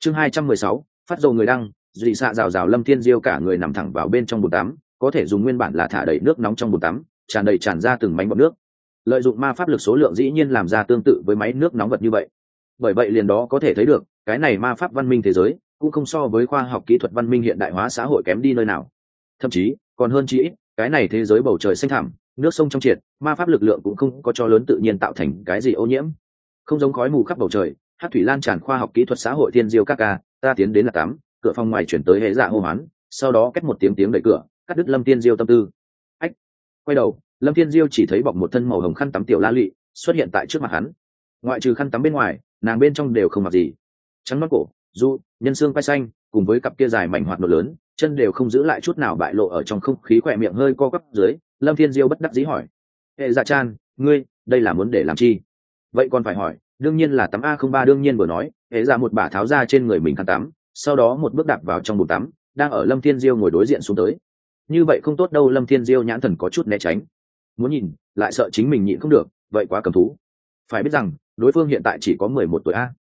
Chương 216, phát dầu người đăng, dị xạ rào rào. Lâm Thiên Diêu cả người nằm thẳng vào bên trong bồn tắm, có thể dùng nguyên bản là thả đầy nước nóng trong bồn tắm, tràn ra từng mảnh bọt nước. Lợi dụng ma pháp lực số lượng dĩ nhiên làm ra tương tự với máy nước nóng vật như vậy. Bởi vậy liền đó có thể thấy được, cái này ma pháp văn minh thế giới cũng không so với khoa học kỹ thuật văn minh hiện đại hóa xã hội kém đi nơi nào. Thậm chí, còn hơn chí ít, cái này thế giới bầu trời xanh thẳm, nước sông trong triệt, ma pháp lực lượng cũng không có cho lớn tự nhiên tạo thành cái gì ô nhiễm. Không giống khói mù khắp bầu trời, hát thủy lan tràn khoa học kỹ thuật xã hội. Thiên Diêu ca ca, ta tiến đến là tắm. Cửa phòng ngoài chuyển tới hệ dạ hô hoán, sau đó két một tiếng đẩy cửa, cắt đứt Lâm Thiên Diêu tâm tư. Ách! Quay đầu, Lâm Thiên Diêu chỉ thấy bọc một thân màu hồng khăn tắm tiểu La Lị xuất hiện tại trước mặt hắn. Ngoại trừ khăn tắm bên ngoài, nàng bên trong đều không mặc gì. Trắng nõn cổ, du, nhân xương quai xanh, cùng với cặp kia dài mảnh hoạt nộn lớn, chân đều không giữ lại chút nào bại lộ ở trong không khí, khỏe miệng hơi co quắp dưới. Lâm Thiên Diêu bất đắc dĩ hỏi: hệ dạ chan, ngươi đây là muốn để làm chi? Vậy còn phải hỏi, đương nhiên là tắm A03. đương nhiên vừa nói, hệ dạ một bả tháo ra trên người mình khăn tắm, sau đó một bước đạp vào trong bồn tắm, đang ở Lâm Thiên Diêu ngồi đối diện xuống tới. Như vậy không tốt đâu. Lâm Thiên Diêu nhãn thần có chút né tránh, muốn nhìn lại sợ chính mình nhịn không được, vậy quá cầm thú. Phải biết rằng đối phương hiện tại chỉ có 11 tuổi a.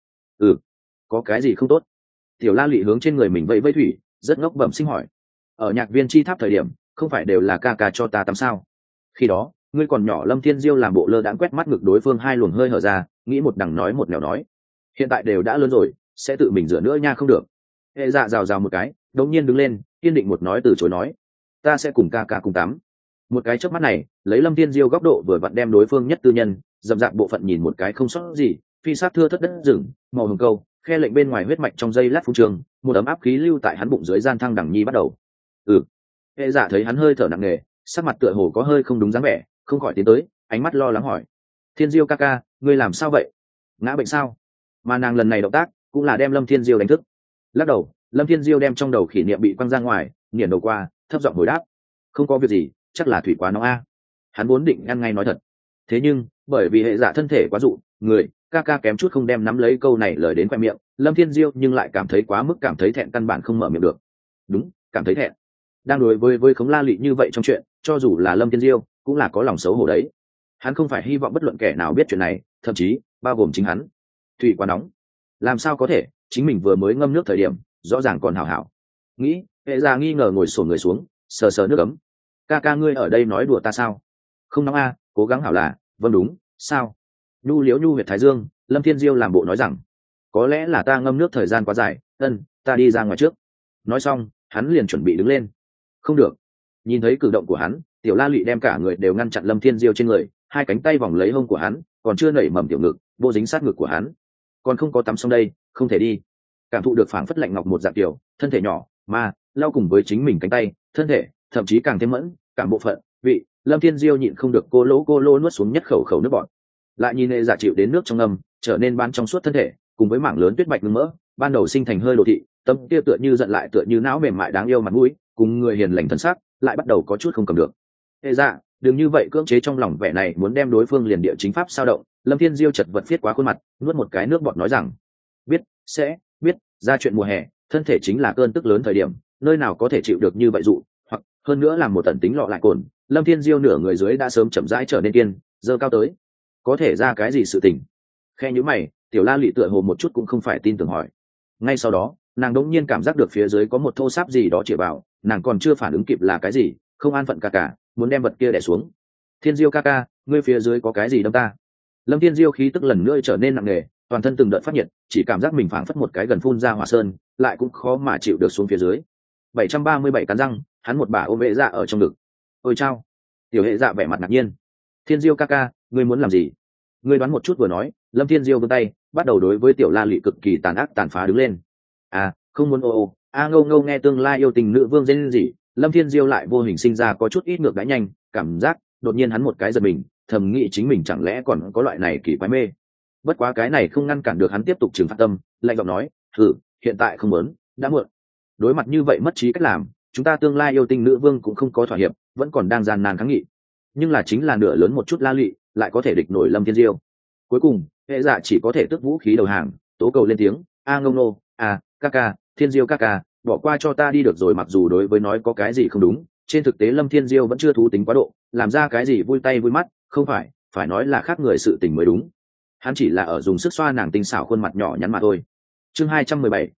Có cái gì không tốt? Tiểu La Lị hướng trên người mình vẫy vẫy thủy, rất ngốc bẩm sinh hỏi: ở nhạc viên chi tháp thời điểm, không phải đều là ca ca cho ta tắm sao? Khi đó ngươi còn nhỏ. Lâm Thiên Diêu làm bộ lơ đãng quét mắt ngực đối phương, hai luồng hơi hở ra, nghĩ một đằng nói một nẻo nói: hiện tại đều đã lớn rồi, sẽ tự mình rửa nữa nha. Không được. Hệ dạ rào rào một cái, đột nhiên đứng lên, kiên định một nói từ chối nói: ta sẽ cùng ca ca cùng tắm. Một cái chớp mắt này, lấy Lâm Thiên Diêu góc độ vừa vặn đem đối phương nhất tư nhân dầm dạp bộ phận nhìn một cái không sót gì. Phi sát thưa thất đất rừng, màu hồng câu, khe lệnh bên ngoài huyết mạch trong dây lát phun trường, một ấm áp khí lưu tại hắn bụng dưới gian thăng đẳng nhi bắt đầu. Hệ dạ thấy hắn hơi thở nặng nề, sắc mặt tựa hồ có hơi không đúng dáng vẻ, không khỏi tiến tới, ánh mắt lo lắng hỏi: Thiên Diêu ca ca, ngươi làm sao vậy? Ngã bệnh sao? Mà nàng lần này động tác cũng là đem Lâm Thiên Diêu đánh thức. Lắc đầu, Lâm Thiên Diêu đem trong đầu kỷ niệm bị quăng ra ngoài, nghiền đầu qua, thấp giọng hồi đáp: không có việc gì, chắc là thủy quá nóng a. Hắn vốn định ngăn ngay nói thật, thế nhưng bởi vì hệ dạ thân thể quá dụ người, ca ca kém chút không đem nắm lấy câu này lời đến khoe miệng. Lâm Thiên Diêu nhưng lại cảm thấy quá mức, cảm thấy thẹn, căn bản không mở miệng được. Đúng, cảm thấy thẹn. Đang đối với Khống La Lị như vậy trong chuyện, cho dù là Lâm Thiên Diêu cũng là có lòng xấu hổ đấy. Hắn không phải hy vọng bất luận kẻ nào biết chuyện này, thậm chí bao gồm chính hắn. Thủy quá nóng, làm sao có thể? Chính mình vừa mới ngâm nước thời điểm rõ ràng còn hảo hảo. Nghĩ, hệ dạ nghi ngờ ngồi xổm người xuống, sờ sờ nước ấm. Ca ca ngươi ở đây nói đùa ta sao? Không nóng a, cố gắng hảo là. Vâng đúng, sao? Nhu liếu nhu huyệt thái dương. Lâm Thiên Diêu làm bộ nói rằng: có lẽ là ta ngâm nước thời gian quá dài, ta đi ra ngoài trước. Nói xong, hắn liền chuẩn bị đứng lên. Không được. Nhìn thấy cử động của hắn, tiểu La Lị đem cả người đều ngăn chặn Lâm Thiên Diêu trên người, hai cánh tay vòng lấy hông của hắn, còn chưa nảy mầm tiểu ngực, vô dính sát ngực của hắn. Còn không có tắm xong đây, không thể đi. Cảm thụ được phảng phất lạnh ngọc một dạng tiểu thân thể nhỏ mà lao cùng với chính mình cánh tay, thân thể, thậm chí càng thêm mẫn cảm bộ phận vị. Lâm Thiên Diêu nhịn không được cô lỗ nuốt xuống nhất khẩu nước bọt. Lại nhìn hệ giả chịu đến nước trong ngâm, trở nên bán trong suốt thân thể, cùng với mảng lớn tuyết bạch ngưng mỡ, ban đầu sinh thành hơi đồ thị, tâm kia tựa như giận lại tựa như não mềm mại đáng yêu mặt mũi, cùng người hiền lành thân sắc, lại bắt đầu có chút không cầm được. Hệ giả, đừng như vậy cưỡng chế trong lòng vẻ này muốn đem đối phương liền địa chính pháp sao động. Lâm Thiên Diêu chật vật viết quá khuôn mặt, nuốt một cái nước bọt nói rằng: biết, sẽ biết. Ra chuyện mùa hè, thân thể chính là cơn tức lớn thời điểm, nơi nào có thể chịu được như vậy dụ hoặc hơn nữa là một tần tính lọ lại cồn. Lâm Thiên Diêu nửa người dưới đã sớm chậm rãi trở nên kiên dơ cao tới. Có thể ra cái gì sự tình? Khe nhíu mày, tiểu La Lị tựa hồ một chút cũng không phải tin tưởng hỏi. Ngay sau đó, nàng đống nhiên cảm giác được phía dưới có một thô sáp gì đó chĩa vào, nàng còn chưa phản ứng kịp là cái gì, không an phận cả muốn đem vật kia đè xuống. Thiên Diêu ca ca, ngươi phía dưới có cái gì đâm ta? Lâm Thiên Diêu khí tức lần nữa trở nên nặng nề, toàn thân từng đợt phát nhiệt, chỉ cảm giác mình phảng phất một cái gần phun ra hỏa sơn, lại cũng khó mà chịu được xuống phía dưới. 737 cắn răng, hắn một bả ôm hệ dạ ở trong ngực. Ôi chao! Tiểu hệ dạ vẻ mặt ngạc nhiên. Thiên Diêu ca ca, ngươi muốn làm gì? Ngươi đoán một chút vừa nói. Lâm Thiên Diêu vươn tay, bắt đầu đối với tiểu La Lị cực kỳ tàn ác tàn phá đứng lên. À, không muốn ô ngâu nghe tương lai yêu tình nữ vương dên gì. Lâm Thiên Diêu lại vô hình sinh ra có chút ít ngược đãi nhanh, cảm giác đột nhiên hắn một cái giật mình, thầm nghĩ chính mình chẳng lẽ còn có loại này kỳ quái mê. Bất quá cái này không ngăn cản được hắn tiếp tục trừng phạt tâm, lạnh giọng nói: hiện tại không muốn, đã muộn. Đối mặt như vậy mất trí cách làm, chúng ta tương lai yêu tinh nữ vương cũng không có thỏa hiệp, vẫn còn đang gian nan kháng nghị. Nhưng là chính là nửa lớn một chút La Lị lại có thể địch nổi Lâm Thiên Diêu. Cuối cùng hệ dạ chỉ có thể tước vũ khí đầu hàng, tố cầu lên tiếng: ngông nô, ca ca, Thiên Diêu ca ca, bỏ qua cho ta đi được rồi. Mặc dù đối với nói có cái gì không đúng, trên thực tế Lâm Thiên Diêu vẫn chưa thú tính quá độ, làm ra cái gì vui tay vui mắt, không phải nói là khác người sự tình mới đúng. Hắn chỉ là ở dùng sức xoa nàng tinh xảo khuôn mặt nhỏ nhắn mà thôi. Chương 217,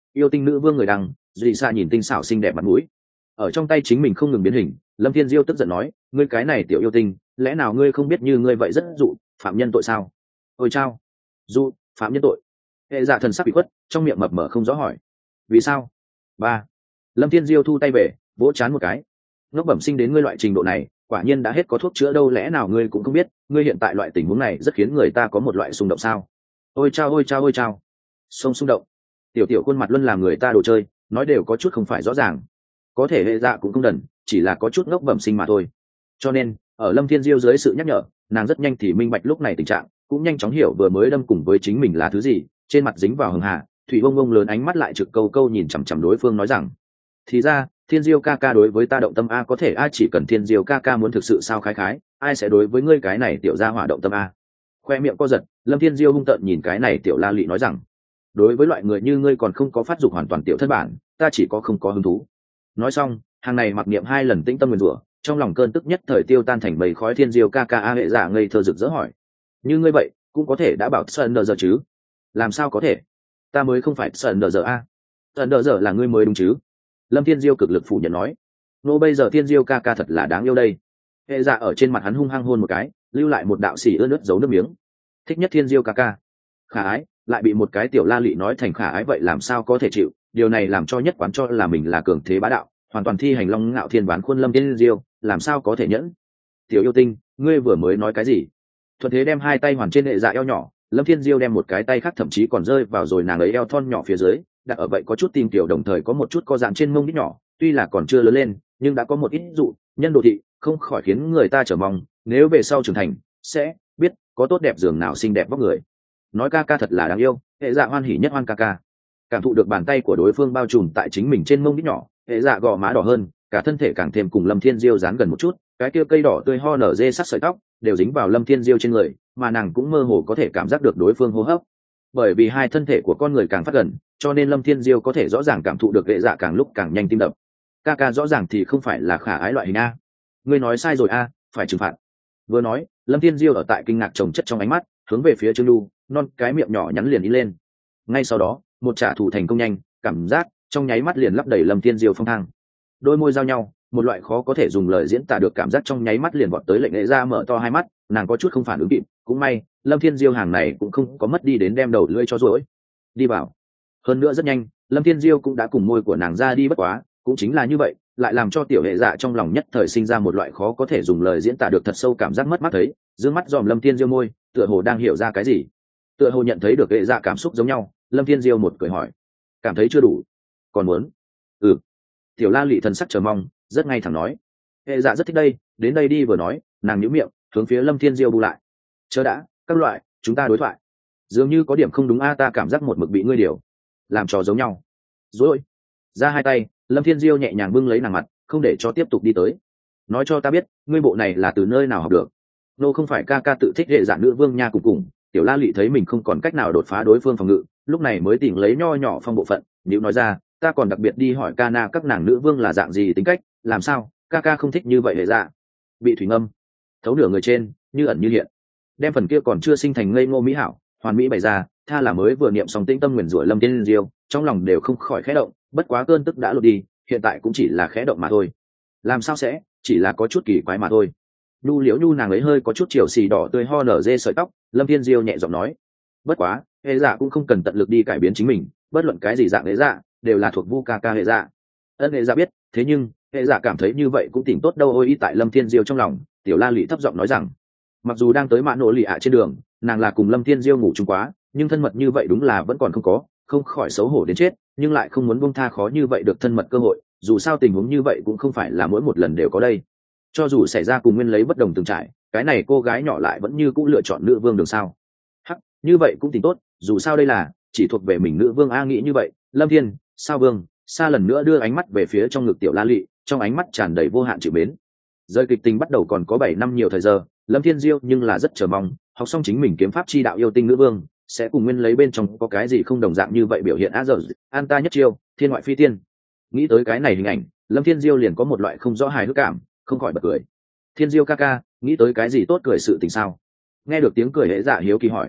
yêu tinh nữ vương người đăng dị xạ nhìn tinh xảo xinh đẹp mặt mũi ở trong tay chính mình không ngừng biến hình. Lâm Thiên Diêu tức giận nói, ngươi cái này tiểu yêu tinh, lẽ nào ngươi không biết như ngươi vậy rất dụ phạm nhân tội sao? Ôi chao, dụ phạm nhân tội. Hệ dạ thần sắc bị khuất, trong miệng mập mờ không rõ hỏi, vì sao? Ba. Lâm Thiên Diêu thu tay về, vỗ chán một cái. Ngốc bẩm sinh đến ngươi loại trình độ này, quả nhiên đã hết có thuốc chữa đâu, lẽ nào ngươi cũng không biết, ngươi hiện tại loại tình huống này rất khiến người ta có một loại xung động sao? Ôi chao ôi chao ôi chao. Sông xung động. Tiểu tiểu khuôn mặt luôn làm người ta đồ chơi, nói đều có chút không phải rõ ràng. Có thể hệ dạ cũng không đần, chỉ là có chút ngốc bẩm sinh mà thôi. Cho nên ở Lâm Thiên Diêu dưới sự nhắc nhở, nàng rất nhanh thì minh bạch lúc này tình trạng, cũng nhanh chóng hiểu vừa mới đâm cùng với chính mình là thứ gì. Trên mặt dính vào hường hà, thủy bông bông lớn ánh mắt lại trực câu câu nhìn chằm chằm đối phương nói rằng, thì ra Thiên Diêu ca ca đối với ta động tâm a, có thể a, chỉ cần Thiên Diêu ca ca muốn thực sự sao khái khái, ai sẽ đối với ngươi cái này tiểu gia hỏa động tâm a. Khoe miệng co giật, Lâm Thiên Diêu hung tợn nhìn cái này tiểu la lị nói rằng, đối với loại người như ngươi còn không có phát dục hoàn toàn tiểu thân bản, ta chỉ có không có hứng thú. Nói xong, hàng này mặc niệm 2 lần tĩnh tâm nguyền rủa, trong lòng cơn tức nhất thời tiêu tan thành mây khói. Thiên Diêu ca ca a, hệ giả ngây thơ rực rỡ hỏi, như ngươi vậy cũng có thể đã bảo sơn đờ giờ chứ? Làm sao có thể, ta mới không phải sơn đờ giờ a. Sơn đờ giờ là ngươi mới đúng chứ? Lâm Thiên Diêu cực lực phủ nhận nói, nô bây giờ Thiên Diêu ca ca thật là đáng yêu đây. Hệ giả ở trên mặt hắn hung hăng hôn một cái, lưu lại một đạo xỉ ướt dấu nước miếng. Thích nhất Thiên Diêu ca ca. Khả ái, lại bị một cái tiểu la lị nói thành khả ái, vậy làm sao có thể chịu? Điều này làm cho nhất quán cho là mình là cường thế bá đạo, hoàn toàn thi hành long ngạo thiên bán khuôn Lâm Thiên Diêu, làm sao có thể nhẫn? Tiểu yêu tinh, ngươi vừa mới nói cái gì? Thuận thế đem 2 tay hoàn trên hệ dạ eo nhỏ, Lâm Thiên Diêu đem một cái tay khác thậm chí còn rơi vào rồi nàng ấy eo thon nhỏ phía dưới, đặt ở vậy có chút tìm tiểu, đồng thời có một chút co giãn trên mông đít nhỏ, tuy là còn chưa lớn lên, nhưng đã có một ít dụ nhân đồ thị, không khỏi khiến người ta chờ mong, nếu về sau trưởng thành, sẽ biết có tốt đẹp giường nào xinh đẹp vóc người. Nói ca ca thật là đáng yêu, hệ dạ hoan hỉ nhất hoan ca ca. Cảm thụ được bàn tay của đối phương bao trùm tại chính mình trên mông đít nhỏ, hệ dạ gò má đỏ hơn, cả thân thể càng thêm cùng Lâm Thiên Diêu dán gần một chút, cái kia cây đỏ tươi ho nở dê sắc sợi tóc đều dính vào Lâm Thiên Diêu trên người, mà nàng cũng mơ hồ có thể cảm giác được đối phương hô hấp. Bởi vì hai thân thể của con người càng phát gần, cho nên Lâm Thiên Diêu có thể rõ ràng cảm thụ được hệ dạ càng lúc càng nhanh tim đập. Ca ca rõ ràng thì không phải là khả ái loại hình a. Ngươi nói sai rồi a, phải trừng phạt. Vừa nói, Lâm Thiên Diêu ở tại kinh ngạc chồng chất trong ánh mắt, hướng về phía Trương Lu, non cái miệng nhỏ nhắn liền đi lên. Ngay sau đó, một trả thù thành công nhanh, cảm giác trong nháy mắt liền lấp đầy Lâm Thiên Diêu phong thang. Đôi môi giao nhau, một loại khó có thể dùng lời diễn tả được cảm giác trong nháy mắt liền vọt tới lệnh hệ dạ mở to hai mắt, nàng có chút không phản ứng kịp, cũng may Lâm Thiên Diêu hàng này cũng không có mất đi đến đem đầu lưỡi cho rối. Đi vào. Hơn nữa rất nhanh, Lâm Thiên Diêu cũng đã cùng môi của nàng ra đi, bất quá cũng chính là như vậy, lại làm cho tiểu hệ dạ trong lòng nhất thời sinh ra một loại khó có thể dùng lời diễn tả được thật sâu cảm giác mất mát. Thấy dương mắt dòm Lâm Thiên Diêu môi, tựa hồ đang hiểu ra cái gì, tựa hồ nhận thấy được hệ dạ cảm xúc giống nhau. Lâm Thiên Diêu một cười hỏi, cảm thấy chưa đủ, còn muốn? Ừ. Tiểu la lị thần sắc chờ mong, rất ngay thẳng nói, hệ dạ rất thích đây, đến đây đi. Vừa nói, nàng nhíu miệng, hướng phía Lâm Thiên Diêu bu lại. Chớ đã, các loại, chúng ta đối thoại. Dường như có điểm không đúng a, ta cảm giác một mực bị ngươi điều làm trò giống nhau. Rồi ra hai tay, Lâm Thiên Diêu nhẹ nhàng bưng lấy nàng mặt, không để cho tiếp tục đi tới. Nói cho ta biết, ngươi bộ này là từ nơi nào học được? Nô không phải ca ca tự thích hệ dạ nữ vương nha. Cùng tiểu la lị thấy mình không còn cách nào đột phá đối phương phòng ngự, lúc này mới tìm lấy nho nhỏ phong bộ phận, nếu nói ra, ta còn đặc biệt đi hỏi ca na các nàng nữ vương là dạng gì tính cách, làm sao ca ca không thích như vậy hệ dạ? Bị thủy ngâm thấu nửa người trên, như ẩn như hiện, đem phần kia còn chưa sinh thành ngây ngô mỹ hảo hoàn mỹ bày ra. Tha là mới vừa niệm xong tĩnh tâm nguyền rủa Lâm Thiên Diêu, trong lòng đều không khỏi khẽ động, bất quá cơn tức đã lột đi, hiện tại cũng chỉ là khẽ động mà thôi. Làm sao sẽ, chỉ là có chút kỳ quái mà thôi. Nhu liễu nhu nàng ấy hơi có chút chiều xì đỏ tươi ho nở dê sợi tóc, Lâm Thiên Diêu nhẹ giọng nói, bất quá hệ dạ cũng không cần tận lực đi cải biến chính mình, bất luận cái gì dạng hệ dạ đều là thuộc vu ca ca hệ dạ. Ân hệ dạ biết, thế nhưng hệ dạ cảm thấy như vậy cũng tỉnh tốt đâu. Ôi ý tại Lâm Thiên Diêu trong lòng, tiểu la lị thấp giọng nói rằng, mặc dù đang tới mã nổ lì ạ trên đường, nàng là cùng Lâm Thiên Diêu ngủ chung quá, nhưng thân mật như vậy đúng là vẫn còn không có, không khỏi xấu hổ đến chết, nhưng lại không muốn buông tha khó như vậy được thân mật cơ hội. Dù sao tình huống như vậy cũng không phải là mỗi một lần đều có đây, cho dù xảy ra cùng nguyên lấy bất đồng từng trải, cái này cô gái nhỏ lại vẫn như cũng lựa chọn nữ vương đường sao. Hắc, như vậy cũng tính tốt, dù sao đây là chỉ thuộc về mình nữ vương a. Nghĩ như vậy, Lâm Thiên sao vương xa lần nữa đưa ánh mắt về phía trong ngực tiểu la lị, trong ánh mắt tràn đầy vô hạn chịu mến. Rơi kịch tình bắt đầu còn có 7 năm nhiều thời giờ, Lâm Thiên Diêu nhưng là rất chờ mong, học xong chính mình kiếm pháp chi đạo yêu tinh nữ vương sẽ cùng nguyên lấy bên trong có cái gì không đồng dạng như vậy biểu hiện. Giờ an ta nhất chiêu thiên ngoại phi tiên. Nghĩ tới cái này hình ảnh, Lâm Thiên Diêu liền có một loại không rõ hài hước cảm, không khỏi bật cười. Thiên Diêu ca ca, nghĩ tới cái gì tốt cười sự tình sao? Nghe được tiếng cười hệ dạ hiếu kỳ hỏi.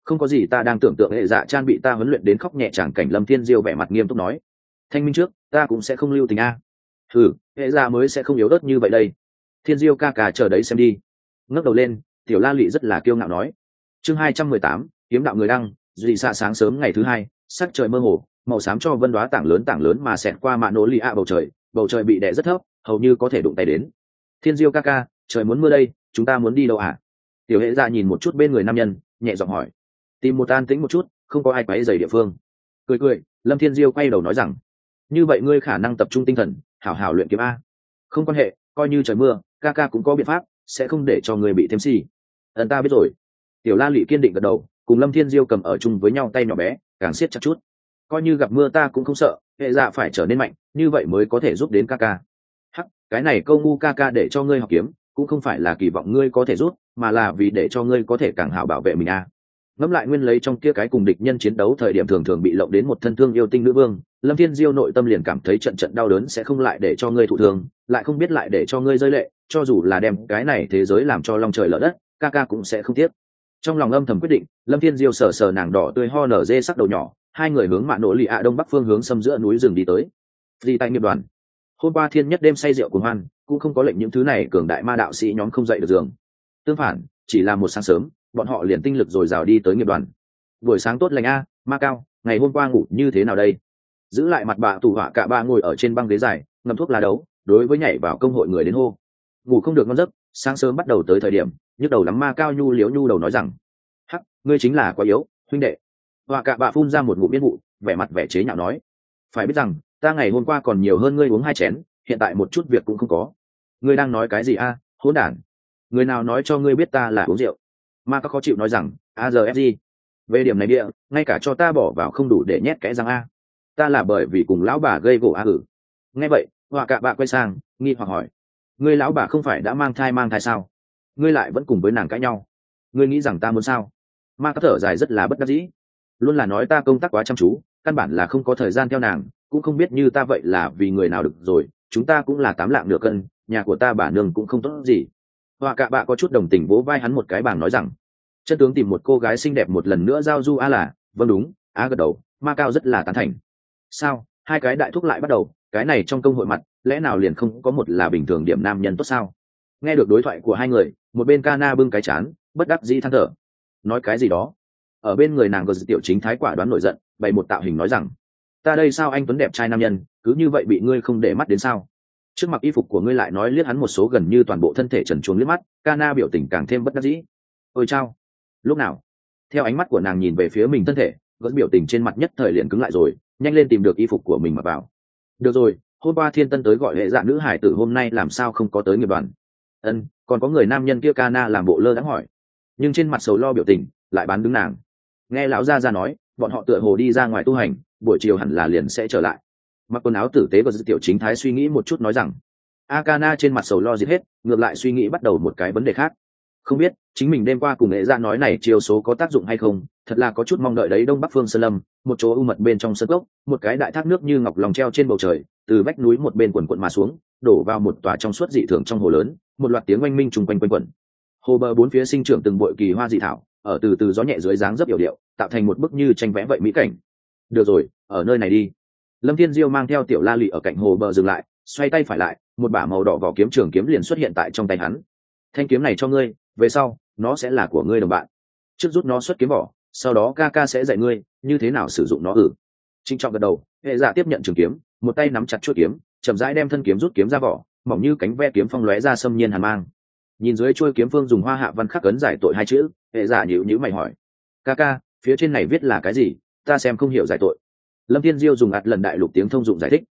Không có gì, ta đang tưởng tượng hệ dạ chan bị ta huấn luyện đến khóc nhẹ tràng cảnh. Lâm Thiên Diêu vẻ mặt nghiêm túc nói. Thanh minh trước, ta cũng sẽ không lưu tình a. Thử, hệ dạ mới sẽ không yếu ớt như vậy đây. Thiên Diêu ca ca chờ đấy xem đi. Ngước đầu lên, tiểu la lị rất là kiêu ngạo nói. Chương 218, kiếm đạo người đăng. Dị xạ sáng sớm ngày thứ hai, sắc trời mơ hồ, màu xám cho vân đoá tảng lớn mà xẹt qua mạ nổ lì ạ bầu trời bị đè rất thấp, hầu như có thể đụng tay đến. Thiên Diêu ca ca, trời muốn mưa đây, chúng ta muốn đi đâu à? Tiểu hệ dạ nhìn một chút bên người nam nhân, nhẹ giọng hỏi. Tìm một an tĩnh một chút, không có ai quấy rầy địa phương. Cười, Lâm Thiên Diêu quay đầu nói rằng, như vậy ngươi khả năng tập trung tinh thần, hảo hảo luyện kiếm a. Không quan hệ, coi như trời mưa, ca ca cũng có biện pháp, sẽ không để cho ngươi bị thêm xì. Ta biết rồi. Tiểu la lị kiên định gật đầu, cùng Lâm Thiên Diêu cầm ở chung với nhau tay nhỏ bé, càng siết chặt chút. Coi như gặp mưa ta cũng không sợ, hệ dạ phải trở nên mạnh, như vậy mới có thể giúp đến ca ca. Hắc, cái này câu ngu ca ca để cho ngươi học kiếm, cũng không phải là kỳ vọng ngươi có thể giúp, mà là vì để cho ngươi có thể càng hảo bảo vệ mình a. Ngẫm lại nguyên lấy trong kia cái cùng địch nhân chiến đấu thời điểm thường thường bị lộng đến một thân thương yêu tinh nữ vương, Lâm Thiên Diêu nội tâm liền cảm thấy trận trận đau đớn sẽ không lại để cho ngươi thụ thương, lại không biết lại để cho ngươi rơi lệ, cho dù là đem cái này thế giới làm cho long trời lở đất, ca ca cũng sẽ không tiếc. Trong lòng âm thầm quyết định, Lâm Thiên Diêu sờ sờ nàng đỏ tươi ho nở dê sắc đầu nhỏ, hai người hướng mạn nổ lì ạ đông bắc phương hướng xâm giữa núi rừng đi tới. Di tại nghiệp đoàn. Hôm qua thiên nhất đêm say rượu cuồng hoan, cũng không có lệnh những thứ này cường đại ma đạo sĩ nhóm không dậy được giường. Tương phản, chỉ là một sáng sớm, bọn họ liền tinh lực dồi dào đi tới nghiệp đoàn. Buổi sáng tốt lành a, Ma Cao, ngày hôm qua ngủ như thế nào đây? Giữ lại mặt bà tù họa cả ba ngồi ở trên băng ghế dài, ngậm thuốc lá đấu, đối với nhảy vào công hội người đến hô. Ngủ không được ngon giấc, sáng sớm bắt đầu tới thời điểm, nhức đầu lắm. Ma Cao nhu liếu nhu đầu nói rằng, hắc, ngươi chính là quá yếu, huynh đệ. Họa cả bạ phun ra một ngụm yên vụ, vẻ mặt vẻ chế nhạo nói, phải biết rằng ta ngày hôm qua còn nhiều hơn ngươi uống 2 chén, hiện tại một chút việc cũng không có. Ngươi đang nói cái gì a, hỗn đản? Người nào nói cho ngươi biết ta là uống rượu? Ma Cao khó chịu nói rằng, AZFG, về điểm này địa, ngay cả cho ta bỏ vào không đủ để nhét kẽ răng a. Ta là bởi vì cùng lão bà gây gỗ a hử. Nghe vậy, họa cả bạ quay sang, nghi hoặc hỏi, ngươi lão bà không phải đã mang thai sao? Ngươi lại vẫn cùng với nàng cãi nhau? Ngươi nghĩ rằng ta muốn sao? Ma Cao thở dài rất là bất đắc dĩ, luôn là nói ta công tác quá chăm chú, căn bản là không có thời gian theo nàng, cũng không biết như ta vậy là vì người nào được rồi, chúng ta cũng là 8 lạng nửa cân, nhà của ta bà nương cũng không tốt gì. Họa cả bạ có chút đồng tình vỗ vai hắn một cái, bảng nói rằng, chân tướng tìm một cô gái xinh đẹp một lần nữa giao du a là, vâng đúng, á gật đầu. Ma Cao rất là tán thành. Sao, hai cái đại thúc lại bắt đầu, cái này trong công hội mặt, lẽ nào liền không có một là bình thường điểm nam nhân tốt sao? Nghe được đối thoại của hai người, một bên Kana bưng cái chán, bất đắc dĩ than thở. Nói cái gì đó? Ở bên người nàng có tiểu chính thái quả đoán nổi giận, bày một tạo hình nói rằng, ta đây sao anh tuấn đẹp trai nam nhân, cứ như vậy bị ngươi không để mắt đến sao? Trước mặc y phục của ngươi lại nói liếc hắn một số gần như toàn bộ thân thể trần truồng liếc mắt, Kana biểu tình càng thêm bất đắc dĩ. Ôi chao! Lúc nào? Theo ánh mắt của nàng nhìn về phía mình thân thể, vẫn biểu tình trên mặt nhất thời liền cứng lại rồi, nhanh lên tìm được y phục của mình mặc vào. Được rồi, hôm qua Thiên Tân tới gọi hệ dạ nữ hải tử, hôm nay làm sao không có tới nghiệp đoàn? Còn có người nam nhân kia. Kana làm bộ lơ đãng hỏi, nhưng trên mặt sầu lo biểu tình lại bán đứng nàng. Nghe lão gia nói, bọn họ tựa hồ đi ra ngoài tu hành, buổi chiều hẳn là liền sẽ trở lại. Mặc quần áo tử tế của tiểu chính thái suy nghĩ một chút nói rằng, Akana trên mặt sầu lo giết hết, ngược lại suy nghĩ bắt đầu một cái vấn đề khác. Không biết chính mình đêm qua cùng nghệ ra nói này chiêu số có tác dụng hay không, thật là có chút mong đợi đấy. Đông bắc phương sơn lâm, một chỗ u mật bên trong sơn cốc, một cái đại thác nước như ngọc lòng treo trên bầu trời, từ vách núi một bên quần quận mà xuống, đổ vào một tòa trong suốt dị thường trong hồ lớn, một loạt tiếng oanh minh trùng quanh quanh quẩn. Hồ bờ bốn phía sinh trưởng từng bụi kỳ hoa dị thảo, ở từ từ gió nhẹ dưới dáng dấp yểu điệu, tạo thành một bức như tranh vẽ vậy mỹ cảnh. Được rồi, ở nơi này đi. Lâm Thiên Diêu mang theo tiểu la lị ở cạnh hồ bờ dừng lại, xoay tay phải lại, một bả màu đỏ vỏ kiếm trường kiếm liền xuất hiện tại trong tay hắn. Thanh kiếm này cho ngươi, về sau nó sẽ là của ngươi đồng bạn. Trước rút nó xuất kiếm vỏ, sau đó ca ca sẽ dạy ngươi như thế nào sử dụng nó. Trinh trọng gật đầu, hệ dạ tiếp nhận trường kiếm, một tay nắm chặt chuôi kiếm, chậm rãi đem thân kiếm rút kiếm ra vỏ, mỏng như cánh ve kiếm phong lóe ra xâm nhiên hàn mang. Nhìn dưới chuôi kiếm phương dùng hoa hạ văn khắc ấn giải tội 2 chữ, hệ dạ nhíu mày hỏi, ca ca, phía trên này viết là cái gì? Ta xem không hiểu giải tội. Lâm Thiên Diêu dùng ạt lần đại lục tiếng thông dụng giải thích.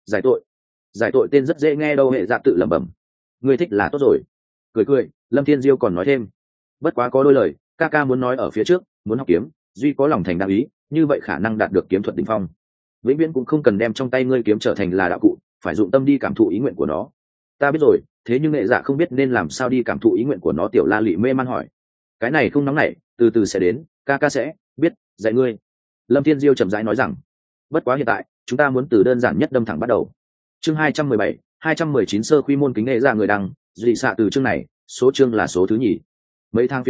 Giải tội tên rất dễ nghe đâu. Hệ dạ tự lẩm bẩm. Ngươi thích là tốt rồi. Cười, Lâm Thiên Diêu còn nói thêm, bất quá có đôi lời, ca ca muốn nói ở phía trước, muốn học kiếm, duy có lòng thành đạo ý, như vậy khả năng đạt được kiếm thuật đỉnh phong. Vĩnh viễn cũng không cần đem trong tay ngươi kiếm trở thành là đạo cụ, phải dụng tâm đi cảm thụ ý nguyện của nó. Ta biết rồi, thế nhưng nghệ dạ không biết nên làm sao đi cảm thụ ý nguyện của nó. Tiểu la lị mê man hỏi, cái này không nóng nảy, từ từ sẽ đến, ca ca sẽ biết dạy ngươi. Lâm Thiên Diêu chậm rãi nói rằng, bất quá hiện tại chúng ta muốn từ đơn giản nhất đâm thẳng bắt đầu. Chương 217, 219 sơ quy môn kính nghệ dạ người đăng, dị xạ từ chương này, số chương là số thứ nhì. Mấy tháng phía sau,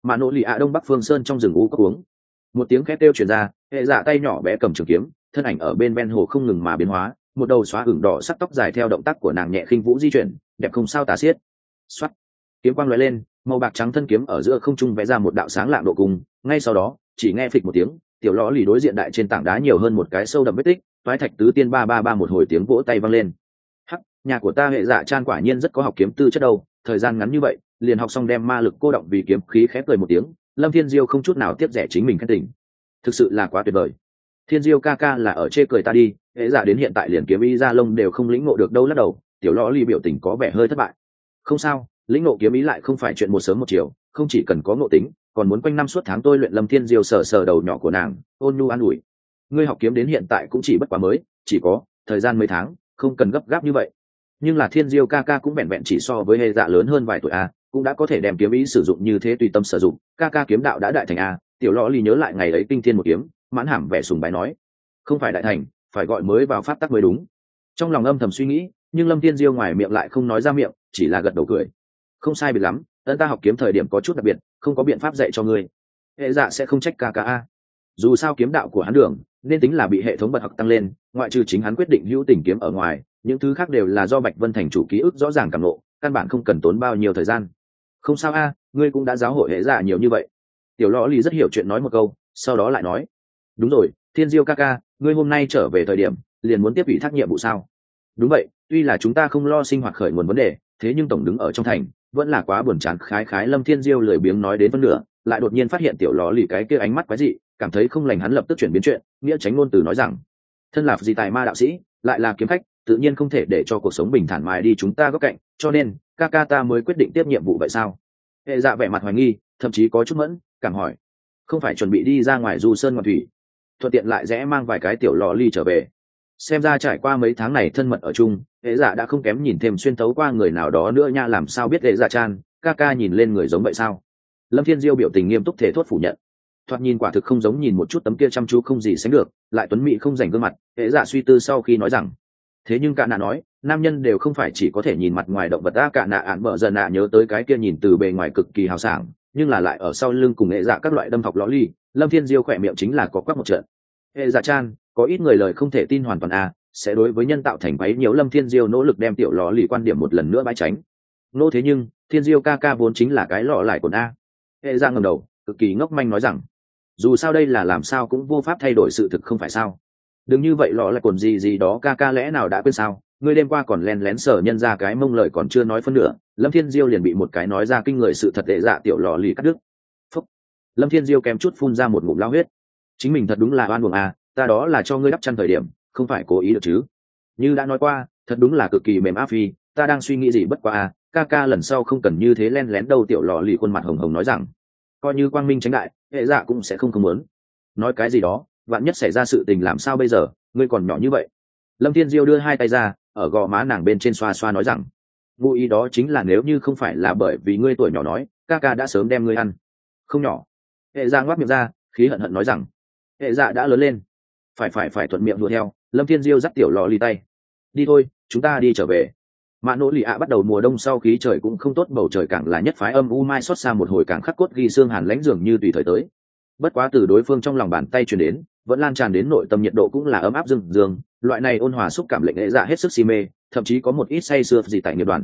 mà nỗ lì ạ đông bắc phương sơn trong rừng u cốc uống. Một tiếng khét kêu truyền ra, hệ dạ tay nhỏ bé cầm trường kiếm, thân ảnh ở bên ven hồ không ngừng mà biến hóa, một đầu xóa ửng đỏ sắc tóc dài theo động tác của nàng nhẹ khinh vũ di chuyển, đẹp không sao tả xiết. Xoát, kiếm quang lóe lên, màu bạc trắng thân kiếm ở giữa không trung vẽ ra một đạo sáng lạng độ cùng, ngay sau đó chỉ nghe phịch một tiếng, tiểu lõ lì đối diện đại trên tảng đá nhiều hơn một cái sâu đậm vết tích, toái thạch tứ tiên 333 một hồi tiếng vỗ tay vang lên. Hắc, nhà của ta hệ dạ chan quả nhiên rất có học kiếm tư chất đâu, thời gian ngắn như vậy liền học xong đem ma lực cô động vì kiếm khí, khép cười một tiếng, Lâm Thiên Diêu không chút nào tiếc rẻ chính mình khen tình, thực sự là quá tuyệt vời. Thiên Diêu ca ca là ở chê cười ta đi, hệ dạ đến hiện tại liền kiếm ý ra lông đều không lĩnh ngộ được đâu. Lắc đầu, tiểu lõ ly biểu tình có vẻ hơi thất bại. Không sao, lĩnh ngộ kiếm ý lại không phải chuyện một sớm một chiều, không chỉ cần có ngộ tính, còn muốn quanh năm suốt tháng tôi luyện. Lâm Thiên Diêu sờ sờ đầu nhỏ của nàng, ôn nhu an ủi, ngươi học kiếm đến hiện tại cũng chỉ bất quá mới, chỉ có thời gian mấy tháng, không cần gấp gáp như vậy. Nhưng là Thiên Diêu ca ca cũng vẹn vẹn chỉ so với hệ dạ lớn hơn vài tuổi a, cũng đã có thể đem kiếm ý sử dụng như thế tùy tâm sử dụng, ca ca kiếm đạo đã đại thành a. Tiểu lõ ly nhớ lại ngày ấy kinh thiên một kiếm, mãn hàm vẻ sùng bái nói, không phải đại thành, phải gọi mới vào pháp tắc mới đúng. Trong lòng âm thầm suy nghĩ, nhưng Lâm Thiên Diêu ngoài miệng lại không nói ra miệng, chỉ là gật đầu cười. Không sai biệt lắm, ân ta học kiếm thời điểm có chút đặc biệt, không có biện pháp dạy cho ngươi. Hệ dạ sẽ không trách ca ca a. Dù sao kiếm đạo của hắn đường nên tính là bị hệ thống bật học tăng lên, ngoại trừ chính hắn quyết định hữu tình kiếm ở ngoài, những thứ khác đều là do Bạch Vân thành chủ ký ức rõ ràng cảm ngộ, căn bản không cần tốn bao nhiêu thời gian. Không sao a, ngươi cũng đã giáo hội hệ dạ nhiều như vậy. Tiểu lõ lì rất hiểu chuyện nói một câu, sau đó lại nói, đúng rồi, Thiên Diêu ca ca, ngươi hôm nay trở về thời điểm liền muốn tiếp ủy thác nhiệm vụ sao? Đúng vậy, tuy là chúng ta không lo sinh hoạt khởi nguồn vấn đề, thế nhưng tổng đứng ở trong thành vẫn là quá buồn chán. Khái khái Lâm Thiên Diêu lười biếng nói đến phân nửa, lại đột nhiên phát hiện tiểu lò lì cái kia ánh mắt quái dị, cảm thấy không lành. Hắn lập tức chuyển biến chuyện, nghĩa tránh ngôn từ nói rằng, thân là gì tài ma đạo sĩ, lại là kiếm khách, tự nhiên không thể để cho cuộc sống bình thản mài đi chúng ta góc cạnh, cho nên ca ca ta mới quyết định tiếp nhiệm vụ vậy sao? Hệ dạ vẻ mặt hoài nghi, thậm chí có chút mẫn cảm hỏi, không phải chuẩn bị đi ra ngoài du sơn ngoạn thủy, thuận tiện lại rẽ mang vài cái tiểu lò ly trở về? Xem ra trải qua mấy tháng này thân mật ở chung, hệ dạ đã không kém nhìn thêm xuyên tấu qua người nào đó nữa nha. Làm sao biết hệ dạ chan ca ca nhìn lên người giống vậy sao? Lâm Thiên Diêu biểu tình nghiêm túc thể thốt phủ nhận, thoạt nhìn quả thực không giống, nhìn một chút tấm kia chăm chú không gì sánh được, lại tuấn mỹ không rảnh gương mặt. Hệ dạ suy tư sau khi nói rằng, thế nhưng cả nạ nói nam nhân đều không phải chỉ có thể nhìn mặt ngoài động vật. Cả nạ ạn bợ dần nạ nhớ tới cái kia nhìn từ bề ngoài cực kỳ hào sảng, nhưng là lại ở sau lưng cùng hệ dạ các loại đâm thọc lõ ly. Lâm Thiên Diêu khỏe miệng chính là có quắc một trận. Hệ dạ chan, có ít người lời không thể tin hoàn toàn a, sẽ đối với nhân tạo thành váy nhiều. Lâm Thiên Diêu nỗ lực đem tiểu lò lì quan điểm một lần nữa bãi tránh. Nô thế nhưng Thiên Diêu ca ca vốn chính là cái lọ lại quần a. Hệ dạ ngẩng đầu, cực kỳ ngốc manh nói rằng, dù sao đây là làm sao cũng vô pháp thay đổi sự thực không phải sao? Đừng như vậy, lọ lại quần gì gì đó ca ca lẽ nào đã quên sao? Ngươi đêm qua còn lén lén sở nhân ra cái mông, lời còn chưa nói phân nửa, Lâm Thiên Diêu liền bị một cái nói ra kinh người sự thật. Hệ dạ tiểu lò lì cắt đứt. Phúc. Lâm Thiên Diêu kém chút phun ra một ngụm lao huyết. Chính mình thật đúng là oan uổng a, ta đó là cho ngươi đắp chăn thời điểm, không phải cố ý được chứ? Như đã nói qua, thật đúng là cực kỳ mềm áp phi, ta đang suy nghĩ gì bất quá a, ca ca lần sau không cần như thế len lén đâu. Tiểu lò lì khuôn mặt hồng hồng nói rằng, coi như quang minh tránh đại, hệ dạ cũng sẽ không muốn. Nói cái gì đó, vạn nhất xảy ra sự tình làm sao bây giờ, ngươi còn nhỏ như vậy. Lâm Thiên Diêu đưa hai tay ra, ở gò má nàng bên trên xoa xoa nói rằng, ngụ ý đó chính là nếu như không phải là bởi vì ngươi tuổi nhỏ nói, ca ca đã sớm đem ngươi ăn. Không nhỏ. Hệ dạ ngoác miệng ra, khí hận hận nói rằng, hệ dạ đã lớn lên, phải thuận miệng đùa theo. Lâm Thiên Diêu dắt tiểu lò ly tay, đi thôi, chúng ta đi trở về. Mã nỗ lì ạ bắt đầu mùa đông sau khí trời cũng không tốt, bầu trời càng là nhất phái âm u, mai xót xa một hồi càng khắc cốt ghi xương, hàn lãnh dường như tùy thời tới. Bất quá từ đối phương trong lòng bàn tay truyền đến, vẫn lan tràn đến nội tâm, nhiệt độ cũng là ấm áp dương dương. Loại này ôn hòa xúc cảm lệnh hệ dạ hết sức si mê, thậm chí có một ít say sưa gì tại nghiệp đoàn.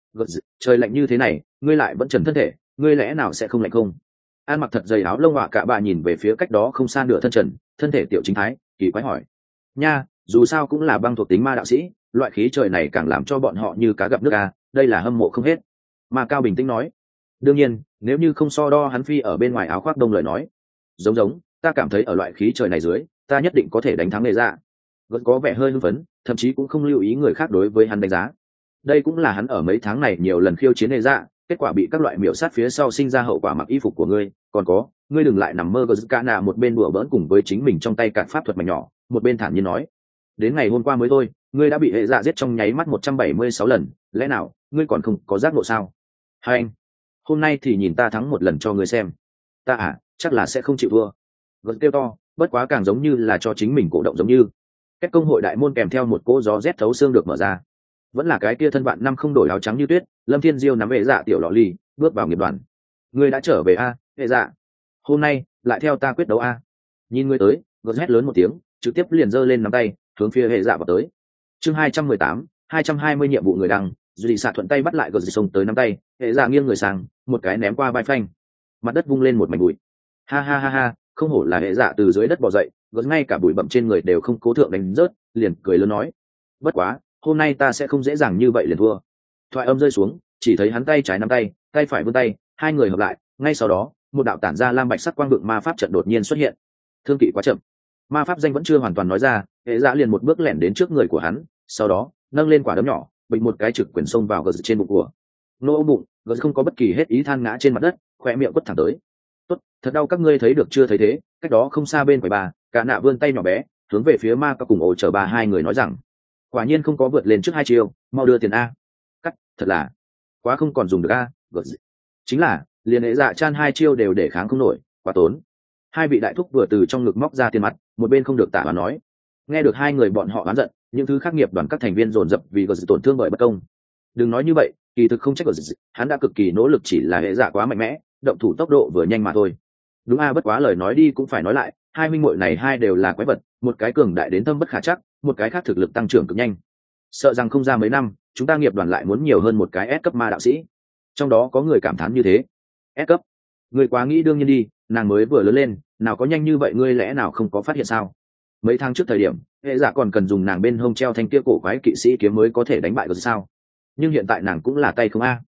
Trời lạnh như thế này, ngươi lại vẫn trần thân thể, ngươi lẽ nào sẽ không lạnh không? An mặc thật dày áo lông họa cả bà nhìn về phía cách đó không xa nửa thân trần thân thể tiểu chính thái, kỳ quái hỏi, nha, dù sao cũng là băng thuộc tính ma đạo sĩ, loại khí trời này càng làm cho bọn họ như cá gặp nước a, đây là hâm mộ không hết. Mà Cao bình tĩnh nói, đương nhiên nếu như không so đo hắn phi ở bên ngoài áo khoác đông lời nói, giống ta cảm thấy ở loại khí trời này dưới, ta nhất định có thể đánh thắng nghề dạ. Vẫn có vẻ hơi hưng phấn, thậm chí cũng không lưu ý người khác đối với hắn đánh giá. Đây cũng là hắn ở mấy tháng này nhiều lần khiêu chiến nghề dạ, kết quả bị các loại miểu sát phía sau sinh ra hậu quả. Mặc y phục của ngươi, còn có, ngươi đừng lại nằm mơ. Gazkana một bên đùa bỡn cùng với chính mình trong tay cạn pháp thuật mảnh nhỏ, một bên thản nhiên nói, đến ngày hôm qua mới thôi, ngươi đã bị hệ dạ giết trong nháy mắt 176 lần, lẽ nào ngươi còn không có giác ngộ sao? Hai anh, hôm nay thì nhìn ta thắng một lần cho ngươi xem. Ta chắc là sẽ không chịu thua. Vẫn kêu to, bất quá càng giống như là cho chính mình cổ động, giống như các công hội đại môn kèm theo một cỗ gió rét thấu xương được mở ra. Vẫn là cái kia thân bạn năm không đổi áo trắng như tuyết, Lâm Thiên Diêu nắm vệ dạ tiểu lọ ly, bước vào nghiệp đoàn. ngươi đã trở về a hệ dạ, hôm nay lại theo ta quyết đấu a. Nhìn ngươi tới, gật hét lớn một tiếng, trực tiếp liền giơ lên nắm tay hướng phía hệ dạ vào tới. Chương 218, 220 nhiệm vụ người đăng, duy xạ thuận tay bắt lại gật xông tới nắm tay, hệ dạ nghiêng người sang, một cái ném qua vai phanh, mặt đất vung lên một mảnh bụi. Ha ha ha ha, không hổ là hệ dạ từ dưới đất bò dậy, gật ngay cả bụi bặm trên người đều không cố thượng đánh rớt, liền cười lớn nói: bất quá, hôm nay ta sẽ không dễ dàng như vậy liền thua. Thoại âm rơi xuống, chỉ thấy hắn tay trái nắm tay, tay phải vươn tay, hai người hợp lại, ngay sau đó, một đạo tản ra lam bạch sắc quang vượng ma pháp trận đột nhiên xuất hiện. Thương kỵ quá chậm, ma pháp danh vẫn chưa hoàn toàn nói ra, hệ dạ liền một bước lẻn đến trước người của hắn, sau đó nâng lên quả đấm nhỏ, bình một cái trực quyền xông vào gật trên bụng của. Nô bụng, gật không có bất kỳ hết ý than ngã trên mặt đất, khỏe miệng quất thẳng tới. Tốt, thật đau, các ngươi thấy được chưa? Thấy thế, cách đó không xa bên quầy bà, cả nạ vươn tay nhỏ bé hướng về phía ma ca cùng ổ chở bà hai người nói rằng: quả nhiên không có vượt lên trước hai chiêu, mau đưa tiền a. Cắt, thật là quá không còn dùng được a. Gật chính là liền hệ dạ chan hai chiêu đều để kháng không nổi, quá tốn. Hai vị đại thúc vừa từ trong ngực móc ra tiền mặt, một bên không được tả mà nói. Nghe được hai người bọn họ oán giận, những thứ khác nghiệp đoàn các thành viên dồn dập vì gật tổn thương bởi bất công. Đừng nói như vậy, kỳ thực không trách gật, hắn đã cực kỳ nỗ lực, chỉ là hệ dạ quá mạnh mẽ, động thủ tốc độ vừa nhanh mà thôi. Đúng a, bất quá lời nói đi cũng phải nói lại, hai minh muội này hai đều là quái vật, một cái cường đại đến thâm bất khả chắc, một cái khác thực lực tăng trưởng cực nhanh. Sợ rằng không ra mấy năm, chúng ta nghiệp đoàn lại muốn nhiều hơn một cái S cấp ma đạo sĩ. Trong đó có người cảm thán như thế. S cấp? Ngươi quá nghĩ đương nhiên đi, nàng mới vừa lớn lên, nào có nhanh như vậy, ngươi lẽ nào không có phát hiện sao? Mấy tháng trước thời điểm, hệ giả còn cần dùng nàng bên hông treo thanh kia cổ quái kỵ sĩ kiếm mới có thể đánh bại được sao? Nhưng hiện tại nàng cũng là tay không a.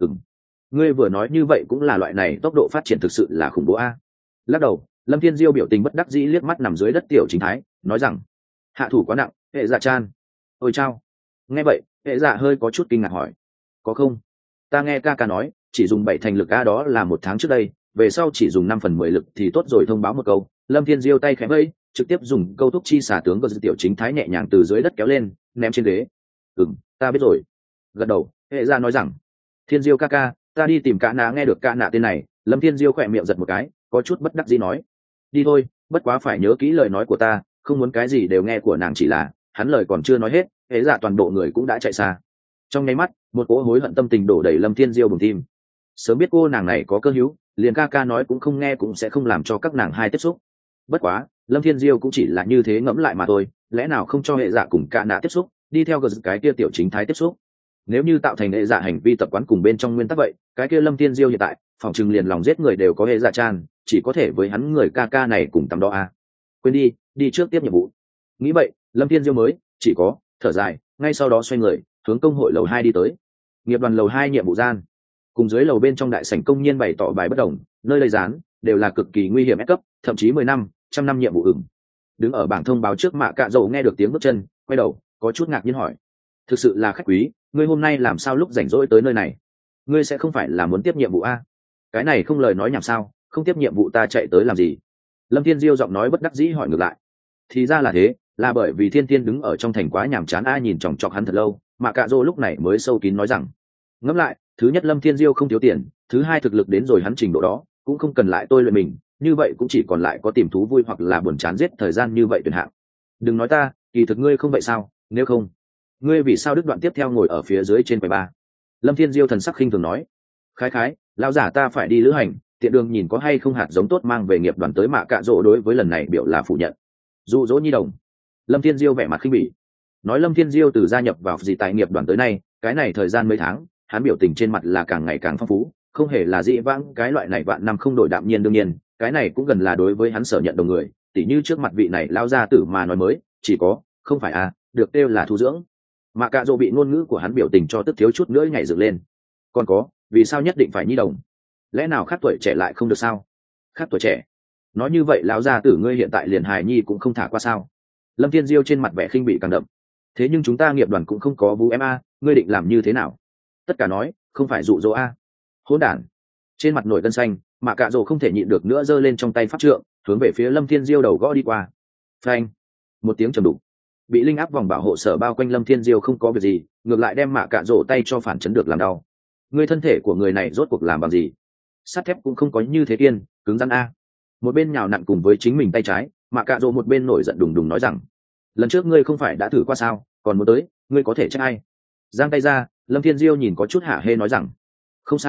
Ngươi vừa nói như vậy cũng là loại này tốc độ phát triển thực sự là khủng bố a. Lắc đầu, Lâm Thiên Diêu biểu tình bất đắc dĩ liếc mắt nằm dưới đất tiểu chính thái, nói rằng: hạ thủ quá nặng, hệ dạ chan. Ôi chao. Nghe vậy, hệ dạ hơi có chút kinh ngạc hỏi: có không? Ta nghe ca ca nói, chỉ dùng 7 thành lực a, đó là 1 tháng trước đây, về sau chỉ dùng 5/10 lực thì tốt rồi. Thông báo một câu, Lâm Thiên Diêu tay khẽ vẫy, trực tiếp dùng câu thúc chi xả tướng của tiểu chính thái nhẹ nhàng từ dưới đất kéo lên, ném trên ghế. Ta biết rồi. Gật đầu, hệ dạ nói rằng: Thiên Diêu ca ca, ta đi tìm cả nạ. Nghe được cả nạ tên này, Lâm Thiên Diêu khỏe miệng giật một cái, có chút bất đắc dĩ nói: đi thôi, bất quá phải nhớ kỹ lời nói của ta, không muốn cái gì đều nghe của nàng. Chỉ là hắn lời còn chưa nói hết, hệ dạ toàn bộ người cũng đã chạy xa. Trong nháy mắt, một cỗ hối hận tâm tình đổ đầy Lâm Thiên Diêu bùng tim. Sớm biết cô nàng này có cơ hữu, liền ca ca nói cũng không nghe, cũng sẽ không làm cho các nàng hai tiếp xúc. Bất quá, Lâm Thiên Diêu cũng chỉ là như thế ngẫm lại mà thôi, lẽ nào không cho hệ dạ cùng cả nạ tiếp xúc, đi theo cái kia tiểu chính thái tiếp xúc. Nếu như tạo thành hệ dạ hành vi tập quán cùng bên trong nguyên tắc vậy, cái kia Lâm Thiên Diêu hiện tại phòng trừng liền lòng giết người đều có hệ dạ chan, chỉ có thể với hắn người ca ca này cùng tắm đó a. Quên đi, đi trước tiếp nhiệm vụ. Nghĩ vậy, Lâm Thiên Diêu mới chỉ có thở dài, ngay sau đó xoay người hướng công hội lầu 2 đi tới. Nghiệp đoàn lầu 2 nhiệm vụ gian, cùng dưới lầu bên trong đại sảnh công nhân bày tỏ bài bất đồng, nơi đây dán đều là cực kỳ nguy hiểm ép cấp, thậm chí 10 năm, 100 năm nhiệm vụ ửng. Đứng ở bảng thông báo trước Mạ Cạ Dầu nghe được tiếng bước chân, quay đầu, có chút ngạc nhiên hỏi: thực sự là khách quý, ngươi hôm nay làm sao lúc rảnh rỗi tới nơi này? Ngươi sẽ không phải là muốn tiếp nhiệm vụ a? Cái này không lời nói nhảm sao, không tiếp nhiệm vụ ta chạy tới làm gì? Lâm Thiên Diêu giọng nói bất đắc dĩ hỏi ngược lại. Thì ra là thế, là bởi vì Thiên Tiên đứng ở trong thành quá nhàm chán. Ai nhìn chòng chọc hắn thật lâu, Mạ Cạ Dầu lúc này mới sâu kín nói rằng: ngẫm lại, thứ nhất Lâm Thiên Diêu không thiếu tiền, thứ hai thực lực đến rồi hắn trình độ đó, cũng không cần lại tôi luyện mình, như vậy cũng chỉ còn lại có tìm thú vui hoặc là buồn chán giết thời gian như vậy tuyệt hạng. Đừng nói ta, kỳ thực ngươi không vậy sao? Nếu không, ngươi vì sao đứt đoạn tiếp theo ngồi ở phía dưới trên quầy ba? Lâm Thiên Diêu thần sắc khinh thường nói: khái lão giả, ta phải đi lữ hành, tiện đường nhìn có hay không hạt giống tốt mang về nghiệp đoàn tới. Mạ Cạ Dỗ đối với lần này biểu là phủ nhận. Dụ dỗ nhi đồng. Lâm Thiên Diêu vẻ mặt khinh bỉ nói: Lâm Thiên Diêu từ gia nhập vào gì tại nghiệp đoàn tới nay, cái này thời gian mấy tháng, hắn biểu tình trên mặt là càng ngày càng phong phú, không hề là dĩ vãng cái loại này vạn năm không đổi đạm nhiên. Đương nhiên, cái này cũng gần là đối với hắn sở nhận đồng người, tỉ như trước mặt vị này lao gia tử mà nói mới chỉ có không phải à, được kêu là thu dưỡng. Mạ Cạ Dỗ bị ngôn ngữ của hắn biểu tình cho tức thiếu chút nữa nhảy dựng lên. Còn có, vì sao nhất định phải nhi đồng? Lẽ nào khác tuổi trẻ lại không được sao? Khác tuổi trẻ? Nói như vậy lão gia tử ngươi hiện tại liền hài nhi cũng không thả qua sao? Lâm Thiên Diêu trên mặt vẻ khinh bỉ càng đậm. Thế nhưng chúng ta nghiệp đoàn cũng không có vũ em a, ngươi định làm như thế nào? Tất cả nói không phải dụ dỗ a. Hỗn đản. Trên mặt nổi gân xanh, Mạ Cạ Dỗ không thể nhịn được nữa giơ lên trong tay pháp trượng, hướng về phía Lâm Thiên Diêu đầu gõ đi qua. Phanh. Một tiếng trầm đục. Bị linh áp vòng bảo hộ sở bao quanh Lâm Thiên Diêu không có việc gì, ngược lại đem Mạ Cạ Dỗ tay cho phản chấn được làm đau. Ngươi thân thể của người này rốt cuộc làm bằng gì? Sắt thép cũng không có như thế kiên, cứng rắn a. Một bên nhào nặn cùng với chính mình tay trái, Mạ Cạ Dỗ một bên nổi giận đùng đùng nói rằng: lần trước ngươi không phải đã thử qua sao, còn muốn tới, ngươi có thể trách ai? Giang tay ra, Lâm Thiên Diêu nhìn có chút hả hê nói rằng: không sai,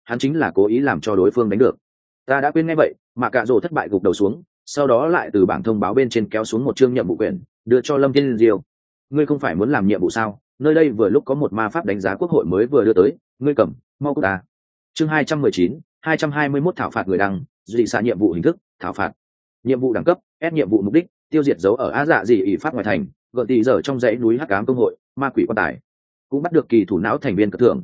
hắn chính là cố ý làm cho đối phương đánh được. Ta đã quên nghe vậy, mà cạ rồ thất bại gục đầu xuống, sau đó lại từ bảng thông báo bên trên kéo xuống một chương nhiệm vụ quyển đưa cho Lâm Thiên Diêu. Ngươi không phải muốn làm nhiệm vụ sao? Nơi đây vừa lúc có một ma pháp đánh giá quốc hội mới vừa đưa tới, ngươi cầm, mau cút ta. Chương 219, 221 thảo phạt người đăng, dị xạ nhiệm vụ hình thức, thảo phạt. Nhiệm vụ đẳng cấp, S nhiệm vụ mục đích, tiêu diệt dấu ở Á Dạ dị ỷ pháp ngoài thành, gợi tỷ giờ trong dãy núi Hắc Ám công hội, ma quỷ quan tài. Cũng bắt được kỳ thủ não thành viên cất thưởng,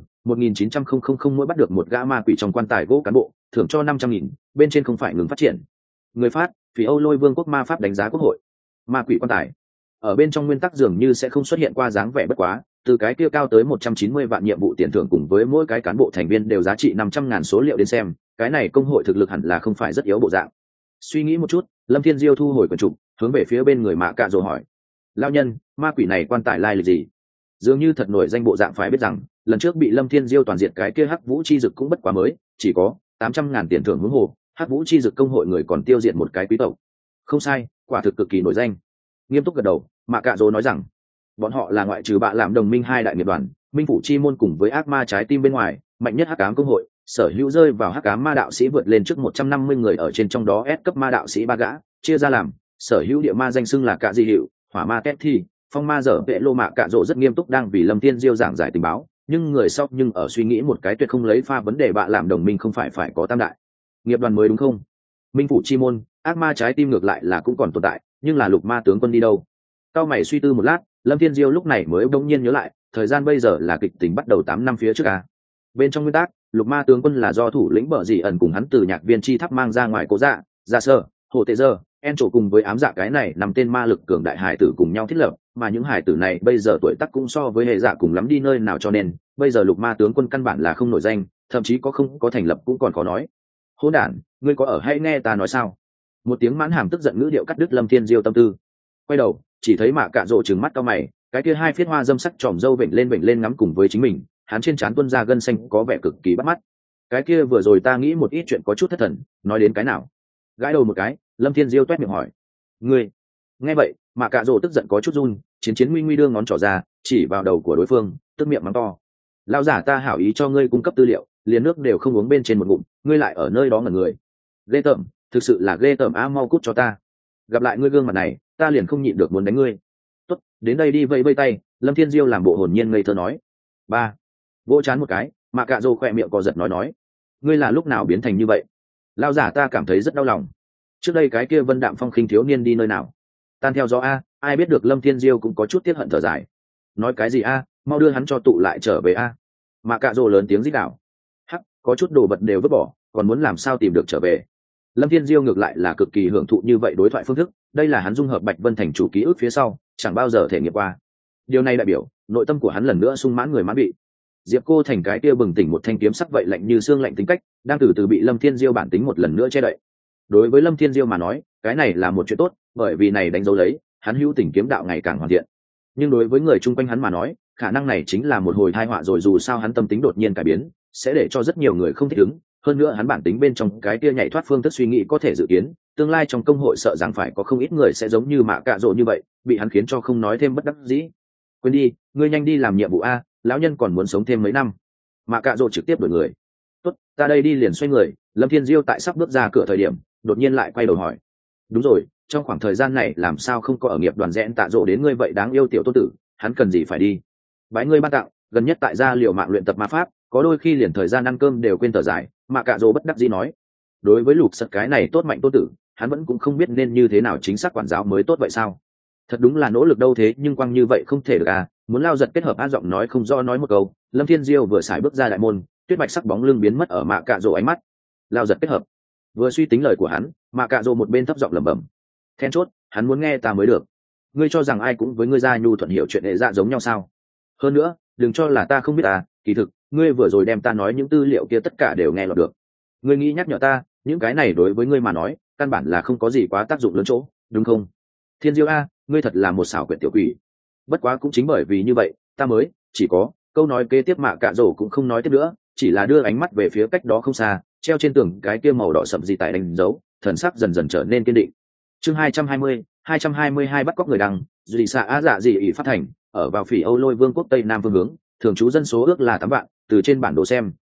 1.900 mỗi bắt được một gã ma quỷ trong quan tài gỗ cán bộ, thưởng cho 500.000, bên trên không phải ngừng phát triển. Người phát, Phỉ Âu Lôi Vương quốc ma pháp đánh giá quốc hội. Ma quỷ quan tài. Ở bên trong nguyên tắc dường như sẽ không xuất hiện qua dáng vẻ bất quá, từ cái kia cao tới 190 vạn nhiệm vụ tiền thưởng cùng với mỗi cái cán bộ thành viên đều giá trị 500.000 số liệu đến xem, cái này công hội thực lực hẳn là không phải rất yếu bộ dạng. Suy nghĩ một chút, Lâm Thiên Diêu thu hồi quyển trục, hướng về phía bên người Mạ Cạ Dỗ hỏi: "Lão nhân, ma quỷ này quan tài lai lịch gì?" Dường như thật nổi danh bộ dạng phải biết rằng, lần trước bị Lâm Thiên Diêu toàn diện cái kia Hắc Vũ chi dực cũng bất quá mới, chỉ có 800.000 tiền thưởng huống hồ, Hắc Vũ chi dực công hội người còn tiêu diệt một cái quý tộc. Không sai, quả thực cực kỳ nổi danh. Nghiêm túc gật đầu, Mạ Cạ Dỗ nói rằng, bọn họ là ngoại trừ bạ làm đồng minh hai đại nghiệp đoàn, Minh phủ chi môn cùng với ác ma trái tim bên ngoài, mạnh nhất Hắc Ám công hội, sở hữu rơi vào Hắc Ám ma đạo sĩ vượt lên trước 150 người ở trên, trong đó S cấp ma đạo sĩ ba gã, chia ra làm, sở hữu địa ma danh xưng là Cạ Di Hiệu, Hỏa ma Kết Thi, Phong ma dở vệ lô. Mạ Cạ Dỗ rất nghiêm túc đang vì Lâm Thiên Diêu giảng giải tình báo, nhưng người sau nhưng ở suy nghĩ một cái tuyệt không lấy pha vấn đề bạ làm đồng minh không phải có tam đại nghiệp đoàn mới đúng không? Minh phủ chi môn, ác ma trái tim ngược lại là cũng còn tồn tại, nhưng là lục ma tướng quân đi đâu? Cao mày suy tư một lát, Lâm Thiên Diêu lúc này mới bỗng nhiên nhớ lại, thời gian bây giờ là kịch tính bắt đầu 8 năm phía trước à. Bên trong nguyên tắc, lục ma tướng quân là do thủ lĩnh Bở Dị ẩn cùng hắn từ nhạc viên chi tháp mang ra ngoài Cố Dạ, Dạ Sơ, Hồ Tệ Dơ, En Trổ cùng với ám dạ cái này nằm tên ma lực cường đại hải tử cùng nhau thiết lập, mà những hải tử này bây giờ tuổi tác cũng so với hệ dạ cùng lắm đi nơi nào, cho nên bây giờ lục ma tướng quân căn bản là không nổi danh, thậm chí không có thành lập cũng còn khó nói. Hỗn đản, ngươi có ở hay nghe ta nói sao? Một tiếng mãn hàm tức giận ngữ điệu cắt đứt Lâm Thiên Diêu tâm tư. Quay đầu, chỉ thấy Mạ Cạ Dỗ trừng mắt cao mày, cái kia hai phiết hoa dâm sắc tròm râu vểnh lên ngắm cùng với chính mình, hắn trên trán tuôn ra gân xanh có vẻ cực kỳ bắt mắt. Cái kia vừa rồi ta nghĩ một ít chuyện có chút thất thần, nói đến cái nào? Gãi đầu một cái, Lâm Thiên Diêu toét miệng hỏi: "Ngươi?" Nghe vậy, Mạ Cạ Dỗ tức giận có chút run, chiến nguy nguy đưa ngón trỏ ra, chỉ vào đầu của đối phương, tức miệng mắng to: "Lão giả ta hảo ý cho ngươi cung cấp tư liệu, liền nước đều không uống bên trên một ngụm, ngươi lại ở nơi đó ngẩn người. Ghê tởm, thực sự là ghê tởm á, mau cút cho ta. Gặp lại ngươi gương mặt này, ta liền không nhịn được muốn đánh ngươi." "Tốt, đến đây đi." Vây tay, Lâm Thiên Diêu làm bộ hồn nhiên ngây thơ nói. "Ba." Vỗ chán một cái, Mạ Cạ Dỗ khỏe miệng co giật nói: "Ngươi là lúc nào biến thành như vậy? Lão giả ta cảm thấy rất đau lòng. Trước đây cái kia vân đạm phong khinh thiếu niên đi nơi nào? Tan theo gió a." Ai biết được Lâm Thiên Diêu cũng có chút tiếc hận thở dài. "Nói cái gì a, mau đưa hắn cho tụ lại trở về a." Mạ Cạ Dỗ lớn tiếng rít gào. "Hắc, có chút đồ vật đều vứt bỏ, còn muốn làm sao tìm được trở về?" Lâm Thiên Diêu ngược lại là cực kỳ hưởng thụ như vậy đối thoại phương thức, đây là hắn dung hợp Bạch Vân thành chủ ký ức phía sau chẳng bao giờ thể nghiệm qua. Điều này đại biểu nội tâm của hắn lần nữa sung mãn người mãn bị. Diệp Cô Thành cái kia bừng tỉnh một thanh kiếm sắc vậy lạnh như xương lạnh tính cách, đang từ từ bị Lâm Thiên Diêu bản tính một lần nữa che đậy. Đối với Lâm Thiên Diêu mà nói, cái này là một chuyện tốt, bởi vì này đánh dấu lấy hắn hữu tình kiếm đạo ngày càng hoàn thiện. Nhưng đối với người chung quanh hắn mà nói, khả năng này chính là một hồi tai họa rồi, dù sao hắn tâm tính đột nhiên cải biến, sẽ để cho rất nhiều người không thích ứng. Hơn nữa hắn bản tính bên trong cái kia nhảy thoát phương thức suy nghĩ có thể dự kiến, tương lai trong công hội sợ rằng phải có không ít người sẽ giống như Mạ Cạ Dỗ như vậy, bị hắn khiến cho không nói thêm bất đắc dĩ. "Quên đi, ngươi nhanh đi làm nhiệm vụ a, lão nhân còn muốn sống thêm mấy năm." Mạ Cạ Dỗ trực tiếp đuổi người. "Tốt, ta đây đi." Liền xoay người, Lâm Thiên Diêu tại sắp bước ra cửa thời điểm, đột nhiên lại quay đầu hỏi: "Đúng rồi, trong khoảng thời gian này làm sao không có ở nghiệp đoàn rẽn tạ Dỗ đến ngươi vậy đáng yêu tiểu tôn tử, hắn cần gì phải đi? Bái ngươi ban tặng, gần nhất tại gia liệu mạng luyện tập ma pháp, có đôi khi liền thời gian ăn cơm đều quên thở dài." Mạ Cạ Dỗ bất đắc dĩ nói. Đối với lục sật cái này tốt mạnh tôn tử, hắn vẫn cũng không biết nên như thế nào chính xác quản giáo mới tốt vậy sao? Thật đúng là nỗ lực đâu, thế nhưng quăng như vậy không thể được à. Muốn lao giật kết hợp á, giọng nói không rõ nói một câu, Lâm Thiên Diêu vừa xài bước ra đại môn, tuyết bạch sắc bóng lưng biến mất ở Mạ Cạ Dỗ ánh mắt. Lao giật kết hợp. Vừa suy tính lời của hắn, Mạ Cạ Dỗ một bên thấp giọng lẩm bẩm. Then chốt, hắn muốn nghe ta mới được. Ngươi cho rằng ai cũng với ngươi gia nhu thuận hiểu chuyện hệ dạ giống nhau sao? Hơn nữa, đừng cho là ta không biết à, kỳ thực ngươi vừa rồi đem ta nói những tư liệu kia tất cả đều nghe lọt được. Ngươi nghĩ nhắc nhở ta, những cái này đối với ngươi mà nói căn bản là không có gì quá tác dụng lớn chỗ, đúng không? Thiên Diêu a, ngươi thật là một xảo quyệt tiểu quỷ. Bất quá cũng chính bởi vì như vậy, ta mới chỉ có câu nói kế tiếp. Mạ Cạ Dỗ cũng không nói tiếp nữa, chỉ là đưa ánh mắt về phía cách đó không xa, treo trên tường cái kia màu đỏ sậm gì tại đánh dấu, thần sắc dần dần trở nên kiên định. Chương 222 bắt cóc người đăng, dị xạ Á Dạ dị ỷ phát thành, ở vào Phỉ Âu Lôi Vương quốc Tây Nam phương hướng, thường trú dân số ước là 8 vạn, từ trên bản đồ xem,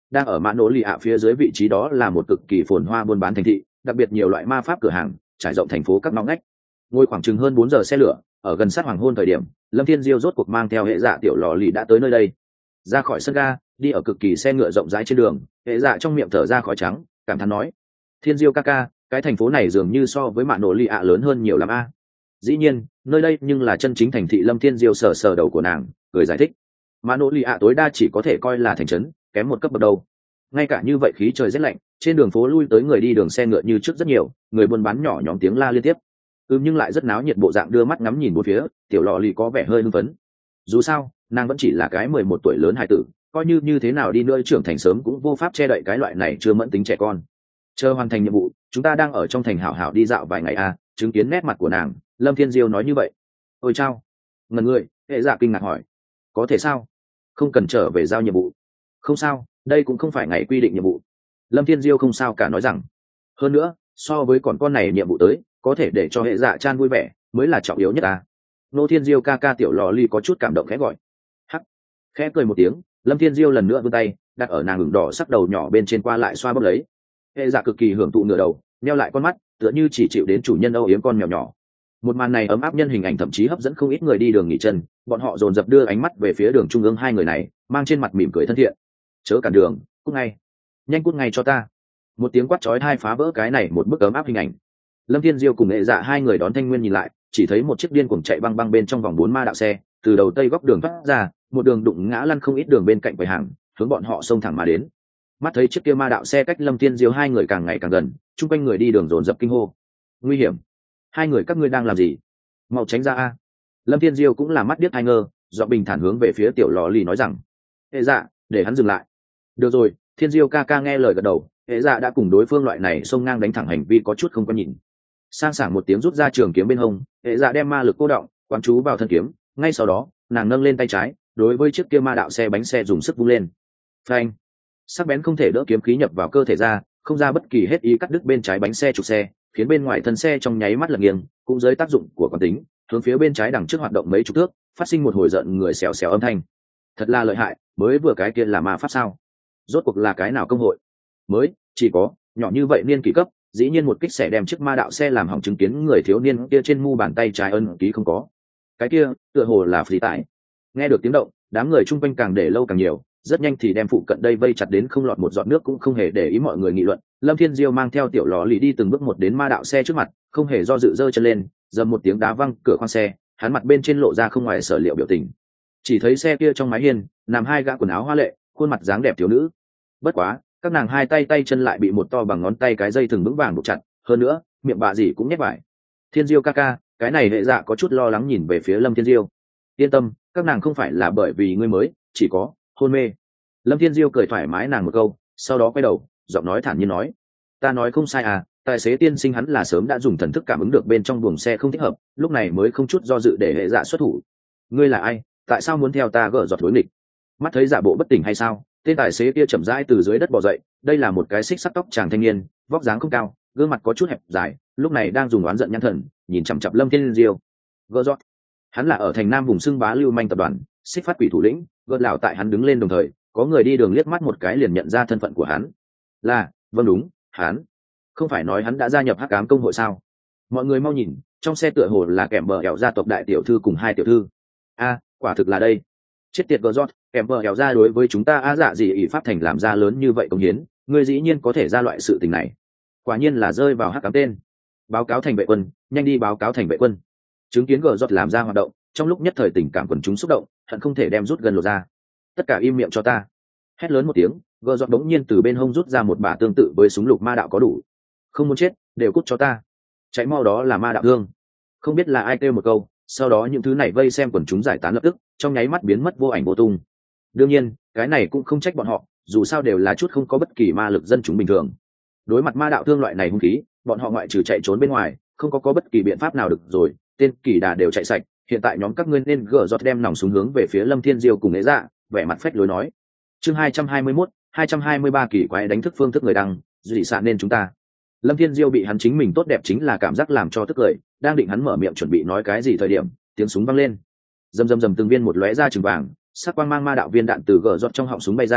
đang ở mã nỗ lì ạ phía dưới vị trí đó là một cực kỳ phồn hoa buôn bán thành thị, đặc biệt nhiều loại ma pháp cửa hàng trải rộng thành phố các ngõ ngách. Ngồi khoảng chừng hơn 4 giờ xe lửa, ở gần sát hoàng hôn thời điểm, Lâm Thiên Diêu rốt cuộc mang theo hệ dạ tiểu lò lì đã tới nơi đây. Ra khỏi sân ga, đi ở cực kỳ xe ngựa rộng rãi trên đường, hệ dạ trong miệng thở ra khói trắng, cảm thán nói: Thiên Diêu ca ca, cái thành phố này dường như so với mạ nổ lì ạ lớn hơn nhiều lắm a. Dĩ nhiên, nơi đây nhưng là chân chính thành thị. Lâm Thiên Diêu sờ sờ đầu của nàng, cười giải thích: mạ nổ lì ạ tối đa chỉ có thể coi là thành trấn, kém một cấp bậc đầu. Ngay cả như vậy khí trời rất lạnh, trên đường phố lui tới người đi đường xe ngựa như trước rất nhiều, người buôn bán nhỏ nhóm tiếng la liên tiếp. Nhưng lại rất náo nhiệt, bộ dạng đưa mắt ngắm nhìn bốn phía, tiểu lọ lì có vẻ hơi hưng phấn. Dù sao, nàng vẫn chỉ là cái 11 tuổi lớn hài tử, coi như thế nào đi nữa trưởng thành sớm cũng vô pháp che đậy cái loại này chưa mẫn tính trẻ con. Chờ hoàn thành nhiệm vụ, chúng ta đang ở trong thành hảo hảo đi dạo vài ngày a. Chứng kiến nét mặt của nàng, Lâm Thiên Diêu nói như vậy. Ôi chao, ngần người, hệ dạ kinh ngạc hỏi: có thể sao? Không cần trở về giao nhiệm vụ? Không sao, đây cũng không phải ngày quy định nhiệm vụ. Lâm Thiên Diêu không sao cả nói rằng. Hơn nữa, so với còn con này nhiệm vụ tới, có thể để cho hệ dạ chan vui vẻ mới là trọng yếu nhất ta. Nô Thiên Diêu ca ca tiểu lò ly có chút cảm động khẽ gọi. Hắc, khẽ cười một tiếng, Lâm Thiên Diêu lần nữa vươn tay đặt ở nàng ửng đỏ sắc đầu nhỏ bên trên qua lại xoa bóp lấy. Hệ dạ cực kỳ hưởng thụ ngửa đầu, neo lại con mắt, tựa như chỉ chịu đến chủ nhân âu yếm con mèo nhỏ. Một màn này ấm áp nhân hình ảnh thậm chí hấp dẫn không ít người đi đường nghỉ chân, bọn họ dồn dập đưa ánh mắt về phía đường trung ương hai người này, mang trên mặt mỉm cười thân thiện. Chớ cản đường, cút ngay, nhanh cút ngay cho ta. Một tiếng quát chói tai phá vỡ cái này một bức ấm áp hình ảnh. Lâm Thiên Diêu cùng Nghệ Dạ hai người đón Thanh Nguyên nhìn lại, chỉ thấy một chiếc điên cuồng chạy băng băng bên trong vòng 4 ma đạo xe, từ đầu tây góc đường phát ra, một đường đụng ngã lăn không ít đường bên cạnh quầy hàng, hướng bọn họ xông thẳng mà đến. Mắt thấy chiếc kia ma đạo xe cách Lâm Thiên Diêu hai người càng ngày càng gần, chung quanh người đi đường dồn dập kinh hô: nguy hiểm! Hai người các ngươi đang làm gì? Mau tránh ra a! Lâm Thiên Diêu cũng là mắt điếc hai ngơ, giọng bình thản hướng về phía tiểu lò lì nói rằng: hệ dạ, để hắn dừng lại. Được rồi. Thiên Diêu ca ca nghe lời gật đầu, hệ dạ đã cùng đối phương loại này xông ngang đánh thẳng hành vi có chút không có nhìn. Sang sảng một tiếng rút ra trường kiếm bên hông, hệ dạ đem ma lực cô động quán chú vào thân kiếm, ngay sau đó nàng nâng lên tay trái, đối với chiếc kia ma đạo xe bánh xe dùng sức vung lên. Phanh! Sắc bén không thể đỡ kiếm khí nhập vào cơ thể ra, không ra bất kỳ hết ý cắt đứt bên trái bánh xe trục xe, khiến bên ngoài thân xe trong nháy mắt lật nghiêng, cũng dưới tác dụng của quán tính, hướng phía bên trái đằng trước hoạt động mấy chục thước, phát sinh một hồi giận người xèo xèo âm thanh. Thật là lợi hại, mới vừa cái kia là ma pháp sao? Rốt cuộc là cái nào công hội? Mới, chỉ có nhỏ như vậy niên kỷ cấp, dĩ nhiên một kích sẽ đem chiếc ma đạo xe làm hỏng, chứng kiến người thiếu niên kia trên mu bàn tay trái ân ký không có. Cái kia, tựa hồ là phí tải. Nghe được tiếng động, đám người chung quanh càng để lâu càng nhiều, rất nhanh thì đem phụ cận đây vây chặt đến không lọt một giọt nước, cũng không hề để ý mọi người nghị luận. Lâm Thiên Diêu mang theo tiểu lò lì đi từng bước một đến ma đạo xe trước mặt, không hề do dự giơ chân lên, dầm một tiếng đá văng cửa khoang xe, hắn mặt bên trên lộ ra không ngoài sở liệu biểu tình. Chỉ thấy xe kia trong mái hiên nằm hai gã quần áo hoa lệ, khuôn mặt dáng đẹp thiếu nữ. Bất quá, các nàng hai tay chân lại bị một to bằng ngón tay cái dây thừng vững vàng buộc chặt, hơn nữa miệng bà gì cũng nhét vải. Thiên Diêu ca ca, cái này hệ dạ có chút lo lắng nhìn về phía Lâm Thiên Diêu. Yên tâm, các nàng không phải là bởi vì ngươi mới chỉ có hôn mê. Lâm Thiên Diêu cười thoải mái nàng một câu, sau đó quay đầu, giọng nói thản nhiên nói: ta nói không sai à, tài xế tiên sinh hắn là sớm đã dùng thần thức cảm ứng được bên trong buồng xe không thích hợp, lúc này mới không chút do dự để hệ dạ xuất thủ. Ngươi là ai, tại sao muốn theo ta gỡ giọt thối nghịch? Mắt thấy giả bộ bất tỉnh hay sao? Tên tài xế kia chậm rãi từ dưới đất bò dậy, đây là một cái xích sắt tóc chàng thanh niên, vóc dáng không cao, gương mặt có chút hẹp dài, lúc này đang dùng oán giận nhãn thần nhìn chằm chằm Lâm Thiên Diêu. Gỡ giọt, hắn là ở thành Nam vùng xưng bá lưu manh tập đoàn, xích phát quỷ thủ lĩnh. Gỡ lão tại hắn đứng lên đồng thời, có người đi đường liếc mắt một cái liền nhận ra thân phận của hắn. Là, vâng đúng, hắn. Không phải nói hắn đã gia nhập Hắc Ám công hội sao? Mọi người mau nhìn, trong xe tựa hồ là kèm bờ ẻo gia tộc đại tiểu thư cùng hai tiểu thư. A, quả thực là đây. Chết tiệt gờ giọt, kèm bờ ẻo ra đối với chúng ta á dạ gì ỷ pháp thành làm ra lớn như vậy công hiến, ngươi dĩ nhiên có thể ra loại sự tình này. Quả nhiên là rơi vào Hắc Ám tên. Báo cáo thành vệ quân, nhanh đi báo cáo thành vệ quân. Chứng kiến gờ giọt làm ra hoạt động, trong lúc nhất thời tình cảm quần chúng xúc động, hận không thể đem rút gần lột ra. Tất cả im miệng cho ta! Hét lớn một tiếng, gờ giọt đống nhiên từ bên hông rút ra một bả tương tự với súng lục ma đạo có đủ. Không muốn chết, đều cút cho ta! Chạy mau, đó là ma đạo thương! Không biết là ai kêu một câu, sau đó những thứ này vây xem quần chúng giải tán lập tức, trong nháy mắt biến mất vô ảnh vô tung. Đương nhiên, cái này cũng không trách bọn họ, dù sao đều là chút không có bất kỳ ma lực dân chúng bình thường. Đối mặt ma đạo thương loại này hung khí, bọn họ ngoại trừ chạy trốn bên ngoài, không có bất kỳ biện pháp nào được rồi. Tên kỳ đà đều chạy sạch, hiện tại nhóm các ngươi nên gỡ giọt đem nòng súng hướng về phía Lâm Thiên Diêu cùng Nghệ Dạ, vẻ mặt phách lối nói. Chương 221, 223 kỳ quái đánh thức phương thức người đăng, dị xạ nên chúng ta. Lâm Thiên Diêu bị hắn chính mình tốt đẹp chính là cảm giác làm cho tức cười, đang định hắn mở miệng chuẩn bị nói cái gì thời điểm, tiếng súng vang lên. Rầm rầm rầm từng viên một lóe ra chừng vàng, sắc quang mang ma đạo viên đạn từ gỡ giọt trong họng súng bay ra,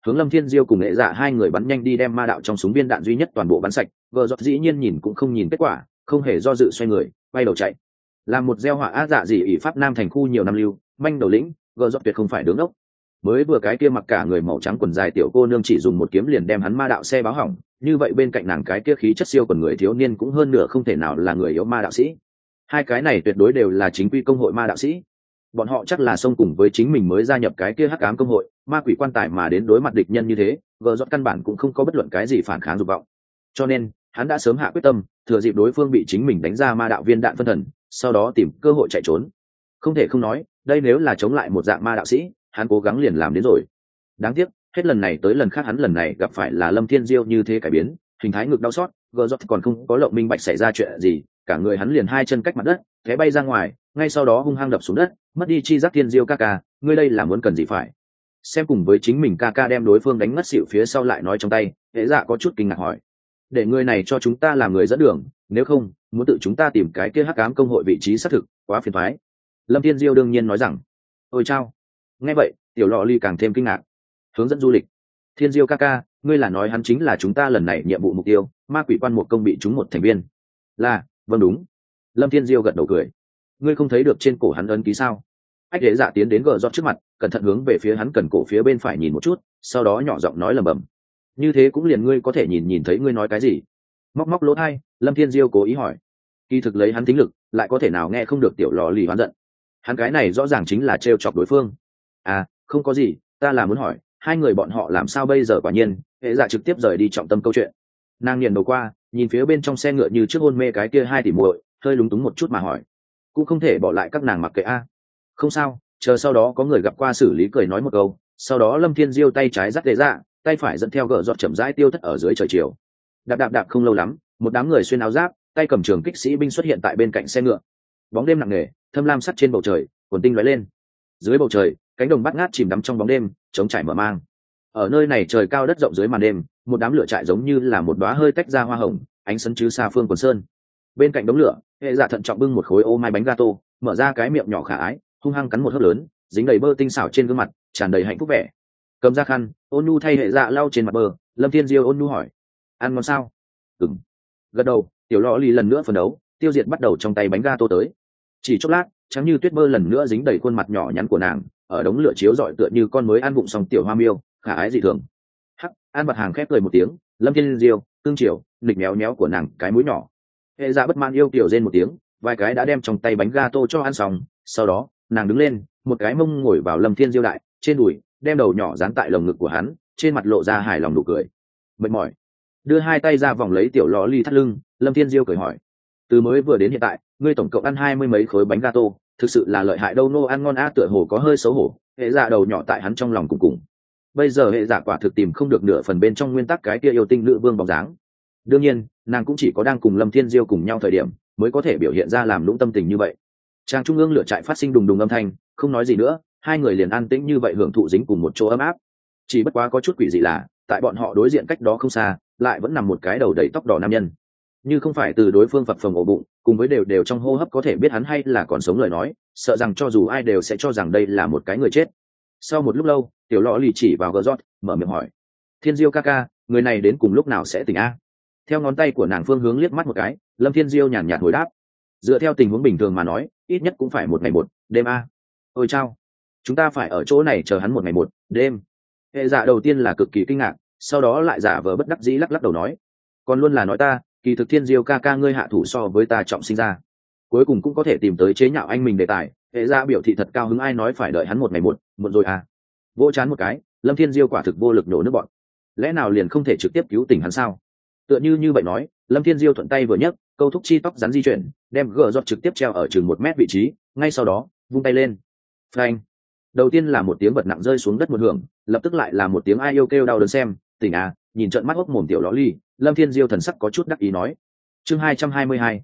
hướng Lâm Thiên Diêu cùng Nghệ Dạ hai người bắn nhanh đi, đem ma đạo trong súng viên đạn duy nhất toàn bộ bắn sạch. Gờ giọt dĩ nhiên nhìn cũng không nhìn kết quả, không hề do dự xoay người quay đầu chạy. Làm một gieo họa á dạ gì ỷ pháp nam thành khu nhiều năm lưu manh đầu lĩnh, Gờ giọt tuyệt không phải đứng ốc. Mới vừa cái kia mặc cả người màu trắng quần dài tiểu cô nương chỉ dùng một kiếm liền đem hắn ma đạo xe báo hỏng, như vậy bên cạnh nàng cái kia khí chất siêu quần người thiếu niên cũng hơn nửa không thể nào là người yếu ma đạo sĩ. Hai cái này tuyệt đối đều là chính quy công hội ma đạo sĩ. Bọn họ chắc là xông cùng với chính mình mới gia nhập cái kia hắc ám công hội ma quỷ quan tài mà đến đối mặt địch nhân như thế. Gờ giọt căn bản cũng không có bất luận cái gì phản kháng dục vọng, cho nên hắn đã sớm hạ quyết tâm thừa dịp đối phương bị chính mình đánh ra ma đạo viên đạn phân thần, sau đó tìm cơ hội chạy trốn. Không thể không nói, đây nếu là chống lại một dạng ma đạo sĩ, hắn cố gắng liền làm đến rồi. Đáng tiếc hết lần này tới lần khác hắn lần này gặp phải là Lâm Thiên Diêu như thế cải biến, hình thái ngực đau xót. Gờ giọt còn không có lộng minh bạch xảy ra chuyện gì, cả người hắn liền hai chân cách mặt đất té bay ra ngoài, ngay sau đó hung hăng đập xuống đất, mất đi chi giác. Thiên Diêu ca ca, ngươi đây là muốn cần gì phải? Xem cùng với chính mình ca ca đem đối phương đánh ngất xỉu phía sau lại nói trong tay, Hệ Dạ có chút kinh ngạc hỏi: để người này cho chúng ta làm người dẫn đường, nếu không muốn tự chúng ta tìm cái kia hắc ám công hội vị trí xác thực quá phiền toái. Lâm Thiên Diêu đương nhiên nói rằng: ôi chao. Nghe vậy tiểu lọ ly càng thêm kinh ngạc. Hướng dẫn du lịch? Thiên Diêu ca ca, ngươi là nói hắn chính là chúng ta lần này nhiệm vụ mục tiêu, ma quỷ quan một công bị chúng một thành viên? Là, vâng đúng. Lâm Thiên Diêu gật đầu cười. Ngươi không thấy được trên cổ hắn ấn ký sao? Ách Hệ Dạ tiến đến Gờ giọt trước mặt, cẩn thận hướng về phía hắn cần cổ phía bên phải nhìn một chút, sau đó nhỏ giọng nói lẩm bẩm: như thế cũng liền ngươi có thể nhìn thấy ngươi nói cái gì? Móc móc lỗ tai, Lâm Thiên Diêu cố ý hỏi. Kỳ thực lấy hắn tính lực, lại có thể nào nghe không được tiểu lò lì hoán giận. Hắn cái này rõ ràng chính là trêu chọc đối phương. À, không có gì, ta là muốn hỏi, hai người bọn họ làm sao bây giờ? Quả nhiên, Hệ Dạ trực tiếp rời đi trọng tâm câu chuyện. Nàng nghiền đầu qua, nhìn phía bên trong xe ngựa như trước hôn mê cái kia hai tỷ muội, hơi lúng túng một chút mà hỏi: cũng không thể bỏ lại các nàng mặc kệ a? Không sao, chờ sau đó có người gặp qua xử lý, cười nói một câu. Sau đó Lâm Thiên Diêu tay trái dắt Hệ Dạ, tay phải dẫn theo Gờ giọt chậm rãi tiêu thất ở dưới trời chiều. Đạp đạp đạp không lâu lắm, một đám người xuyên áo giáp, tay cầm trường kích sĩ binh xuất hiện tại bên cạnh xe ngựa. Bóng đêm nặng nề, thâm lam sắt trên bầu trời, quần tinh lóe lên. Dưới bầu trời, cánh đồng bát ngát chìm đắm trong bóng đêm, trống trải mở mang. Ở nơi này trời cao đất rộng dưới màn đêm, một đám lửa trại giống như là một đóa hơi tách ra hoa hồng, ánh sấn chứ xa phương quần sơn. Bên cạnh đống lửa, Hệ Dạ thận trọng bưng một khối ô mai bánh gato, mở ra cái miệng nhỏ khả ái, hung hăng cắn một hớp lớn, dính đầy bơ tinh xảo trên gương mặt, tràn đầy hạnh phúc vẻ. Cầm ra khăn, ôn nhu thay Hệ Dạ lau trên mặt bơ. Lâm Thiên Diêu ôn nhu hỏi: ăn ngon sao? Ừm. Gật đầu, tiểu lọ lì lần nữa phấn đấu, tiêu diệt bắt đầu trong tay bánh gato tới. Chỉ chốc lát, trắng như tuyết bơ lần nữa dính đầy khuôn mặt nhỏ nhắn của nàng, ở đống lửa chiếu rọi tựa như con mới ăn vụng xong tiểu hoa miêu, khả ái dị thường. Hắc, An Bạt Hàng khép cười một tiếng. Lâm Thiên Diêu tương chiều nịch méo méo của nàng cái mũi nhỏ. Hệ Dạ bất mãn yêu kiểu rên một tiếng, vài cái đã đem trong tay bánh gato cho ăn xong. Sau đó nàng đứng lên, một cái mông ngồi vào Lâm Thiên Diêu đại trên đùi, đem đầu nhỏ dán tại lồng ngực của hắn, trên mặt lộ ra hài lòng nụ cười. Mệt mỏi, đưa hai tay ra vòng lấy tiểu lọ ly thắt lưng. Lâm Thiên Diêu cười hỏi: từ mới vừa đến hiện tại, ngươi tổng cộng ăn 20 mấy khối bánh gato, thực sự là lợi hại đâu. Nô ăn ngon á. Tựa hồ có hơi xấu hổ, Hệ Dạ đầu nhỏ tại hắn trong lòng cùng cùng. Bây giờ Hệ Dạ quả thực tìm không được nửa phần bên trong nguyên tắc cái kia yêu tinh nữ vương bóng dáng. Đương nhiên nàng cũng chỉ có đang cùng Lâm Thiên Diêu cùng nhau thời điểm mới có thể biểu hiện ra làm lũng tâm tình như vậy. Trang trung ương lửa trại phát sinh đùng đùng âm thanh, không nói gì nữa, hai người liền an tĩnh như vậy hưởng thụ dính cùng một chỗ ấm áp. Chỉ bất quá có chút quỷ dị là, tại bọn họ đối diện cách đó không xa, lại vẫn nằm một cái đầu đầy tóc đỏ nam nhân. Như không phải từ đối phương phập phồng ổ bụng, cùng với đều trong hô hấp có thể biết hắn hay là còn sống lời nói, sợ rằng cho dù ai đều sẽ cho rằng đây là một cái người chết. Sau một lúc lâu, tiểu lọ lì chỉ vào Gờ giọt, mở miệng hỏi: Thiên Diêu ca ca, người này đến cùng lúc nào sẽ tỉnh a? Theo ngón tay của nàng phương hướng liếc mắt một cái, Lâm Thiên Diêu nhàn nhạt hồi đáp: dựa theo tình huống bình thường mà nói, ít nhất cũng phải một ngày một đêm a. Ôi chao, chúng ta phải ở chỗ này chờ hắn một ngày một đêm? Hệ Dạ đầu tiên là cực kỳ kinh ngạc, sau đó lại giả vờ bất đắc dĩ lắc lắc đầu nói: còn luôn là nói ta, kỳ thực Thiên Diêu ca ca ngươi hạ thủ so với ta trọng sinh ra. Cuối cùng cũng có thể tìm tới chế nhạo anh mình đề tài. Hệ Dạ biểu thị thật cao hứng, ai nói phải đợi hắn một ngày một muộn rồi à? Vỗ chán một cái, Lâm Thiên Diêu quả thực vô lực nổ nước bọn. Lẽ nào liền không thể trực tiếp cứu tỉnh hắn sao? Tựa như vậy nói, Lâm Thiên Diêu thuận tay vừa nhấc, câu thúc chi tóc rắn di chuyển, đem Gờ giọt trực tiếp treo ở chừng 1 mét vị trí, ngay sau đó vung tay lên. Phanh! Đầu tiên là một tiếng vật nặng rơi xuống đất một hưởng, lập tức lại là một tiếng ai yêu kêu đau đớn. Xem tỉnh à? Nhìn trận mắt hốc mồm tiểu ló ly, Lâm Thiên Diêu thần sắc có chút đắc ý nói. Chương 222,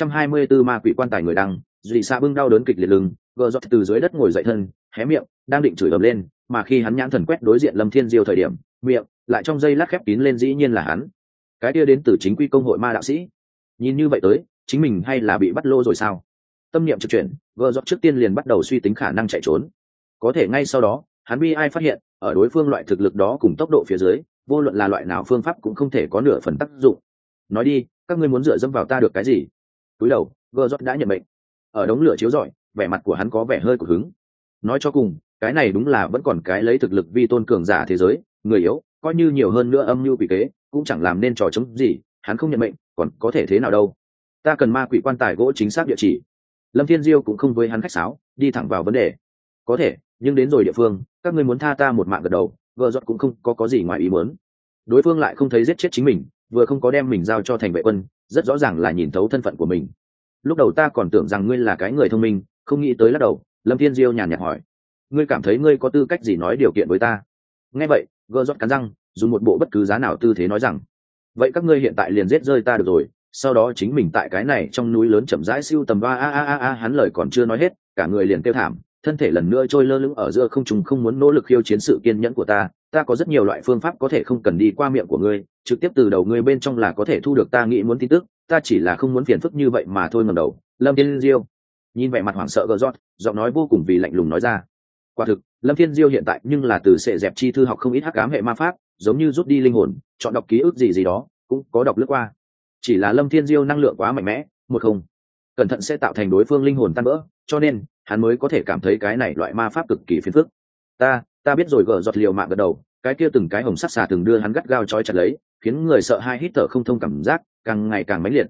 224 ma quỷ quan tài người đăng. Dì Sa bưng đau đớn kịch liệt lưng, Gờ giọt từ dưới đất ngồi dậy thân, hé miệng, đang định chửi ầm lên, mà khi hắn nhãn thần quét đối diện Lâm Thiên Diêu thời điểm, miệng lại trong giây lát khép kín lên. Dĩ nhiên là hắn, cái kia đến từ chính quy công hội ma đạo sĩ. Nhìn như vậy tới, chính mình hay là bị bắt lô rồi sao? Tâm niệm trực chuyển, Gờ giọt trước tiên liền bắt đầu suy tính khả năng chạy trốn. Có thể ngay sau đó, hắn bi ai phát hiện, ở đối phương loại thực lực đó cùng tốc độ phía dưới, vô luận là loại nào phương pháp cũng không thể có nửa phần tác dụng. Nói đi, các ngươi muốn dựa dẫm vào ta được cái gì? Túi đầu, gờ rốt đã nhận mệnh. Ở đống lửa chiếu rọi, vẻ mặt của hắn có vẻ hơi cục hứng. Nói cho cùng, cái này đúng là vẫn còn cái lấy thực lực vi tôn cường giả thế giới, người yếu, coi như nhiều hơn nữa âm mưu quỷ kế, cũng chẳng làm nên trò chống gì, hắn không nhận mệnh, còn có thể thế nào đâu? Ta cần ma quỷ quan tài gỗ chính xác địa chỉ. Lâm Thiên Diêu cũng không với hắn khách sáo, đi thẳng vào vấn đề. Có thể, nhưng đến rồi địa phương, các ngươi muốn tha ta một mạng gật đầu, gờ rốt cũng không có gì ngoài ý muốn. Đối phương lại không thấy giết chết chính mình, vừa không có đem mình giao cho thành vệ quân, rất rõ ràng là nhìn thấu thân phận của mình. Lúc đầu ta còn tưởng rằng ngươi là cái người thông minh, không nghĩ tới lắc đầu. Lâm Thiên Diêu nhàn nhạt hỏi, ngươi cảm thấy ngươi có tư cách gì nói điều kiện với ta? Nghe vậy, gờ rốt cắn răng, dùng một bộ bất cứ giá nào tư thế nói rằng, vậy các ngươi hiện tại liền giết rơi ta được rồi, sau đó chính mình tại cái này trong núi lớn chậm rãi siêu tầm ba hắn lời còn chưa nói hết, cả người liền kêu thảm, thân thể lần nữa trôi lơ lửng ở giữa không trung, không muốn nỗ lực khiêu chiến sự kiên nhẫn của ta có rất nhiều loại phương pháp có thể không cần đi qua miệng của ngươi, trực tiếp từ đầu ngươi bên trong là có thể thu được ta nghĩ muốn tin tức, ta chỉ là không muốn phiền phức như vậy mà thôi. Ngẩng đầu, Lâm Thiên Diêu nhìn vẻ mặt hoảng sợ gờ rốt, giọng nói vô cùng vì lạnh lùng nói ra. Quả thực, Lâm Thiên Diêu hiện tại nhưng là từ sẽ dẹp chi thư học không ít hắc ám hệ ma pháp, giống như rút đi linh hồn, chọn đọc ký ức gì đó, cũng có đọc lướt qua. Chỉ là Lâm Thiên Diêu năng lượng quá mạnh mẽ, một không cẩn thận sẽ tạo thành đối phương linh hồn tan vỡ, cho nên hắn mới có thể cảm thấy cái này loại ma pháp cực kỳ phiền phức. Ta biết rồi, gờ giọt liều mạng gật đầu, cái kia từng cái hồng sắc xà từng đưa hắn gắt gao trói chặt lấy, khiến người sợ hai hít thở không thông, cảm giác càng ngày càng mãnh liệt.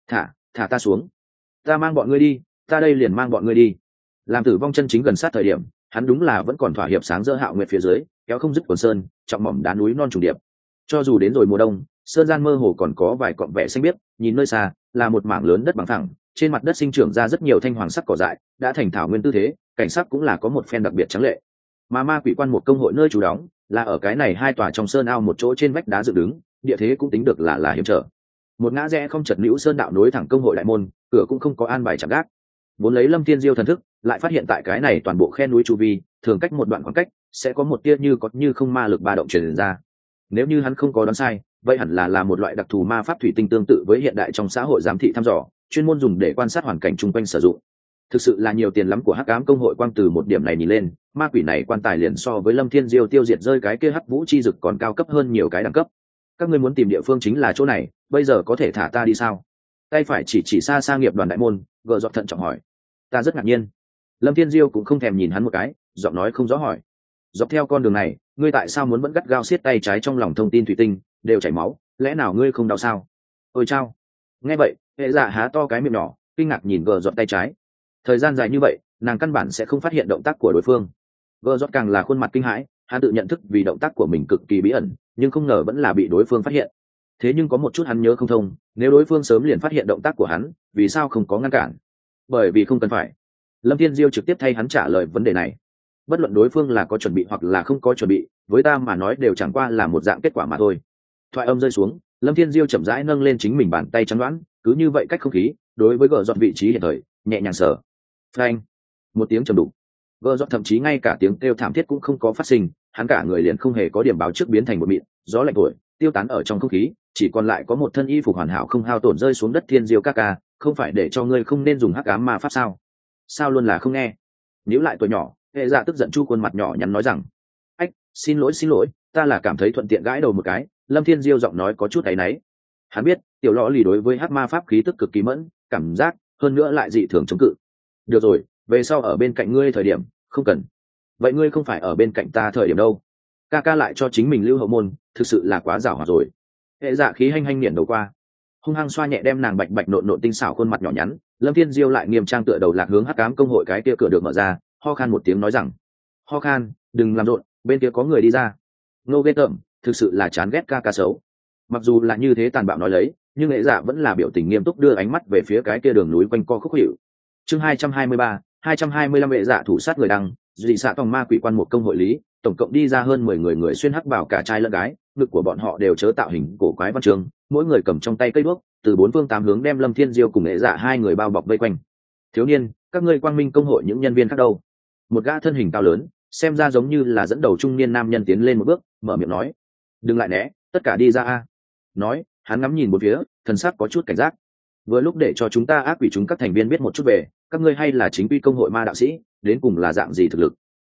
Thả ta xuống, ta mang bọn ngươi đi, ta đây liền mang bọn ngươi đi. Làm tử vong chân chính gần sát thời điểm, hắn đúng là vẫn còn thỏa hiệp sáng rỡ Hạo Nguyệt phía dưới, kéo không dứt quần sơn, trọng mỏm đá núi non trùng điệp. Cho dù đến rồi mùa đông, sơn gian mơ hồ còn có vài cọng vẻ xanh biếc, nhìn nơi xa là một mảng lớn đất bằng phẳng, trên mặt đất sinh trưởng ra rất nhiều thanh hoàng sắc cỏ dại, đã thành thảo nguyên tư thế, cảnh sắc cũng là có một phen đặc biệt trắng lệ. Mà ma quỷ quan một công hội nơi trú đóng là ở cái này hai tòa trong sơn ao một chỗ trên vách đá dựng đứng, địa thế cũng tính được là hiểm trở. Một ngã rẽ không chật nữ sơn đạo nối thẳng công hội đại môn, cửa cũng không có an bài chạm gác. Vốn lấy Lâm Thiên Diêu thần thức, lại phát hiện tại cái này toàn bộ khe núi chu vi, thường cách một đoạn khoảng cách sẽ có một tia như có như không ma lực ba động truyền ra. Nếu như hắn không có đoán sai, vậy hẳn là một loại đặc thù ma pháp thủy tinh tương tự với hiện đại trong xã hội giám thị thăm dò, chuyên môn dùng để quan sát hoàn cảnh chung quanh sử dụng. Thực sự là nhiều tiền lắm của hắc ám công hội. Quang từ một điểm này nhìn lên, ma quỷ này quan tài liền so với Lâm Thiên Diêu tiêu diệt rơi cái kia hắc vũ chi dực còn cao cấp hơn nhiều cái đẳng cấp. Các ngươi muốn tìm địa phương chính là chỗ này, bây giờ có thể thả ta đi sao? Tay phải chỉ xa xa nghiệp đoàn đại môn, gờ giọt thận trọng hỏi. Ta rất ngạc nhiên. Lâm Thiên Diêu cũng không thèm nhìn hắn một cái, giọng nói không rõ hỏi. Dọc theo con đường này, ngươi tại sao muốn vẫn gắt gao siết tay trái trong lòng thông tin thủy tinh, đều chảy máu, lẽ nào ngươi không đau sao? Ôi chao! Nghe vậy, hệ dạ há to cái miệng nhỏ, kinh ngạc nhìn gờ giọt tay trái. Thời gian dài như vậy, nàng căn bản sẽ không phát hiện động tác của đối phương. Gờ giọt càng là khuôn mặt kinh hãi, hắn tự nhận thức vì động tác của mình cực kỳ bí ẩn, nhưng không ngờ vẫn là bị đối phương phát hiện. Thế nhưng có một chút hắn nhớ không thông, nếu đối phương sớm liền phát hiện động tác của hắn, vì sao không có ngăn cản? Bởi vì không cần phải. Lâm Thiên Diêu trực tiếp thay hắn trả lời vấn đề này. Bất luận đối phương là có chuẩn bị hoặc là không có chuẩn bị, với ta mà nói đều chẳng qua là một dạng kết quả mà thôi. Thoại âm rơi xuống, Lâm Thiên Diêu chậm rãi nâng lên chính mình bàn tay trắng đoán, cứ như vậy cách không khí, đối với gờ dọn vị trí hiện thời, nhẹ nhàng sờ. Phanh! Một tiếng trầm đục. Gờ dọn thậm chí ngay cả tiếng kêu thảm thiết cũng không có phát sinh, hắn cả người liền không hề có điểm báo trước biến thành một mịn, gió lạnh thổi, tiêu tán ở trong không khí, chỉ còn lại có một thân y phục hoàn hảo không hao tổn rơi xuống đất. Thiên Diêu ca ca, không phải để cho ngươi không nên dùng hắc ám ma pháp sao? Sao luôn là không nghe? Níu lại tuổi nhỏ, hệ dạ tức giận chu khuôn mặt nhỏ nhắn nói rằng. Ách, xin lỗi, ta là cảm thấy thuận tiện gãi đầu một cái. Lâm Thiên Diêu giọng nói có chút áy náy. Hắn biết tiểu lõ lì đối với hắc ma pháp khí tức cực kỳ mẫn cảm giác, hơn nữa lại dị thường chống cự. Được rồi, về sau ở bên cạnh ngươi thời điểm không cần. Vậy ngươi không phải ở bên cạnh ta thời điểm đâu? Ca ca lại cho chính mình lưu hậu môn, thực sự là quá giảo hoạt rồi. Hệ dạ khí hanh hanh nghiền đầu qua, hung hăng xoa nhẹ đem nàng bạch bạch nộn nộn tinh xảo khuôn mặt nhỏ nhắn. Lâm Thiên Diêu lại nghiêm trang tựa đầu lạc hướng hắc ám công hội cái kia cửa được mở ra, ho khan một tiếng nói rằng. Ho khan, đừng làm rộn, bên kia có người đi ra. Nô ghê tởm, thực sự là chán ghét ca ca xấu. Mặc dù là như thế tàn bạo nói lấy, nhưng hệ dạ vẫn là biểu tình nghiêm túc đưa ánh mắt về phía cái kia đường núi quanh co khúc hiệu. Chương 223, 225 hệ dạ thủ sát người đăng, dị xạ tòng ma quỷ quan một công hội lý, tổng cộng đi ra hơn 10 người xuyên hắc bảo cả trai lẫn gái, ngực của bọn họ đều chớ tạo hình cổ quái văn chương, mỗi người cầm trong tay cây đuốc, từ bốn phương tám hướng đem Lâm Thiên Diêu cùng hệ dạ hai người bao bọc vây quanh. Thiếu niên, các ngươi quang minh công hội những nhân viên khác đâu? Một gã thân hình cao lớn, xem ra giống như là dẫn đầu trung niên nam nhân tiến lên một bước, mở miệng nói. Đừng lại né, tất cả đi ra a. Nói, hắn ngắm nhìn một phía, thần sắc có chút cảnh giác. Vừa lúc để cho chúng ta ác quỷ chúng các thành viên biết một chút về các ngươi hay là chính quy công hội ma đạo sĩ, đến cùng là dạng gì thực lực.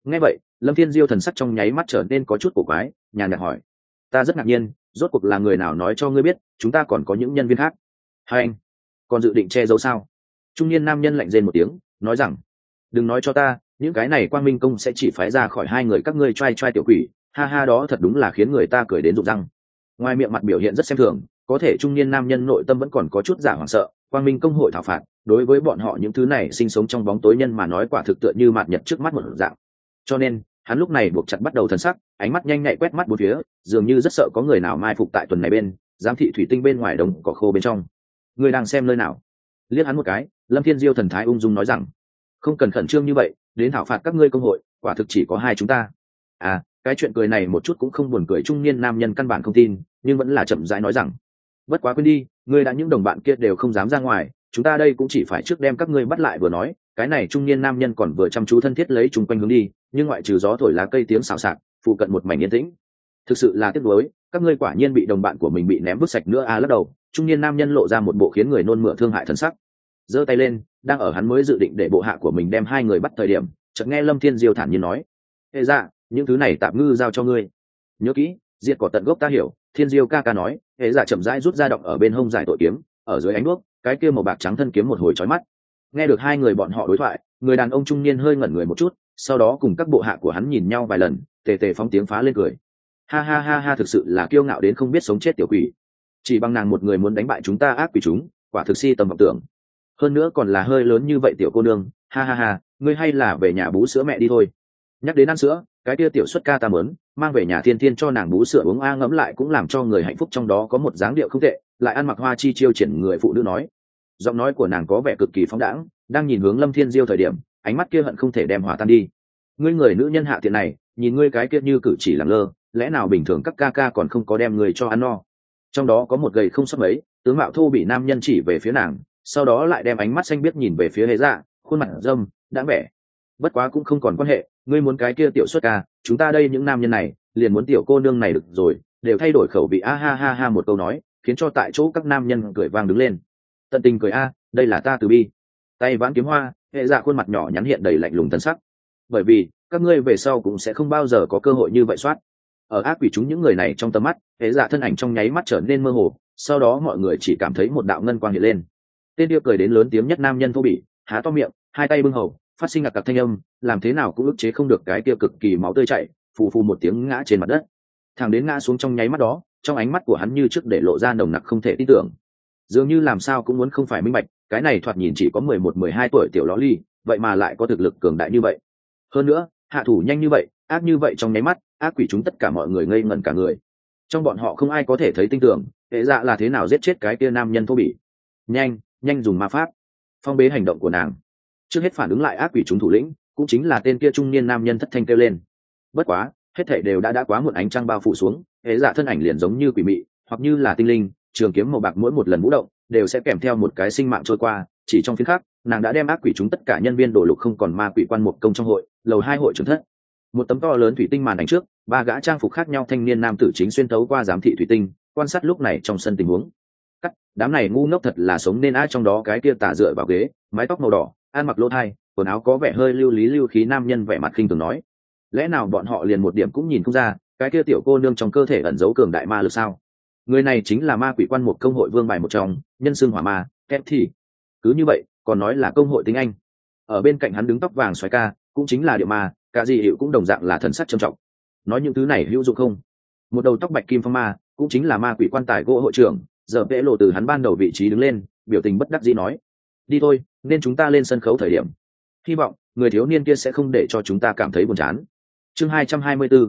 Nghe vậy, Lâm Thiên Diêu thần sắc trong nháy mắt trở nên có chút cổ quái, nhàn nhạt hỏi: ta rất ngạc nhiên, rốt cuộc là người nào nói cho ngươi biết chúng ta còn có những nhân viên khác? Hai anh còn dự định che giấu sao? Trung niên nam nhân lạnh rên một tiếng, nói rằng: đừng nói cho ta những cái này quang minh công sẽ chỉ phái ra khỏi hai người các ngươi trai trai tiểu quỷ, ha ha, đó thật đúng là khiến người ta cười đến rụng răng. Ngoài miệng mặt biểu hiện rất xem thường, có thể trung niên nam nhân nội tâm vẫn còn có chút giả hoảng sợ. Quang minh công hội thảo phạt đối với bọn họ những thứ này sinh sống trong bóng tối nhân mà nói quả thực tựa như mạt nhật trước mắt một dạng, cho nên hắn lúc này buộc chặt bắt đầu thần sắc, ánh mắt nhanh nhạy quét mắt bốn phía, dường như rất sợ có người nào mai phục tại tuần này bên giám thị thủy tinh bên ngoài đồng cỏ khô bên trong. Người đang xem nơi nào? Liếc hắn một cái, Lâm Thiên Diêu thần thái ung dung nói rằng: không cần khẩn trương như vậy, đến thảo phạt các ngươi công hội quả thực chỉ có hai chúng ta. À, cái chuyện cười này một chút cũng không buồn cười. Trung niên nam nhân căn bản không tin, nhưng vẫn là chậm rãi nói rằng: bất quá quên đi, ngươi đã những đồng bạn kia đều không dám ra ngoài, chúng ta đây cũng chỉ phải trước đem các ngươi bắt lại. Vừa nói, cái này trung niên nam nhân còn vừa chăm chú thân thiết lấy chung quanh hướng đi, nhưng ngoại trừ gió thổi lá cây tiếng xào xạc, phụ cận một mảnh yên tĩnh. Thực sự là tiếc nuối, các ngươi quả nhiên bị đồng bạn của mình bị ném vứt sạch nữa. Lắc đầu, trung niên nam nhân lộ ra một bộ khiến người nôn mửa thương hại thần sắc, giơ tay lên, đang ở hắn mới dự định để bộ hạ của mình đem hai người bắt thời điểm, chợt nghe Lâm Thiên Diêu thản nhiên nói: ê dạ, những thứ này tạm ngư giao cho ngươi, nhớ kỹ, diệt cỏ tận gốc. Ta hiểu. Thiên Diêu ca ca nói. Ê dạ chậm rãi rút ra động ở bên hông dài tội kiếm, ở dưới ánh đuốc, cái kia màu bạc trắng thân kiếm một hồi chói mắt. Nghe được hai người bọn họ đối thoại, người đàn ông trung niên hơi ngẩn người một chút, sau đó cùng các bộ hạ của hắn nhìn nhau vài lần, tề tề phóng tiếng phá lên cười: ha ha ha ha, thực sự là kiêu ngạo đến không biết sống chết tiểu quỷ, chỉ bằng nàng một người muốn đánh bại chúng ta ác quỷ chúng, quả thực si tầm vọng tưởng, hơn nữa còn là hơi lớn như vậy tiểu cô nương, ha ha ha, ngươi hay là về nhà bú sữa mẹ đi thôi. Nhắc đến ăn sữa, cái kia tiểu xuất ca ta mớn mang về nhà thiên thiên cho nàng bú sữa uống. Ngẫm lại cũng làm cho người hạnh phúc, trong đó có một dáng điệu không tệ, lại ăn mặc hoa chi chiêu triển người phụ nữ nói. Giọng nói của nàng có vẻ cực kỳ phóng đãng, đang nhìn hướng Lâm Thiên Diêu thời điểm, ánh mắt kia hận không thể đem hòa tan đi. Ngươi người nữ nhân hạ tiện này, nhìn ngươi cái kia như cử chỉ lẳng lơ, lẽ nào bình thường các ca ca còn không có đem người cho ăn no? Trong đó có một gầy không sót mấy, tướng mạo thô bị nam nhân chỉ về phía nàng, sau đó lại đem ánh mắt xanh biếc nhìn về phía Hề Dạ, khuôn mặt dâm đã vẻ. Bất quá cũng không còn quan hệ, ngươi muốn cái kia tiểu xuất ca, chúng ta đây những nam nhân này liền muốn tiểu cô nương này được rồi, đều thay đổi khẩu vị. A ha ha ha, một câu nói khiến cho tại chỗ các nam nhân cười vang đứng lên. Tận tình cười: a, đây là ta từ bi. Tay vãn kiếm hoa, Hệ Dạ khuôn mặt nhỏ nhắn hiện đầy lạnh lùng thân sắc. Bởi vì các ngươi về sau cũng sẽ không bao giờ có cơ hội như vậy soát. Ở ác quỷ chúng những người này trong tầm mắt, Hệ Dạ thân ảnh trong nháy mắt trở nên mơ hồ, sau đó mọi người chỉ cảm thấy một đạo ngân quang hiện lên. Tên kia cười đến lớn tiếng nhất nam nhân thô bỉ, há to miệng, hai tay bưng hầu, phát sinh ngạc cặc thanh âm, làm thế nào cũng ức chế không được cái kia cực kỳ máu tươi chảy, phù phù một tiếng ngã trên mặt đất. Thằng đến ngã xuống trong nháy mắt đó, trong ánh mắt của hắn như trước để lộ ra nồng nặc không thể tin tưởng, dường như làm sao cũng muốn không phải minh bạch, cái này thoạt nhìn chỉ có 11-12 tuổi tiểu ló ly, vậy mà lại có thực lực cường đại như vậy. Hơn nữa, hạ thủ nhanh như vậy, ác như vậy. Trong nháy mắt, ác quỷ chúng tất cả mọi người ngây ngẩn cả người. Trong bọn họ không ai có thể thấy tin tưởng, Hệ Dạ là thế nào giết chết cái kia nam nhân thô bỉ. Nhanh dùng ma pháp phong bế hành động của nàng. Trước hết phản ứng lại ác quỷ chúng thủ lĩnh cũng chính là tên kia trung niên nam nhân thất thanh kêu lên. Bất quá, hết thảy đều đã quá muộn, ánh trăng bao phủ xuống, Hệ Dạ thân ảnh liền giống như quỷ mị, hoặc như là tinh linh, trường kiếm màu bạc mỗi một lần vũ động đều sẽ kèm theo một cái sinh mạng trôi qua. Chỉ trong phiến khắc, nàng đã đem ác quỷ chúng tất cả nhân viên đổ lục không còn ma quỷ quan một công trong hội lầu 2 hội trưởng thất. Một tấm to lớn thủy tinh màn ảnh trước, ba gã trang phục khác nhau thanh niên nam tử chính xuyên thấu qua giám thị thủy tinh, quan sát lúc này trong sân tình huống. Đám này ngu ngốc thật là sống nên. Ai trong đó cái kia tả dựa vào ghế, mái tóc màu đỏ, ăn mặc lỗ thai, quần áo có vẻ hơi lưu lý lưu khí nam nhân vẻ mặt khinh thường nói: lẽ nào bọn họ liền một điểm cũng nhìn không ra cái kia tiểu cô nương trong cơ thể ẩn giấu cường đại ma lực sao? Người này chính là ma quỷ quan một công hội vương bài một trong, nhân xương hỏa ma kép thì. Cứ như vậy còn nói là công hội tiếng Anh. Ở bên cạnh hắn đứng tóc vàng xoáy ca, cũng chính là điệu ma, cả gì hiệu cũng đồng dạng là thần sắc trầm trọng. Nói những thứ này hữu dụng không? Một đầu tóc bạch kim phong ma, cũng chính là ma quỷ quan tài gỗ hội trưởng, giờ vẽ lộ từ hắn ban đầu vị trí đứng lên, biểu tình bất đắc dĩ nói: đi thôi, nên chúng ta lên sân khấu thời điểm. Hy vọng người thiếu niên kia sẽ không để cho chúng ta cảm thấy buồn chán. Chương 224,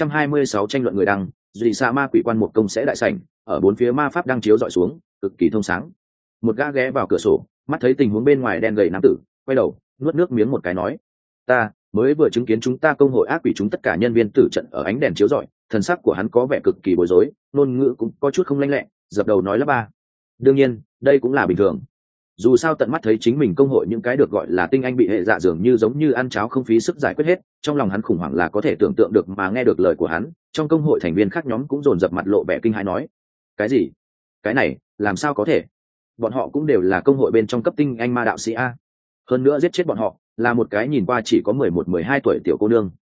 226 tranh luận người đăng, dị xạ ma quỷ quan một công sẽ đại sảnh, ở bốn phía ma pháp đang chiếu dọi xuống, cực kỳ thông sáng. Một gã ghé vào cửa sổ, mắt thấy tình huống bên ngoài đen gầy nam tử, quay đầu, nuốt nước miếng một cái nói: ta mới vừa chứng kiến chúng ta công hội ác quỷ chúng tất cả nhân viên tử trận ở ánh đèn chiếu rọi. Thần sắc của hắn có vẻ cực kỳ bối rối, ngôn ngữ cũng có chút không lanh lẹ, dập đầu nói: ba. Đương nhiên, đây cũng là bình thường. Dù sao tận mắt thấy chính mình công hội những cái được gọi là tinh anh bị Hệ Dạ dường như giống như ăn cháo không phí sức giải quyết hết, trong lòng hắn khủng hoảng là có thể tưởng tượng được. Mà nghe được lời của hắn, trong công hội thành viên khác nhóm cũng dồn dập mặt lộ vẻ kinh hãi nói: cái gì? Cái này làm sao có thể? Bọn họ cũng đều là công hội bên trong cấp tinh anh ma đạo sĩ a. Hơn nữa giết chết bọn họ là một cái nhìn qua chỉ có 11-12 tuổi tiểu cô nương,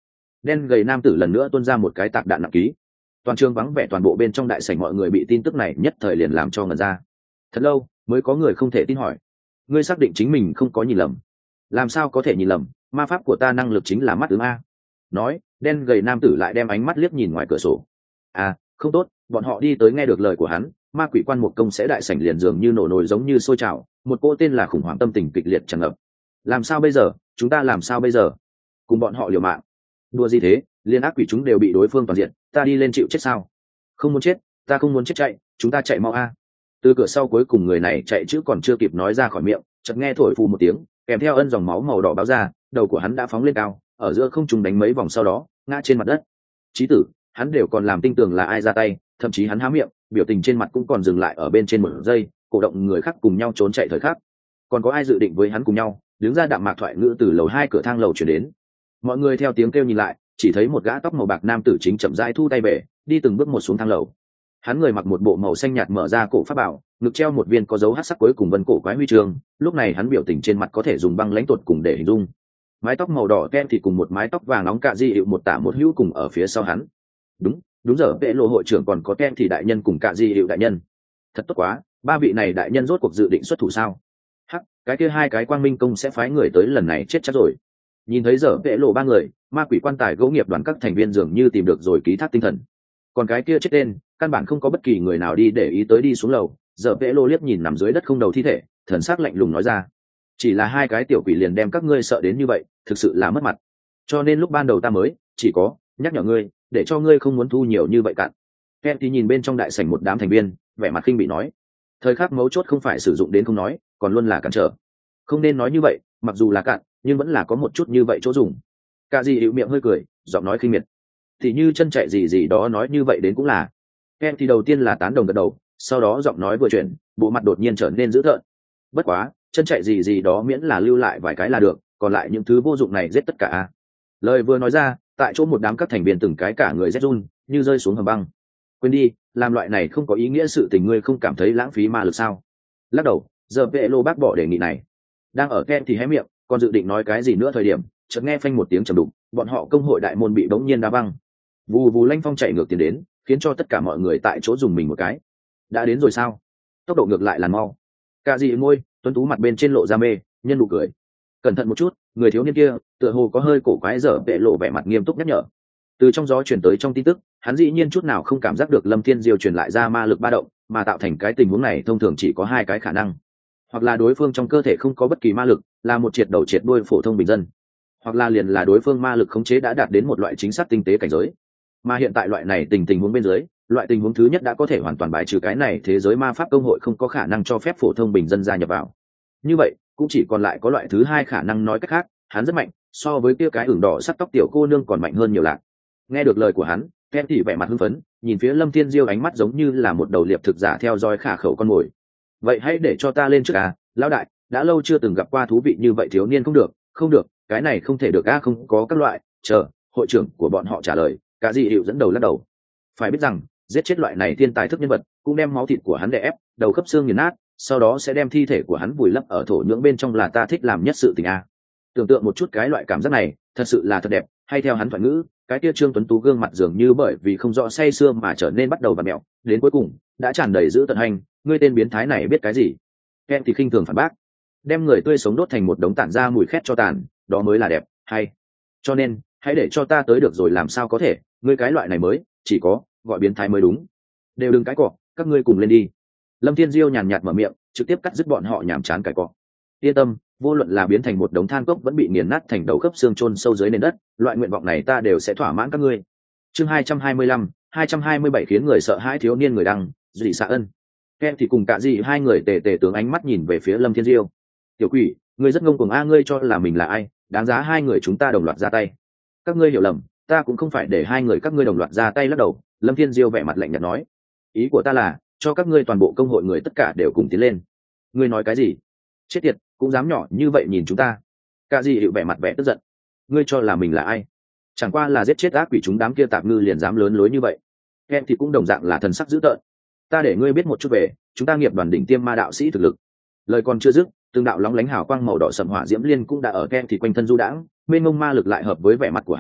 Đen gầy nam tử lần nữa tuôn ra một cái tạc đạn nặng ký. Toàn trường vắng vẻ, toàn bộ bên trong đại sảnh mọi người bị tin tức này nhất thời liền làm cho ngẩn ra. Thật lâu mới có người không thể tin hỏi: ngươi xác định chính mình không có nhìn lầm? Làm sao có thể nhìn lầm, ma pháp của ta năng lực chính là mắt ứng a. Nói, đen gầy nam tử lại đem ánh mắt liếc nhìn ngoài cửa sổ. À, không tốt, bọn họ đi tới nghe được lời của hắn, ma quỷ quan một công sẽ đại sảnh liền dường như nổ nồi giống như sôi trào, một cô tên là khủng hoảng tâm tình kịch liệt tràn ngập. Làm sao bây giờ, chúng ta làm sao bây giờ? Cùng bọn họ liều mạng? Đùa gì thế, liên ác quỷ chúng đều bị đối phương toàn diện, ta đi lên chịu chết sao? Không muốn chết, ta không muốn chết, chạy, chúng ta chạy mau a. Từ cửa sau cuối cùng người này chạy chứ còn chưa kịp nói ra khỏi miệng, chợt nghe thổi phù một tiếng, kèm theo ân dòng máu màu đỏ báo ra, đầu của hắn đã phóng lên cao, ở giữa không trung đánh mấy vòng sau đó ngã trên mặt đất. Chí tử, hắn đều còn làm tin tưởng là ai ra tay, thậm chí hắn há miệng, biểu tình trên mặt cũng còn dừng lại ở bên trên một giây, cổ động người khác cùng nhau trốn chạy thời khắc. Còn có ai dự định với hắn cùng nhau? Đứng ra đạm mạc thoại ngữ từ lầu 2 cửa thang lầu chuyển đến. Mọi người theo tiếng kêu nhìn lại, chỉ thấy một gã tóc màu bạc nam tử chính chậm rãi thu tay về, đi từng bước một xuống thang lầu. Hắn người mặc một bộ màu xanh nhạt mở ra cổ pháp bảo, ngực treo một viên có dấu hắc sắc cuối cùng vân cổ quái huy chương, lúc này hắn biểu tình trên mặt có thể dùng băng lãnh tột cùng để hình dung. Mái tóc màu đỏ kem thì cùng một mái tóc vàng nóng cạ di hiệu một tả một hữu cùng ở phía sau hắn. Đúng giờ vệ lộ hội trưởng còn có kem thì đại nhân cùng cạ di hiệu đại nhân. Thật tốt quá, ba vị này đại nhân rốt cuộc dự định xuất thủ sao? Hắc, cái kia hai cái quang minh công sẽ phái người tới lần này chết chắc rồi. Nhìn thấy giờ vệ lộ ba người, ma quỷ quan tài gỗ nghiệp đoàn các thành viên dường như tìm được rồi ký thác tinh thần. Còn cái kia chết tên, căn bản không có bất kỳ người nào đi để ý tới đi xuống lầu. Giờ vệ lộ liếc nhìn nằm dưới đất không đầu thi thể, thần sắc lạnh lùng nói ra: chỉ là hai cái tiểu quỷ liền đem các ngươi sợ đến như vậy, thực sự là mất mặt. Cho nên lúc ban đầu ta mới chỉ có nhắc nhở ngươi, để cho ngươi không muốn thu nhiều như vậy cạn. Ken thì nhìn bên trong đại sảnh một đám thành viên, vẻ mặt khinh bị nói: thời khắc mấu chốt không phải sử dụng đến không nói, còn luôn là cản trở. Không nên nói như vậy, mặc dù là cạn, nhưng vẫn là có một chút như vậy chỗ dùng. Cả gì hiệu miệng hơi cười, giọng nói khinh miệt. Thì như chân chạy gì gì đó nói như vậy đến cũng là. Ken thì đầu tiên là tán đồng gật đầu, sau đó giọng nói vừa chuyển, bộ mặt đột nhiên trở nên dữ tợn. Bất quá, chân chạy gì gì đó miễn là lưu lại vài cái là được, còn lại những thứ vô dụng này giết tất cả. Lời vừa nói ra, tại chỗ một đám các thành viên từng cái cả người rét run, như rơi xuống hầm băng. Quên đi, làm loại này không có ý nghĩa sự tình, ngươi không cảm thấy lãng phí ma lực sao? Lắc đầu, giờ vệ lô bác bỏ đề nghị này. Đang ở Ken thì hé miệng, còn dự định nói cái gì nữa thời điểm, chợt nghe phanh một tiếng trầm đục, bọn họ công hội đại môn bị bỗng nhiên đá văng. Vù vù lanh phong chạy ngược tiến đến, khiến cho tất cả mọi người tại chỗ dùng mình một cái. Đã đến rồi sao? Tốc độ ngược lại là mau. Cả gì môi, tuấn tú mặt bên trên lộ ra mê, nhân nụ cười. Cẩn thận một chút, người thiếu niên kia tựa hồ có hơi cổ quái, dở vệ lộ vẻ mặt nghiêm túc nhắc nhở. Từ trong gió truyền tới trong tin tức, hắn dĩ nhiên chút nào không cảm giác được Lâm Thiên Diêu truyền lại ra ma lực ba động, mà tạo thành cái tình huống này thông thường chỉ có hai cái khả năng: hoặc là đối phương trong cơ thể không có bất kỳ ma lực, là một triệt đầu triệt đuôi phổ thông bình dân, hoặc là liền là đối phương ma lực khống chế đã đạt đến một loại chính xác tinh tế cảnh giới. Mà hiện tại loại này tình huống bên dưới, loại tình huống thứ nhất đã có thể hoàn toàn bài trừ cái này thế giới ma pháp công hội không có khả năng cho phép phổ thông bình dân gia nhập vào. Như vậy cũng chỉ còn lại có loại thứ hai khả năng, nói cách khác, hắn rất mạnh, so với kia cái ửng đỏ sắc tóc tiểu cô nương còn mạnh hơn nhiều lạc. Nghe được lời của hắn, Ken thì vẻ mặt hưng phấn, nhìn phía Lâm Thiên Diêu, ánh mắt giống như là một đầu liệp thực giả theo dõi khả khẩu con mồi. Vậy hãy để cho ta lên trước lão đại, đã lâu chưa từng gặp qua thú vị như vậy thiếu niên. Không được, cái này không thể được không có các loại. Chờ hội trưởng của bọn họ trả lời, cả dị hiệu dẫn đầu lắc đầu. Phải biết rằng giết chết loại này thiên tài thức nhân vật, cũng đem máu thịt của hắn đè ép, đầu khớp xương nghiền nát, sau đó sẽ đem thi thể của hắn vùi lấp ở thổ nhưỡng bên trong, là ta thích làm nhất sự tình Tưởng tượng một chút cái loại cảm giác này, thật sự là thật đẹp. Hay theo hắn thoại ngữ, cái tia Trương Tuấn Tú gương mặt dường như bởi vì không rõ say sưa mà trở nên bắt đầu vặn mẹo, đến cuối cùng đã tràn đầy dữ tận hành. Ngươi tên biến thái này biết cái gì? Ken thì khinh thường phản bác, đem người tươi sống đốt thành một đống tản ra mùi khét cho tàn, đó mới là đẹp. Hay cho nên hãy để cho ta tới được rồi. Làm sao có thể, ngươi cái loại này mới chỉ có gọi biến thái mới đúng. Đều đừng cái cọ, các ngươi cùng lên đi. Lâm Thiên Diêu nhàn nhạt mở miệng, trực tiếp cắt dứt bọn họ nhảm chán cái cọ. Yên tâm, vô luận là biến thành một đống than cốc vẫn bị nghiền nát thành đầu khớp xương chôn sâu dưới nền đất, loại nguyện vọng này ta đều sẽ thỏa mãn các ngươi. Chương 225, 227 khiến người sợ hãi thiếu niên người đăng, dị xạ ân. Ken thì cùng cả dị hai người tề tề tướng ánh mắt nhìn về phía Lâm Thiên Diêu. Tiểu quỷ, ngươi rất ngông cuồng ngươi cho là mình là ai, đáng giá hai người chúng ta đồng loạt ra tay. Các ngươi hiểu lầm, ta cũng không phải để hai người các ngươi đồng loạt ra tay. Lắc đầu, Lâm Thiên Diêu vẻ mặt lạnh nhạt nói, ý của ta là cho các ngươi toàn bộ công hội người tất cả đều cùng tiến lên. Ngươi nói cái gì? Chết tiệt, cũng dám nhỏ như vậy nhìn chúng ta. Cả gì hiệu vẻ mặt vẻ tức giận. Ngươi cho là mình là ai? Chẳng qua là giết chết ác quỷ chúng đám kia tạp ngư liền dám lớn lối như vậy. Em thì cũng đồng dạng là thần sắc dữ tợn. Ta để ngươi biết một chút về chúng ta nghiệp đoàn đỉnh tiêm ma đạo sĩ thực lực. Lời còn chưa dứt, từng đạo lóng lánh hào quang màu đỏ sầm hỏa diễm liên cũng đã ở Ken thì quanh thân du đãng, mênh mông ma lực lại hợp với vẻ mặt của hắn,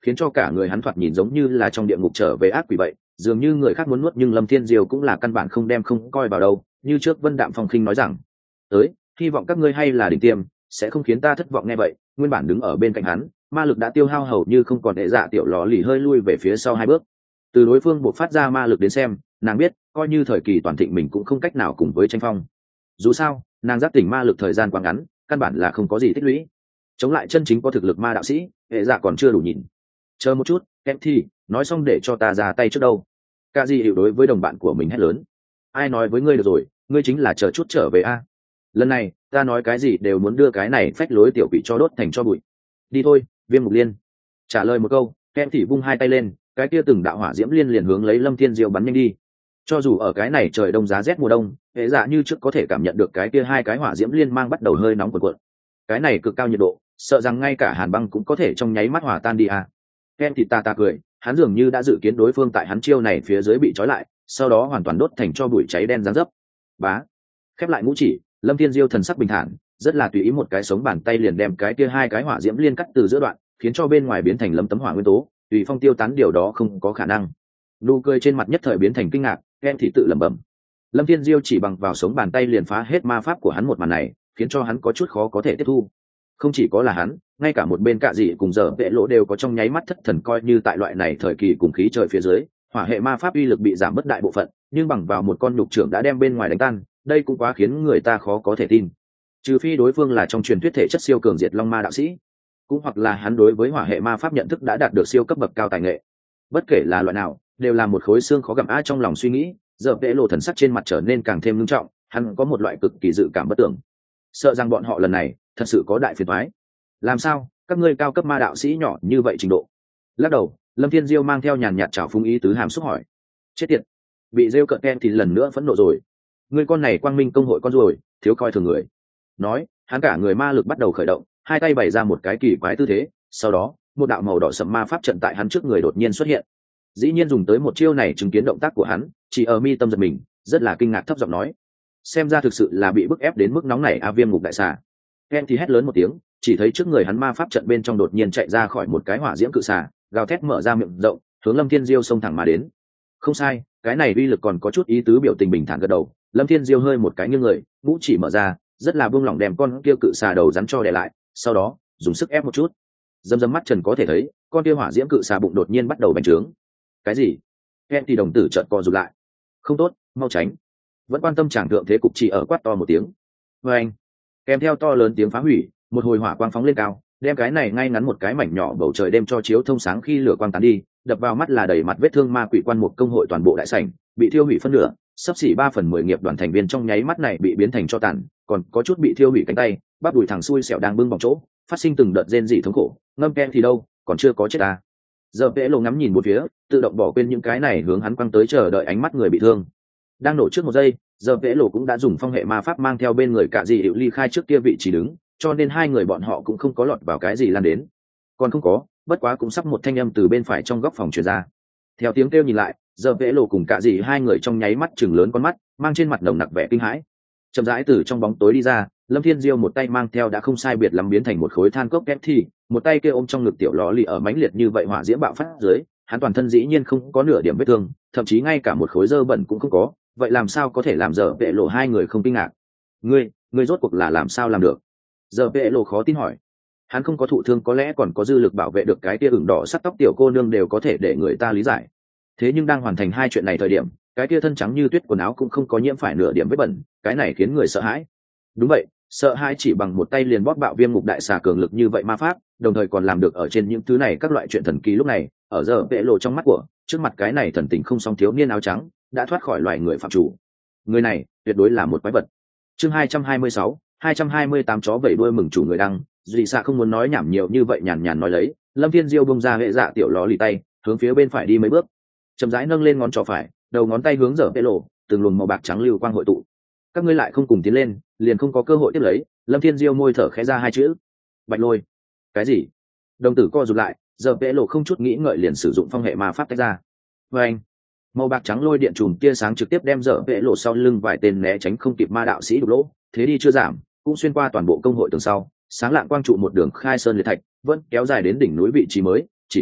khiến cho cả người hắn thoạt nhìn giống như là trong địa ngục trở về ác quỷ vậy, dường như người khác muốn nuốt nhưng Lâm Thiên Diêu cũng là căn bản không đem không coi vào đâu. Như trước Vân Đạm Phong khinh nói rằng, tới, hy vọng các ngươi hay là đỉnh tiêm sẽ không khiến ta thất vọng. Nghe vậy, nguyên bản đứng ở bên cạnh hắn ma lực đã tiêu hao hầu như không còn. Hệ Dạ tiểu lò lì hơi lui về phía sau 2 bước. Từ đối phương buộc phát ra ma lực đến xem, nàng biết coi như thời kỳ toàn thịnh mình cũng không cách nào cùng với tranh phong. Dù sao nàng giác tỉnh ma lực thời gian quá ngắn, căn bản là không có gì tích lũy. Chống lại chân chính có thực lực ma đạo sĩ, Hệ Dạ còn chưa đủ nhìn. Chờ một chút, em thì nói xong để cho ta ra tay trước đâu. Cả gì hiểu đối với đồng bạn của mình hét lớn. Ai nói với ngươi được rồi, ngươi chính là chờ chút trở về a. Lần này ta nói cái gì đều muốn đưa cái này phách lối tiểu quỷ cho đốt thành cho bụi. Đi thôi, Viêm Mục Liên. Trả lời một câu, em thì vung 2 tay lên, cái kia từng đạo hỏa diễm liên liền hướng lấy Lâm Thiên Diêu bắn nhanh đi. Cho dù ở cái này trời đông giá rét mùa đông, Hệ Dạ như trước có thể cảm nhận được cái kia 2 cái hỏa diễm liên mang bắt đầu hơi nóng cuộn cuộn. Cái này cực cao nhiệt độ, sợ rằng ngay cả hàn băng cũng có thể trong nháy mắt hòa tan đi à. Em thì ta cười, hắn dường như đã dự kiến đối phương tại hắn chiêu này phía dưới bị trói lại, sau đó hoàn toàn đốt thành cho bụi cháy đen giáng dấp. Bá, khép lại ngũ chỉ, Lâm Thiên Diêu thần sắc bình thản, rất là tùy ý một cái sống bàn tay liền đem cái kia 2 cái hỏa diễm liên cắt từ giữa đoạn, khiến cho bên ngoài biến thành lâm tấm hỏa nguyên tố, tùy phong tiêu tán. Điều đó không có khả năng. Nụ cười trên mặt nhất thời biến thành kinh ngạc, em thì tự lẩm bẩm. Lâm Thiên Diêu chỉ bằng vào sống bàn tay liền phá hết ma pháp của hắn, một màn này khiến cho hắn có chút khó có thể tiếp thu. Không chỉ có là hắn, ngay cả một bên Cạ Dị cùng Dở Vệ Lộ đều có trong nháy mắt thất thần. Coi như tại loại này thời kỳ cùng khí trời phía dưới, hỏa hệ ma pháp uy lực bị giảm bất đại bộ phận, nhưng bằng vào một con nhục trưởng đã đem bên ngoài đánh tan, đây cũng quá khiến người ta khó có thể tin. Trừ phi đối phương là trong truyền thuyết thể chất siêu cường diệt long ma đạo sĩ, cũng hoặc là hắn đối với hỏa hệ ma pháp nhận thức đã đạt được siêu cấp bậc cao tài nghệ. Bất kể là loại nào, đều là một khối xương khó gặm. Trong lòng suy nghĩ, Dở Vệ Lộ thần sắc trên mặt trở nên càng thêm nghiêm trọng, hắn có một loại cực kỳ dự cảm bất tưởng, sợ rằng bọn họ lần này thật sự có đại phiền toái. Làm sao các ngươi cao cấp ma đạo sĩ nhỏ như vậy trình độ? Lắc đầu, Lâm Thiên Diêu mang theo nhàn nhạt trào phúng ý tứ hàm xúc hỏi. Chết tiệt, bị rêu cợt ken thì lần nữa phẫn nộ rồi. Ngươi con này quang minh công hội con ruồi, thiếu coi thường người. Nói, hắn cả người ma lực bắt đầu khởi động, 2 tay bày ra một cái kỳ quái tư thế, sau đó một đạo màu đỏ sẫm ma pháp trận tại hắn trước người đột nhiên xuất hiện. Dĩ nhiên dùng tới một chiêu này, chứng kiến động tác của hắn, chỉ ở mi tâm giật mình, rất là kinh ngạc, thấp giọng nói: xem ra thực sự là bị bức ép đến mức nóng này. Viêm ngục đại xà. Ken thì hét lớn một tiếng, chỉ thấy trước người hắn ma pháp trận bên trong đột nhiên chạy ra khỏi một cái hỏa diễm cự xà, gào thét mở ra miệng rộng, hướng Lâm Thiên Diêu xông thẳng mà đến. Không sai, cái này uy lực còn có chút ý tứ. Biểu tình bình thản gật đầu, Lâm Thiên Diêu hơi một cái nghiêng người, mũ chỉ mở ra, rất là buông lỏng đem con kia cự xà đầu rắn cho đè lại, sau đó dùng sức ép một chút. Dâm dâm mắt trần có thể thấy, con kia hỏa diễm cự xà bụng đột nhiên bắt đầu bành trướng. Cái gì? Ken thì đồng tử chợt co rụt lại. Không tốt, mau tránh. Vẫn quan tâm chàng thượng thế cục chỉ ở quát to một tiếng. Anh, kèm theo to lớn tiếng phá hủy, một hồi hỏa quang phóng lên cao, đem cái này ngay ngắn một cái mảnh nhỏ bầu trời đem cho chiếu thông sáng. Khi lửa quang tán đi, đập vào mắt là đầy mặt vết thương ma quỷ quan một công hội toàn bộ đại sảnh bị thiêu hủy phân nửa, sắp xỉ 3/10 nghiệp đoàn thành viên trong nháy mắt này bị biến thành tro tàn, còn có chút bị thiêu hủy cánh tay, bắp đùi thằng xui xẻo đang bưng bỏng chỗ, phát sinh từng đợt rên rỉ thống khổ. Ngâm Ken thì đâu, còn chưa có chết ta. Giờ Vệ Lộ ngắm nhìn một phía, tự động bỏ quên những cái này hướng hắn quăng tới chờ đợi ánh mắt người bị thương. Đang nổ trước một giây, Giờ Vệ Lộ cũng đã dùng phong hệ ma pháp mang theo bên người Cạ Dị hiệu ly khai trước kia vị trí đứng, cho nên 2 người bọn họ cũng không có lọt vào cái gì lan đến. Còn không có, bất quá cũng sắp một thanh âm từ bên phải trong góc phòng truyền ra. Theo tiếng kêu nhìn lại, Giờ Vệ Lộ cùng Cạ Dị 2 người trong nháy mắt chừng lớn con mắt, mang trên mặt nồng nặc vẻ kinh hãi. Chậm rãi từ trong bóng tối đi ra, Lâm Thiên Diêu một tay mang theo đã không sai biệt lắm biến thành một khối than cốc kép thì, một tay kia ôm trong ngực tiểu lọ lì ở mãnh liệt như vậy hỏa diễm bạo phát dưới, hắn toàn thân dĩ nhiên không có nửa điểm vết thương, thậm chí ngay cả một khối dơ bẩn cũng không có. Vậy làm sao có thể làm Giờ Vệ Lộ 2 người không kinh ngạc? Ngươi rốt cuộc là làm sao làm được? Giờ Vệ Lộ khó tin hỏi. Hắn không có thụ thương có lẽ còn có dư lực bảo vệ được cái tia ửng đỏ sắt tóc tiểu cô nương đều có thể để người ta lý giải. Thế nhưng đang hoàn thành 2 chuyện này thời điểm, cái tia thân trắng như tuyết quần áo cũng không có nhiễm phải nửa điểm vết bẩn, cái này khiến người sợ hãi. Đúng vậy, sợ hãi chỉ bằng một tay liền bóp bạo viêm ngục đại xà cường lực như vậy ma pháp, đồng thời còn làm được ở trên những thứ này các loại chuyện thần kỳ. Lúc này, ở Giờ Vệ Lộ trong mắt của, trước mặt cái này thần tình không song thiếu niên áo trắng, đã thoát khỏi loài người phạm chủ. Người này tuyệt đối là một quái vật. Chương 226, 228 chó vẩy đuôi mừng chủ người đăng. Dị xạ không muốn nói nhảm nhiều như vậy, nhàn nhàn nói lấy. Lâm Thiên Diêu bông ra hệ dạ tiểu ló lì tay, hướng phía bên phải đi mấy bước, chậm rãi nâng lên ngón trỏ phải, đầu ngón tay hướng Giờ Vệ Lộ, từng luồng màu bạc trắng lưu quang hội tụ. Các ngươi lại không cùng tiến lên, liền không có cơ hội tiếp lấy. Lâm Thiên Diêu môi thở khẽ ra 2 chữ: Bạch Lôi. Cái gì? Đồng tử co rụt lại, Giờ Vệ Lộ không chút nghĩ ngợi liền sử dụng phong hệ ma pháp tách ra. Và anh, màu bạc trắng lôi điện chùm tia sáng trực tiếp đem Giờ Vệ Lộ sau lưng vài tên né tránh không kịp ma đạo sĩ đục lỗ, thế đi chưa giảm, cũng xuyên qua toàn bộ công hội tường sau, sáng lạng quang trụ một đường khai sơn liệt thạch, vẫn kéo dài đến đỉnh núi vị trí mới, chỉ có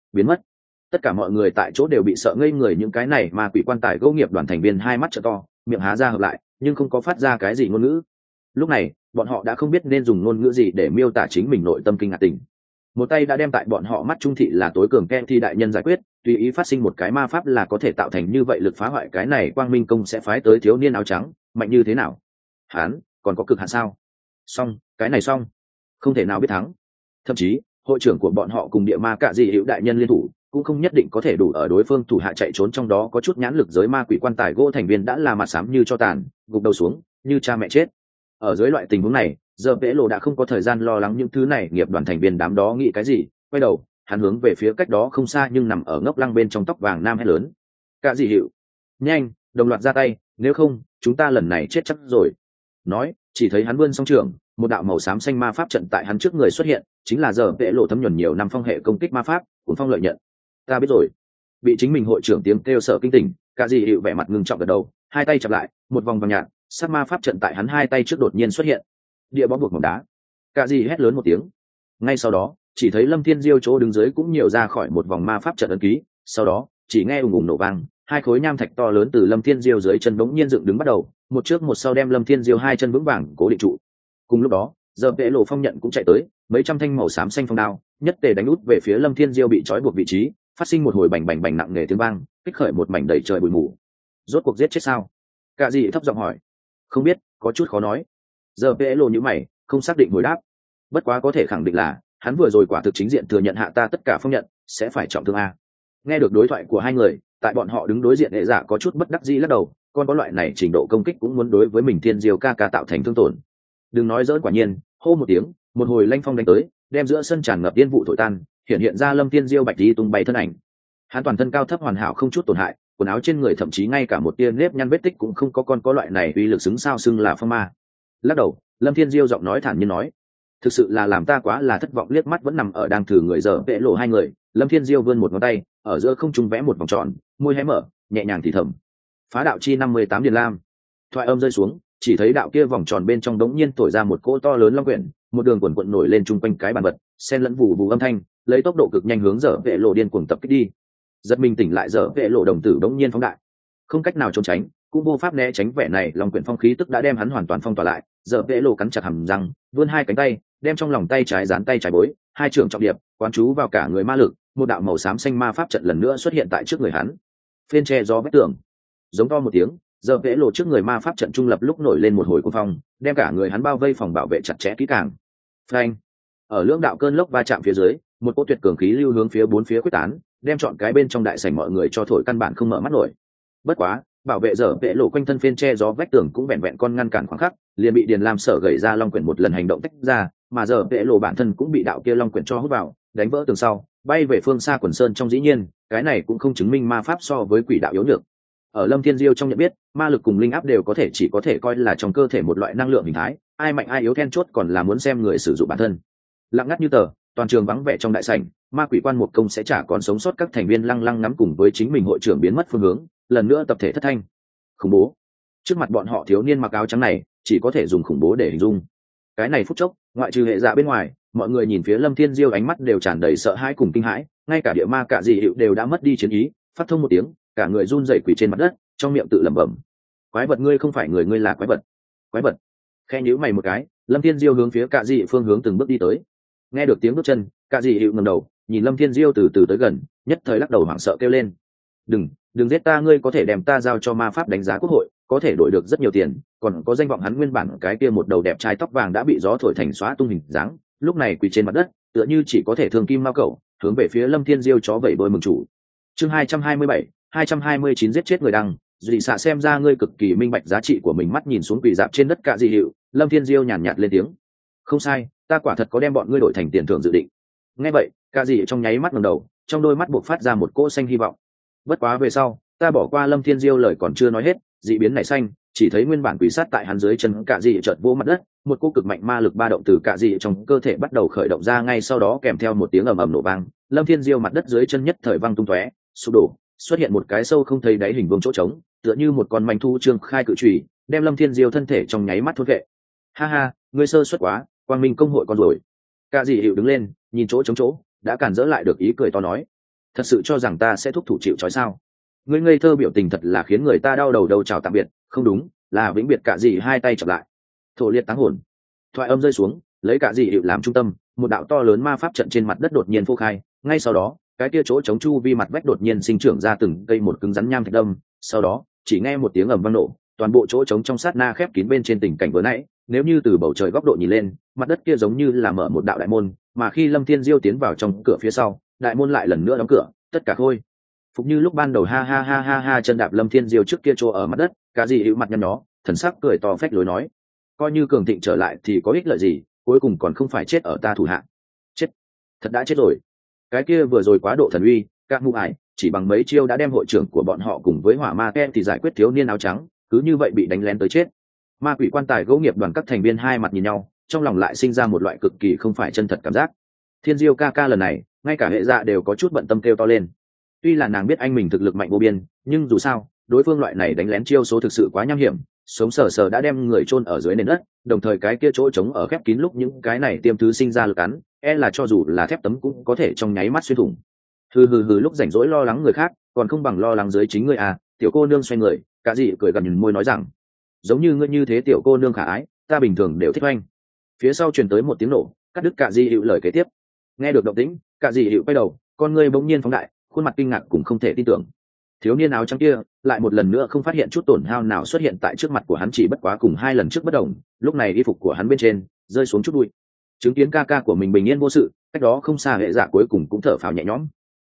biến mất. Tất cả mọi người tại chỗ đều bị sợ ngây người, những cái này ma quỷ quan tài gỗ nghiệp đoàn thành viên hai mắt trợ to, miệng há ra hợp lại nhưng không có phát ra cái gì ngôn ngữ. Lúc này bọn họ đã không biết nên dùng ngôn ngữ gì để miêu tả chính mình nội tâm kinh ngạc tình. Một tay đã đem tại bọn họ mắt trung thị là tối cường Ken thi đại nhân giải quyết, tùy ý phát sinh một cái ma pháp là có thể tạo thành như vậy lực phá hoại, cái này quang minh công sẽ phái tới thiếu niên áo trắng mạnh như thế nào? Hắn còn có cực hạn sao? Xong, cái này xong, không thể nào biết thắng. Thậm chí hội trưởng của bọn họ cùng địa ma cạ dị hữu đại nhân liên thủ cũng không nhất định có thể đủ ở đối phương thủ hạ chạy trốn, trong đó có chút nhãn lực giới ma quỷ quan tài gỗ thành viên đã là mặt xám như cho tàn, gục đầu xuống như cha mẹ chết. Ở dưới loại tình huống này, giờ vẽ lộ đã không có thời gian lo lắng những thứ này nghiệp đoàn thành viên đám đó nghĩ cái gì. Quay đầu hắn hướng về phía cách đó không xa nhưng nằm ở ngốc lăng bên trong tóc vàng nam hét lớn: cạ dị hữu, nhanh đồng loạt ra tay, nếu không chúng ta lần này chết chắc rồi. Nói chỉ thấy hắn vươn song trường, một đạo màu xám xanh ma pháp trận tại hắn trước người xuất hiện, chính là giờ vệ lộ thấm nhuần nhiều năm phong hệ công kích ma pháp cuốn phong lợi nhận. Ta biết rồi. Bị chính mình hội trưởng tiếng kêu sợ kinh tỉnh, cả gì hiệu vẻ mặt ngưng trọng gật đầu, hai tay chặp lại, một vòng vàng nhạt sắc ma pháp trận tại hắn hai tay trước đột nhiên xuất hiện. Địa bó buộc mỏng đá. Cả gì hét lớn một tiếng. Ngay sau đó chỉ thấy Lâm Thiên Diêu chỗ đứng dưới cũng nhiều ra khỏi một vòng ma pháp trận ấn ký, sau đó chỉ nghe ùng ùng nổ vang, hai khối nham thạch to lớn từ Lâm Thiên Diêu dưới chân bỗng nhiên dựng đứng bắt đầu, một trước một sau đem Lâm Thiên Diêu hai chân vững vàng cố định trụ. Cùng lúc đó giờ vệ lộ phong nhận cũng chạy tới, mấy trăm thanh màu xám xanh phong đao nhất tề đánh út về phía Lâm Thiên Diêu bị trói buộc vị trí, phát sinh một hồi bành bành bành nặng nề tiếng vang, kích khởi một mảnh đầy trời bụi mù. Rốt cuộc giết chết sao? Cả gì thấp giọng hỏi. Không biết, có chút khó nói. Giờ vệ lộ như mày không xác định hồi đáp. Bất quá có thể khẳng định là hắn vừa rồi quả thực chính diện thừa nhận hạ ta tất cả phong nhận sẽ phải trọng thương a. Nghe được đối thoại của hai người, tại bọn họ đứng đối diện hệ giả có chút bất đắc dĩ lắc đầu, con có loại này trình độ công kích cũng muốn đối với mình Thiên Diêu ca ca tạo thành thương tổn. Đừng nói dỡn, quả nhiên hô một tiếng, một hồi lanh phong đánh tới, đem giữa sân tràn ngập yên vụ thổi tan, hiện ra Lâm Thiên Diêu bạch đi tung bay thân ảnh. Hắn toàn thân cao thấp hoàn hảo không chút tổn hại, quần áo trên người thậm chí ngay cả một tia nếp nhăn vết tích cũng không có, con có loại này uy lực xứng sao xưng là phong ma. Lắc đầu, Lâm Thiên Diêu giọng nói thản nhiên nói: thực sự là làm ta quá là thất vọng. Liếc mắt vẫn nằm ở đang thử người giờ vệ lộ hai người, Lâm Thiên Diêu vươn một ngón tay ở giữa không trung vẽ một vòng tròn, môi hé mở nhẹ nhàng thì thầm: phá đạo chi 58 điền lam. Thoại âm rơi xuống, chỉ thấy đạo kia vòng tròn bên trong đống nhiên thổi ra một cỗ to lớn long quyển, một đường quần quận nổi lên chung quanh cái bàn vật, xen lẫn vụ vụ âm thanh, lấy tốc độ cực nhanh hướng dở vệ lộ điên cuồng tập kích đi. Giật mình tỉnh lại, dở vệ lộ đồng tử đống nhiên phóng đại, không cách nào trốn tránh, cũng vô pháp né tránh vẻ này long quyển phong khí tức đã đem hắn hoàn toàn phong tỏa lại. Dở vệ lộ cắn chặt hàm răng, vươn hai cánh tay, đem trong lòng tay trái dán tay trái bối, hai trường trọng điệp quán chú vào cả người ma lực, một đạo màu xám xanh ma pháp trận lần nữa xuất hiện tại trước người hắn, phên che gió vách tường. Giống to một tiếng, giờ vẽ lộ trước người ma pháp trận trung lập lúc nổi lên một hồi cuồng phong, đem cả người hắn bao vây phòng bảo vệ chặt chẽ kỹ càng. Phanh! Ở lưỡng đạo cơn lốc va chạm phía dưới, một cỗ tuyệt cường khí lưu hướng phía bốn phía quyết tán, đem trọn cái bên trong đại sảnh mọi người cho thổi căn bản không mở mắt nổi. Bất quá bảo vệ dở vệ lộ quanh thân phên che gió vách tường cũng vẹn vẹn con ngăn cản khoảng khắc, liền bị Điền Lam Sở gầy ra long quyển một lần hành động tách ra, mà dở vệ lộ bản thân cũng bị đạo kia long quyển cho hút vào, đánh vỡ tường sau, bay về phương xa quần sơn trong. Dĩ nhiên cái này cũng không chứng minh ma pháp so với quỷ đạo yếu nhược. Ở Lâm Thiên Diêu trong nhận biết, ma lực cùng linh áp đều chỉ có thể coi là trong cơ thể một loại năng lượng hình thái, ai mạnh ai yếu then chốt còn là muốn xem người sử dụng bản thân. Lặng ngắt như tờ, toàn trường vắng vẻ trong đại sảnh, ma quỷ quan một công sẽ chả còn sống sót, các thành viên lăng lăng ngắm cùng với chính mình hội trưởng biến mất phương hướng, lần nữa tập thể thất thanh. Khủng bố! Trước mặt bọn họ thiếu niên mặc áo trắng này chỉ có thể dùng khủng bố để hình dung. Cái này phút chốc, ngoại trừ hệ dạ bên ngoài, mọi người nhìn phía Lâm Thiên Diêu ánh mắt đều tràn đầy sợ hãi cùng kinh hãi, ngay cả địa ma cả dị hiệu đều đã mất đi chiến ý, phát thông một tiếng, cả người run rẩy quỳ trên mặt đất, trong miệng tự lẩm bẩm: quái vật, ngươi không phải người, ngươi là quái vật. Quái vật! Khe nhíu mày một cái, Lâm Thiên Diêu hướng phía cả dị phương hướng từng bước đi tới. Nghe được tiếng bước chân, cả dị hiệu ngẩng đầu nhìn Lâm Thiên Diêu từ từ tới gần, nhất thời lắc đầu hoảng sợ kêu lên: đừng giết ta, ngươi có thể đem ta giao cho ma pháp đánh giá quốc hội, có thể đổi được rất nhiều tiền, còn có danh vọng. Hắn nguyên bản cái kia một đầu đẹp trai tóc vàng đã bị gió thổi thành xóa tung hình dáng, lúc này quỳ trên mặt đất, tựa như chỉ có thể thương kim mao cẩu, hướng về phía Lâm Thiên Diêu chó vẩy đôi mừng chủ. Chương 227, 229 giết chết người đăng. Dị xạ xem ra ngươi cực kỳ minh bạch giá trị của mình. Mắt nhìn xuống quỳ dạp trên đất cả dị hiệu, Lâm Thiên Diêu nhàn nhạt lên tiếng: không sai, ta quả thật có đem bọn ngươi đổi thành tiền thưởng dự định. Nghe vậy, cả dị trong nháy mắt ngẩng đầu, trong đôi mắt buộc phát ra một cỗ xanh hy vọng. Bất quá về sau, ta bỏ qua. Lâm Thiên Diêu lời còn chưa nói hết, dị biến nảy xanh, chỉ thấy nguyên bản quỷ sát tại hắn dưới chân cả dị chợt vô mặt đất, một cỗ cực mạnh ma lực ba động từ cả dị trong cơ thể bắt đầu khởi động ra, ngay sau đó kèm theo một tiếng ầm ầm nổ vang, Lâm Thiên Diêu mặt đất dưới chân nhất thời văng tung tóe, sụp đổ, xuất hiện một cái sâu không thấy đáy hình vuông chỗ trống, tựa như một con manh thu trương khai cự chùy, đem Lâm Thiên Diêu thân thể trong nháy mắt thôn vệ. Ha ha, ngươi sơ suất quá, quang minh công hội con rồi. Cả dị hiệu đứng lên, nhìn chỗ trống chỗ, đã cản dỡ lại được ý cười to nói: thật sự cho rằng ta sẽ thúc thủ chịu trói sao? Ngươi ngây thơ biểu tình thật là khiến người ta đau đầu đâu. Chào tạm biệt, không đúng, là vĩnh biệt. Cả gì hai tay chập lại, thổ liệt táng hồn. Thoại âm rơi xuống, lấy cả gì hiệu làm trung tâm, một đạo to lớn ma pháp trận trên mặt đất đột nhiên phô khai. Ngay sau đó, cái kia chỗ chống chu vi mặt vách đột nhiên sinh trưởng ra từng cây một cứng rắn nham thạch đâm. Sau đó, chỉ nghe một tiếng ầm vang nổ, toàn bộ chỗ chống trong sát na khép kín bên trên tình cảnh vừa nãy. Nếu như từ bầu trời góc độ nhìn lên, mặt đất kia giống như là mở một đạo đại môn, mà khi Lâm Thiên Diêu tiến vào trong cửa phía sau, đại môn lại lần nữa đóng cửa, tất cả khôi phục như lúc ban đầu. Ha ha ha ha ha. Chân đạp Lâm Thiên Diêu trước kia chỗ ở mặt đất, cả gì hữu mặt nhăn nhó, thần sắc cười to phách lối nói: coi như cường thịnh trở lại thì có ích lợi gì, cuối cùng còn không phải chết ở ta thủ hạ. Chết, thật đã chết rồi. Cái kia vừa rồi quá độ thần uy, các mụ ải chỉ bằng mấy chiêu đã đem hội trưởng của bọn họ cùng với hỏa ma ken thì giải quyết thiếu niên áo trắng, cứ như vậy bị đánh lén tới chết. Ma quỷ quan tài gỗ nghiệp đoàn các thành viên hai mặt nhìn nhau, trong lòng lại sinh ra một loại cực kỳ không phải chân thật cảm giác. Thiên Diêu ca ca lần này, ngay cả hệ dạ đều có chút bận tâm kêu to lên. Tuy là nàng biết anh mình thực lực mạnh vô biên, nhưng dù sao, đối phương loại này đánh lén chiêu số thực sự quá nham hiểm, sống sờ sờ đã đem người chôn ở dưới nền đất, đồng thời cái kia chỗ trống ở khép kín lúc những cái này tiêm thứ sinh ra lực cắn, là cho dù là thép tấm cũng có thể trong nháy mắt xuyên thủng. Hừ hừ hừ. Lúc rảnh rỗi lo lắng người khác, còn không bằng lo lắng dưới chính người à. Tiểu cô nương xoay người, cả gì cười gần môi nói rằng: giống như ngươi như thế tiểu cô nương khả ái, ta bình thường đều thích oanh. Phía sau truyền tới một tiếng nổ, cắt đứt cả gì hiệu lời kế tiếp. Nghe được động tĩnh, cả gì hiệu quay đầu, con ngươi bỗng nhiên phóng đại, khuôn mặt kinh ngạc cũng không thể tin tưởng. Thiếu niên áo trắng kia lại một lần nữa không phát hiện chút tổn hao nào xuất hiện tại trước mặt của hắn, chỉ bất quá cùng hai lần trước bất đồng, lúc này y phục của hắn bên trên rơi xuống chút bụi. Chứng kiến ca ca của mình bình yên vô sự, cách đó không xa hệ dạ cuối cùng cũng thở phào nhẹ nhõm.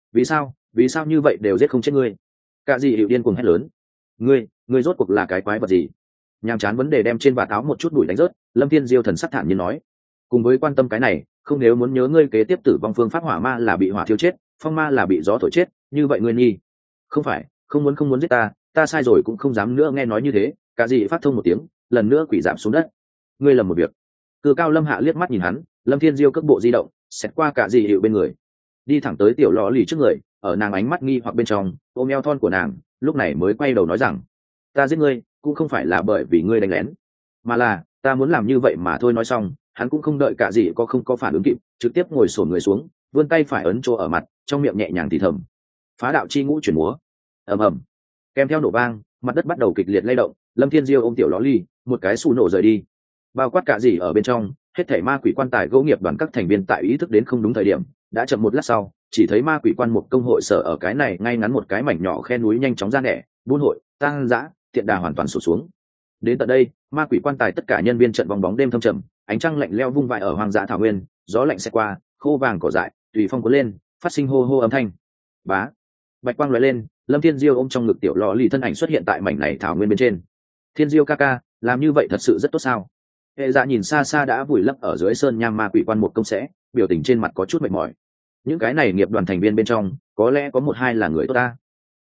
Vì sao như vậy đều giết không chết ngươi? Cả gì hiệu điên cuồng hét lớn: ngươi rốt cuộc là cái quái vật gì? Nhàm chán vấn đề đem trên vạt áo một chút bụi đánh rớt, Lâm Thiên Diêu thần sắc thản nhiên nói: cùng với quan tâm cái này, không nếu muốn nhớ ngươi kế tiếp tử vong phương pháp, hỏa ma là bị hỏa thiêu chết, phong ma là bị gió thổi chết, như vậy ngươi nhi không phải không muốn giết ta sai rồi cũng không dám nữa. Nghe nói như thế, cả gì phát thông một tiếng, lần nữa quỷ giảm xuống đất. Ngươi lầm một việc. Cự Cao Lâm Hạ liếc mắt nhìn hắn, Lâm Thiên Diêu cước bộ di động, xét qua cả gì hiệu bên người, đi thẳng tới tiểu lọ lì trước người, ở nàng ánh mắt nghi hoặc bên trong ôm eo thon của nàng, lúc này mới quay đầu nói rằng: ta giết ngươi cũng không phải là bởi vì ngươi đánh lén, mà là ta muốn làm như vậy mà thôi. Nói xong, hắn cũng không đợi cả gì không có phản ứng kịp, trực tiếp ngồi xổm người xuống, vươn tay phải ấn chỗ ở mặt, trong miệng nhẹ nhàng thì thầm: phá đạo chi ngũ chuyển múa. ầm ầm. Kèm theo nổ vang, mặt đất bắt đầu kịch liệt lay động. Lâm Thiên Diêu ôm tiểu lọ ly, một cái xù nổ rời đi, bao quát cả gì ở bên trong. Hết thảy ma quỷ quan tài gỗ nghiệp đoàn các thành viên tại ý thức đến không đúng thời điểm, đã chậm một lát sau, chỉ thấy ma quỷ quan một công hội sở ở cái này ngay ngắn một cái mảnh nhỏ khe núi nhanh chóng ra nẻ, buôn hội tăng dã, tiện đà hoàn toàn sụp xuống. Đến tận đây, ma quỷ quan tài tất cả nhân viên trận vòng bóng đêm thâm trầm, ánh trăng lạnh leo vung vãi ở hoang dã thảo nguyên, gió lạnh sẽ qua, khô vàng cỏ dại tùy phong cuốn lên, phát sinh hô hô âm thanh. Bá, bạch quang lóe lên, Lâm Thiên Diêu ôm trong ngực tiểu lọ lì thân ảnh xuất hiện tại mảnh này thảo nguyên bên trên. Thiên Diêu ca ca, làm như vậy thật sự rất tốt sao? Hệ dạ nhìn xa xa đã vùi lấp ở dưới sơn nham ma quỷ quan một công sẽ, biểu tình trên mặt có chút mệt mỏi. Những cái này nghiệp đoàn thành viên bên trong, có lẽ có một hai là người tốt ta.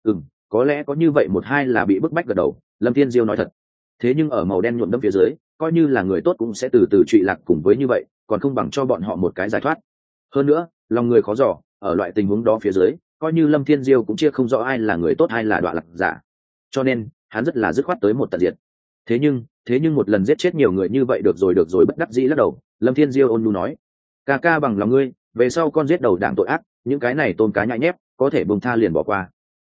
Có lẽ có như vậy một hai là bị bức bách gật đầu. Lâm Thiên Diêu nói thật. Thế nhưng ở màu đen nhuộm đẫm phía dưới, coi như là người tốt cũng sẽ từ từ trụy lạc cùng với như vậy, còn không bằng cho bọn họ một cái giải thoát. Hơn nữa, lòng người khó dò, ở loại tình huống đó phía dưới, coi như Lâm Thiên Diêu cũng chia không rõ ai là người tốt hay là đoạn lạc giả. Cho nên, hắn rất là dứt khoát tới một tận diệt. Thế nhưng một lần giết chết nhiều người như vậy được rồi, bất đắc dĩ lắc đầu. Lâm Thiên Diêu ôn nhu nói: ca ca bằng lòng ngươi, về sau con giết đầu đảng tội ác, những cái này tôm cá nhại nhép, có thể buông tha liền bỏ qua.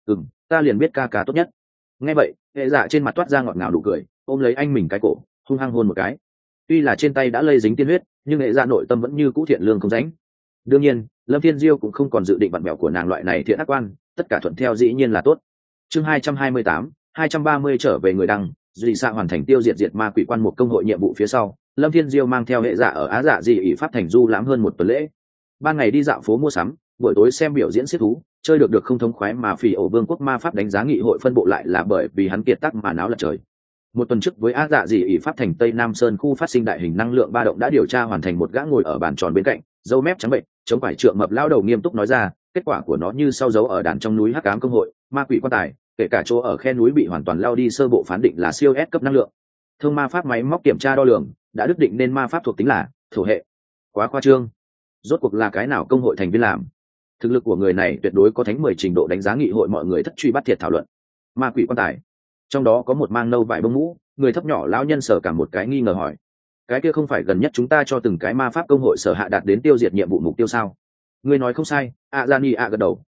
Ta liền biết ca ca tốt nhất. Nghe vậy, hệ dạ trên mặt toát ra ngọt ngào đủ cười, ôm lấy anh mình cái cổ, hung hăng hôn một cái. Tuy là trên tay đã lây dính tiên huyết, nhưng hệ dạ nội tâm vẫn như cũ thiện lương không rãnh. Đương nhiên, Lâm Thiên Diêu cũng không còn dự định vặn bẹo của nàng loại này thiện ác quan, tất cả thuận theo dĩ nhiên là tốt. Chương 228, 230 trở về người đăng, duy xạ hoàn thành tiêu diệt ma quỷ quan một công hội nhiệm vụ phía sau, Lâm Thiên Diêu mang theo hệ dạ ở Á Dạ Dị ỷ Pháp thành du lãm hơn một tuần lễ. Ban ngày đi dạo phố mua sắm, buổi tối xem biểu diễn xiết thú, chơi được không thống khoái, mà Phỉ Ổ Vương quốc ma pháp đánh giá nghị hội phân bộ lại là bởi vì hắn kiệt tác mà náo lật trời. Một tuần trước với Á Dạ Dị ỷ Pháp thành Tây Nam Sơn khu phát sinh đại hình năng lượng ba động đã điều tra hoàn thành. Một gã ngồi ở bàn tròn bên cạnh, râu mép trắng bệnh, chống phải trượng mập lao đầu nghiêm túc nói ra, kết quả của nó như sau dấu ở đàn trong núi Hắc Ám công hội, ma quỷ quan tài, kể cả chỗ ở khe núi bị hoàn toàn lao đi, sơ bộ phán định là siêu S cấp năng lượng. Thông ma pháp máy móc kiểm tra đo lường đã ước định nên ma pháp thuộc tính là thổ hệ. Quá khoa trương. Rốt cuộc là cái nào công hội thành viên làm? Thực lực của người này tuyệt đối có thánh 10 trình độ, đánh giá nghị hội mọi người thất truy bắt thiệt thảo luận. Ma quỷ quan tài, trong đó có một mang nâu vải bông mũ, người thấp nhỏ lão nhân sở cả một cái nghi ngờ hỏi: cái kia không phải gần nhất chúng ta cho từng cái ma pháp công hội sở hạ đạt đến tiêu diệt nhiệm vụ mục tiêu sao? Ngươi nói không sai. Azani gật đầu,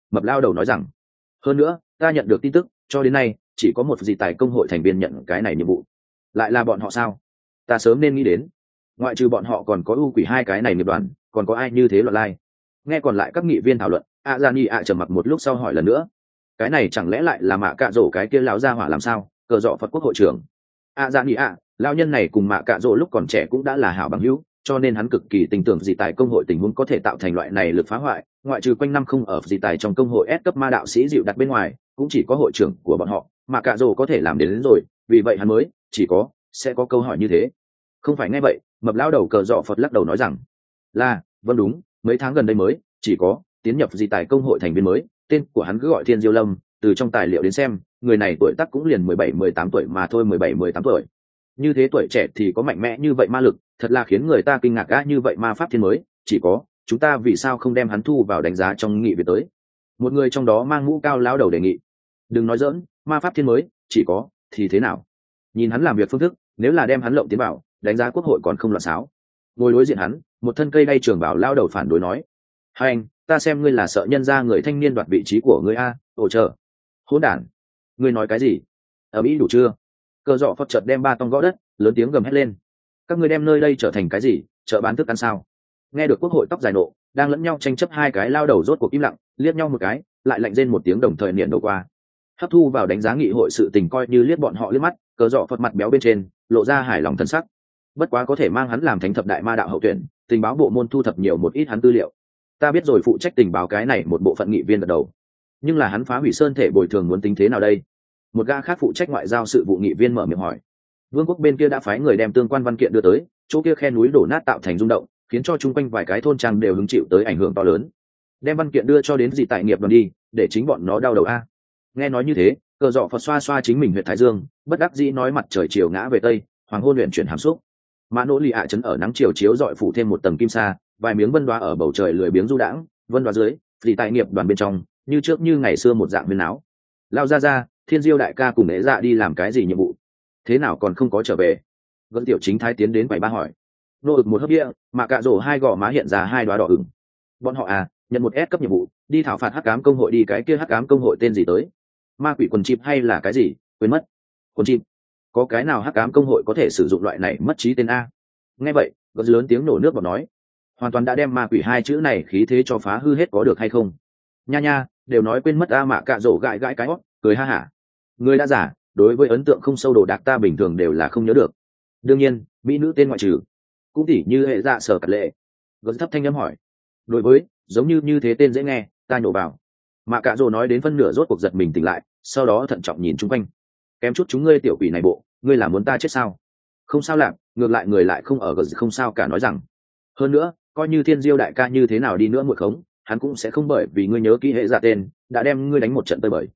mập lao đầu nói rằng. Hơn nữa ta nhận được tin tức, cho đến nay chỉ có một dị tài công hội thành viên nhận cái này nhiệm vụ. Lại là bọn họ sao? Ta sớm nên nghĩ đến. Ngoại trừ bọn họ còn có ưu quỷ hai cái này nghiệp đoàn, còn có ai như thế loạn lai? Nghe còn lại các nghị viên thảo luận, a gia ni a trầm mặc một lúc sau hỏi lần nữa. Cái này chẳng lẽ lại là Mạ Cạ Dỗ cái kia lão gia hỏa làm sao? Cờ dọ Phật quốc hội trưởng. A gia ni a, lão nhân này cùng Mạ Cạ Dỗ lúc còn trẻ cũng đã là hảo bằng hữu, cho nên hắn cực kỳ tin tưởng dị tài công hội tình huống có thể tạo thành loại này lực phá hoại. Ngoại trừ quanh năm không ở dị tài trong công hội S cấp ma đạo sĩ dịu đặt bên ngoài, cũng chỉ có hội trưởng của bọn họ Mạ Cạ Dỗ có thể làm đến rồi, vì vậy hắn mới sẽ có câu hỏi như thế. Không phải nghe vậy, mập lão đầu cờ dọ Phật lắc đầu nói rằng là vâng đúng, mấy tháng gần đây mới chỉ có tiến nhập dị tài công hội thành viên mới, tên của hắn cứ gọi Thiên Diêu Lâm, từ trong tài liệu đến xem, người này tuổi tác cũng liền 17-18 tuổi mà thôi, 17-18 tuổi. Như thế tuổi trẻ thì có mạnh mẽ như vậy ma lực, thật là khiến người ta kinh ngạc á, như vậy ma pháp thiên mới, chỉ có chúng ta vì sao không đem hắn thu vào đánh giá trong nghị viện tới? Một người trong đó mang mũ cao lão đầu đề nghị. Đừng nói giỡn, ma pháp thiên mới, chỉ có thì thế nào? Nhìn hắn làm việc phương thức, nếu là đem hắn lộng tiến vào, đánh giá quốc hội còn không loạn xáo. Ngồi đối diện hắn, một thân cây đay trường bảo lão đầu phản đối nói: "Hai anh, ta xem ngươi là sợ nhân ra người thanh niên đoạt vị trí của ngươi a, ồ chờ. Hỗn đản, ngươi nói cái gì? Ở Mỹ đủ chưa?" Cờ dọ Phật chợt đem ba tông gõ đất, lớn tiếng gầm hét lên: "Các ngươi đem nơi đây trở thành cái gì? Chợ bán thức ăn sao?" Nghe được quốc hội tóc dài nộ, đang lẫn nhau tranh chấp hai cái lao đầu rốt cuộc im lặng, liếc nhau một cái, lại lạnh rên một tiếng đồng thời niệm đầu qua. Hấp thu vào đánh giá nghị hội sự tình coi như liếc bọn họ liếc mắt, cờ dọ Phật mặt béo bên trên, lộ ra hài lòng thân sắc. Bất quá có thể mang hắn làm thánh thập đại ma đạo hậu tuyển, tình báo bộ môn thu thập nhiều một ít hắn tư liệu. Ta biết rồi, phụ trách tình báo cái này một bộ phận nghị viên gật đầu. Nhưng là hắn phá hủy sơn thể bồi thường muốn tính thế nào đây? Một gã khác phụ trách ngoại giao sự vụ nghị viên mở miệng hỏi. Vương quốc bên kia đã phái người đem tương quan văn kiện đưa tới, chỗ kia khe núi đổ nát tạo thành rung động, khiến cho chung quanh vài cái thôn trang đều hứng chịu tới ảnh hưởng to lớn. Đem văn kiện đưa cho đến dị tại nghiệp đoàn đi, để chính bọn nó đau đầu a. Nghe nói như thế, cờ dọ Phật xoa xoa chính mình huyện thái dương, bất đắc dĩ nói mặt trời chiều ngã về tây, hoàng hôn luyện chuyển hàm xúc. Mã nỗ lì ạ chấn ở nắng chiều chiếu dọi phủ thêm một tầng kim sa, vài miếng vân đoá ở bầu trời lười biếng du đãng, vân đoá dưới dị tại nghiệp đoàn bên trong như trước như ngày xưa một dạng viên áo. Lao ra Thiên Diêu đại ca cùng ế dạ đi làm cái gì nhiệm vụ, thế nào còn không có trở về? Gân tiểu chính thái tiến đến quầy ba hỏi. Nô ực một hớp bia, mà cạ rổ hai gò má hiện ra hai đoá đỏ ửng. Bọn họ nhận một S cấp nhiệm vụ, đi thảo phạt hắc ám công hội. Đi cái kia hắc ám công hội tên gì tới? Ma quỷ quần chim hay là cái gì? Quên mất. Quần chim? Có cái nào hắc ám công hội có thể sử dụng loại này mất trí tên a? Nghe vậy, gân lớn tiếng nổ nước bọt nói, hoàn toàn đã đem ma quỷ hai chữ này khí thế cho phá hư hết, có được hay không? Nha, đều nói quên mất a. Mạ cạ rổ gãi gãi cái hót, cười ha hả. Người đã giả, đối với ấn tượng không sâu đồ đạc ta bình thường đều là không nhớ được. Đương nhiên, mỹ nữ tên ngoại trừ, cũng tỉ như hệ dạ sở cật lệ. Gớt thấp thanh âm hỏi. Đối với giống như thế tên dễ nghe, ta nhổ vào. Mạ cạ rồ nói đến phân nửa rốt cuộc giật mình tỉnh lại, sau đó thận trọng nhìn chung quanh. Kém chút chúng ngươi tiểu quỷ này bộ, ngươi là muốn ta chết sao? Không sao làm, ngược lại người lại không ở gớt không sao cả, nói rằng hơn nữa coi như Thiên Diêu đại ca như thế nào đi nữa muội khống, hắn cũng sẽ không bởi vì ngươi nhớ kỹ hệ dạ tên đã đem ngươi đánh một trận tơi bời.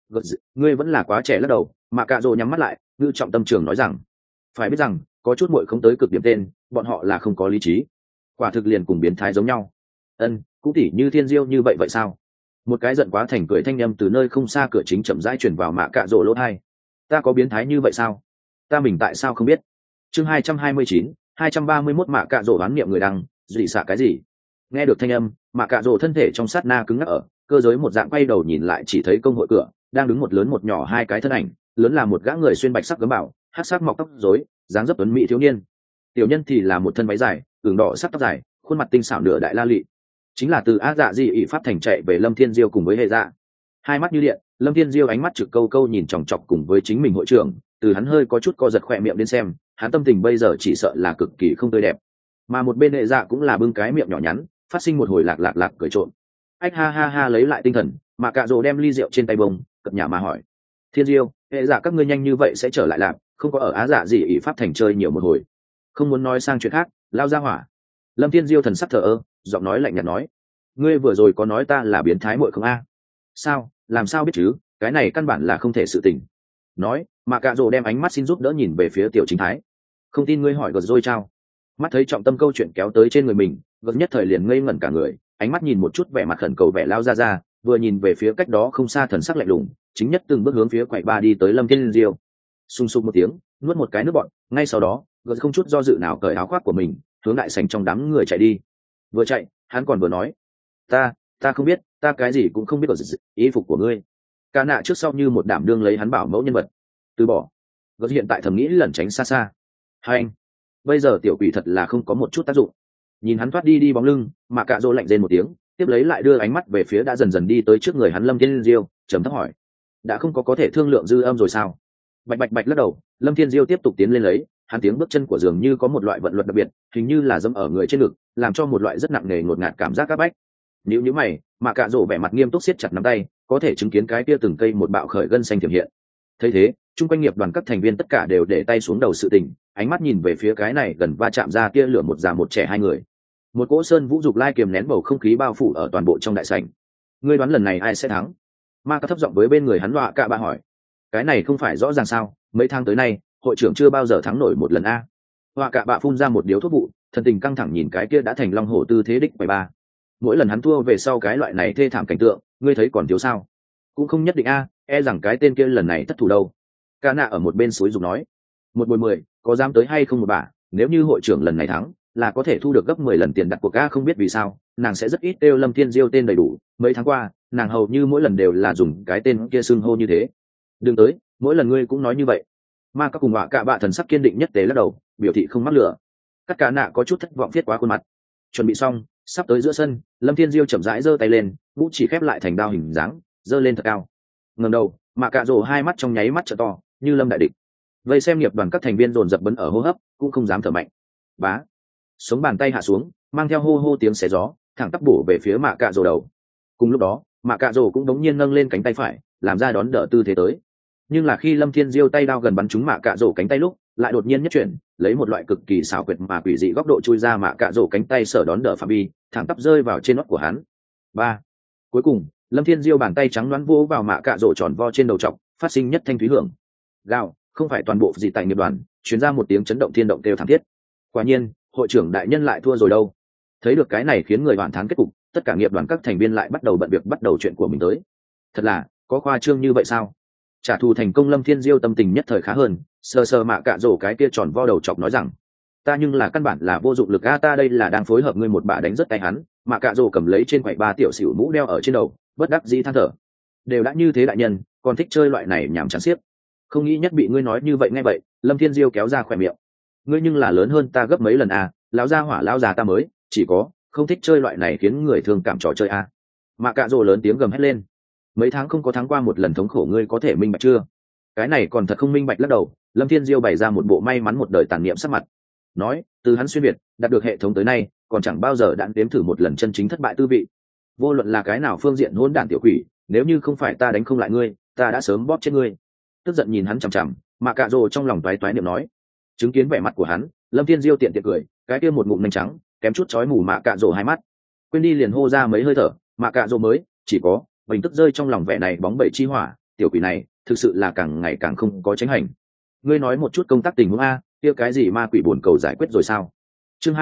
Ngươi vẫn là quá trẻ, lắc đầu. Mà cạ rồ nhắm mắt lại, ngự trọng tâm trường nói rằng, phải biết rằng có chút muội không tới cực điểm tên, bọn họ là không có lý trí, quả thực liền cùng biến thái giống nhau. Cũng tỉ như Thiên Diêu như vậy vậy sao? Một cái giận quá thành cười thanh â m từ nơi không xa cửa chính chậm rãi chuyển vào mạ cạ rồ lỗ thai. Ta có biến thái như vậy sao? Ta mình tại sao không biết? Chương 229, 231. Mạ cạ rồ đoán niệm người đăng, dị xạ cái gì? Nghe được thanh âm, mạ cạ rồ thân thể trong sát na cứng ngắc ở, cơ giới một dạng quay đầu nhìn lại, chỉ thấy công hội cửa đang đứng một lớn một nhỏ hai cái thân ảnh. Lớn là một gã người xuyên bạch sắc gấm bảo, hắc sắc mọc tóc rối, dáng dấp tuấn mỹ thiếu niên. Tiểu nhân thì là một thân váy dài, ửng đỏ sắc tóc dài, khuôn mặt tinh xảo nửa đại la lị, chính là từ á dạ di ỷ pháp thành chạy về Lâm Thiên Diêu cùng với hệ dạ. Hai mắt như điện, Lâm Thiên Diêu ánh mắt trực câu câu nhìn chòng chọc cùng với chính mình hội trưởng, từ hắn hơi có chút co giật khỏe miệng đến xem, hắn tâm tình bây giờ chỉ sợ là cực kỳ không tươi đẹp. Mà một bên hệ dạ cũng là bưng cái miệng nhỏ nhắn, phát sinh một hồi lạc cười trộm. Ách ha lấy lại tinh thần, mà cạ rồ đem ly rượu trên tay bông, cập nhà mà hỏi. Thiên Diêu, hệ dạ các ngươi nhanh như vậy sẽ trở lại làm, không có ở á dạ gì ỷ pháp thành chơi nhiều một hồi? Không muốn nói sang chuyện khác, lao ra hỏa. Lâm Thiên Diêu thần sắc thờ ơ, giọng nói lạnh nhạt nói, ngươi vừa rồi có nói ta là biến thái muội không a? Sao, làm sao biết chứ, cái này căn bản là không thể sự tình. Nói, mà cạ rồ đem ánh mắt xin giúp đỡ nhìn về phía tiểu chính thái. Không tin ngươi hỏi gật rồi trao. Mắt thấy trọng tâm câu chuyện kéo tới trên người mình, gật nhất thời liền ngây ngẩn cả người, ánh mắt nhìn một chút vẻ mặt khẩn cầu vẻ lao ra, vừa nhìn về phía cách đó không xa thần sắc lạnh lùng, chính nhất từng bước hướng phía quầy ba đi tới Lâm Thiên Diêu. Sung sung một tiếng, nuốt một cái nước bọt, ngay sau đó gật không chút do dự nào cởi áo khoác của mình, hướng đại sảnh trong đám người chạy đi. Vừa chạy, hắn còn vừa nói, ta không biết ta cái gì cũng không biết, ở ý phục của ngươi. Cả nạ trước sau như một đảm đương lấy hắn bảo mẫu nhân vật. Từ bỏ. Gớt hiện tại thầm nghĩ lẩn tránh xa xa. Hai anh, bây giờ tiểu quỷ thật là không có một chút tác dụng. Nhìn hắn thoát đi bóng lưng, mà cạ rô lạnh rên một tiếng, tiếp lấy lại đưa ánh mắt về phía đã dần dần đi tới trước người hắn Lâm Thiên Diêu, trầm thấp hỏi: đã không có thể thương lượng dư âm rồi sao? Bạch bạch bạch lắc đầu. Lâm Thiên Diêu tiếp tục tiến lên lấy, hắn tiếng bước chân của dường như có một loại vận luật đặc biệt, hình như là dẫm ở người trên ngực, làm cho một loại rất nặng nề ngột ngạt cảm giác áp bách. Nếu mày, mà cạ rô vẻ mặt nghiêm túc siết chặt nắm tay, có thể chứng kiến cái kia từng cây một bạo khởi gân xanh tiềm hiện. Thấy thế, chung quanh nghiệp đoàn các thành viên tất cả đều để tay xuống đầu sự tình, ánh mắt nhìn về phía cái này gần va chạm ra tia lửa một già một trẻ hai người. Một cỗ sơn vũ dục lai kiềm nén bầu không khí bao phủ ở toàn bộ trong đại sảnh. Ngươi đoán lần này ai sẽ thắng? Ma Ca thấp giọng với bên người hắn Họa Cạ Bạ hỏi. Cái này không phải rõ ràng sao? Mấy tháng tới nay, hội trưởng chưa bao giờ thắng nổi một lần a. Họa Cạ Bạ phun ra một điếu thuốc vụ, thần tình căng thẳng nhìn cái kia đã thành long hổ tư thế đích 13. Mỗi lần hắn thua về sau cái loại này thê thảm cảnh tượng, ngươi thấy còn thiếu sao? Cũng không nhất định a, e rằng cái tên kia lần này thất thủ đâu. Ca nạ ở một bên suối dục nói. Một bồi 10, có dám tới hay không một bả? Nếu như hội trưởng lần này thắng, là có thể thu được gấp 10 lần tiền đặt cuộc. A không biết vì sao, nàng sẽ rất ít kêu Lâm Thiên Diêu tên đầy đủ, mấy tháng qua, nàng hầu như mỗi lần đều là dùng cái tên kia xưng hô như thế. Đừng tới, mỗi lần ngươi cũng nói như vậy. Ma Ca cùng Họa Cạ Bạ thần sắc kiên định nhất tế lắc đầu, biểu thị không mắc lửa. Các Ca nạ có chút thất vọng viết quá khuôn mặt. Chuẩn bị xong, sắp tới giữa sân, Lâm Thiên Diêu chậm rãi giơ tay lên, mũ chỉ khép lại thành đao hình dáng, giơ lên thật cao. Ngẩng đầu, Mạ Cạ Rồ hai mắt trong nháy mắt trợ to, như lâm đại địch. Vây xem nghiệp đoàn các thành viên dồn dập bấn ở hô hấp, cũng không dám thở mạnh. Bá, sống bàn tay hạ xuống, mang theo hô hô tiếng xé gió, thẳng tắp bổ về phía Mạ Cạ Rồ đầu. Cùng lúc đó, Mạ Cạ Rồ cũng đống nhiên nâng lên cánh tay phải, làm ra đón đỡ tư thế tới. Nhưng là khi Lâm Thiên Diêu tay đao gần bắn trúng Mạ Cạ Rồ cánh tay lúc, lại đột nhiên nhất chuyển, lấy một loại cực kỳ xảo quyệt mà quỷ dị góc độ chui ra Mạ Cạ Rồ cánh tay sở đón đỡ phạm vi, thẳng tắp rơi vào trên nót của hắn. Ba, cuối cùng, Lâm Thiên Diêu bàn tay trắng loáng vỗ vào Mạ Cạ Rồ tròn vo trên đầu trọc, phát sinh nhất thanh thúy hưởng. Gào, không phải toàn bộ gì tại nghiệp đoàn, truyền ra một tiếng chấn động thiên động kêu thảm thiết. Quả nhiên, hội trưởng đại nhân lại thua rồi đâu. Thấy được cái này khiến người hoàn thán kết cục, tất cả nghiệp đoàn các thành viên lại bắt đầu bận việc bắt đầu chuyện của mình tới. Thật là, có khoa trương như vậy sao? Trả thù thành công. Lâm Thiên Diêu tâm tình nhất thời khá hơn, sờ sờ Mạ Cạ Rồ cái kia tròn vo đầu chọc nói rằng: ta nhưng là căn bản là vô dụng lực a, ta đây là đang phối hợp ngươi một bả đánh rất tay hắn. Mạ Cạ Rồ cầm lấy trên quầy 3 tiểu xỉu mũ đeo ở trên đầu, bất đắc dĩ than thở. Đều đã như thế đại nhân, còn thích chơi loại này nhảm chán xiếc. Không nghĩ nhất bị ngươi nói như vậy. Nghe vậy, Lâm Thiên Diêu kéo ra khỏe miệng. Ngươi nhưng là lớn hơn ta gấp mấy lần a, lão gia hỏa lão già ta mới chỉ có không thích chơi loại này khiến người thương cảm trò chơi a. Mạ Cạ Rồ lớn tiếng gầm hét lên. Mấy tháng không có thắng qua một lần thống khổ ngươi có thể minh bạch chưa? Cái này còn thật không minh bạch. Lắc đầu, Lâm Thiên Diêu bày ra một bộ may mắn một đời tàn niệm sắc mặt, nói: từ hắn xuyên việt đạt được hệ thống tới nay, còn chẳng bao giờ đã đếm thử một lần chân chính thất bại tư vị. Vô luận là cái nào phương diện hỗn đản tiểu quỷ, nếu như không phải ta đánh không lại ngươi, ta đã sớm bóp chết ngươi. Tức giận nhìn hắn chằm chằm, Mạ Cạ Rồ trong lòng toái toái niệm nói. Chứng kiến vẻ mặt của hắn, Lâm Thiên Diêu tiện tiện cười, cái kia một ngụm nanh trắng kém chút chói mù Mạ Cạ Rồ hai mắt. Quên đi liền hô ra mấy hơi thở, Mạ Cạ Rồ mới chỉ có bình tức rơi trong lòng vẻ này bóng bẩy chi hỏa. Tiểu quỷ này thực sự là càng ngày càng không có tránh hành. Ngươi nói một chút công tác tình huống a, kia cái gì ma quỷ buồn cầu giải quyết rồi sao? Chương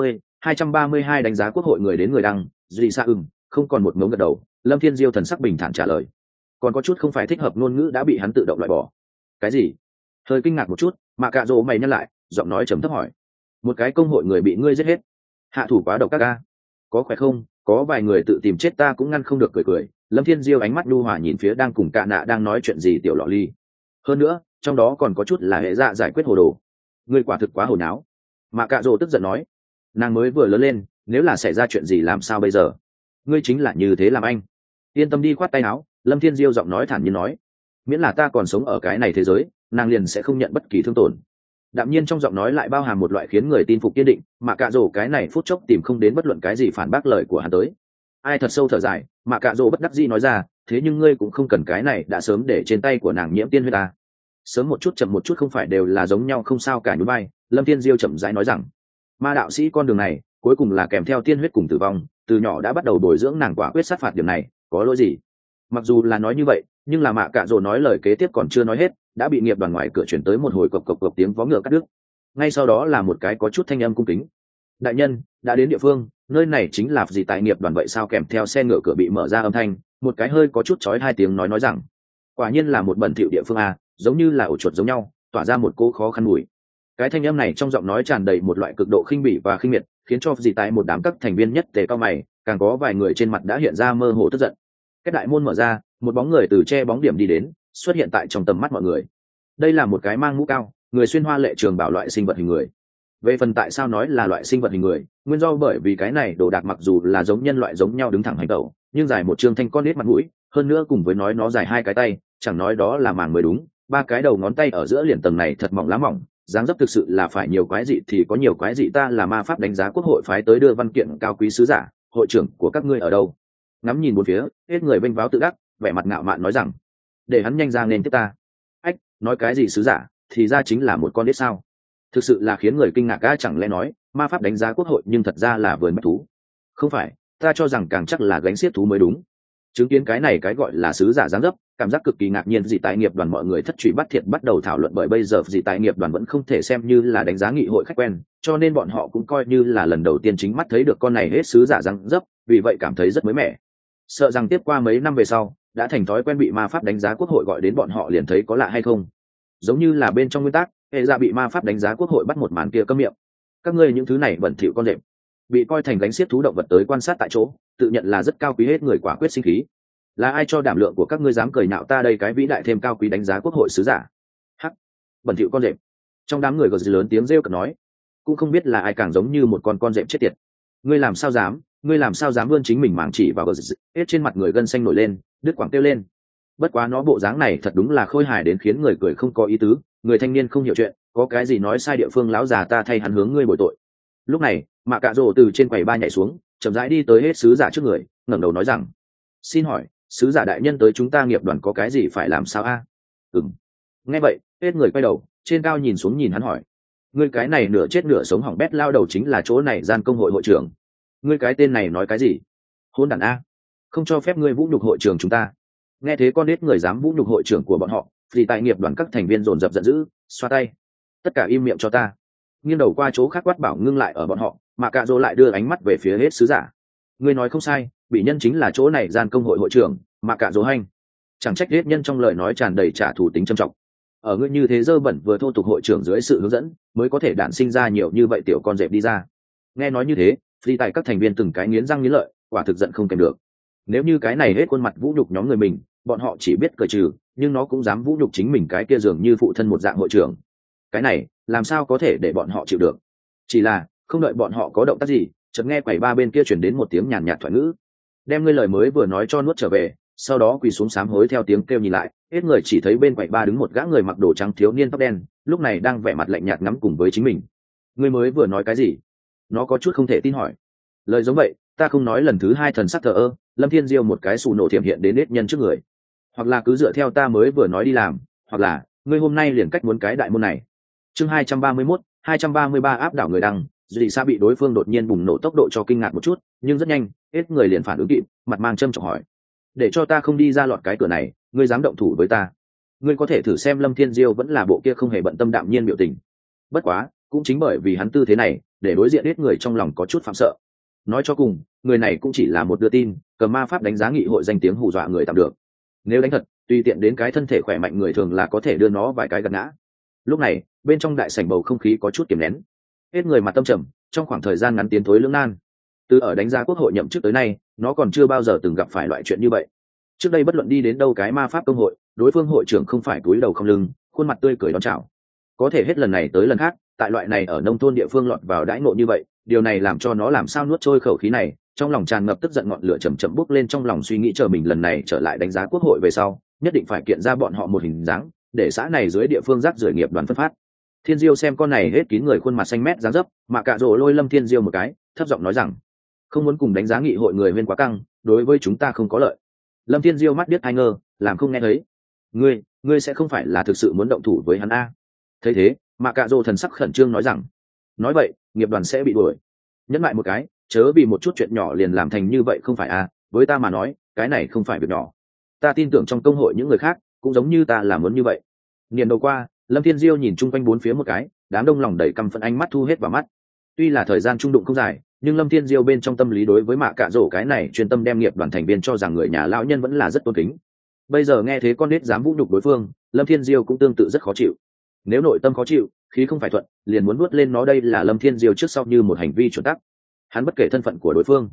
232 đánh giá quốc hội người đến người đăng, Duy Sa không còn một ngống gật đầu. Lâm Thiên Diêu thần sắc bình thản trả lời. Còn có chút không phải thích hợp ngôn ngữ đã bị hắn tự động loại bỏ. Cái gì? Hơi kinh ngạc một chút, Mạ Cạ Rồ mày nhăn lại, giọng nói trầm thấp hỏi: một cái công hội người bị ngươi giết hết, hạ thủ quá độc các a, có khỏe không? Có vài người tự tìm chết ta cũng ngăn không được cười cười. Lâm Thiên Diêu ánh mắt nhu hòa nhìn phía đang cùng Cạ Nạ đang nói chuyện gì tiểu lọ ly. Hơn nữa, trong đó còn có chút là hệ dạ giải quyết hồ đồ. Ngươi quả thực quá hồ nháo. Mạ Cạ Rồ tức giận nói. Nàng mới vừa lớn lên, nếu là xảy ra chuyện gì làm sao bây giờ? Ngươi chính là như thế làm anh. Yên tâm đi, khoát tay áo. Lâm Thiên Diêu giọng nói thản nhiên nói. Miễn là ta còn sống ở cái này thế giới, nàng liền sẽ không nhận bất kỳ thương tổn. Đạm nhiên trong giọng nói lại bao hàm một loại khiến người tin phục kiên định. Mạ Cạ Rồ cái này phút chốc tìm không đến bất luận cái gì phản bác lời của hắn tới. Ai thật sâu thở dài, Mạ Cạ Rồ bất đắc dĩ nói ra, thế nhưng ngươi cũng không cần cái này, đã sớm để trên tay của nàng nhiễm tiên huyết ta. Sớm một chút chậm một chút không phải đều là giống nhau không sao cả. Nhún vai, Lâm Thiên Diêu chậm rãi nói rằng, ma đạo sĩ con đường này cuối cùng là kèm theo tiên huyết cùng tử vong, từ nhỏ đã bắt đầu bồi dưỡng nàng quả quyết sát phạt điểm này, có lỗi gì? Mặc dù là nói như vậy, nhưng là Mạ Cạ Rồ nói lời kế tiếp còn chưa nói hết, đã bị nghiệp đoàn ngoài cửa chuyển tới một hồi cộc cộc cộc tiếng vó ngựa cắt đứt. Ngay sau đó là một cái có chút thanh âm cung kính. Đại nhân, đã đến địa phương, nơi này chính là gì tại nghiệp đoàn vậy sao? Kèm theo xe ngựa cửa bị mở ra âm thanh, một cái hơi có chút chói hai tiếng nói rằng, quả nhiên là một bẩn thỉu địa phương a, giống như là ổ chuột giống nhau, tỏa ra một cỗ khó khăn mùi. Cái thanh âm này trong giọng nói tràn đầy một loại cực độ khinh bỉ và khinh miệt, khiến cho gì tại một đám các thành viên nhất tề cao mày, càng có vài người trên mặt đã hiện ra mơ hồ tức giận. Cái đại môn mở ra, một bóng người từ che bóng điểm đi đến, xuất hiện tại trong tầm mắt mọi người. Đây là một cái mang mũ cao, người xuyên hoa lệ trường bảo loại sinh vật hình người. Về phần tại sao nói là loại sinh vật hình người, nguyên do bởi vì cái này đồ đạc mặc dù là giống nhân loại giống nhau đứng thẳng hành tẩu, nhưng dài một trương thanh con nết mặt mũi, hơn nữa cùng với nói nó dài hai cái tay, chẳng nói đó là màng mới đúng, ba cái đầu ngón tay ở giữa liền tầng này thật mỏng lá mỏng, dáng dấp thực sự là phải nhiều quái dị thì có nhiều quái dị. Ta là ma pháp đánh giá quốc hội phái tới đưa văn kiện cao quý sứ giả, hội trưởng của các ngươi ở đâu? Ngắm nhìn bốn phía, hết người vênh váo tự đắc, vẻ mặt ngạo mạn nói rằng, để hắn nhanh ra nên tiếp ta. Ách, nói cái gì sứ giả, thì ra chính là một con đít sao? Thực sự là khiến người kinh ngạc. Ga chẳng lẽ nói ma pháp đánh giá quốc hội nhưng thật ra là vườn bách thú? Không phải, ta cho rằng càng chắc là gánh xiết thú mới đúng. Chứng kiến cái này cái gọi là sứ giả dáng dấp, cảm giác cực kỳ ngạc nhiên. Dị tại nghiệp đoàn mọi người thất truy bắt thiệt bắt đầu thảo luận, bởi bây giờ dị tại nghiệp đoàn vẫn không thể xem như là đánh giá nghị hội khách quen, cho nên bọn họ cũng coi như là lần đầu tiên chính mắt thấy được con này hết sứ giả dáng dấp, vì vậy cảm thấy rất mới mẻ. Sợ rằng tiếp qua mấy năm về sau đã thành thói quen bị ma pháp đánh giá quốc hội gọi đến, bọn họ liền thấy có lạ hay không. Giống như là bên trong nguyên tắc hệ ra bị ma pháp đánh giá quốc hội bắt một màn kia câm miệng. Các ngươi những thứ này bẩn thỉu con rệp, bị coi thành gánh xiết thú động vật tới quan sát tại chỗ, tự nhận là rất cao quý, hết người quả quyết sinh khí. Là ai cho đảm lượng của các ngươi dám cười nhạo ta đây cái vĩ đại thêm cao quý đánh giá quốc hội sứ giả? Hắc, bẩn thỉu con rệp. Trong đám người gật lớn tiếng rêu cợt nói, cũng không biết là ai càng giống như một con rệp chết tiệt. Ngươi làm sao dám, ngươi làm sao dám vươn chính mình mảng chỉ vào gật, hết trên mặt người gân xanh nổi lên, đứt quãng kêu lên. Bất quá nó bộ dáng này thật đúng là khôi hài đến khiến người cười không có ý tứ. Người thanh niên không hiểu chuyện, có cái gì nói sai địa phương, lão già ta thay hắn hướng ngươi bồi tội. Lúc này Mạ Cạ Rồ từ trên quầy ba nhảy xuống, chậm rãi đi tới hết sứ giả trước người, ngẩng đầu nói rằng, xin hỏi sứ giả đại nhân tới chúng ta nghiệp đoàn có cái gì phải làm sao a? Nghe vậy hết người quay đầu trên cao nhìn xuống nhìn hắn hỏi, ngươi cái này nửa chết nửa sống hỏng bét lao đầu chính là chỗ này gian công hội hội trưởng? Ngươi cái tên này nói cái gì? Hôn đản a, không cho phép ngươi vũ nhục hội trưởng chúng ta. Nghe thế con đít người dám vũ nhục hội trưởng của bọn họ, thì tại nghiệp đoàn các thành viên dồn dập giận dữ, xoa tay, tất cả im miệng cho ta. Nghiêng đầu qua chỗ khác quát bảo ngưng lại ở bọn họ. Mà Cạ Dỗ lại đưa ánh mắt về phía hết sứ giả. Ngươi nói không sai, bị nhân chính là chỗ này gian công hội hội trưởng Mà Cạ Dỗ Hành. Chẳng trách hết nhân trong lời nói tràn đầy trả thù tính trầm trọng. Ở ngươi như thế dơ bẩn vừa thô tục hội trưởng dưới sự hướng dẫn mới có thể đản sinh ra nhiều như vậy tiểu con dẹp đi ra. Nghe nói như thế, phi tại các thành viên từng cái nghiến răng nghiến lợi, quả thực giận không kèm được. Nếu như cái này hết khuôn mặt vũ nhục nhóm người mình, bọn họ chỉ biết cười trừ, nhưng nó cũng dám vũ nhục chính mình cái kia dường như phụ thân một dạng hội trưởng. Cái này làm sao có thể để bọn họ chịu được? Chỉ là không đợi bọn họ có động tác gì, chợt nghe quầy ba bên kia chuyển đến một tiếng nhàn nhạt thoại ngữ, đem ngươi lời mới vừa nói cho nuốt trở về. Sau đó quỳ xuống sám hối theo tiếng kêu nhìn lại, hết người chỉ thấy bên quầy ba đứng một gã người mặc đồ trắng thiếu niên tóc đen, lúc này đang vẻ mặt lạnh nhạt ngắm cùng với chính mình. Ngươi mới vừa nói cái gì? Nó có chút không thể tin hỏi. Lời giống vậy, ta không nói lần thứ hai. Thần sắc thờ ơ, Lâm Thiên Diêu một cái xù nổ thiểm hiện đến nết nhân trước người. Hoặc là cứ dựa theo ta mới vừa nói đi làm, hoặc là ngươi hôm nay liền cách muốn cái đại môn này. Chương 231, 233 áp đảo người đăng. Duy Sa bị đối phương đột nhiên bùng nổ tốc độ cho kinh ngạc một chút, nhưng rất nhanh hết người liền phản ứng kịp, mặt mang châm chọc hỏi, để cho ta không đi ra lọt cái cửa này, ngươi dám động thủ với ta? Ngươi có thể thử xem. Lâm Thiên Diêu vẫn là bộ kia không hề bận tâm đạm nhiên biểu tình. Bất quá cũng chính bởi vì hắn tư thế này, để đối diện hết người trong lòng có chút phạm sợ. Nói cho cùng, người này cũng chỉ là một đưa tin, cầm ma pháp đánh giá nghị hội danh tiếng hù dọa người tạm được. Nếu đánh thật, tùy tiện đến cái thân thể khỏe mạnh người thường là có thể đưa nó vài cái gật ngã. Lúc này bên trong đại sảnh bầu không khí có chút kiềm nén, hết người mặt tâm trầm. Trong khoảng thời gian ngắn tiến thối lưỡng nan, từ ở đánh giá quốc hội nhậm chức tới nay, nó còn chưa bao giờ từng gặp phải loại chuyện như vậy. Trước đây bất luận đi đến đâu cái ma pháp công hội, đối phương hội trưởng không phải cúi đầu không lưng, khuôn mặt tươi cười đón chào. Có thể hết lần này tới lần khác, tại loại này ở nông thôn địa phương lọt vào đãi ngộ như vậy, điều này làm cho nó làm sao nuốt trôi khẩu khí này. Trong lòng tràn ngập tức giận, ngọn lửa chầm chậm bốc lên trong lòng, suy nghĩ chờ mình lần này trở lại đánh giá quốc hội về sau, nhất định phải kiện ra bọn họ một hình dáng, để xã này dưới địa phương rác rưởi nghiệp đoàn phân phát. Thiên Diêu xem con này hết kín người khuôn mặt xanh mét dáng dấp, mà Cạ Dỗ lôi Lâm Thiên Diêu một cái, thấp giọng nói rằng, không muốn cùng đánh giá nghị hội người huyên quá căng, đối với chúng ta không có lợi. Lâm Thiên Diêu mắt biết ai ngơ, làm không nghe thấy. Ngươi sẽ không phải là thực sự muốn động thủ với hắn a? Thấy thế, mà Cạ Dỗ thần sắc khẩn trương nói rằng, nói vậy nghiệp đoàn sẽ bị đuổi. Nhẫn lại một cái, chớ vì một chút chuyện nhỏ liền làm thành như vậy, không phải a? Với ta mà nói, cái này không phải việc nhỏ. Ta tin tưởng trong công hội những người khác cũng giống như ta là muốn như vậy. Niên đầu qua, Lâm Thiên Diêu nhìn chung quanh bốn phía một cái, đám đông lòng đầy căm phẫn ánh mắt thu hết vào mắt. Tuy là thời gian trung đụng không dài, nhưng Lâm Thiên Diêu bên trong tâm lý đối với Mạ Cạ Dỗ cái này chuyên tâm đem nghiệp đoàn thành viên cho rằng người nhà lão nhân vẫn là rất tôn kính. Bây giờ nghe thế con nết dám vũ nhục đối phương, Lâm Thiên Diêu cũng tương tự rất khó chịu. Nếu nội tâm khó chịu, khí không phải thuận, liền muốn nuốt lên nó. Đây là Lâm Thiên Diêu trước sau như một hành vi chuẩn tắc. Hắn bất kể thân phận của đối phương,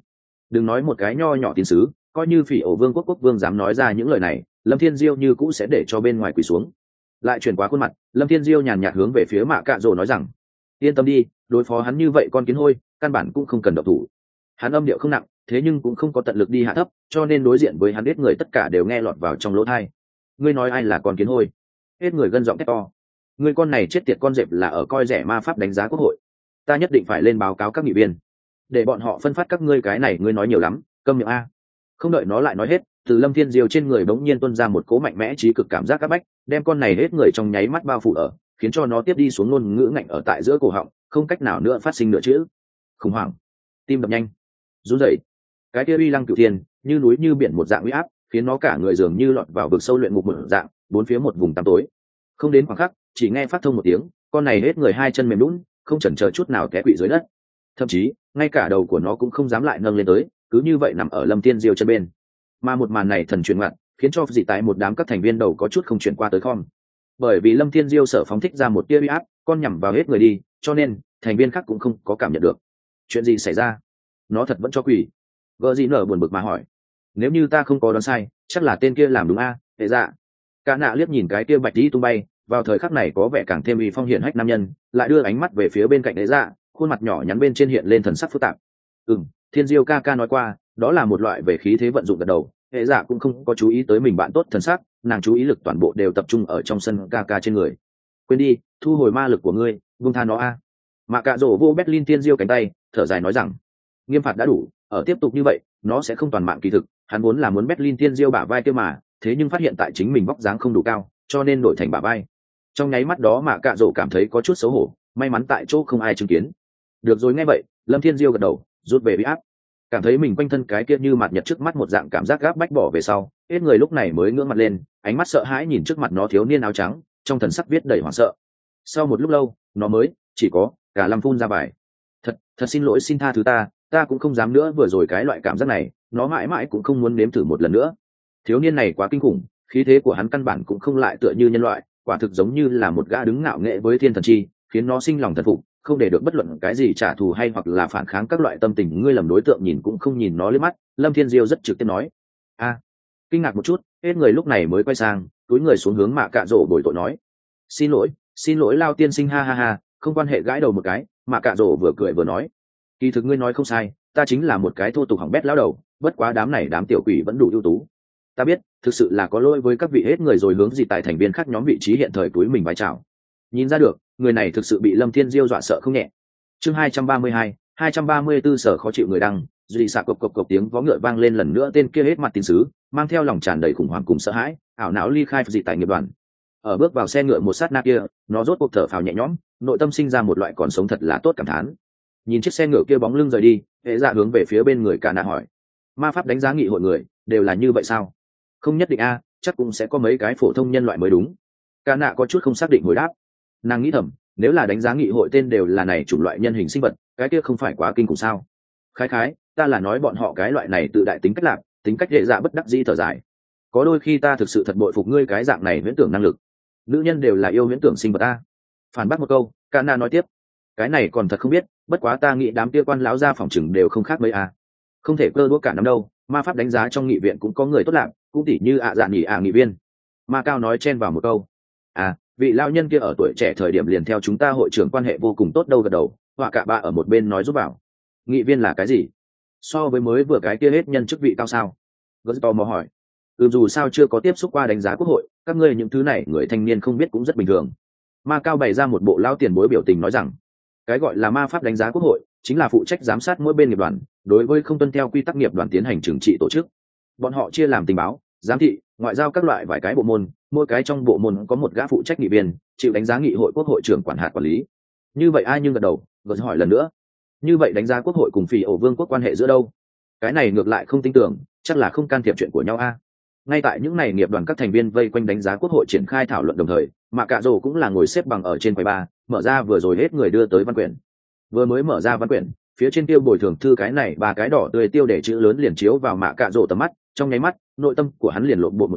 Đừng nói một cái nho nhỏ tín sứ, coi như phỉ ổ vương quốc vương dám nói ra những lời này, Lâm Thiên Diêu như cũ sẽ để cho bên ngoài quỳ xuống. Lại chuyển qua khuôn mặt, Lâm Thiên Diêu nhàn nhạt hướng về phía Mạ Cạ Rồ nói rằng, yên tâm đi, đối phó hắn như vậy con kiến hôi, căn bản cũng không cần động thủ. Hắn âm điệu không nặng, thế nhưng cũng không có tận lực đi hạ thấp, cho nên đối diện với hắn hết người tất cả đều nghe lọt vào trong lỗ tai. Ngươi nói ai là con kiến hôi? Hết người gân giọng thét to. Ngươi con này chết tiệt con dẹp là ở coi rẻ ma pháp đánh giá quốc hội. Ta nhất định phải lên báo cáo các nghị viên, để bọn họ phân phát các ngươi cái này, ngươi nói nhiều lắm, câm miệng a. Không đợi nó lại nói hết, từ Lâm Thiên Diêu trên người bỗng nhiên tuôn ra một cỗ mạnh mẽ trí cực cảm giác áp bách, đem con này hết người trong nháy mắt bao phủ ở, khiến cho nó tiếp đi xuống ngôn ngữ ngạnh ở tại giữa cổ họng, không cách nào nữa phát sinh nửa chữ. Khủng hoảng, tim đập nhanh, run rẩy. Cái kia uy lăng cửu thiên, như núi như biển một dạng uy áp, khiến nó cả người dường như lọt vào vực sâu luyện ngục một dạng, bốn phía một vùng tăm tối. Không đến khoảng khắc, chỉ nghe phát thông một tiếng, con này hết người hai chân mềm nhũn, không chần chờ chút nào té quỵ dưới đất. Thậm chí, ngay cả đầu của nó cũng không dám lại nâng lên tới, cứ như vậy nằm ở Lâm Thiên Diêu chân bên. Mà một màn này thần truyền ngặt, khiến cho dị tại một đám các thành viên đầu có chút không chuyển qua tới khom. Bởi vì Lâm Thiên Diêu sở phóng thích ra một tia uy áp, con nhằm vào hết người đi, cho nên thành viên khác cũng không có cảm nhận được. Chuyện gì xảy ra? Nó thật vẫn cho quỷ. Gờ gì nở buồn bực mà hỏi. Nếu như ta không có đoán sai, chắc là tên kia làm đúng a? Hệ dạ. Cả nạ liếc nhìn cái kia bạch tí tung bay, vào thời khắc này có vẻ càng thêm uy phong hiển hách nam nhân, lại đưa ánh mắt về phía bên cạnh hệ dạ, khuôn mặt nhỏ nhắn bên trên hiện lên thần sắc phức tạp. Thiên Diêu ca ca nói qua, đó là một loại về khí thế vận dụng gật đầu. Hệ dạ cũng không có chú ý tới mình bạn tốt thần sắc, nàng chú ý lực toàn bộ đều tập trung ở trong sân ca ca trên người. Quên đi, thu hồi ma lực của ngươi, buông tha nó a. Mạ Cạ Rỗ vô Berlin Thiên Diêu cánh tay, thở dài nói rằng, nghiêm phạt đã đủ, ở tiếp tục như vậy, nó sẽ không toàn mạng kỳ thực. Hắn vốn là muốn Berlin Thiên Diêu bả vai kia mà, thế nhưng phát hiện tại chính mình vóc dáng không đủ cao, cho nên đổi thành bả vai. Trong nháy mắt đó Mạ Cạ Rỗ cảm thấy có chút xấu hổ, may mắn tại chỗ không ai chứng kiến. Được rồi, nghe vậy, Lâm Thiên Diêu gật đầu, rút về bị áp, cảm thấy mình quanh thân cái kia như mặt nhật trước mắt một dạng cảm giác gáp bách bỏ về sau, hết người lúc này mới ngưỡng mặt lên, ánh mắt sợ hãi nhìn trước mặt nó thiếu niên áo trắng, trong thần sắc viết đầy hoảng sợ. Sau một lúc lâu, nó mới chỉ có cả lâm phun ra bài, thật xin lỗi, xin tha thứ ta cũng không dám nữa, vừa rồi cái loại cảm giác này, nó mãi mãi cũng không muốn nếm thử một lần nữa. Thiếu niên này quá kinh khủng, khí thế của hắn căn bản cũng không lại tựa như nhân loại, quả thực giống như là một gã đứng ngạo nghệ với thiên thần chi, khiến nó sinh lòng thần phục, không để được bất luận cái gì trả thù hay hoặc là phản kháng các loại tâm tình. Ngươi lầm đối tượng, nhìn cũng không nhìn nó liếc mắt. Lâm Thiên Diêu rất trực tiếp nói. Kinh ngạc một chút, hết người lúc này mới quay sang, túi người xuống hướng Mạ Cạ Rỗ bồi tội nói, xin lỗi Lao tiên sinh, ha ha ha, không quan hệ, gãi đầu một cái. Mạ Cạ Rỗ vừa cười vừa nói, kỳ thực ngươi nói không sai, ta chính là một cái thô tục hỏng bét lão đầu, bất quá đám này đám tiểu quỷ vẫn đủ ưu tú. Ta biết, thực sự là có lỗi với các vị hết người rồi, hướng gì tại thành viên khác nhóm vị trí hiện thời túi mình vai chào. Nhìn ra được, người này thực sự bị Lâm Thiên Diêu dọa sợ không nhẹ. Chương 234 sở khó chịu người đăng, duy xạ cộc cộc cộc, tiếng vó ngựa vang lên lần nữa, tên kia hết mặt tín sứ, mang theo lòng tràn đầy khủng hoảng cùng sợ hãi, ảo não ly khai dị tại nghiệp đoàn. Ở bước vào xe ngựa một sát na kia, nó rốt cuộc thở phào nhẹ nhõm, nội tâm sinh ra một loại còn sống thật là tốt cảm thán. Nhìn chiếc xe ngựa kia bóng lưng rời đi, hệ dạ hướng về phía bên người cả nạ hỏi, ma pháp đánh giá nghị hội người đều là như vậy sao? Không nhất định a, chắc cũng sẽ có mấy cái phổ thông nhân loại mới đúng. Cả nạ có chút không xác định hồi đáp. Nàng nghĩ thầm, nếu là đánh giá nghị hội tên đều là này chủng loại nhân hình sinh vật, cái kia không phải quá kinh khủng sao? Khái, ta là nói bọn họ cái loại này tự đại tính cách lạc, tính cách hệ dạ bất đắc dĩ thở dài. Có đôi khi ta thực sự thật bội phục ngươi cái dạng này huyễn tưởng năng lực. Nữ nhân đều là yêu huyễn tưởng sinh vật ta. Phản bác một câu, Cana nói tiếp, cái này còn thật không biết, bất quá ta nghĩ đám kia quan lão gia phòng chừng đều không khác mấy a. Không thể cơ đũa cả năm đâu, ma pháp đánh giá trong nghị viện cũng có người tốt lạc, cũng tỉ như dạ nghỉ nghị viên. Ma Cao nói chen vào một câu, vị lao nhân kia ở tuổi trẻ thời điểm liền theo chúng ta hội trưởng quan hệ vô cùng tốt đâu, gật đầu. Họa cả ba ở một bên nói giúp bảo, nghị viên là cái gì? So với mới vừa cái kia hết nhân chức vị cao sao? Gớt mò hỏi. Dù sao chưa có tiếp xúc qua đánh giá quốc hội, các ngươi những thứ này người thanh niên không biết cũng rất bình thường. Ma Cao bày ra một bộ lao tiền bối biểu tình nói rằng, cái gọi là ma pháp đánh giá quốc hội chính là phụ trách giám sát mỗi bên nghiệp đoàn, đối với không tuân theo quy tắc nghiệp đoàn tiến hành trừng trị tổ chức. Bọn họ chia làm tình báo, giám thị, ngoại giao các loại vài cái bộ môn, mỗi cái trong bộ môn có một gã phụ trách nghị viên, chịu đánh giá nghị hội quốc hội trưởng quản hạt quản lý. Như vậy ai nhưng gật đầu. Gớt hỏi lần nữa, như vậy đánh giá quốc hội cùng phỉ ổ vương quốc quan hệ giữa đâu? Cái này ngược lại không tin tưởng, chắc là không can thiệp chuyện của nhau a. Ngay tại những ngày nghiệp đoàn các thành viên vây quanh đánh giá quốc hội triển khai thảo luận đồng thời, Mạ Cạ Rỗ cũng là ngồi xếp bằng ở trên quầy bar, mở ra vừa rồi hết người đưa tới văn quyển. Vừa mới mở ra văn quyển, phía trên tiêu bồi thường thư cái này ba cái đỏ tươi tiêu để chữ lớn liền chiếu vào Mạ Cạ Rỗ tầm mắt, trong nháy mắt, nội tâm của hắn liền lộn bộ một tiếng,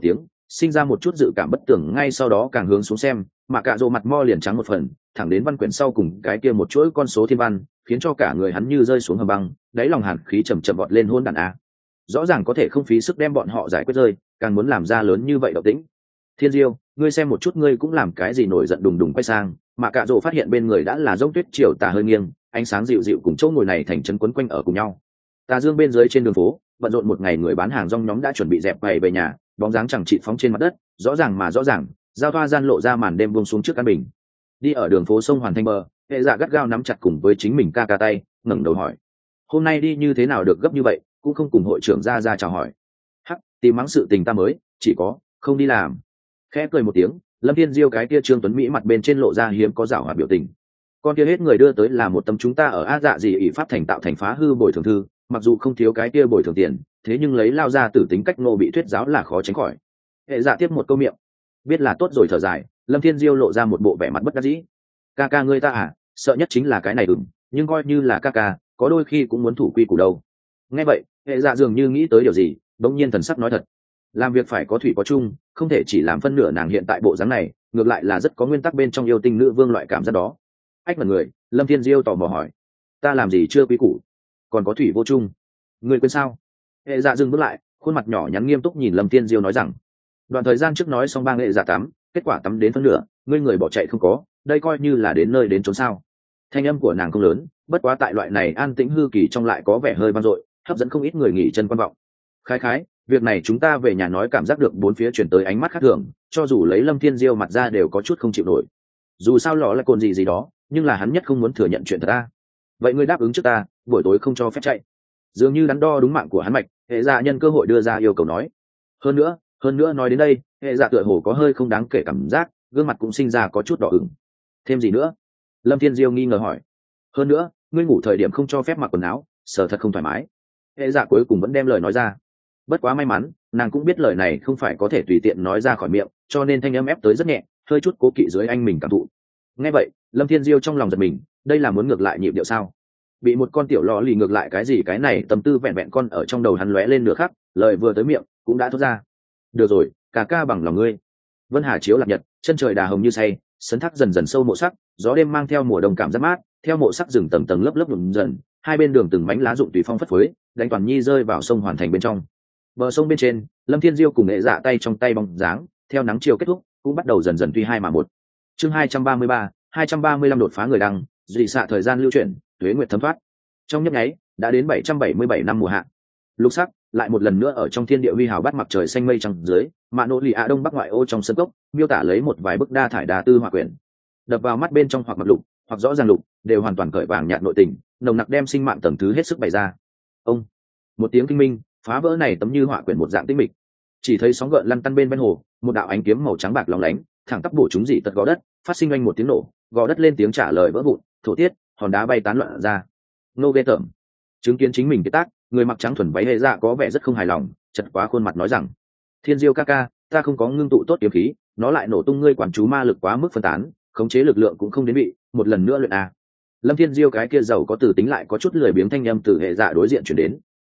sinh ra một chút dự cảm bất tưởng, ngay sau đó càng hướng xuống xem mà cạ rỗ mặt mo liền trắng một phần, thẳng đến văn quyển sau cùng cái kia một chuỗi con số thiên văn khiến cho cả người hắn như rơi xuống hầm băng, đáy lòng hàn khí chầm chậm vọt lên hôn đàn a. Rõ ràng có thể không phí sức đem bọn họ giải quyết rơi, càng muốn làm ra lớn như vậy động tĩnh. Thiên Diêu, ngươi xem một chút, ngươi cũng làm cái gì nổi giận đùng đùng quay sang, mà cạ rỗ phát hiện bên người đã là giống tuyết chiều tà hơi nghiêng, ánh sáng dịu dịu cùng chỗ ngồi này thành chấn quấn quanh ở cùng nhau. Tà dương bên dưới trên đường phố, bận rộn một ngày người bán hàng rong nhóm đã chuẩn bị dẹp bày về nhà, bóng dáng chẳng trị phóng trên mặt đất, rõ ràng mà rõ ràng, giao thoa gian lộ ra màn đêm buông xuống trước căn bình. Đi ở đường phố sông Hoàn Thanh bờ, hệ dạ gắt gao nắm chặt cùng với chính mình ca ca tay, ngẩng đầu hỏi: hôm nay đi như thế nào được gấp như vậy, cũng không cùng hội trưởng ra chào hỏi. Hắc, tìm mắng sự tình ta mới, chỉ có không đi làm. Khẽ cười một tiếng, Lâm Thiên Diêu cái kia Trương Tuấn Mỹ mặt bên trên lộ ra hiếm có giảo hoạt biểu tình. Con kia hết người đưa tới là một tấm chúng ta ở A Dạ gì ỷ pháp thành tạo thành phá hư bồi thường thư, mặc dù không thiếu cái kia bồi thường tiền, thế nhưng lấy lao ra tử tính cách nô bị thuyết giáo là khó tránh khỏi. Hệ dạ tiếp một câu miệng, biết là tốt rồi thở dài. Lâm Thiên Diêu lộ ra một bộ vẻ mặt bất đắc dĩ. Ca ca ngươi ta à, sợ nhất chính là cái này nhưng coi như là ca ca, có đôi khi cũng muốn thủ quy củ đâu. Nghe vậy, hệ dạ dường như nghĩ tới điều gì, bỗng nhiên thần sắc nói thật: làm việc phải có thủy có chung, không thể chỉ làm phân nửa nàng hiện tại bộ dáng này, ngược lại là rất có nguyên tắc bên trong yêu tinh nữ vương loại cảm giác đó. Ách mật người, Lâm Thiên Diêu tò mò hỏi: ta làm gì chưa quy củ, còn có thủy vô chung, người quên sao? Hệ dạ dừng bước lại, khuôn mặt nhỏ nhắn nghiêm túc nhìn Lâm Thiên Diêu nói rằng: đoạn thời gian trước nói xong ba nghệ dạ tắm, kết quả tắm đến phân nửa, ngươi người bỏ chạy không có, đây coi như là đến nơi đến chốn sao? Thanh âm của nàng không lớn, bất quá tại loại này an tĩnh hư kỳ trong lại có vẻ hơi vang dội, hấp dẫn không ít người nghỉ chân quan vọng. Khái khái, việc này chúng ta về nhà nói, cảm giác được bốn phía chuyển tới ánh mắt khác thường, cho dù lấy Lâm Thiên Diêu mặt ra đều có chút không chịu nổi. Dù sao lọ là cồn gì đó, nhưng là hắn nhất không muốn thừa nhận chuyện thật ta. Vậy ngươi đáp ứng trước ta, buổi tối không cho phép chạy. Dường như đắn đo đúng mạng của hắn mạch, hệ dạ nhân cơ hội đưa ra yêu cầu nói. Hơn nữa nói đến đây, hệ dạ tựa hồ có hơi không đáng kể cảm giác, gương mặt cũng sinh ra có chút đỏ ửng. Thêm gì nữa? Lâm Thiên Diêu nghi ngờ hỏi. Hơn nữa, ngươi ngủ thời điểm không cho phép mặc quần áo, sợ thật không thoải mái. Hệ dạ cuối cùng vẫn đem lời nói ra. Bất quá may mắn, nàng cũng biết lời này không phải có thể tùy tiện nói ra khỏi miệng, cho nên thanh âm ép tới rất nhẹ, hơi chút cố kỵ dưới anh mình cảm thụ. Nghe vậy, Lâm Thiên Diêu trong lòng giật mình, đây là muốn ngược lại nhịp điệu sao? Bị một con tiểu lò lì ngược lại cái gì, cái này tâm tư vẹn vẹn con ở trong đầu hắn lóe lên nửa khắc, lời vừa tới miệng cũng đã thốt ra. Được rồi, cả ca bằng lòng ngươi. Vân Hà chiếu lạc nhật, chân trời đà hồng như say, sấn thác dần dần sâu mộ sắc, gió đêm mang theo mùa đông cảm giác mát, theo mộ sắc rừng tầng tầng lớp lớp nhuộm dần, hai bên đường từng mảnh lá rụng tùy phong phất phới, đánh toàn nhi rơi vào sông Hoàn Thành bên trong. Bờ sông bên trên, Lâm Thiên Diêu cùng nghệ dạ tay trong tay bóng dáng, theo nắng chiều kết thúc, cũng bắt đầu dần dần tuy hai mà một. Chương 233, 235 đột phá người đăng, dị xạ thời gian lưu chuyển, tuế nguyệt thấm thoát. Trong nhấp nháy, đã đến 777 năm mùa hạ. Lục sắc lại một lần nữa ở trong thiên địa huy hào bắt mặt trời xanh mây trắng dưới, mạ nỗ lì ạ đông bắc ngoại ô trong sân cốc, miêu tả lấy một vài bức đa thải đa tư họa quyển. Đập vào mắt bên trong hoặc mặt lục, hoặc rõ ràng lục, đều hoàn toàn cởi vàng nhạt nội tình, nồng nặc đem sinh mạng tầng thứ hết sức bày ra. Ông, một tiếng kinh minh, phá vỡ này tấm như họa quyển một dạng tĩnh mịch. Chỉ thấy sóng gợn lăn tăn bên hồ, một đạo ánh kiếm màu trắng bạc lóng lánh, thẳng tắp bổ trúng dị tật gò đất, phát sinh oanh một tiếng nổ, gò đất lên tiếng trả lời vỡ vụn, thổ tiết, hòn đá bay tán loạn ra. Nô ghê tởm. Chứng kiến chính mình cái tác, người mặc trắng thuần váy hệ dạ có vẻ rất không hài lòng, chật quá khuôn mặt nói rằng: Thiên Diêu ca ca, ta không có ngưng tụ tốt kiếm khí, nó lại nổ tung, ngươi quản chú ma lực quá mức phân tán, khống chế lực lượng cũng không đến vị, một lần nữa luyện a. Lâm Thiên Diêu cái kia giàu có từ tính lại có chút lười biếng thanh âm từ hệ dạ đối diện chuyển đến.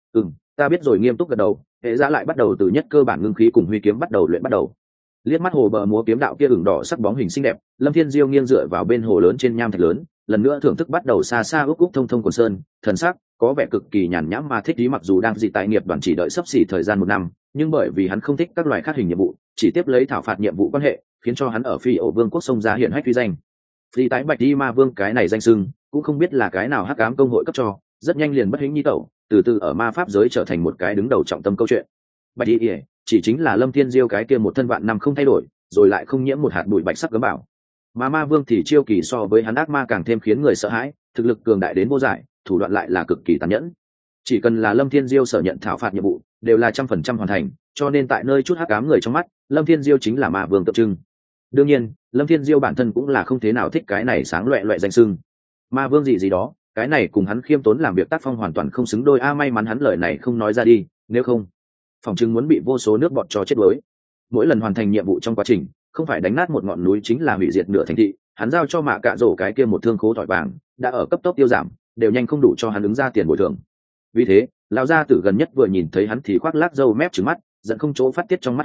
Ta biết rồi, nghiêm túc gật đầu. Hệ dạ lại bắt đầu từ nhất cơ bản ngưng khí cùng huy kiếm bắt đầu luyện bắt đầu. Liếc mắt hồ bờ múa kiếm đạo kia ửng đỏ sắc bóng hình xinh đẹp, Lâm Thiên Diêu nghiêng dựa vào bên hồ lớn trên nham thạch lớn, lần nữa thưởng thức bắt đầu xa xa ước úc thông thông quần sơn, thần sắc có vẻ cực kỳ nhàn nhã mà thích ý. Mặc dù đang dị tại nghiệp đoàn chỉ đợi sắp xỉ thời gian 1 năm, nhưng bởi vì hắn không thích các loài khác hình nhiệm vụ, chỉ tiếp lấy thảo phạt nhiệm vụ quan hệ, khiến cho hắn ở Phi ổ vương quốc sông ra hiện hách uy danh. Phi tái bạch đi ma vương cái này danh xưng cũng không biết là cái nào hắc ám công hội cấp cho, rất nhanh liền bất hĩnh nhi tẩu, từ từ ở ma pháp giới trở thành một cái đứng đầu trọng tâm câu chuyện. Bạch đi chỉ chính là Lâm Thiên Diêu cái kia một thân vạn năm không thay đổi, rồi lại không nhiễm một hạt bụi bạch sắc gấm bảo. Mà ma vương thì chiêu kỳ so với hắn ác ma càng thêm khiến người sợ hãi, thực lực cường đại đến vô giải, thủ đoạn lại là cực kỳ tàn nhẫn. Chỉ cần là Lâm Thiên Diêu sở nhận thảo phạt nhiệm vụ, đều là 100% hoàn thành, cho nên tại nơi chút hắc ám người trong mắt, Lâm Thiên Diêu chính là ma vương tượng trưng. Đương nhiên, Lâm Thiên Diêu bản thân cũng là không thế nào thích cái này sáng loẹt loẹt danh xưng. Ma vương gì đó, cái này cùng hắn khiêm tốn làm việc tác phong hoàn toàn không xứng đôi. May mắn hắn lời này không nói ra đi, nếu không, phòng chứng muốn bị vô số nước bọt cho chết đuối. Mỗi lần hoàn thành nhiệm vụ trong quá trình, không phải đánh nát một ngọn núi chính là hủy diệt nửa thành thị. Hắn giao cho mạ cạ rổ cái kia một thương khố thỏi vàng, đã ở cấp tốc tiêu giảm, đều nhanh không đủ cho hắn ứng ra tiền bồi thường. Vì thế, lão gia tử gần nhất vừa nhìn thấy hắn thì khoác lác râu mép trừng mắt, giận không chỗ phát tiết trong mắt hắn,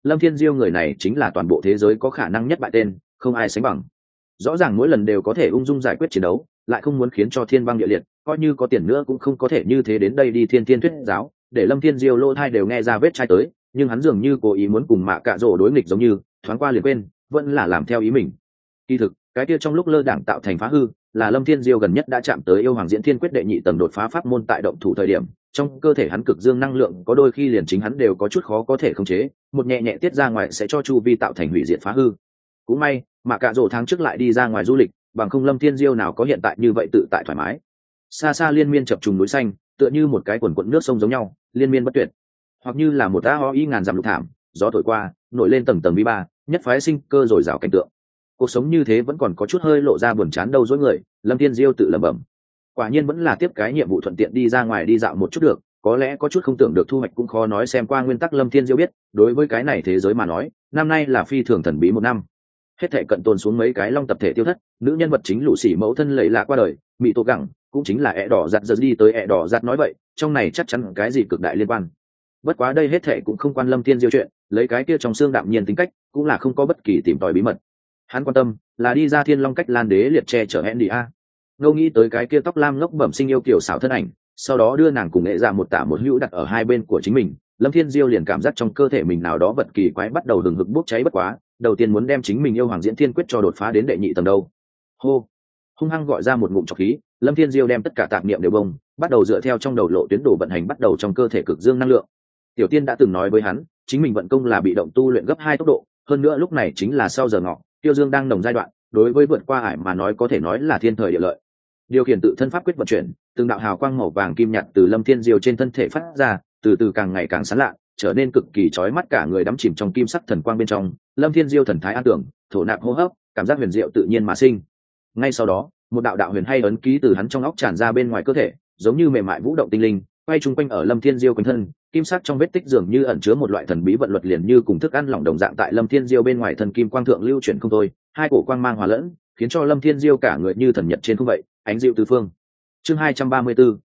Lâm Thiên Diêu người này chính là toàn bộ thế giới có khả năng nhất bại tên, không ai sánh bằng. Rõ ràng mỗi lần đều có thể ung dung giải quyết chiến đấu, lại không muốn khiến cho thiên băng địa liệt, coi như có tiền nữa cũng không có thể như thế đến đây đi thiên thiên thuyết giáo, để Lâm Thiên Diêu lỗ thai đều nghe ra vết chai tới, nhưng hắn dường như cố ý muốn cùng Mạ Cạ Rồ đối nghịch giống như, thoáng qua liền quên, vẫn là làm theo ý mình. Kỳ thực, cái kia trong lúc lơ đảng tạo thành phá hư, là Lâm Thiên Diêu gần nhất đã chạm tới yêu hoàng diễn thiên quyết đệ nhị tầng đột phá pháp môn tại động thủ thời điểm, trong cơ thể hắn cực dương năng lượng có đôi khi liền chính hắn đều có chút khó có thể khống chế, một nhẹ nhẹ tiết ra ngoài sẽ cho chu vi tạo thành hủy diệt phá hư. Cũng may, Mạ Cạ Rồ tháng trước lại đi ra ngoài du lịch, bằng không Lâm Thiên Diêu nào có hiện tại như vậy tự tại thoải mái. Xa xa liên miên chập trùng núi xanh, tựa như một cái quần quần nước sông giống nhau, liên miên bất tuyệt, hoặc như là một AOI ngàn dặm lục thảm, gió thổi qua, nổi lên tầng tầng bí ba, nhất phái sinh cơ rồi rào cảnh tượng. Cuộc sống như thế vẫn còn có chút hơi lộ ra buồn chán đâu dối người, Lâm Thiên Diêu tự lẩm bẩm. Quả nhiên vẫn là tiếp cái nhiệm vụ thuận tiện đi ra ngoài đi dạo một chút được, có lẽ có chút không tưởng được thu hoạch cũng khó nói. Xem qua nguyên tắc Lâm Thiên Diêu biết, đối với cái này thế giới mà nói, năm nay là phi thường thần bí một năm. Hết thảy cận tồn xuống mấy cái long tập thể tiêu thất, nữ nhân vật chính Lũ Xỉ mẫu thân lẫy lạ qua đời, Mị Tô Gẳng cũng chính là ẻ đỏ giặt giật đi tới ẻ đỏ giặt nói vậy, trong này chắc chắn cái gì cực đại liên quan. Bất quá đây hết thảy cũng không quan Lâm Thiên Diêu chuyện, lấy cái kia trong xương đạm nhiên tính cách, cũng là không có bất kỳ tìm tòi bí mật. Hắn quan tâm là đi ra Thiên Long cách Lan Đế liệt che chở Andy a. Ngô nghĩ tới cái kia tóc lam ngốc bẩm sinh yêu kiều xảo thân ảnh, sau đó đưa nàng cùng nghệ ra một tả một hữu đặt ở hai bên của chính mình, Lâm Thiên Diêu liền cảm giác trong cơ thể mình nào đó vật kỳ quái bắt đầu hừng hực bốc cháy. Bất quá, đầu tiên muốn đem chính mình yêu hoàng diễn thiên quyết cho đột phá đến đệ nhị tầng đâu. Hô, hung hăng gọi ra một ngụm trọc khí, Lâm Thiên Diêu đem tất cả tạp niệm đều bông, bắt đầu dựa theo trong đầu lộ tuyến đồ vận hành bắt đầu trong cơ thể cực dương năng lượng. Tiểu Tiên đã từng nói với hắn, chính mình vận công là bị động tu luyện gấp 2 tốc độ, hơn nữa lúc này chính là sau giờ ngọ, tiêu dương đang nồng giai đoạn, đối với vượt qua ải mà nói có thể nói là thiên thời địa lợi. Điều khiển tự thân pháp quyết vận chuyển, từng đạo hào quang màu vàng kim nhạt từ Lâm Thiên Diêu trên thân thể phát ra, từ từ càng ngày càng sáng lạ, trở nên cực kỳ chói mắt, cả người đắm chìm trong kim sắc thần quang bên trong. Lâm Thiên Diêu thần thái an tưởng, thổ nạp hô hấp, cảm giác huyền diệu tự nhiên mà sinh. Ngay sau đó, một đạo đạo huyền hay ấn ký từ hắn trong óc tràn ra bên ngoài cơ thể, giống như mềm mại vũ động tinh linh, quay chung quanh ở Lâm Thiên Diêu quanh thân, kim sắc trong vết tích dường như ẩn chứa một loại thần bí vận luật, liền như cùng thức ăn lỏng đồng dạng tại Lâm Thiên Diêu bên ngoài thân kim quang thượng lưu chuyển không thôi, hai cổ quang mang hòa lẫn, khiến cho Lâm Thiên Diêu cả người như thần nhật trên không vậy, ánh dịu tứ phương. Chương 234,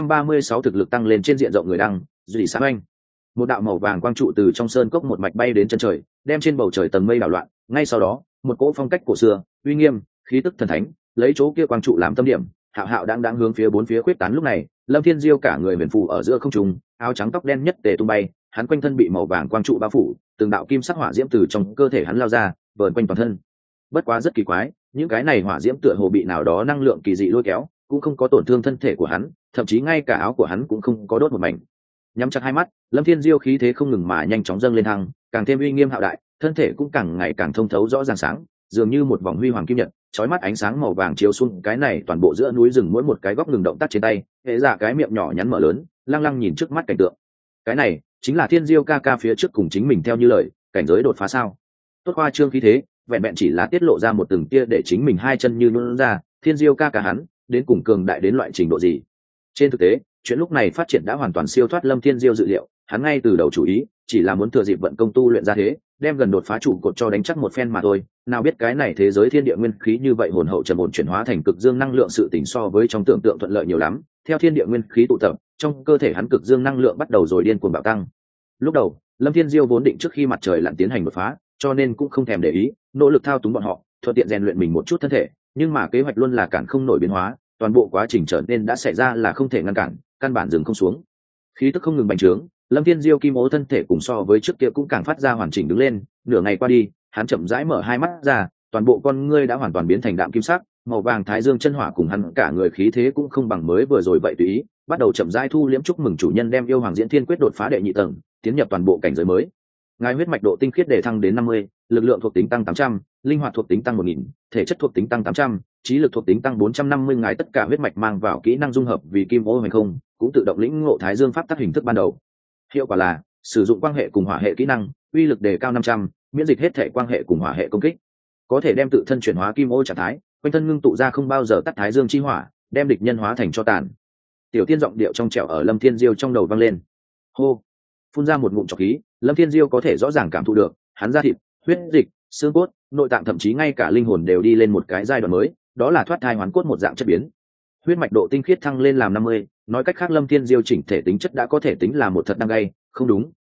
236 thực lực tăng lên trên diện rộng người đăng, dị sáng anh. Một đạo màu vàng quang trụ từ trong sơn cốc một mạch bay đến chân trời, đem trên bầu trời tầng mây đảo loạn, ngay sau đó, một cỗ phong cách cổ xưa, uy nghiêm, khí tức thần thánh, lấy chỗ kia quang trụ làm tâm điểm, hạo hạo đang hướng phía bốn phía khuyết tán. Lúc này, Lâm Thiên Diêu cả người huyền phù ở giữa không trung, áo trắng tóc đen nhất tề tung bay, hắn quanh thân bị màu vàng quang trụ bao phủ, từng đạo kim sắc hỏa diễm từ trong cơ thể hắn lao ra, vờn quanh toàn thân. Bất quá rất kỳ quái, những cái này hỏa diễm tựa hồ bị nào đó năng lượng kỳ dị lôi kéo, cũng không có tổn thương thân thể của hắn, thậm chí ngay cả áo của hắn cũng không có đốt một mảnh. Nhắm chặt hai mắt, Lâm Thiên Diêu khí thế không ngừng mà nhanh chóng dâng lên thăng, càng thêm uy nghiêm hạo đại, thân thể cũng càng ngày càng thông thấu rõ ràng sáng, dường như một vòng huy hoàng kim nhật, chói mắt ánh sáng màu vàng chiếu xuống cái này toàn bộ giữa núi rừng, mỗi một cái góc ngừng động tác trên tay, hệ ra cái miệng nhỏ nhắn mở lớn, lăng lăng nhìn trước mắt cảnh tượng. Cái này chính là Thiên Diêu ca ca phía trước cùng chính mình theo như lời, cảnh giới đột phá sao? Tốt khoa trương khí thế, vẹn vẹn chỉ là tiết lộ ra một từng tia để chính mình hai chân như nhũn ra, Thiên Diêu ca ca hắn đến cùng cường đại đến loại trình độ gì? Trên thực tế, chuyện lúc này phát triển đã hoàn toàn siêu thoát Lâm Thiên Diêu dự liệu, hắn ngay từ đầu chủ ý chỉ là muốn thừa dịp vận công tu luyện ra thế, đem gần đột phá trụ cột cho đánh chắc một phen mà thôi. Nào biết cái này thế giới thiên địa nguyên khí như vậy hồn hậu trầm ổn chuyển hóa thành cực dương năng lượng, sự tình so với trong tưởng tượng thuận lợi nhiều lắm. Theo thiên địa nguyên khí tụ tập, trong cơ thể hắn cực dương năng lượng bắt đầu rồi điên cuồng bạo tăng. Lúc đầu, Lâm Thiên Diêu vốn định trước khi mặt trời lặn tiến hành đột phá, cho nên cũng không thèm để ý, nỗ lực thao túng bọn họ, thuận tiện rèn luyện mình một chút thân thể, nhưng mà kế hoạch luôn là cản không nổi biến hóa, toàn bộ quá trình trở nên đã xảy ra là không thể ngăn cản, căn bản dừng không xuống. Khí tức không ngừng bành trướng, Lâm Thiên Diêu kim ố thân thể cùng so với trước kia cũng càng phát ra hoàn chỉnh đứng lên. Nửa ngày qua đi, hắn chậm rãi mở hai mắt ra, toàn bộ con ngươi đã hoàn toàn biến thành đạm kim sắc, màu vàng thái dương chân hỏa cùng hắn cả người khí thế cũng không bằng mới vừa rồi vậy tùy ý, bắt đầu chậm rãi thu liễm. Chúc mừng chủ nhân đem yêu hoàng diễn thiên quyết đột phá đệ nhị tầng, tiến nhập toàn bộ cảnh giới mới. Ngài huyết mạch độ tinh khiết đề thăng đến 50, lực lượng thuộc tính tăng 800, linh hoạt thuộc tính tăng 1000, thể chất thuộc tính tăng 800, trí lực thuộc tính tăng 450. Ngài tất cả huyết mạch mang vào kỹ năng dung hợp vì kim ô hành không, cũng tự động lĩnh ngộ thái dương pháp tắc hình thức ban đầu. Hiệu quả là sử dụng quang hệ cùng hỏa hệ kỹ năng, uy lực đề cao 500, miễn dịch hết thể quang hệ cùng hỏa hệ công kích, có thể đem tự thân chuyển hóa kim ô trạng thái, quanh thân ngưng tụ ra không bao giờ tắt thái dương chi hỏa, đem địch nhân hóa thành cho tàn. Tiểu Tiên giọng điệu trong trẻo ở Lâm Thiên Diêu trong đầu vang lên. Hô, phun ra một ngụm trọc khí, Lâm Thiên Diêu có thể rõ ràng cảm thụ được, hắn da thịt, huyết dịch, xương cốt, nội tạng, thậm chí ngay cả linh hồn đều đi lên một cái giai đoạn mới, đó là thoát thai hoán cốt một dạng chất biến. Huyết mạch độ tinh khiết thăng lên làm 50, nói cách khác Lâm Thiên Diêu chỉnh thể tính chất đã có thể tính là một thật đang gay, không đúng,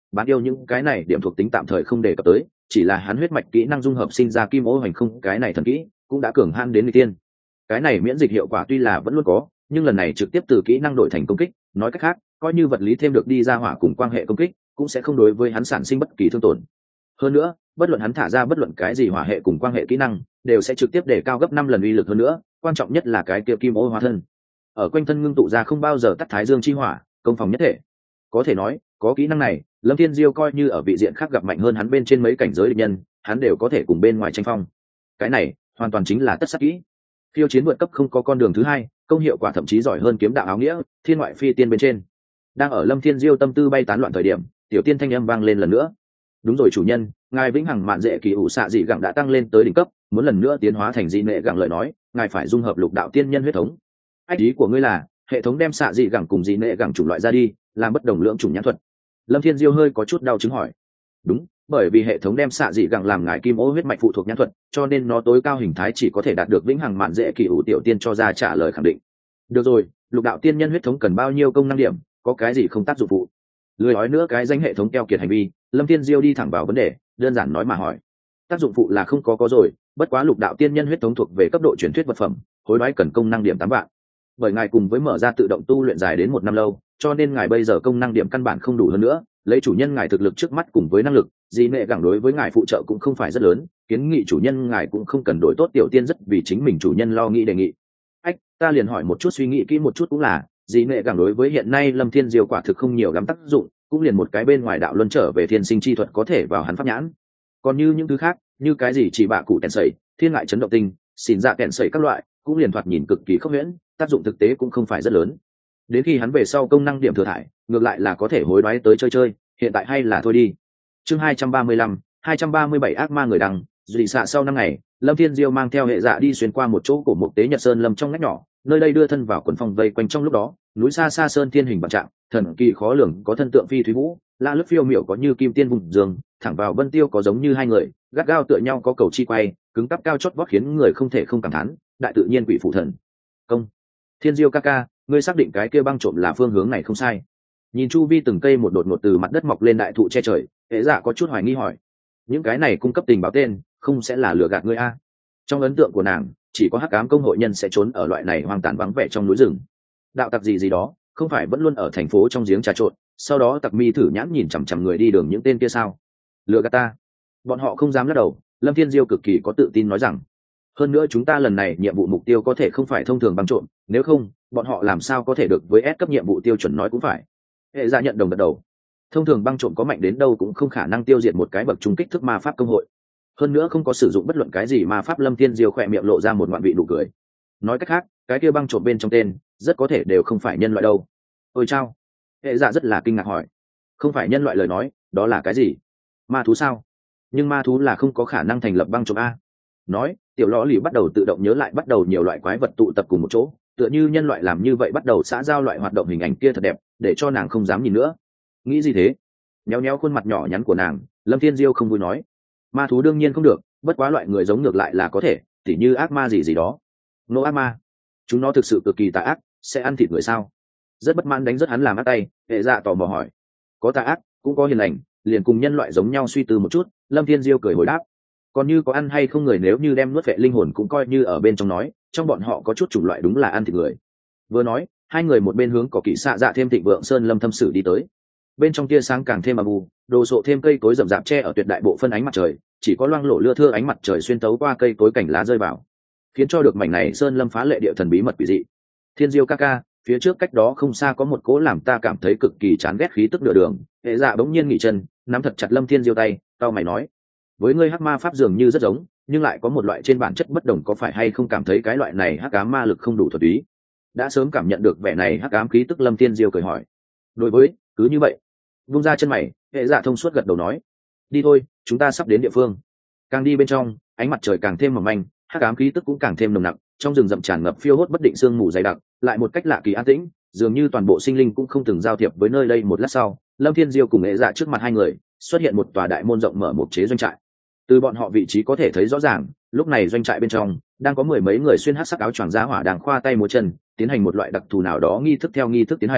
bán yêu những cái này điểm thuộc tính tạm thời không đề cập tới, chỉ là hắn huyết mạch kỹ năng dung hợp sinh ra kim ô hoành không cái này thần kỹ cũng đã cường han đến người tiên. Cái này miễn dịch hiệu quả tuy là vẫn luôn có, nhưng lần này trực tiếp từ kỹ năng đổi thành công kích, nói cách khác coi như vật lý thêm được đi ra hỏa cùng quan hệ công kích cũng sẽ không đối với hắn sản sinh bất kỳ thương tổn. Hơn nữa bất luận hắn thả ra bất luận cái gì hỏa hệ cùng quan hệ kỹ năng đều sẽ trực tiếp để cao gấp 5 lần uy lực. hơn nữa quan trọng nhất là cái kia kim ô hóa thân ở quanh thân ngưng tụ ra không bao giờ tắt thái dương chi hỏa, công phòng nhất thể. Có thể nói có kỹ năng này Lâm Thiên Diêu coi như ở vị diện khác gặp mạnh hơn hắn bên trên mấy cảnh giới địch nhân, hắn đều có thể cùng bên ngoài tranh phong. Cái này hoàn toàn chính là tất sát kỹ. Khiêu chiến vượt cấp không có con đường thứ hai, công hiệu quả thậm chí giỏi hơn kiếm đạo áo nghĩa thiên ngoại phi tiên bên trên. Đang ở Lâm Thiên Diêu tâm tư bay tán loạn thời điểm, tiểu tiên thanh âm vang lên lần nữa. Đúng rồi chủ nhân, ngài vĩnh hằng mạn dễ kỳ ủ xạ dị gẳng đã tăng lên tới đỉnh cấp, muốn lần nữa tiến hóa thành dị nệ gẳng lời nói ngài phải dung hợp lục đạo tiên nhân huyết thống. Ách ý của ngươi là hệ thống đem xạ dị gẳng cùng dị nệ gẳng chủng loại ra đi, làm bất đồng lượng chủng nhãn thuật? Lâm Thiên Diêu hơi có chút đau chứng hỏi. Đúng, bởi vì hệ thống đem xạ dị gẳng làm ngài kim ô huyết mạch phụ thuộc nhãn thuật, cho nên nó tối cao hình thái chỉ có thể đạt được vĩnh hằng mạn dễ kỳ ủ. Tiểu tiên cho ra trả lời khẳng định. Được rồi, lục đạo tiên nhân huyết thống cần bao nhiêu công năng điểm, có cái gì không tác dụng phụ? Lười nói nữa cái danh hệ thống keo kiệt hành vi, Lâm Thiên Diêu đi thẳng vào vấn đề, đơn giản nói mà hỏi. Tác dụng phụ là không có rồi, bất quá lục đạo tiên nhân huyết thống thuộc về cấp độ truyền thuyết vật phẩm, hối đoái cần công năng điểm 8 vạn. Bởi ngài cùng với mở ra tự động tu luyện dài đến 1 năm lâu, cho nên ngài bây giờ công năng điểm căn bản không đủ. hơn nữa lấy chủ nhân ngài thực lực trước mắt cùng với năng lực, dị nệ gẳng đối với ngài phụ trợ cũng không phải rất lớn, kiến nghị chủ nhân ngài cũng không cần đổi tốt. Tiểu tiên rất vì chính mình chủ nhân lo nghĩ đề nghị. Ách, ta liền hỏi một chút, suy nghĩ kỹ một chút cũng là, dị nệ gẳng đối với hiện nay Lâm Thiên Diêu quả thực không nhiều lắm tác dụng, cũng liền một cái bên ngoài đạo luân trở về thiên sinh chi thuật có thể vào hắn pháp nhãn. Còn như những thứ khác, như cái gì chỉ bạ cụ kèn sẩy, thiên ngại chấn động tinh, xỉn dạ kèn sẩy các loại, cũng liền thoạt nhìn cực kỳ không huyễn, tác dụng thực tế cũng không phải rất lớn. Đến khi hắn về sau công năng điểm thừa thải, ngược lại là có thể hối đoái tới chơi chơi, hiện tại hay là thôi đi. Chương 235, 237 ác ma người đằng, dị xạ. Sau 5 ngày, Lâm Thiên Diêu mang theo hệ dạ đi xuyên qua một chỗ cổ mục tế Nhật Sơn Lâm trong ngách nhỏ, nơi đây đưa thân vào quần phong vây quanh. Trong lúc đó, núi xa xa sơn thiên hình vạn trạng, thần kỳ khó lường có thân tượng phi thúy vũ, la lướt phiêu miểu có như kim tiên vùng dương, thẳng vào vân tiêu có giống như hai người, gắt gao tựa nhau có cầu chi quay, cứng cắp cao chót vót khiến người không thể không cảm thán, đại tự nhiên quỷ phụ thần. Công, Thiên Diêu ca ca, ngươi xác định cái kia băng trộm là phương hướng này không sai? Nhìn chu vi từng cây một đột ngột từ mặt đất mọc lên đại thụ che trời, hệ dạ có chút hoài nghi hỏi. Những cái này cung cấp tình báo tên, không sẽ là lừa gạt ngươi a? Trong ấn tượng của nàng, chỉ có hắc ám công hội nhân sẽ trốn ở loại này hoang tàn vắng vẻ trong núi rừng. Đạo tặc gì đó, không phải vẫn luôn ở thành phố trong giếng trà trộn, sau đó tặc mi thử nhãn nhìn chằm chằm người đi đường những tên kia sao? Lừa gạt ta? Bọn họ không dám lắc đầu. Lâm Thiên Diêu cực kỳ có tự tin nói rằng, hơn nữa chúng ta lần này nhiệm vụ mục tiêu có thể không phải thông thường băng trộm, nếu không bọn họ làm sao có thể được với S cấp nhiệm vụ tiêu chuẩn. Nói cũng phải. Hệ dạ nhận đồng gật đầu. Thông thường băng trộm có mạnh đến đâu cũng không khả năng tiêu diệt một cái bậc trung kích thức ma pháp công hội, hơn nữa không có sử dụng bất luận cái gì ma pháp. Lâm Thiên Diêu khỏe miệng lộ ra một ngoạn vị nụ cười. Nói cách khác, cái kia băng trộm bên trong tên rất có thể đều không phải nhân loại đâu. Ôi chao, hệ dạ rất là kinh ngạc hỏi. Không phải nhân loại lời nói đó là cái gì? Ma thú sao? Nhưng ma thú là không có khả năng thành lập băng trộm a. Nói tiểu lõ lì bắt đầu tự động nhớ lại bắt đầu nhiều loại quái vật tụ tập cùng một chỗ, tựa như nhân loại làm như vậy bắt đầu xã giao loại hoạt động. Hình ảnh kia thật đẹp, để cho nàng không dám nhìn nữa. Nghĩ gì thế? Nhéo nhéo khuôn mặt nhỏ nhắn của nàng, Lâm Thiên Diêu không vui nói. Ma thú đương nhiên không được, bất quá loại người giống ngược lại là có thể, tỉ như ác ma gì đó. Nô ác ma, chúng nó thực sự cực kỳ tà ác, sẽ ăn thịt người sao? Rất bất mãn đánh rất hắn làm ác tay. Hệ dạ tò mò hỏi. Có tà ác cũng có hiền lành, liền cùng nhân loại giống nhau. Suy tư một chút, Lâm Thiên Diêu cười hồi đáp. Còn như có ăn hay không người, nếu như đem nuốt vệ linh hồn cũng coi như ở bên trong nói, trong bọn họ có chút chủng loại đúng là ăn thịt người. Vừa nói, hai người một bên hướng có kỵ xạ dạ thêm thịnh vượng sơn lâm thâm sử đi tới. Bên trong tia sáng càng thêm âm u, đồ sộ thêm cây cối rậm rạp che ở tuyệt đại bộ phân ánh mặt trời, chỉ có loang lổ lưa thưa ánh mặt trời xuyên tấu qua cây cối cảnh lá rơi vào, khiến cho được mảnh này sơn lâm phá lệ địa thần bí mật quỷ dị. Thiên Diêu ca ca, phía trước cách đó không xa có một cỗ làm ta cảm thấy cực kỳ chán ghét khí tức nửa đường. Hệ dạ bỗng nhiên nghỉ chân, nắm thật chặt Lâm Thiên Diêu tay, tao mày nói. Với ngươi hắc ma pháp dường như rất giống, nhưng lại có một loại trên bản chất bất đồng, có phải hay không cảm thấy cái loại này hắc ám ma lực không đủ thuần túy? Đã sớm cảm nhận được vẻ này hắc ám khí tức, Lâm Thiên Diêu cười hỏi. Đối với, cứ như vậy. Vung ra chân mày, hệ dạ thông suốt gật đầu nói. Đi thôi, chúng ta sắp đến địa phương. Càng đi bên trong, ánh mặt trời càng thêm mỏng manh, hắc ám khí tức cũng càng thêm nồng nặc, trong rừng rậm tràn ngập phiêu hốt bất định sương mù dày đặc, lại một cách lạ kỳ an tĩnh, dường như toàn bộ sinh linh cũng không từng giao thiệp với nơi đây. Một lát sau, Lâm Thiên Diêu cùng hệ dạ trước mặt hai người xuất hiện một tòa đại môn rộng mở, một chế doanh trại. Từ bọn họ vị trí có thể thấy rõ ràng, lúc này doanh trại bên trong đang có 10 mấy người xuyên hắc sắc áo choàng giá hỏa đang khoa tay múa chân, tiến hành một loại đặc thù nào đó nghi thức. Theo nghi thức tiến hành,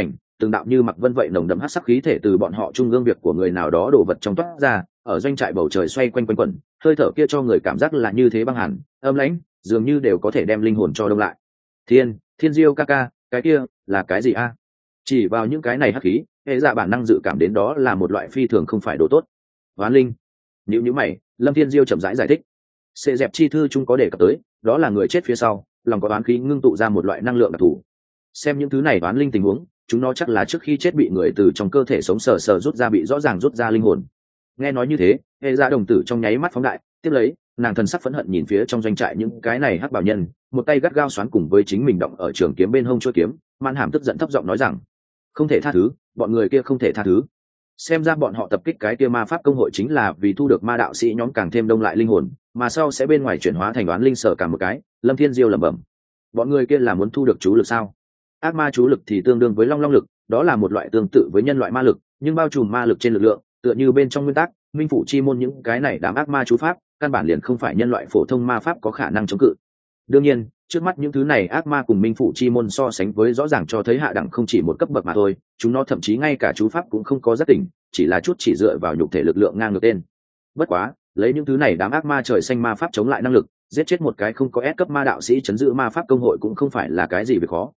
từng đạo như mặc vân vậy nồng đậm hắc sắc khí thể từ bọn họ trung ương việc của người nào đó đổ vật trong toát ra, ở doanh trại bầu trời xoay quanh quanh quẩn, hơi thở kia cho người cảm giác là như thế băng hẳn, âm lãnh, dường như đều có thể đem linh hồn cho đông lại. Thiên diêu ca ca, cái kia là cái gì a? Chỉ vào những cái này hắc khí, hệ dạ bản năng dự cảm đến đó là một loại phi thường không phải đồ tốt. Hoán linh. Nhíu mày, Lâm Thiên Diêu chậm rãi giải thích. Xê dẹp chi thư chúng có đề cập tới, đó là người chết phía sau, lòng có oán khí ngưng tụ ra một loại năng lượng đặc thù. Xem những thứ này oán linh tình huống, chúng nó chắc là trước khi chết bị người từ trong cơ thể sống sờ sờ rút ra, bị rõ ràng rút ra linh hồn. Nghe nói như thế, hệ dạ đồng tử trong nháy mắt phóng đại, tiếp lấy, nàng thần sắc phẫn hận nhìn phía trong doanh trại những cái này hắc bảo nhân, một tay gắt gao xoắn cùng với chính mình động ở trường kiếm bên hông chuôi kiếm, Man Hàm tức giận thấp giọng nói rằng: không thể tha thứ, bọn người kia không thể tha thứ. Xem ra bọn họ tập kích cái kia ma pháp công hội chính là vì thu được ma đạo sĩ nhóm càng thêm đông lại linh hồn, mà sau sẽ bên ngoài chuyển hóa thành đoán linh sở cả một cái. Lâm Thiên Diêu lẩm bẩm: bọn người kia là muốn thu được chú lực sao? Ác ma chú lực thì tương đương với long lực, đó là một loại tương tự với nhân loại ma lực, nhưng bao trùm ma lực trên lực lượng, tựa như bên trong nguyên tắc minh phủ chi môn những cái này đám ác ma chú pháp, căn bản liền không phải nhân loại phổ thông ma pháp có khả năng chống cự. Đương nhiên, trước mắt những thứ này ác ma cùng minh phủ chi môn so sánh với rõ ràng cho thấy hạ đẳng không chỉ một cấp bậc mà thôi, chúng nó thậm chí ngay cả chú pháp cũng không có giác tỉnh, chỉ là chút chỉ dựa vào nhục thể lực lượng ngang ngược tên. Bất quá, lấy những thứ này đám ác ma trời xanh ma pháp chống lại năng lực, giết chết một cái không có S cấp ma đạo sĩ chấn giữ ma pháp công hội cũng không phải là cái gì việc khó.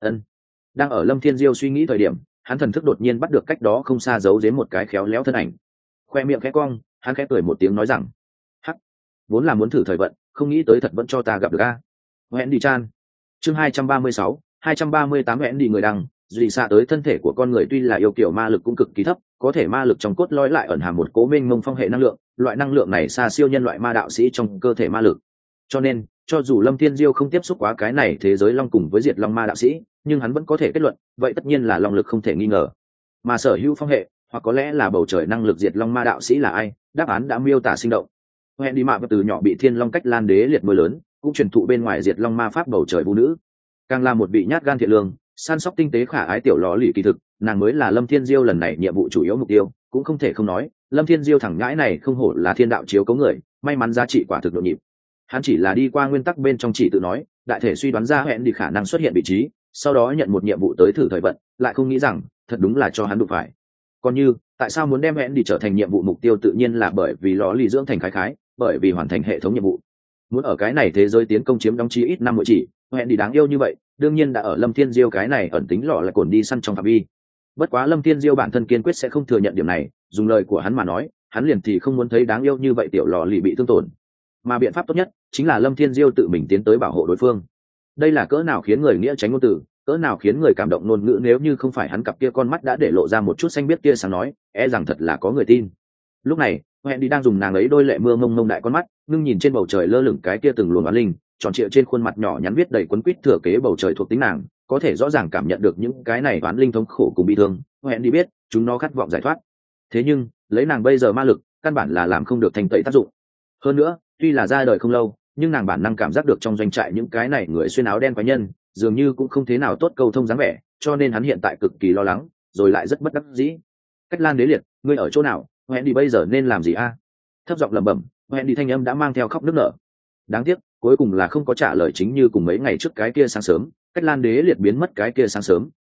Đang ở Lâm Thiên Diêu suy nghĩ thời điểm, hắn thần thức đột nhiên bắt được cách đó không xa giấu giếm một cái khéo léo thân ảnh. Khoe miệng khẽ cong, hắn khẽ cười một tiếng nói rằng: hắc, vốn là muốn thử thời vận, không nghĩ tới thật vẫn cho ta gặp được a. Hẹn đi chan. Chương 236, 238 hẹn đi người đăng, duy xạ tới thân thể của con người tuy là yêu kiểu ma lực cũng cực kỳ thấp, có thể ma lực trong cốt lõi lại ẩn hàm một cố mênh mông phong hệ năng lượng, loại năng lượng này xa siêu nhân loại ma đạo sĩ trong cơ thể ma lực. Cho nên, cho dù Lâm Thiên Diêu không tiếp xúc quá cái này thế giới long cùng với diệt long ma đạo sĩ, nhưng hắn vẫn có thể kết luận, vậy tất nhiên là long lực không thể nghi ngờ. Mà sở hữu phong hệ, hoặc có lẽ là bầu trời năng lực diệt long ma đạo sĩ là ai, đáp án đã miêu tả sinh động. Hẹn đi mạ từ nhỏ bị Thiên Long Cách Lan Đế liệt mưa lớn, cũng truyền thụ bên ngoài diệt long ma pháp bầu trời vũ nữ, càng là một vị nhát gan thiện lương, săn sóc tinh tế khả ái tiểu lò lì kỳ thực, nàng mới là Lâm Thiên Diêu lần này nhiệm vụ chủ yếu mục tiêu. Cũng không thể không nói, Lâm Thiên Diêu thẳng ngãi này không hổ là thiên đạo chiếu cấu người, may mắn giá trị quả thực nhộn nhịp. Hắn chỉ là đi qua nguyên tắc bên trong chỉ tự nói, đại thể suy đoán ra hẹn đi khả năng xuất hiện vị trí, sau đó nhận một nhiệm vụ tới thử thời vận, lại không nghĩ rằng thật đúng là cho hắn đụng phải. Còn như tại sao muốn đem hẹn đi trở thành nhiệm vụ mục tiêu, tự nhiên là bởi vì lò lì dưỡng thành khái khái, bởi vì hoàn thành hệ thống nhiệm vụ, muốn ở cái này thế giới tiến công chiếm đóng chí ít năm mỗi chỉ. Hẹn đi đáng yêu như vậy, đương nhiên đã ở Lâm Thiên Diêu cái này ẩn tính lọ là cồn đi săn trong phạm vi. Bất quá Lâm Thiên Diêu bản thân kiên quyết sẽ không thừa nhận điểm này, dùng lời của hắn mà nói, hắn liền thì không muốn thấy đáng yêu như vậy tiểu lò lì bị thương tổn. Mà biện pháp tốt nhất chính là Lâm Thiên Diêu tự mình tiến tới bảo hộ đối phương. Đây là cỡ nào khiến người nghĩa tránh ngôn từ, cỡ nào khiến người cảm động ngôn ngữ, nếu như không phải hắn cặp kia con mắt đã để lộ ra một chút xanh biết kia sáng nói, rằng thật là có người tin. Lúc này, hẹn đi đang dùng nàng ấy đôi lệ mưa mông mông đại con mắt, ngưng nhìn trên bầu trời lơ lửng cái kia từng luồng oán linh, tròn trịa trên khuôn mặt nhỏ nhắn viết đầy quấn quýt thừa kế bầu trời thuộc tính nàng, có thể rõ ràng cảm nhận được những cái này oán linh thống khổ cùng bị thương. Hẹn đi biết, chúng nó khát vọng giải thoát. Thế nhưng, lấy nàng bây giờ ma lực, căn bản là làm không được thành tẩy tác dụng. Hơn nữa, tuy là ra đời không lâu, nhưng nàng bản năng cảm giác được trong doanh trại những cái này người xuyên áo đen quái nhân, dường như cũng không thế nào tốt câu thông dáng vẻ, cho nên hắn hiện tại cực kỳ lo lắng, rồi lại rất bất đắc dĩ. Cách Lan Đế liệt, ngươi ở chỗ nào? Hẹn đi bây giờ nên làm gì a? Thấp giọng lẩm bẩm, hẹn đi thanh âm đã mang theo khóc nức nở. Đáng tiếc, cuối cùng là không có trả lời chính như cùng mấy ngày trước cái kia sáng sớm, Cách Lan Đế liệt biến mất cái kia sáng sớm.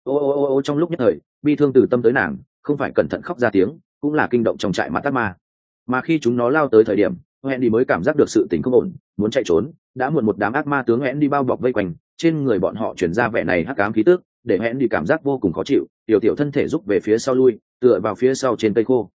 Ô trong lúc nhất thời, bi thương từ tâm tới nàng, không phải cẩn thận khóc ra tiếng, cũng là kinh động trong trại mặt ác ma. Mà khi chúng nó lao tới thời điểm, hẹn đi mới cảm giác được sự tình không ổn, muốn chạy trốn, đã muộn. Một đám ác ma tướng hẹn đi bao bọc vây quanh, trên người bọn họ truyền ra vẻ này hắc ám khí tức, để hẹn đi cảm giác vô cùng khó chịu, tiểu thân thể rút về phía sau lui, tựa vào phía sau trên cây khô.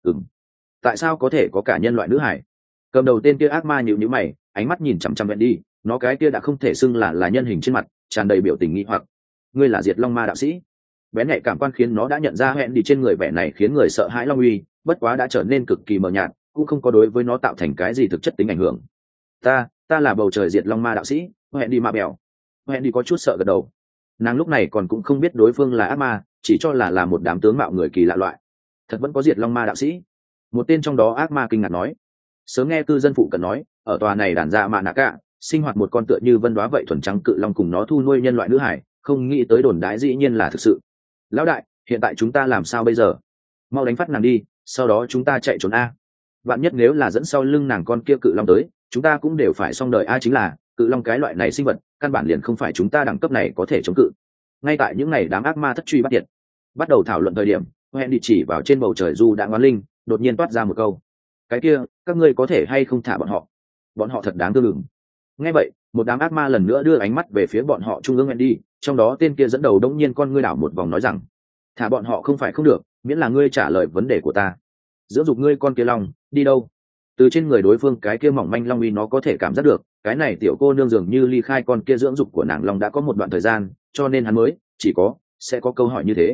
Tại sao có thể có cả nhân loại nữ hải? Cầm đầu tên kia ác ma nhíu mày, ánh mắt nhìn chằm chằm hẹn đi, nó cái kia đã không thể xưng là nhân hình trên mặt, tràn đầy biểu tình nghi hoặc. Ngươi là Diệt Long Ma đạo sĩ? Bén nhạy cảm quan khiến nó đã nhận ra hẹn đi trên người vẻ này khiến người sợ hãi long uy, bất quá đã trở nên cực kỳ mờ nhạt, cũng không có đối với nó tạo thành cái gì thực chất tính ảnh hưởng. Ta là bầu trời Diệt Long Ma đạo sĩ, hẹn đi ma bèo. Hẹn đi có chút sợ gật đầu. Nàng lúc này còn cũng không biết đối phương là ác ma, chỉ cho là một đám tướng mạo người kỳ lạ loại. Thật vẫn có Diệt Long Ma đạo sĩ? Một tên trong đó ác ma kinh ngạc nói. Sớm nghe cư dân phụ cận nói, ở tòa này đàn dạ mạ nạ cả sinh hoạt một con tựa như vân đoá vậy thuần trắng cự long cùng nó thu nuôi nhân loại nữ hải, không nghĩ tới đồn đãi dĩ nhiên là thực sự. Lão đại, hiện tại chúng ta làm sao bây giờ? Mau đánh phát nàng đi, sau đó chúng ta chạy trốn a. Vạn nhất nếu là dẫn sau lưng nàng con kia cự long tới, chúng ta cũng đều phải xong đời a. Chính là cự long cái loại này sinh vật, căn bản liền không phải chúng ta đẳng cấp này có thể chống cự. Ngay tại những ngày đám ác ma thất truy bắt tiệt, Bắt đầu thảo luận thời điểm, hẹn đi chỉ vào trên bầu trời du đã ngoan linh, đột nhiên toát ra một câu: cái kia, các ngươi có thể hay không thả bọn họ thật đáng thương ngừng. Nghe vậy, một đám ác ma lần nữa đưa ánh mắt về phía bọn họ trung ương hẹn đi, trong đó tên kia dẫn đầu đông nhiên con ngươi đảo một vòng nói rằng: thả bọn họ không phải không được, miễn là ngươi trả lời vấn đề của ta. Dưỡng dục ngươi con kia long đi đâu? Từ trên người đối phương cái kia mỏng manh long uy nó có thể cảm giác được, cái này tiểu cô nương dường như ly khai con kia dưỡng dục của nàng long đã có một đoạn thời gian, cho nên hắn mới sẽ có câu hỏi như thế.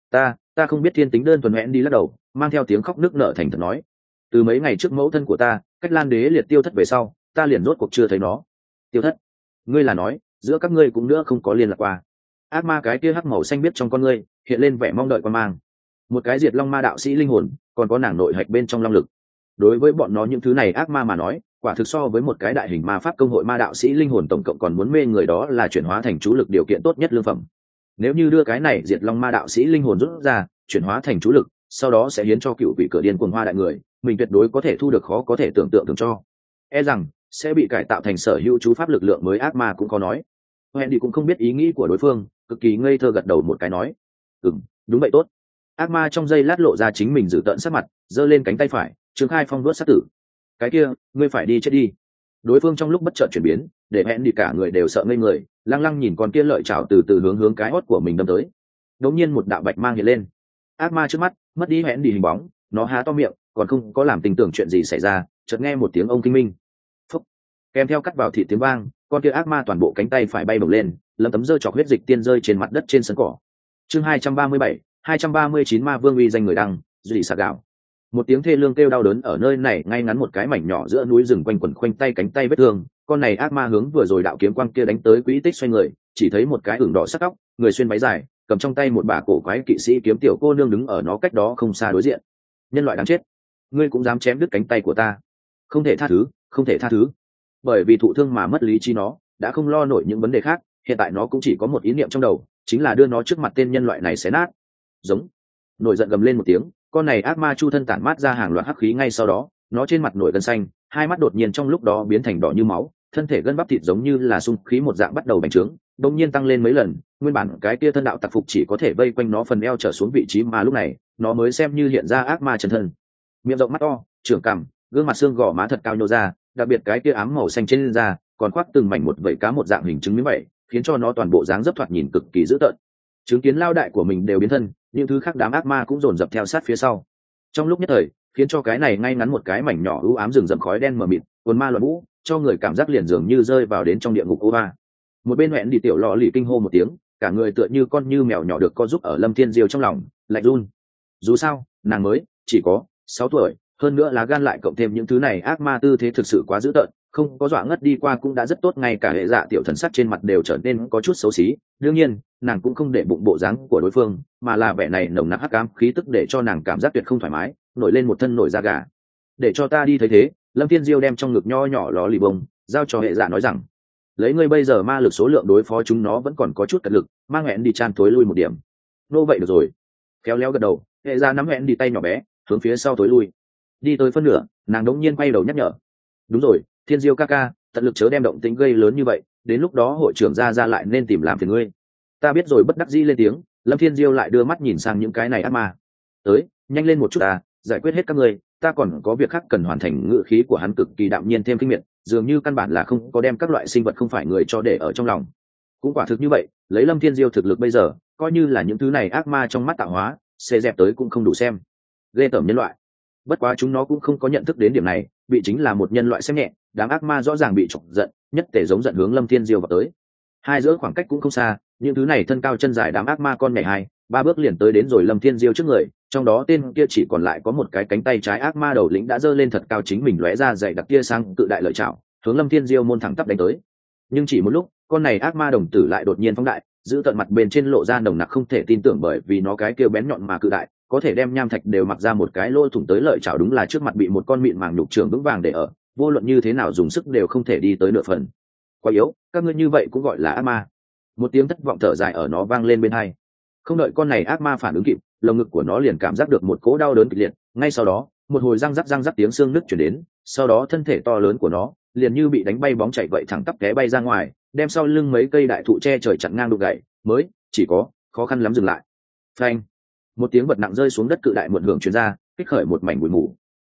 Ta không biết thiên tính đơn thuần. Hẹn đi lắc đầu, mang theo tiếng khóc nức nở thành thật nói: từ mấy ngày trước mẫu thân của ta cách Lan Đế liệt tiêu thất về sau, ta liền rốt cuộc chưa thấy nó. Tiêu thất? Ngươi là nói giữa các ngươi cũng nữa không có liên lạc qua? Ác ma cái kia hắc màu xanh biết trong con ngươi hiện lên vẻ mong đợi quan mang. Một cái diệt long ma đạo sĩ linh hồn, còn có nàng nội hạch bên trong long lực. Đối với bọn nó những thứ này ác ma mà nói, quả thực so với một cái đại hình ma pháp công hội ma đạo sĩ linh hồn tổng cộng còn muốn mê người, đó là chuyển hóa thành chú lực điều kiện tốt nhất lương phẩm. Nếu như đưa cái này diệt long ma đạo sĩ linh hồn rút ra, chuyển hóa thành chú lực, sau đó sẽ hiến cho cựu vị cửa điên cuồng hoa đại người, mình tuyệt đối có thể thu được khó có thể tưởng tượng cho. E rằng sẽ bị cải tạo thành sở hữu chú pháp lực lượng mới ác ma cũng có nói. Wendy cũng không biết ý nghĩ của đối phương, cực kỳ ngây thơ gật đầu một cái nói: đúng vậy tốt. Ác ma trong giây lát lộ ra chính mình dữ tợn sắc mặt, giơ lên cánh tay phải, trương khai phong đuốt sát tử. Cái kia, ngươi phải đi chết đi. Đối phương trong lúc bất chợt chuyển biến, để hẹn đi cả người đều sợ ngây người, lăng lăng nhìn con kia lợi chảo từ từ hướng cái hót của mình đâm tới. Đống nhiên một đạo bạch mang hiện lên, ác ma trước mắt mất đi hẹn đi hình bóng, nó há to miệng, còn không có làm tình tưởng chuyện gì xảy ra, chợt nghe một tiếng ông kinh minh, phúc, kèm theo cắt vào thịt tiếng vang, con kia ác ma toàn bộ cánh tay phải bay bổng lên, lấm tấm dơ chọc huyết dịch tiên rơi trên mặt đất trên sân cỏ. Chương 237, 239 ma vương uy danh người đăng, dị sạc gạo. Một tiếng thê lương kêu đau đớn ở nơi này ngay ngắn một cái mảnh nhỏ giữa núi rừng quanh quẩn khoanh tay cánh tay vết thương, con này ác ma hướng vừa rồi đạo kiếm quang kia đánh tới quỹ tích xoay người, chỉ thấy một cái ửng đỏ sắc tóc, người xuyên váy dài, cầm trong tay một bả cổ quái kỵ sĩ kiếm tiểu cô nương đứng ở nó cách đó không xa đối diện. Nhân loại đáng chết, ngươi cũng dám chém đứt cánh tay của ta? Không thể tha thứ, không thể tha thứ. Bởi vì thụ thương mà mất lý trí nó đã không lo nổi những vấn đề khác, hiện tại nó cũng chỉ có một ý niệm trong đầu, chính là đưa nó trước mặt tên nhân loại này xé nát. Giống. Nổi giận gầm lên một tiếng, con này ác ma chu thân tản mát ra hàng loạt hắc khí, ngay sau đó nó trên mặt nổi gân xanh, hai mắt đột nhiên trong lúc đó biến thành đỏ như máu, thân thể gân bắp thịt giống như là xung khí một dạng bắt đầu bành trướng, đông nhiên tăng lên mấy lần, nguyên bản cái kia thân đạo tặc phục chỉ có thể vây quanh nó phần eo trở xuống vị trí, mà lúc này nó mới xem như hiện ra ác ma chân thân. Miệng rộng mắt to, trưởng cằm, gương mặt xương gò má thật cao nhô ra, đặc biệt cái kia ám màu xanh trên da còn khoác từng mảnh một vảy cá một dạng hình trứng miếng vậy, khiến cho nó toàn bộ dáng dấp thoạt nhìn cực kỳ dữ tợn. Chứng kiến lao đại của mình đều biến thân, những thứ khác đám ác ma cũng dồn dập theo sát phía sau. Trong lúc nhất thời, khiến cho cái này ngay ngắn một cái mảnh nhỏ u ám rừng rậm khói đen mờ mịt, cuốn ma loạn vũ, cho người cảm giác liền dường như rơi vào đến trong địa ngục ô ba. Một bên hẹn đi tiểu lọ lì kinh hô một tiếng, cả người tựa như con như mèo nhỏ được co giúp ở Lâm Thiên Diêu trong lòng, lạnh run. Dù sao, nàng mới chỉ có 6 tuổi, hơn nữa lá gan lại cộng thêm những thứ này ác ma tư thế thực sự quá dữ tợn, không có dọa ngất đi qua cũng đã rất tốt, ngay cả hệ dạ tiểu thần sắc trên mặt đều trở nên có chút xấu xí. Đương nhiên, nàng cũng không để bụng bộ dáng của đối phương, mà là vẻ này nồng nặc hắc ám khí tức để cho nàng cảm giác tuyệt không thoải mái, nổi lên một thân nổi da gà. Để cho ta đi thấy thế. Lâm Thiên Diêu đem trong ngực nho nhỏ ló lì bông giao cho hệ dạ nói rằng: lấy ngươi bây giờ ma lực số lượng đối phó chúng nó vẫn còn có chút cật lực, mang hẹn đi chan thối lui một điểm. Nô vậy được rồi. Khéo léo gật đầu, hệ dạ nắm hẹn đi tay nhỏ bé hướng phía sau thối lui. Đi tới phân nửa, nàng đống nhiên quay đầu nhắc nhở: đúng rồi, Thiên Diêu ca ca, tận lực chớ đem động tĩnh gây lớn như vậy, đến lúc đó hội trưởng ra lại nên tìm làm phiền ngươi. Ta biết rồi. Bất đắc dĩ lên tiếng, Lâm Thiên Diêu lại đưa mắt nhìn sang những cái này ác ma. Tới, nhanh lên một chút ta, giải quyết hết các ngươi, ta còn có việc khác cần hoàn thành. Ngữ khí của hắn cực kỳ đạm nhiên thêm kinh miệt, dường như căn bản là không có đem các loại sinh vật không phải người cho để ở trong lòng. Cũng quả thực như vậy, lấy Lâm Thiên Diêu thực lực bây giờ, coi như là những thứ này ác ma trong mắt tạo hóa, xê dẹp tới cũng không đủ xem. Ghê tởm nhân loại. Bất quá chúng nó cũng không có nhận thức đến điểm này, bị chính là một nhân loại xem nhẹ, đám ác ma rõ ràng bị chọc giận, nhất tề giống giận hướng Lâm Thiên Diêu vào tới. Hai giữa khoảng cách cũng không xa, những thứ này thân cao chân dài đám ác ma con nhảy 2-3 bước liền tới đến rồi Lâm Thiên Diêu trước người, trong đó tên kia chỉ còn lại có một cái cánh tay trái ác ma đầu lĩnh đã giơ lên thật cao, chính mình lóe ra dày đặc kia sang tự đại lợi chảo, hướng Lâm Thiên Diêu môn thẳng tắp đánh tới. Nhưng chỉ một lúc, con này ác ma đồng tử lại đột nhiên phóng đại, giữ tận mặt bên trên lộ ra nồng nặc không thể tin tưởng, bởi vì nó cái kia bén nhọn mà cự đại, có thể đem nham thạch đều mặc ra một cái lỗ thủng tới lợi chảo, đúng là trước mặt bị một con mịn màng nhục trường vững vàng để ở, vô luận như thế nào dùng sức đều không thể đi tới nửa phần. Quá yếu, các ngươi như vậy cũng gọi là ác ma? Một tiếng thất vọng thở dài ở nó vang lên bên tai. Không đợi con này ác ma phản ứng kịp, lồng ngực của nó liền cảm giác được một cỗ đau đớn kịch liệt, ngay sau đó một hồi răng rắc tiếng xương nứt chuyển đến, sau đó thân thể to lớn của nó liền như bị đánh bay bóng chạy vậy thẳng tắp té bay ra ngoài, đem sau lưng mấy cây đại thụ che trời chặn ngang đục gãy, mới chỉ có khó khăn lắm dừng lại. Phanh! Một tiếng vật nặng rơi xuống đất cự đại muộn hưởng truyền ra, kích khởi một mảnh bụi mù.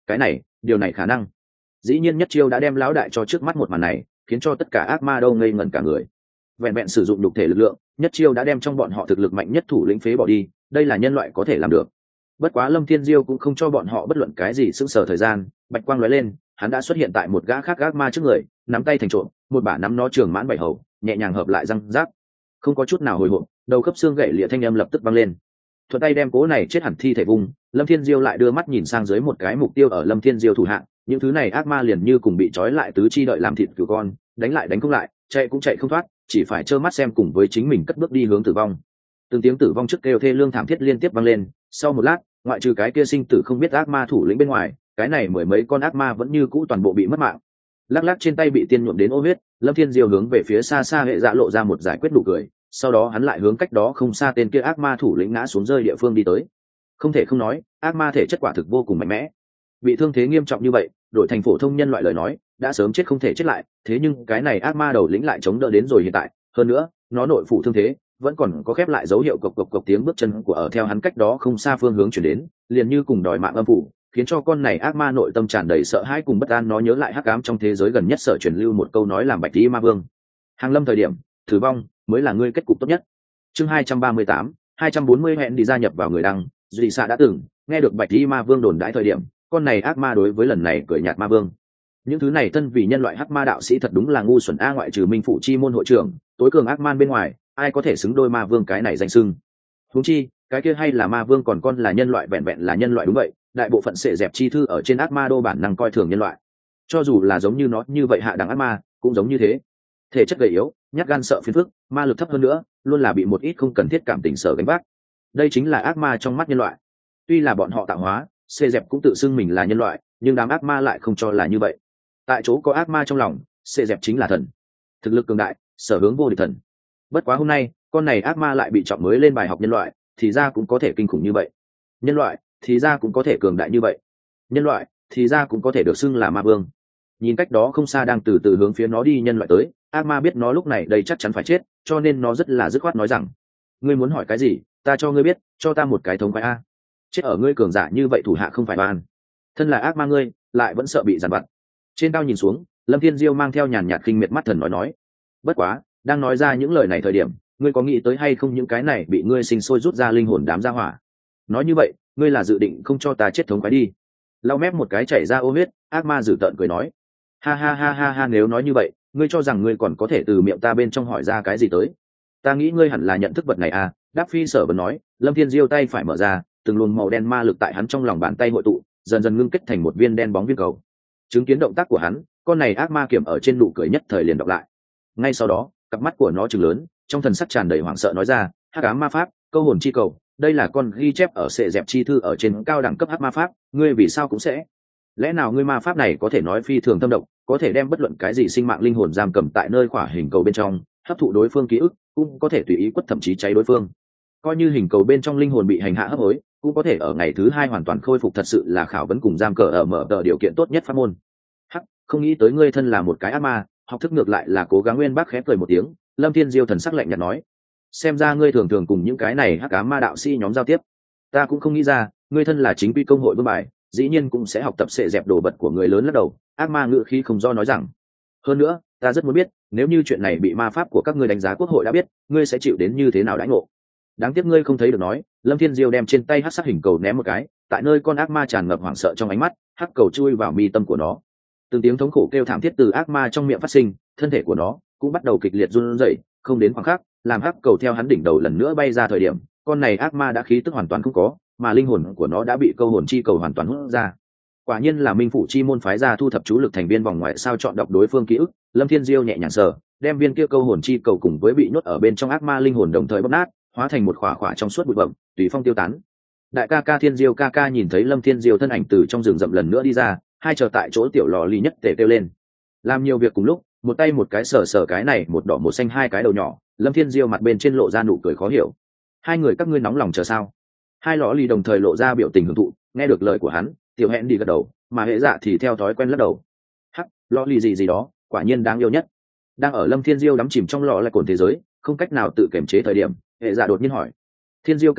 Điều này khả năng. Dĩ nhiên nhất chiêu đã đem lão đại cho trước mắt một màn này, khiến cho tất cả ác ma đâu ngây ngẩn cả người. Vẹn vẹn sử dụng nhục thể lực lượng, nhất chiêu đã đem trong bọn họ thực lực mạnh nhất thủ lĩnh phế bỏ đi, đây là nhân loại có thể làm được. Bất quá Lâm Thiên Diêu cũng không cho bọn họ bất luận cái gì sững sờ thời gian, bạch quang lóe lên, hắn đã xuất hiện tại một gã khác ác ma trước người, nắm tay thành trộm, một bả nắm nó trường mãn bảy hầu, nhẹ nhàng hợp lại răng rác, không có chút nào hồi hộp, đầu khớp xương gãy lìa thanh âm lập tức vang lên. Thuận tay đem cố này chết hẳn thi thể vùng, Lâm Thiên Diêu lại đưa mắt nhìn sang dưới một cái mục tiêu ở Lâm Thiên Diêu thủ hạng, những thứ này ác ma liền như cùng bị trói lại tứ chi đợi làm thịt cừu con, đánh lại đánh không lại, chạy cũng chạy không thoát, chỉ phải trơ mắt xem cùng với chính mình cất bước đi hướng tử vong. Từng tiếng tử vong trước kêu thê lương thảm thiết liên tiếp vang lên, sau một lát, ngoại trừ cái kia sinh tử không biết ác ma thủ lĩnh bên ngoài, cái này mười mấy con ác ma vẫn như cũ toàn bộ bị mất mạng. Lắc lắc trên tay bị tiên nhuộm đến ô huyết, Lâm Thiên Diêu hướng về phía xa xa hệ dạ lộ ra một giải quyết nụ cười, sau đó hắn lại hướng cách đó không xa tên kia ác ma thủ lĩnh ngã xuống rơi địa phương đi tới. Không thể không nói, ác ma thể chất quả thực vô cùng mạnh mẽ. Bị thương thế nghiêm trọng như vậy, đổi thành phổ thông nhân loại lời nói, đã sớm chết không thể chết lại, thế nhưng cái này ác ma đầu lĩnh lại chống đỡ đến rồi hiện tại, hơn nữa, nó nội phủ thương thế vẫn còn có khép lại dấu hiệu cộc cộc cộc tiếng bước chân của ở theo hắn cách đó không xa phương hướng chuyển đến, liền như cùng đòi mạng âm phủ, khiến cho con này ác ma nội tâm tràn đầy sợ hãi cùng bất an. Nó nhớ lại hắc ám trong thế giới gần nhất sở truyền lưu một câu nói làm bạch tí ma vương: hàng lâm thời điểm tử vong mới là ngươi kết cục tốt nhất. Chương 238, 240 hẹn đi gia nhập vào người đăng. Duy xạ đã từng nghe được bạch tí ma vương đồn đãi thời điểm, con này ác ma đối với lần này cười nhạt ma vương. Những thứ này thân vì nhân loại hắc ma đạo sĩ thật đúng là ngu xuẩn a, ngoại trừ minh phụ chi môn hội trưởng tối cường ác man bên ngoài, ai có thể xứng đôi ma vương cái này danh xưng. Huống chi cái kia hay là ma vương còn con là nhân loại, vẹn vẹn là nhân loại đúng vậy, đại bộ phận sệ dẹp chi thư ở trên ác ma đô bản năng coi thường nhân loại, cho dù là giống như nó như vậy hạ đẳng ác ma cũng giống như thế, thể chất gầy yếu, nhát gan sợ phiền phức, ma lực thấp hơn nữa, luôn là bị một ít không cần thiết cảm tình sở gánh vác. Đây chính là ác ma trong mắt nhân loại. Tuy là bọn họ tạo hóa, sệ dẹp cũng tự xưng mình là nhân loại, nhưng đám ác ma lại không cho là như vậy. Tại chỗ có ác ma trong lòng, sệ dẹp chính là thần, thực lực cường đại, sở hướng vô địch thần. Bất quá hôm nay con này ác ma lại bị trọng mới lên bài học nhân loại thì ra cũng có thể kinh khủng như vậy, nhân loại thì ra cũng có thể cường đại như vậy, nhân loại thì ra cũng có thể được xưng là ma vương. Nhìn cách đó không xa đang từ từ hướng phía nó đi nhân loại tới, ác ma biết nó lúc này đây chắc chắn phải chết, cho nên nó rất là dứt khoát nói rằng: ngươi muốn hỏi cái gì, ta cho ngươi biết, cho ta một cái thống khoái a. Chết ở ngươi cường giả như vậy thủ hạ không phải oan, thân là ác ma ngươi lại vẫn sợ bị giàn vặt. Trên cao nhìn xuống, Lâm Thiên Diêu mang theo nhàn nhạt khinh miệt mắt thần nói. Bất quá đang nói ra những lời này thời điểm, ngươi có nghĩ tới hay không những cái này bị ngươi sinh sôi rút ra linh hồn đám gia hỏa? Nói như vậy ngươi là dự định không cho ta chết thống khoái đi? Lau mép một cái chảy ra ô huyết, ác ma dữ tợn cười nói: ha ha ha ha ha, nếu nói như vậy ngươi cho rằng ngươi còn có thể từ miệng ta bên trong hỏi ra cái gì tới? Ta nghĩ ngươi hẳn là nhận thức vật này à. Đáp Phi Sở vẫn nói. Lâm Thiên Diêu tay phải mở ra, từng luồng màu đen ma lực tại hắn trong lòng bàn tay hội tụ, dần dần ngưng kết thành một viên đen bóng viên cầu. Chứng kiến động tác của hắn, con này ác ma kiểm ở trên nụ cười nhất thời liền đọc lại. Ngay sau đó cặp mắt của nó trừng lớn, trong thần sắc tràn đầy hoảng sợ nói ra: hắc ám ma pháp, câu hồn chi cầu, đây là con ghi chép ở sệ dẹp chi thư ở trên cao đẳng cấp hắc ma pháp, ngươi vì sao cũng sẽ? Lẽ nào ngươi ma pháp này có thể nói phi thường thâm độc, có thể đem bất luận cái gì sinh mạng linh hồn giam cầm tại nơi khỏa hình cầu bên trong, hấp thụ đối phương ký ức, cũng có thể tùy ý quất thậm chí cháy đối phương. Coi như hình cầu bên trong linh hồn bị hành hạ hấp hối, cũng có thể ở ngày thứ 2 hoàn toàn khôi phục, thật sự là khảo vấn cùng giam cờ ở mở tờ điều kiện tốt nhất pháp môn. Hắc, không nghĩ tới ngươi thân là một cái ác ma, học thức ngược lại là cố gắng. Nguyên Bác khẽ cười một tiếng. Lâm Thiên Diêu thần sắc lạnh nhạt nói: xem ra ngươi thường thường cùng những cái này hắc ám ma đạo sĩ nhóm giao tiếp. Ta cũng không nghĩ ra, ngươi thân là chính quy công hội vương bài, dĩ nhiên cũng sẽ học tập sệ dẹp đồ vật của người lớn lắc đầu. Ác ma ngữ khí không do nói rằng: hơn nữa ta rất muốn biết, nếu như chuyện này bị ma pháp của các ngươi đánh giá quốc hội đã biết, ngươi sẽ chịu đến như thế nào đãi ngộ. Đáng tiếc ngươi không thấy được nói. Lâm Thiên Diêu đem trên tay hắc sắc hình cầu ném một cái, tại nơi con ác ma tràn ngập hoảng sợ trong ánh mắt, hắc cầu chui vào mi tâm của nó. Từng tiếng thống khổ kêu thảm thiết từ ác ma trong miệng phát sinh, thân thể của nó cũng bắt đầu kịch liệt run rẩy. Không đến khoảng khắc, làm hắc cầu theo hắn đỉnh đầu lần nữa bay ra thời điểm, con này ác ma đã khí tức hoàn toàn không có, mà linh hồn của nó đã bị câu hồn chi cầu hoàn toàn hút ra. Quả nhiên là minh phủ chi môn phái ra thu thập chú lực thành viên vòng ngoài sao chọn đọc đối phương ký ức. Lâm Thiên Diêu nhẹ nhàng sờ, đem viên kia câu hồn chi cầu cùng với bị nhốt ở bên trong ác ma linh hồn đồng thời bóp nát, hóa thành một khỏa khỏa trong suốt bụi bặm, tùy phong tiêu tán. Đại ca ca Thiên Diêu ca ca nhìn thấy Lâm Thiên Diêu thân ảnh từ trong rừng rậm lần nữa đi ra, hai chờ tại chỗ tiểu lò lì nhất tề kêu lên. Làm nhiều việc cùng lúc, một tay một cái sờ cái này một đỏ một xanh hai cái đầu nhỏ. Lâm Thiên Diêu mặt bên trên lộ ra nụ cười khó hiểu. Hai người các ngươi nóng lòng chờ sao? Hai lò lì đồng thời lộ ra biểu tình hưởng thụ. Nghe được lời của hắn, tiểu hẹn đi gật đầu, mà hệ dạ thì theo thói quen lắc đầu. Hắc, lò lì gì đó, quả nhiên đáng yêu nhất. Đang ở Lâm Thiên Diêu đắm chìm trong lò lại cồn thế giới, không cách nào tự kiềm chế thời điểm, hệ dạ đột nhiên hỏi: Thiên Diêu ca ca,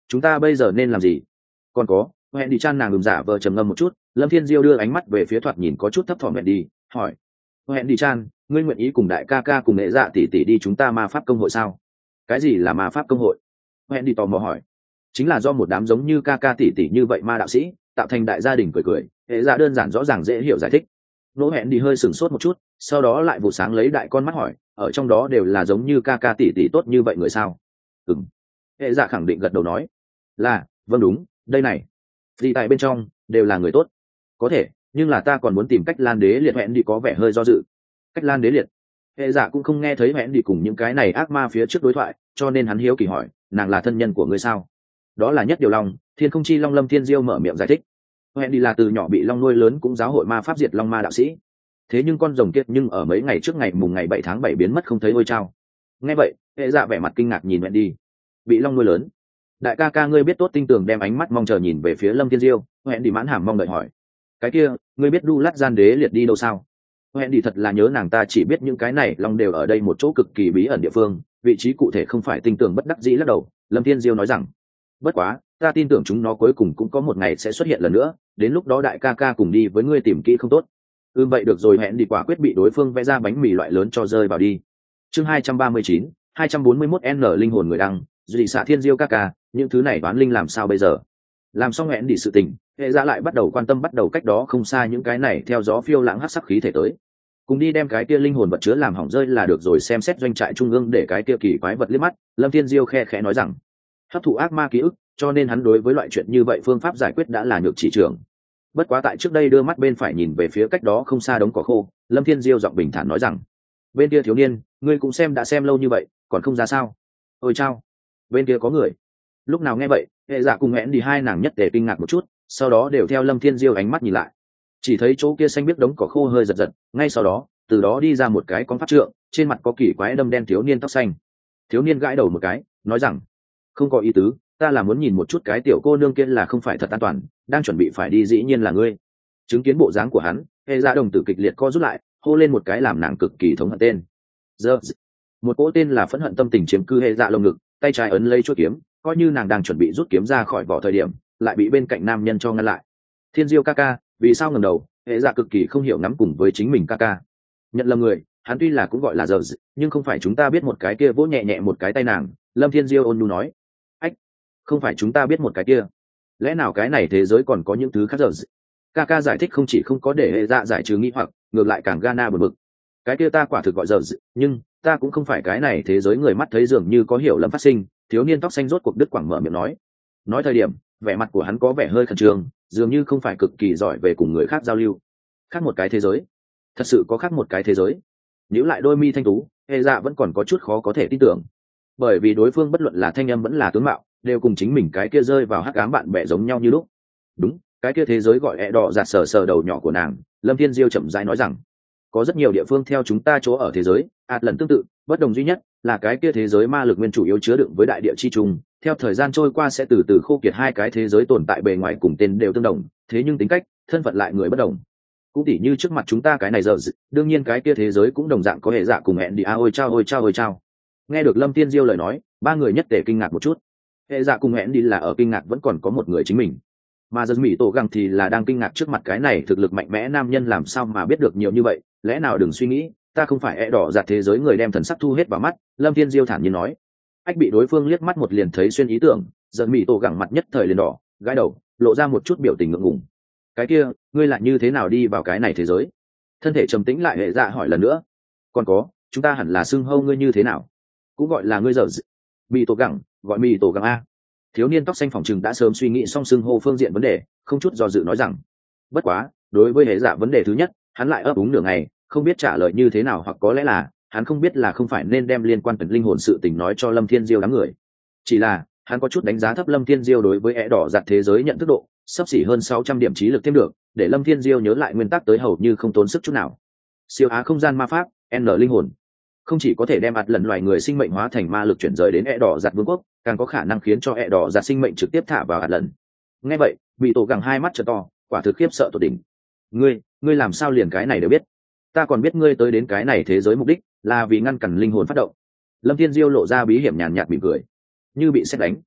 chúng ta bây giờ nên làm gì? Còn có, hẹn đi chan, nàng giả vờ trầm ngâm một chút. Lâm Thiên Diêu đưa ánh mắt về phía thoạt nhìn có chút thấp thỏm hẹn đi, hỏi: hẹn đi chan, ngươi nguyện ý cùng đại ca ca cùng nghệ dạ tỷ tỷ đi chúng ta ma pháp công hội sao? Cái gì là ma pháp công hội? Hẹn đi tò mò hỏi. Chính là do một đám giống như ca ca tỷ tỷ như vậy ma đạo sĩ tạo thành đại gia đình, cười cười, hệ dạ đơn giản rõ ràng dễ hiểu giải thích. Nỗ hẹn đi hơi sửng sốt một chút, sau đó lại vụ sáng lấy đại con mắt hỏi: ở trong đó đều là giống như ca ca tỷ tỷ tốt như vậy người sao? Ừm. Hệ dạ khẳng định gật đầu nói: là, vâng đúng, đây này. Vì tại bên trong đều là người tốt. Có thể, nhưng là ta còn muốn tìm cách Lan Đế Liệt. Hẹn đi có vẻ hơi do dự. Cách Lan Đế Liệt? Hệ dạ cũng không nghe thấy hẹn đi cùng những cái này ác ma phía trước đối thoại, cho nên hắn hiếu kỳ hỏi: nàng là thân nhân của ngươi sao? Đó là Nhất Điều Long, Thiên Không Chi Long. Lâm Thiên Diêu mở miệng giải thích. Hẹn đi là từ nhỏ bị long nuôi lớn, cũng giáo hội ma pháp diệt long ma đạo sĩ. Thế nhưng con rồng kiệt nhưng ở mấy ngày trước ngày mùng ngày 7 tháng 7 biến mất không thấy. Ôi chao! Nghe vậy, hệ dạ vẻ mặt kinh ngạc nhìn hẹn đi. Bị long nuôi lớn? Đại ca ca ngươi biết tốt. Tinh tường đem ánh mắt mong chờ nhìn về phía Lâm Thiên Diêu. Hẹn đi mãn hàm mong đợi hỏi: cái kia, ngươi biết Đu Lát Gian Đế Liệt đi đâu sao? Hẹn đi thật là nhớ nàng ta chỉ biết những cái này long đều ở đây một chỗ cực kỳ bí ẩn địa phương, vị trí cụ thể không phải. Tinh tường bất đắc dĩ lắc đầu. Lâm Thiên Diêu nói rằng: bất quá, ta tin tưởng chúng nó cuối cùng cũng có một ngày sẽ xuất hiện lần nữa, đến lúc đó đại ca ca cùng đi với ngươi tìm kỹ không tốt? Vậy được rồi. Hẹn đi quả quyết bị đối phương vẽ ra bánh mì loại lớn cho rơi vào đi. Chương 239, 241 n linh hồn người đăng, dị xạ Thiên Diêu ca ca, những thứ này đoán linh làm sao bây giờ? Làm xong hẹn đi sự tình, hệ dạ lại bắt đầu quan tâm bắt đầu cách đó không xa những cái này theo gió phiêu lãng hắc sắc khí thể tới. Cùng đi đem cái kia linh hồn vật chứa làm hỏng rơi là được rồi. Xem xét doanh trại trung ương để cái kia kỳ quái vật liếc mắt, Lâm Thiên Diêu khe khẽ nói rằng: hấp thụ ác ma ký ức, cho nên hắn đối với loại chuyện như vậy phương pháp giải quyết đã là nhược chỉ trưởng. Bất quá tại trước đây đưa mắt bên phải nhìn về phía cách đó không xa đống cỏ khô, Lâm Thiên Diêu giọng bình thản nói rằng: bên kia thiếu niên, ngươi cũng xem đã xem lâu như vậy, còn không ra sao? Ôi chao! Bên kia có người. Lúc nào nghe vậy, hệ dạ cùng hẹn đi hai nàng nhất để kinh ngạc một chút, sau đó đều theo Lâm Thiên Diêu ánh mắt nhìn lại. Chỉ thấy chỗ kia xanh biết đống cỏ khô hơi giật giật, ngay sau đó, từ đó đi ra một cái con pháp trượng, trên mặt có kỳ quái đâm đen thiếu niên tóc xanh. Thiếu niên gãi đầu một cái, nói rằng: không có ý tứ, ta là muốn nhìn một chút cái tiểu cô nương kia là không phải thật an toàn, đang chuẩn bị phải đi. Dĩ nhiên là ngươi. Chứng kiến bộ dáng của hắn, hệ dạ đồng tử kịch liệt co rút lại, hô lên một cái làm nàng cực kỳ thống hận tên. Giờ một cỗ tên là phẫn hận tâm tình chiếm cư hệ dạ lồng ngực, tay trái ấn lấy chuôi kiếm, coi như nàng đang chuẩn bị rút kiếm ra khỏi vỏ thời điểm, lại bị bên cạnh nam nhân cho ngăn lại. Thiên Diêu ca ca, vì sao ngẩng đầu? Hệ dạ cực kỳ không hiểu nắm cùng với chính mình ca ca. Nhận lầm người, hắn tuy là cũng gọi là giờ, nhưng không phải chúng ta biết một cái kia. Vỗ nhẹ nhẹ một cái tay nàng, Lâm Thiên Diêu ôn nhu nói: ách, không phải chúng ta biết một cái kia? Lẽ nào cái này thế giới còn có những thứ khác giờ? Ca ca giải thích không chỉ không có để hệ dạ giải trừ nghi hoặc, ngược lại càng gana bực bực. Cái kia ta quả thực gọi giờ, nhưng ta cũng không phải cái này thế giới người. Mắt thấy dường như có hiểu lầm phát sinh, thiếu niên tóc xanh rốt cuộc đứt quãng mở miệng nói thời điểm, vẻ mặt của hắn có vẻ hơi khẩn trương, dường như không phải cực kỳ giỏi về cùng người khác giao lưu. Khác một cái thế giới? Thật sự có khác một cái thế giới? Nhíu lại đôi mi thanh tú, hệ dạ vẫn còn có chút khó có thể tin tưởng, bởi vì đối phương bất luận là thanh âm vẫn là tướng mạo, đều cùng chính mình cái kia rơi vào hắc ám bạn bè giống nhau như lúc. Đúng, cái kia thế giới gọi ẹ đỏ giạt sờ sờ đầu nhỏ của nàng. Lâm Thiên Diêu chậm rãi nói rằng: có rất nhiều địa phương theo chúng ta chỗ ở thế giới lần tương tự, bất đồng duy nhất là cái kia thế giới ma lực nguyên chủ yếu chứa đựng với đại địa chi trùng, theo thời gian trôi qua sẽ từ từ khô kiệt. Hai cái thế giới tồn tại bề ngoài cùng tên đều tương đồng, thế nhưng tính cách, thân phận lại người bất đồng. Cũng tỉ như trước mặt chúng ta cái này giờ, đương nhiên cái kia thế giới cũng đồng dạng có hệ dạ cùng hẹn đi. Ôi chao ôi chao ôi chao! Nghe được Lâm Thiên Diêu lời nói, ba người nhất tề kinh ngạc một chút. Hệ dạ cùng hẹn đi là ở kinh ngạc vẫn còn có một người chính mình, mà dân mỹ tổ găng thì là đang kinh ngạc trước mặt cái này thực lực mạnh mẽ nam nhân làm sao mà biết được nhiều như vậy. Lẽ nào đừng suy nghĩ, ta không phải đỏ giạt thế giới người đem thần sắc thu hết vào mắt. Lâm Thiên Diêu thản nhiên nói. Ách bị đối phương liếc mắt một liền thấy xuyên ý tưởng, dân mỹ tổ găng mặt nhất thời liền đỏ, gãi đầu, lộ ra một chút biểu tình ngượng ngùng. Cái kia, ngươi lại như thế nào đi vào cái này thế giới? Thân thể trầm tĩnh lại, hệ dạ hỏi lần nữa. Còn có, chúng ta hẳn là xưng hâu ngươi như thế nào? Cũng gọi là ngươi giờ mỹ tổ găng, gọi mỹ tổ găng a. Thiếu niên tóc xanh phỏng chừng đã sớm suy nghĩ xong xưng hô phương diện vấn đề, không chút do dự nói rằng. Bất quá, đối với hệ dạ vấn đề thứ nhất, hắn lại ấp úng nửa ngày, không biết trả lời như thế nào, hoặc có lẽ là hắn không biết là không phải nên đem liên quan tới linh hồn sự tình nói cho Lâm Thiên Diêu đám người. Chỉ là hắn có chút đánh giá thấp Lâm Thiên Diêu đối với ẻ đỏ giặt thế giới nhận thức độ, sắp xỉ hơn 600 điểm trí lực thêm được, để Lâm Thiên Diêu nhớ lại nguyên tắc tới hầu như không tốn sức chút nào. Siêu á không gian ma pháp, N linh hồn, không chỉ có thể đem ạt lần loài người sinh mệnh hóa thành ma lực chuyển rời đến ẻ đỏ giặt vương quốc, càng có khả năng khiến cho ẻ đỏ giặt sinh mệnh trực tiếp thả vào ạt lần. Nghe vậy, bị tổ gẳng hai mắt trợ to, quả thực khiếp sợ tột đỉnh. Ngươi làm sao liền cái này đều biết? Ta còn biết ngươi tới đến cái này thế giới mục đích là vì ngăn cản linh hồn phát động. Lâm Thiên Diêu lộ ra bí hiểm nhàn nhạt mỉm cười, như bị sét đánh.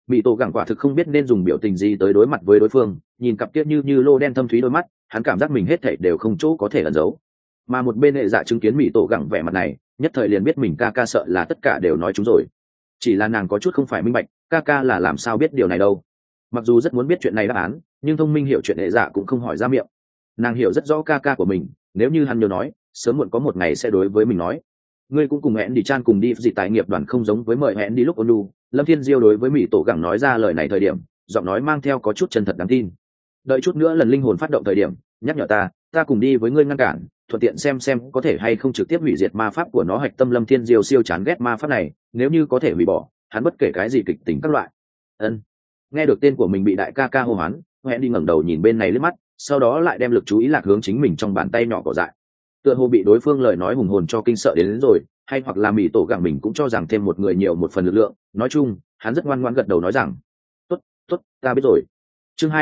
Bị tổ gẳng quả thực không biết nên dùng biểu tình gì tới đối mặt với đối phương, nhìn cặp kiết như lô đen thâm thúy đôi mắt, hắn cảm giác mình hết thảy đều không chỗ có thể ẩn giấu. Mà một bên hệ dạ chứng kiến Mỹ tổ gẳng vẻ mặt này, nhất thời liền biết mình ca ca sợ là tất cả đều nói chúng rồi. Chỉ là nàng có chút không phải minh bạch, ca ca là làm sao biết điều này đâu. Mặc dù rất muốn biết chuyện này đáp án, nhưng thông minh hiểu chuyện hệ dạ cũng không hỏi ra miệng. Nàng hiểu rất rõ ca ca của mình, nếu như hắn nhớ nói, sớm muộn có một ngày sẽ đối với mình nói. Ngươi cũng cùng hẹn đi chan cùng đi gì tài nghiệp đoàn không giống với mời hẹn đi lúc ônu. Lâm Thiên Diêu đối với Mỹ tổ gẳng nói ra lời này thời điểm, giọng nói mang theo có chút chân thật đáng tin. Đợi chút nữa lần linh hồn phát động thời điểm, nhắc nhở ta cùng đi với ngươi ngăn cản, thuận tiện xem có thể hay không trực tiếp hủy diệt ma pháp của nó. Hạch tâm Lâm Thiên Diêu siêu chán ghét ma pháp này, nếu như có thể hủy bỏ, hắn bất kể cái gì kịch tính các loại. Ân. Nghe được tên của mình bị đại ca ca hô hoán, hẹn đi ngẩng đầu nhìn bên này liếc mắt, sau đó lại đem lực chú ý lạc hướng chính mình trong bàn tay nhỏ cỏ dại. Tựa hồ bị đối phương lời nói hùng hồn cho kinh sợ đến rồi, hay hoặc là Mỹ tổ gẳng mình cũng cho rằng thêm một người nhiều một phần lực lượng. Nói chung, hắn rất ngoan ngoãn gật đầu nói rằng tốt, ta biết rồi. Chương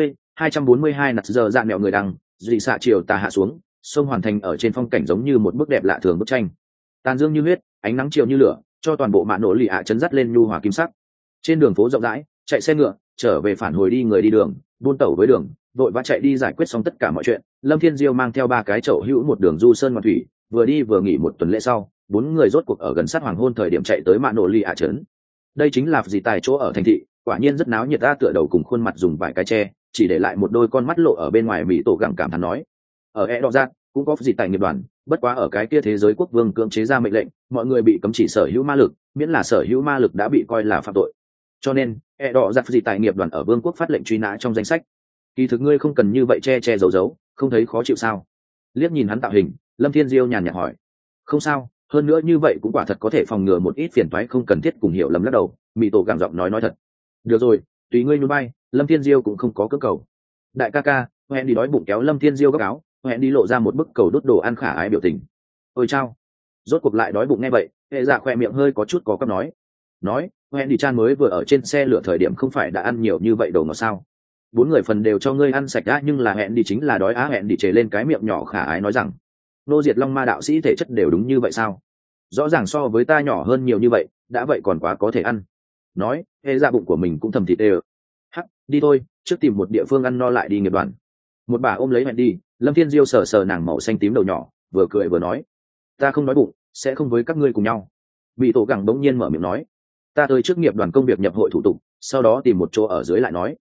242 nặt giờ dạn mẹo người đằng, dị xạ chiều tà hạ xuống, sông hoàn thành ở trên phong cảnh giống như một bức đẹp lạ thường bức tranh. Tàn dương như huyết, ánh nắng chiều như lửa, cho toàn bộ mạn nổ lì ạ chấn dắt lên nhu hòa kim sắc. Trên đường phố rộng rãi, chạy xe ngựa, trở về phản hồi đi người đi đường, buôn tẩu với đường, vội vã chạy đi giải quyết xong tất cả mọi chuyện. Lâm Thiên Diêu mang theo 3 cái chậu hữu một đường du sơn ngoạn thủy, vừa đi vừa nghỉ một tuần lễ sau, 4 người rốt cuộc ở gần sát hoàng hôn thời điểm chạy tới mạn nổ lì ạ trấn. Đây chính là gì tài chỗ ở thành thị, quả nhiên rất náo nhiệt. Ta tựa đầu cùng khuôn mặt dùng vài cái tre, chỉ để lại một đôi con mắt lộ ở bên ngoài. Mỹ tổ gặng cảm thán nói, ở e đỏ giác cũng có gì tài nghiệp đoàn, bất quá ở cái kia thế giới quốc vương cưỡng chế ra mệnh lệnh, mọi người bị cấm chỉ sở hữu ma lực, miễn là sở hữu ma lực đã bị coi là phạm tội, cho nên e đỏ giặc gì tài nghiệp đoàn ở vương quốc phát lệnh truy nã trong danh sách. Kỳ thực ngươi không cần như vậy che giấu, không thấy khó chịu sao? Liếc nhìn hắn tạo hình, Lâm Thiên Diêu nhàn nhạt hỏi. Không sao, hơn nữa như vậy cũng quả thật có thể phòng ngừa một ít phiền toái không cần thiết. Cùng hiểu lầm lắc đầu, Mỹ tổ gặng giọng nói thật. Được rồi, tùy ngươi nhún bay. Lâm Thiên Diêu cũng không có cưỡng cầu. Đại ca ca, hẹn đi đói bụng kéo Lâm Thiên Diêu gấp áo, hẹn đi lộ ra một bức cầu đốt đồ ăn khả ái biểu tình. Ôi chao, rốt cuộc lại đói bụng nghe vậy, hệ dạ khoe miệng hơi có chút có cắp nói hẹn đi chan mới vừa ở trên xe lửa thời điểm không phải đã ăn nhiều như vậy đồ ngọt sao? 4 người phần đều cho ngươi ăn sạch đã, nhưng là hẹn đi chính là đói á. Hẹn đi trề lên cái miệng nhỏ khả ái nói rằng, nô diệt long ma đạo sĩ thể chất đều đúng như vậy sao? Rõ ràng so với ta nhỏ hơn nhiều như vậy, đã vậy còn quá có thể ăn. Nói hệ dạ bụng của mình cũng thầm thịt đều. Hắc, đi thôi, trước tìm một địa phương ăn no lại đi nghiệp đoàn. Một bà ôm lấy hẹn đi, Lâm Thiên Diêu sờ nàng màu xanh tím đầu nhỏ, vừa cười vừa nói, ta không đói bụng, sẽ không với các ngươi cùng nhau. Bị tổ gẳng bỗng nhiên mở miệng nói, ta tới trước nghiệp đoàn công việc nhập hội thủ tục, sau đó tìm một chỗ ở dưới lại nói.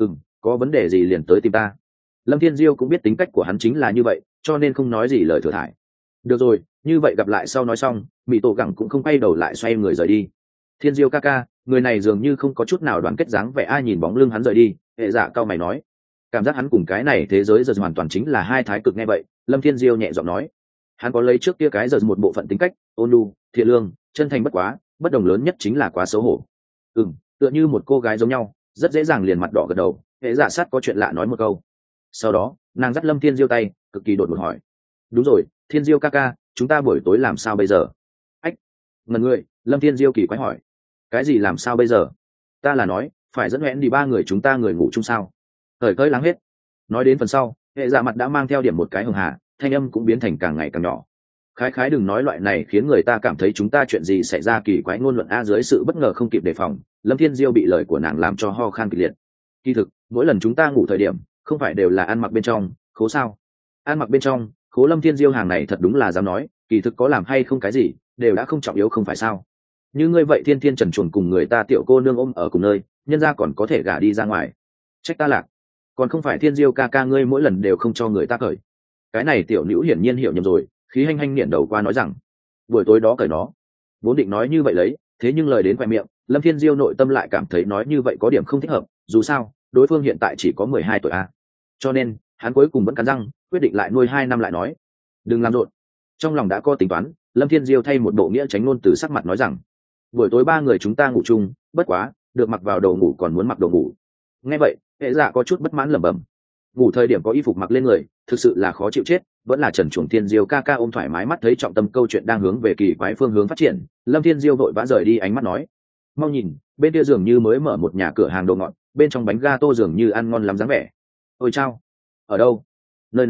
Có vấn đề gì liền tới tìm ta. Lâm Thiên Diêu cũng biết tính cách của hắn chính là như vậy, cho nên không nói gì lời thừa thải. Được rồi, như vậy gặp lại sau nói xong, Mỹ tổ gẳng cũng không quay đầu lại xoay người rời đi. Thiên Diêu ca ca, người này dường như không có chút nào đoàn kết dáng vẻ. Ai nhìn bóng lưng hắn rời đi, hệ dạ cao mày nói, cảm giác hắn cùng cái này thế giới giờ hoàn toàn chính là hai thái cực. Nghe vậy, Lâm Thiên Diêu nhẹ giọng nói, hắn có lấy trước kia cái giờ một bộ phận tính cách, ôn nhu, thiện lương, chân thành bất quá, bất đồng lớn nhất chính là quá xấu hổ. Tựa như một cô gái giống nhau, rất dễ dàng liền mặt đỏ gật đầu. Hệ dạ sát có chuyện lạ nói một câu, sau đó nàng dắt Lâm Thiên Diêu tay, cực kỳ đột ngột hỏi, đúng rồi, Thiên Diêu ca ca, chúng ta buổi tối làm sao bây giờ? Ách, ngần người. Lâm Thiên Diêu kỳ quái hỏi, cái gì làm sao bây giờ? Ta là nói phải dẫn hẹn đi 3 người chúng ta người ngủ chung sao? Thời cơi lắng hết. Nói đến phần sau, hệ dạ mặt đã mang theo điểm một cái hường hà, thanh âm cũng biến thành càng ngày càng nhỏ. Khái đừng nói loại này khiến người ta cảm thấy chúng ta chuyện gì xảy ra kỳ quái ngôn luận a. Dưới sự bất ngờ không kịp đề phòng, Lâm Thiên Diêu bị lời của nàng làm cho ho khan kịch liệt. Kỳ thực mỗi lần chúng ta ngủ thời điểm không phải đều là ăn mặc bên trong khố sao? Ăn mặc bên trong khố. Lâm Thiên Diêu hàng này thật đúng là dám nói, kỳ thực có làm hay không cái gì đều đã không trọng yếu không phải sao? Như ngươi vậy thiên thiên trần truồng cùng người ta tiểu cô nương ôm ở cùng nơi, nhân ra còn có thể gả đi ra ngoài. Trách ta lạc, còn không phải Thiên Diêu ca ca ngươi mỗi lần đều không cho người ta cởi. Cái này tiểu nữ hiển nhiên hiểu nhầm rồi, khí hanh hanh niệm đầu qua nói rằng, buổi tối đó cởi nó. Vốn định nói như vậy lấy, thế nhưng lời đến khoe miệng, Lâm Thiên Diêu nội tâm lại cảm thấy nói như vậy có điểm không thích hợp. Dù sao đối phương hiện tại chỉ có 12 tuổi a, cho nên hắn cuối cùng vẫn cắn răng quyết định lại nuôi 2 năm lại nói, đừng làm rộn. Trong lòng đã có tính toán, Lâm Thiên Diêu thay một bộ nghĩa tránh ngôn từ sắc mặt nói rằng, buổi tối 3 người chúng ta ngủ chung, bất quá được mặc vào đồ ngủ còn muốn mặc đồ ngủ. Nghe vậy, hệ dạ có chút bất mãn lẩm bẩm, ngủ thời điểm có y phục mặc lên người thực sự là khó chịu chết. Vẫn là trần chuồng. Thiên Diêu ca ca ôm thoải mái mắt thấy trọng tâm câu chuyện đang hướng về kỳ quái phương hướng phát triển, Lâm Thiên Diêu vội vã rời đi ánh mắt nói, mau nhìn, bên kia dường như mới mở một nhà cửa hàng đồ ngọt, bên trong bánh gato dường như ăn ngon lắm dáng vẻ. Ôi chao, ở đâu? Nơi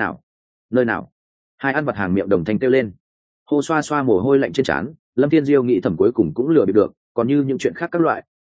nào? Hai ăn vặt hàng miệng đồng thanh kêu lên. Hô xoa xoa mồ hôi lạnh trên trán, Lâm Thiên Diêu nghĩ thầm cuối cùng cũng lừa bịp được, còn như những chuyện khác các loại, chờ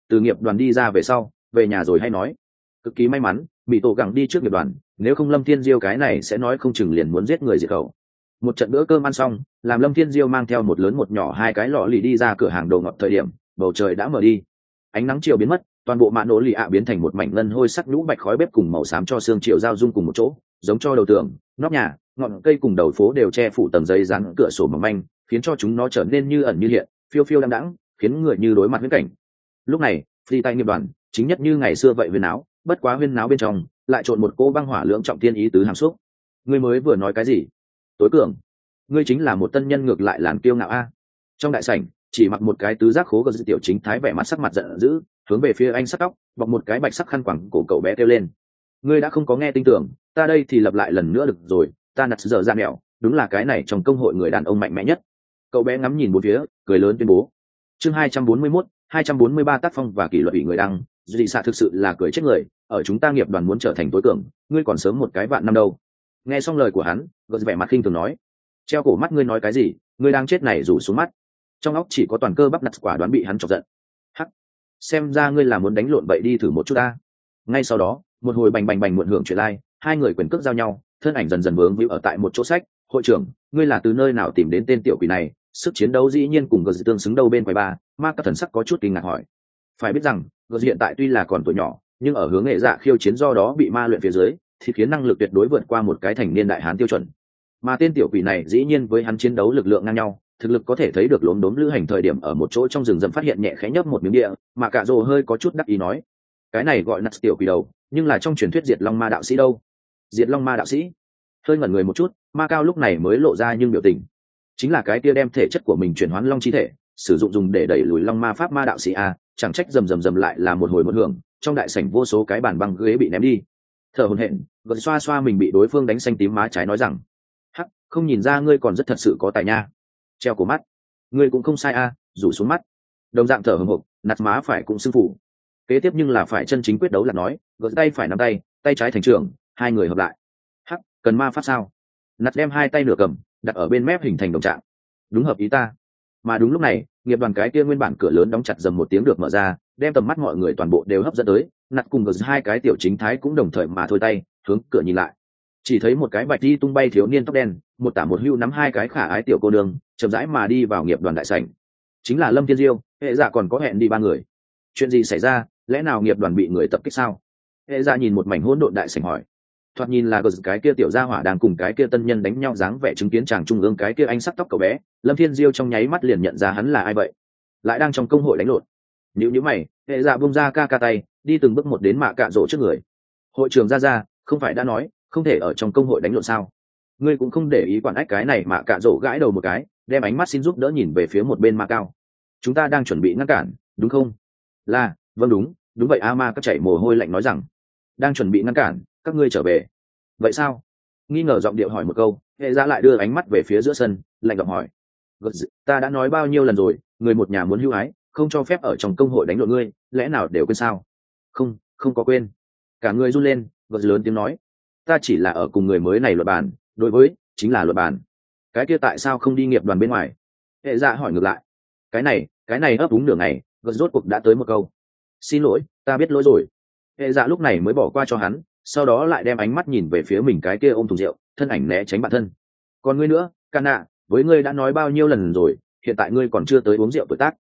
từ nghiệp đoàn đi ra về sau về nhà rồi hay nói. Cực kỳ may mắn bị tổ gẳng đi trước nghiệp đoàn, nếu không Lâm Thiên Diêu cái này sẽ nói không chừng liền muốn giết người diệt khẩu. Một trận bữa cơm ăn xong, làm Lâm Thiên Diêu mang theo một lớn một nhỏ hai cái lọ lì đi ra cửa hàng đồ ngọt thời điểm, bầu trời đã mở đi, ánh nắng chiều biến mất, toàn bộ mạ nổ lì ạ biến thành một mảnh ngân hôi sắc nhũ bạch khói bếp cùng màu xám cho xương chiều giao dung cùng một chỗ, giống cho đầu tường, nóc nhà, ngọn cây cùng đầu phố đều che phủ tầng giấy dán cửa sổ mỏng manh, khiến cho chúng nó trở nên như ẩn như hiện, phiêu phiêu đăm đãng, khiến người như đối mặt với cảnh. Lúc này, phi tay nghiệp đoàn chính nhất như ngày xưa vậy huyên náo, bất quá huyên náo bên trong lại trộn một cô băng hỏa lưỡng trọng tiên ý tứ hàm xúc. Ngươi mới vừa nói cái gì? Tối cường, ngươi chính là một tân nhân ngược lại làn kiêu ngạo a. Trong đại sảnh chỉ mặc một cái tứ giác khố gờ tiểu chính thái vẻ mặt sắc mặt giận dữ, hướng về phía anh sắc tóc bọc một cái bạch sắc khăn quàng cổ cậu bé kêu lên. Ngươi đã không có nghe tin tưởng, ta đây thì lặp lại lần nữa được rồi, ta nặt giờ ra mẹo, đúng là cái này trong công hội người đàn ông mạnh mẽ nhất. Cậu bé ngắm nhìn bốn phía, cười lớn tuyên bố. Chương 241, 243 tác phong và kỷ luật ủy người đăng, dị xạ thực sự là cười chết người, ở chúng ta nghiệp đoàn muốn trở thành tối cường, ngươi còn sớm một cái vạn năm đâu. Nghe xong lời của hắn, gật vẻ mặt khinh thường nói, treo cổ mắt ngươi nói cái gì, ngươi đang chết này rủ xuống mắt. Trong óc chỉ có toàn cơ bắp nặt quả đoán bị hắn chọc giận. Hắc, xem ra ngươi là muốn đánh lộn vậy đi thử một chút ta. Ngay sau đó, một hồi bành bành bành muộn hưởng chuyện lai, hai người quyền cước giao nhau, thân ảnh dần dần vướng víu ở tại một chỗ sách. Hội trưởng, ngươi là từ nơi nào tìm đến tên tiểu quỷ này? Sức chiến đấu dĩ nhiên cùng gờ tương xứng đâu bên quầy ba. Ma các thần sắc có chút kinh ngạc hỏi. Phải biết rằng gờ hiện tại tuy là còn tuổi nhỏ, nhưng ở hướng nghệ dạ khiêu chiến do đó bị ma luyện phía dưới, thì khiến năng lực tuyệt đối vượt qua một cái thành niên đại hán tiêu chuẩn. Mà tên tiểu quỷ này dĩ nhiên với hắn chiến đấu lực lượng ngang nhau, thực lực có thể thấy được lốm đốm lữ hành thời điểm ở một chỗ trong rừng rậm phát hiện nhẹ khẽ nhấp một miếng địa, mà cả rồ hơi có chút đắc ý nói, cái này gọi là tiểu quỷ đầu, nhưng là trong truyền thuyết diệt long ma đạo sĩ đâu? Diệt long ma đạo sĩ? Hơi ngẩn người một chút, ma cao lúc này mới lộ ra nhưng biểu tình, chính là cái kia đem thể chất của mình chuyển hóa long chi thể, sử dụng dùng để đẩy lùi long ma pháp ma đạo sĩ a. Chẳng trách rầm rầm rầm lại là một hồi một hưởng, trong đại sảnh vô số cái bàn băng ghế bị ném đi. Thở hổn hển, gật xoa xoa mình bị đối phương đánh xanh tím má trái nói rằng, hắc, không nhìn ra ngươi còn rất thật sự có tài nha. Treo cổ mắt, ngươi cũng không sai a. Rủ xuống mắt, đồng dạng thở hổn hộc, nạt má phải cũng sư phụ. Kế tiếp nhưng là phải chân chính quyết đấu là nói, gật tay phải nắm tay, tay trái thành trưởng, hai người hợp lại. Hắc, cần ma pháp sao? Nạt đem hai tay nửa cầm, đặt ở bên mép hình thành đồng trạng. Đúng hợp ý ta. Mà đúng lúc này, nghiệp đoàn cái kia nguyên bản cửa lớn đóng chặt dầm một tiếng được mở ra, đem tầm mắt mọi người toàn bộ đều hấp dẫn tới. Nạt cùng gật hai cái tiểu chính thái cũng đồng thời mà thôi tay hướng cửa nhìn lại, chỉ thấy một cái bạch đi tung bay thiếu niên tóc đen, một tả một hưu nắm hai cái khả ái tiểu cô nương, chậm rãi mà đi vào nghiệp đoàn đại sảnh. Chính là Lâm Thiên Diêu, hệ dạ còn có hẹn đi ba người. Chuyện gì xảy ra, lẽ nào nghiệp đoàn bị người tập kích sao? Hệ dạ nhìn một mảnh hỗn độn đại sảnh hỏi. Thoạt nhìn là cái kia tiểu gia hỏa đang cùng cái kia tân nhân đánh nhau, dáng vẻ chứng kiến chàng trung ương cái kia anh sắc tóc cậu bé. Lâm Thiên Diêu trong nháy mắt liền nhận ra hắn là ai vậy, lại đang trong công hội đánh lộn. Nhíu mày, hệ dạ bung ra ca tay, đi từng bước một đến mạ cạ rỗ trước người. Hội trưởng ra, không phải đã nói không thể ở trong công hội đánh lộn sao? Ngươi cũng không để ý quản ách cái này, mà cạ rỗ gãi đầu một cái, đem ánh mắt xin giúp đỡ nhìn về phía một bên ma cao. Chúng ta đang chuẩn bị ngăn cản, đúng không? Là, vâng đúng vậy a. Ma các chảy mồ hôi lạnh nói rằng, đang chuẩn bị ngăn cản các ngươi trở về. Vậy sao? Nghi ngờ giọng điệu hỏi một câu, hệ ra lại đưa ánh mắt về phía giữa sân, lạnh giọng hỏi. Ta đã nói bao nhiêu lần rồi, người một nhà muốn hưu ái, không cho phép ở trong công hội đánh lộn, ngươi lẽ nào đều quên sao? Không có quên. Cả người run lên, gật lớn tiếng nói, ta chỉ là ở cùng người mới này luật bàn, đối với chính là luật bàn. Cái kia tại sao không đi nghiệp đoàn bên ngoài? Hệ dạ hỏi ngược lại. Cái này ấp úng nửa ngày, gật rốt cuộc đã tới một câu, xin lỗi, ta biết lỗi rồi. Hệ dạ lúc này mới bỏ qua cho hắn, sau đó lại đem ánh mắt nhìn về phía mình cái kia ôm thùng rượu, thân ảnh né tránh bản thân. Còn ngươi nữa, Cana, với ngươi đã nói bao nhiêu lần rồi, hiện tại ngươi còn chưa tới uống rượu tuổi tác.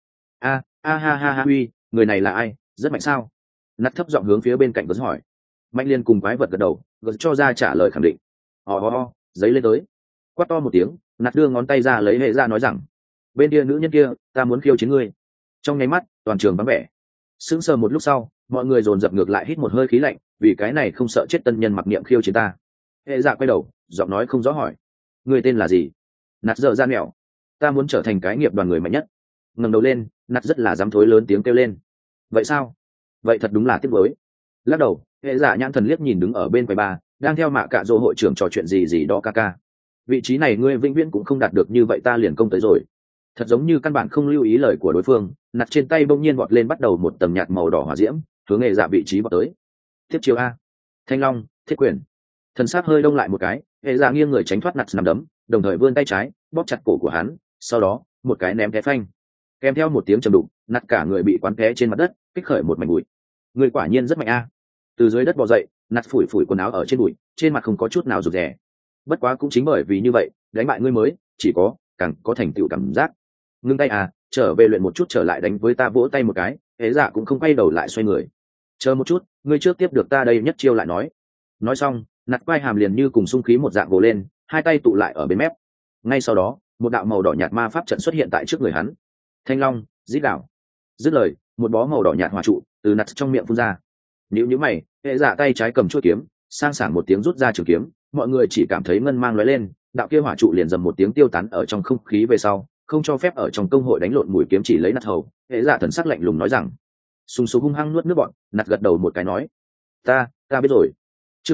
Ha uy, người này là ai, rất mạnh sao? Nắt thấp giọng hướng phía bên cạnh gật hỏi. Mạnh liên cùng quái vật gật đầu, gật cho ra trả lời khẳng định. Giấy lên tới. Quát to một tiếng, nạt đưa ngón tay ra lấy hệ ra nói rằng, bên kia nữ nhân kia, ta muốn khiêu chiến ngươi. Trong nháy mắt, toàn trường vắng vẻ. Sững sờ một lúc sau, mọi người dồn dập ngược lại hít một hơi khí lạnh, vì cái này không sợ chết tân nhân mặc niệm khiêu chiến ta. Hệ dạ quay đầu, giọng nói không rõ hỏi, ngươi tên là gì? Nạt dở ra mẹo, ta muốn trở thành cái nghiệp đoàn người mạnh nhất. Ngẩng đầu lên, nạt rất là dám thối lớn tiếng kêu lên. Vậy sao? Vậy thật đúng là tiếc nuối. Lắc đầu, hệ dạ nhãn thần liếc nhìn đứng ở bên quầy ba, đang theo mạ cạ dỗ hội trưởng trò chuyện gì đó ca. Vị trí này ngươi vĩnh viễn cũng không đạt được, như vậy ta liền công tới rồi. Thật giống như căn bản không lưu ý lời của đối phương, nạt trên tay bỗng nhiên vọt lên, bắt đầu một tầm nhạt màu đỏ hỏa diễm hướng hệ dạ vị trí vọt tới. Tiếp chiếu a, thanh long, thiết quyền. Thần sát hơi đông lại một cái, hệ dạ nghiêng người tránh thoát nạt nằm đấm, đồng thời vươn tay trái bóp chặt cổ của hắn, sau đó một cái ném té phanh, kèm theo một tiếng trầm đục, nạt cả người bị quán té trên mặt đất, kích khởi một mảnh bụi. Người quả nhiên rất mạnh a. Từ dưới đất bò dậy, nạt phủi phủi quần áo ở trên bụi, trên mặt không có chút nào rụt rè. Bất quá cũng chính bởi vì như vậy, đánh bại ngươi mới chỉ có càng có thành tựu cảm giác. Ngưng tay à, trở về luyện một chút trở lại đánh với ta, vỗ tay một cái. Hễ Dạ cũng không quay đầu lại xoay người. Chờ một chút, ngươi trước tiếp được ta đây nhất chiêu lại nói. Nói xong, nạt quai hàm liền như cùng sung khí một dạng gồ lên, hai tay tụ lại ở bên mép. Ngay sau đó, một đạo màu đỏ nhạt ma pháp trận xuất hiện tại trước người hắn. Thanh long, dít đảo. Dứt lời, một bó màu đỏ nhạt hỏa trụ từ nạt trong miệng phun ra. Nhíu mày, Hệ Dạ tay trái cầm chuôi kiếm, sang sảng một tiếng rút ra trường kiếm, mọi người chỉ cảm thấy ngân mang lóe lên, đạo kia hỏa trụ liền dầm một tiếng tiêu tán ở trong không khí về sau, không cho phép ở trong công hội đánh lộn mũi kiếm chỉ lấy nạt hầu. Hệ Dạ thần sắc lạnh lùng nói rằng, sùng sục hung hăng nuốt nước bọn, nạt gật đầu một cái nói, ta biết rồi. Chương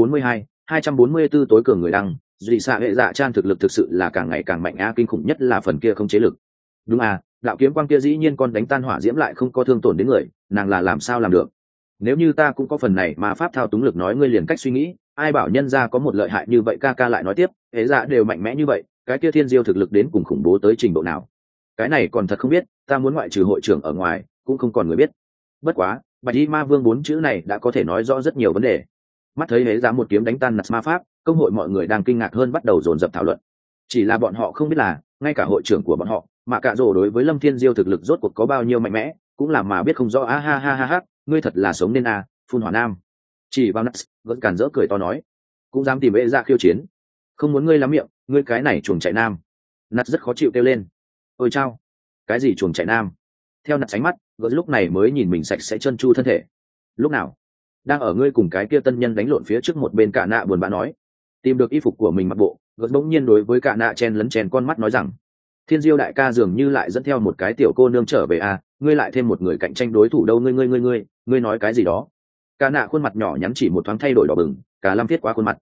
244 tối cường người đăng, dị xạ Hệ Dạ Chan thực lực thực sự là càng ngày càng mạnh a, kinh khủng nhất là phần kia không chế lực. Đúng à, đạo kiếm quang kia dĩ nhiên còn đánh tan hỏa diễm lại không có thương tổn đến người, nàng là làm sao làm được? Nếu như ta cũng có phần này mà pháp thao túng lực nói, ngươi liền cách suy nghĩ, ai bảo nhân gia có một lợi hại như vậy. Ca lại nói tiếp, Hệ Dạ đều mạnh mẽ như vậy, cái kia thiên diêu thực lực đến cùng khủng bố tới trình độ nào? Cái này còn thật không biết, ta muốn ngoại trừ hội trưởng ở ngoài, cũng không còn người biết. Bất quá, Bạch Y Ma Vương 4 chữ này đã có thể nói rõ rất nhiều vấn đề. Mắt thấy Hệ Dạ một kiếm đánh tan nạt ma pháp, công hội mọi người đang kinh ngạc hơn bắt đầu dồn dập thảo luận. Chỉ là bọn họ không biết là, ngay cả hội trưởng của bọn họ, mà cả rồ đối với Lâm Thiên Diêu thực lực rốt cuộc có bao nhiêu mạnh mẽ, cũng là mà biết không rõ. A ha ha ha ha, ngươi thật là sống nên a, phun hỏa nam. Chỉ vào Nuts, vẫn càn rỡ cười to nói, cũng dám tìm Hệ Dạ khiêu chiến, không muốn ngươi lắm miệng, ngươi cái này chuồng chạy nam. Nuts rất khó chịu kêu lên, ôi chao, cái gì chuồng chạy nam? Theo Nuts ánh mắt, gỡ lúc này mới nhìn mình sạch sẽ chân chu thân thể. Lúc nào? Đang ở ngươi cùng cái kia tân nhân đánh lộn phía trước, một bên Cả Nạ buồn bã nói. Tìm được y phục của mình mặc bộ, gỡ bỗng nhiên đối với Cả Nạ chen lấn chen con mắt nói rằng, Thiên Diêu đại ca dường như lại dẫn theo một cái tiểu cô nương trở về à, ngươi lại thêm một người cạnh tranh đối thủ đâu? Ngươi nói cái gì đó? Cả Nạ khuôn mặt nhỏ nhắn chỉ một thoáng thay đổi đỏ bừng, Cả Lâm thiết quá khuôn mặt.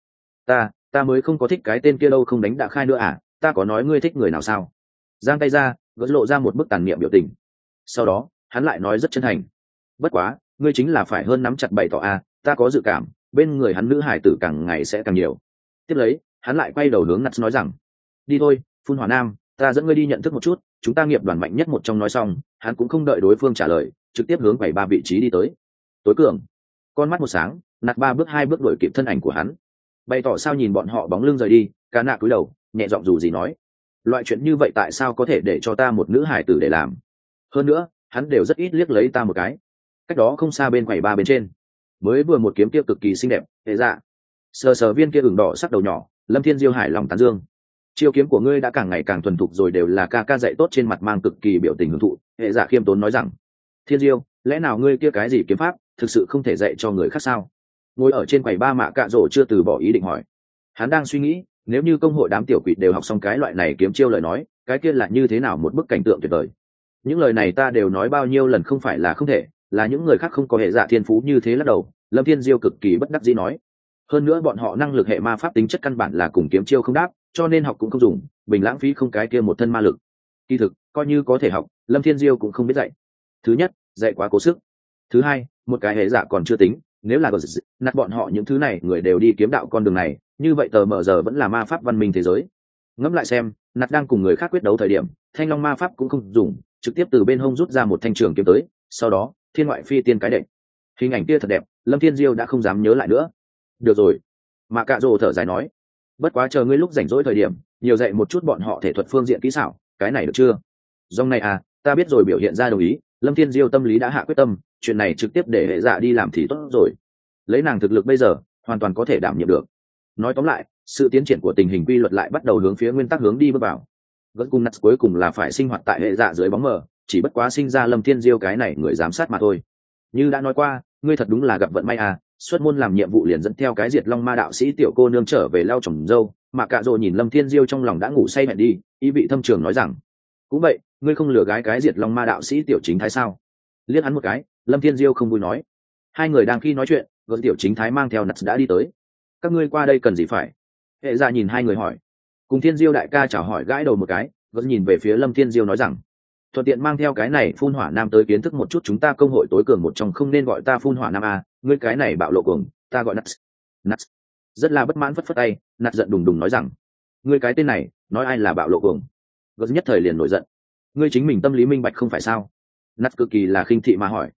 Ta mới không có thích cái tên kia đâu, không đánh đã khai nữa à, ta có nói ngươi thích người nào sao? Giang tay ra, gỡ lộ ra một bức tàn niệm biểu tình. Sau đó, hắn lại nói rất chân thành, bất quá, ngươi chính là phải hơn nắm chặt bày tỏ à, ta có dự cảm, bên người hắn nữ hải tử càng ngày sẽ càng nhiều. Tiếp lấy, hắn lại quay đầu hướng Nuts nói rằng, đi thôi, phun hỏa nam, ta dẫn ngươi đi nhận thức một chút, chúng ta nghiệp đoàn mạnh nhất một trong. Nói xong, hắn cũng không đợi đối phương trả lời, trực tiếp hướng 73 vị trí đi tới. Tối cường. Con mắt một sáng, Nạt 3 bước 2 bước đuổi kịp thân ảnh của hắn. Bày tỏ sao nhìn bọn họ bóng lưng rời đi, Cả Nạ cúi đầu, nhẹ giọng dù gì nói, loại chuyện như vậy tại sao có thể để cho ta một nữ hải tử để làm? Hơn nữa, hắn đều rất ít liếc lấy ta một cái. Cách đó không xa bên quầy ba bên trên, mới vừa một kiếm kia cực kỳ xinh đẹp, Hệ Dạ. Sờ viên kia ửng đỏ sắc đầu nhỏ, Lâm Thiên Diêu hài lòng tán dương. Chiêu kiếm của ngươi đã càng ngày càng thuần thục rồi, đều là ca dạy tốt. Trên mặt mang cực kỳ biểu tình hưởng thụ, Hệ Dạ khiêm tốn nói rằng, Thiên Diêu, lẽ nào ngươi kia cái gì kiếm pháp thực sự không thể dạy cho người khác sao? Ngồi ở trên quầy ba Mạ Cạ Rổ chưa từ bỏ ý định hỏi. Hắn đang suy nghĩ, nếu như công hội đám tiểu quỷ đều học xong cái loại này kiếm chiêu lời nói, cái kia là như thế nào một bức cảnh tượng tuyệt vời. Những lời này ta đều nói bao nhiêu lần, không phải là không thể, là những người khác không có Hệ Dạ thiên phú như thế. Lắc đầu, Lâm Thiên Diêu cực kỳ bất đắc dĩ nói, hơn nữa bọn họ năng lực hệ ma pháp tính chất căn bản là cùng kiếm chiêu không đáp, cho nên học cũng không dùng, bình lãng phí không cái kia một thân ma lực. Kỳ thực, coi như có thể học, Lâm Thiên Diêu cũng không biết dạy. Thứ nhất, dạy quá cố sức. Thứ hai, một cái Hệ Dạ còn chưa tính, nếu là nạt bọn họ những thứ này người đều đi kiếm đạo con đường này, như vậy tờ mờ giờ vẫn là ma pháp văn minh thế giới. Ngẫm lại xem, nạt đang cùng người khác quyết đấu thời điểm, thanh long ma pháp cũng không dùng, trực tiếp từ bên hông rút ra một thanh trường kiếm tới, sau đó thiên ngoại phi tiên cái đệm. Hình ảnh kia thật đẹp, Lâm Thiên Diêu đã không dám nhớ lại nữa. Được rồi, Mạ Cạ Rồ thở dài nói, bất quá chờ ngươi lúc rảnh rỗi thời điểm, nhiều dạy một chút bọn họ thể thuật phương diện kỹ xảo, cái này được chưa? Dòng này à, ta biết rồi, biểu hiện ra đồng ý. Lâm Thiên Diêu tâm lý đã hạ quyết tâm, chuyện này trực tiếp để Hệ Dạ đi làm thì tốt rồi. Lấy nàng thực lực bây giờ, hoàn toàn có thể đảm nhiệm được. Nói tóm lại, sự tiến triển của tình hình quy luật lại bắt đầu hướng phía nguyên tắc hướng đi bước vào. Vẫn cùng Nuts cuối cùng là phải sinh hoạt tại Hệ Dạ dưới bóng mờ, chỉ bất quá sinh ra Lâm Thiên Diêu cái này người giám sát mà thôi. Như đã nói qua, ngươi thật đúng là gặp vận may à, xuất môn làm nhiệm vụ liền dẫn theo cái diệt long ma đạo sĩ tiểu cô nương trở về lau trồng dâu. Mà Cạ Rồ nhìn Lâm Thiên Diêu trong lòng đã ngủ say mệt đi, ý vị thâm trường nói rằng, cũng vậy, ngươi không lừa gái cái diệt long ma đạo sĩ tiểu chính thái sao? Liếc hắn một cái, Lâm Thiên Diêu không vui nói. Hai người đang khi nói chuyện, gỡ tiểu chính thái mang theo Nuts đã đi tới. Các ngươi qua đây cần gì phải? Hệ Dạ nhìn hai người hỏi. Cùng Thiên Diêu đại ca chào hỏi, gãi đầu một cái, gỡ nhìn về phía Lâm Thiên Diêu nói rằng, thuận tiện mang theo cái này phun hỏa nam tới kiến thức một chút chúng ta công hội tối cường một trong, không nên gọi ta phun hỏa nam à, ngươi cái này bạo lộ cường, ta gọi Nuts. Rất là bất mãn phất phất tay, Nuts giận đùng đùng nói rằng, ngươi cái tên này, nói ai là bạo lộ cường? Gỡ nhất thời liền nổi giận, ngươi chính mình tâm lý minh bạch không phải sao? Nuts cực kỳ là khinh thị mà hỏi,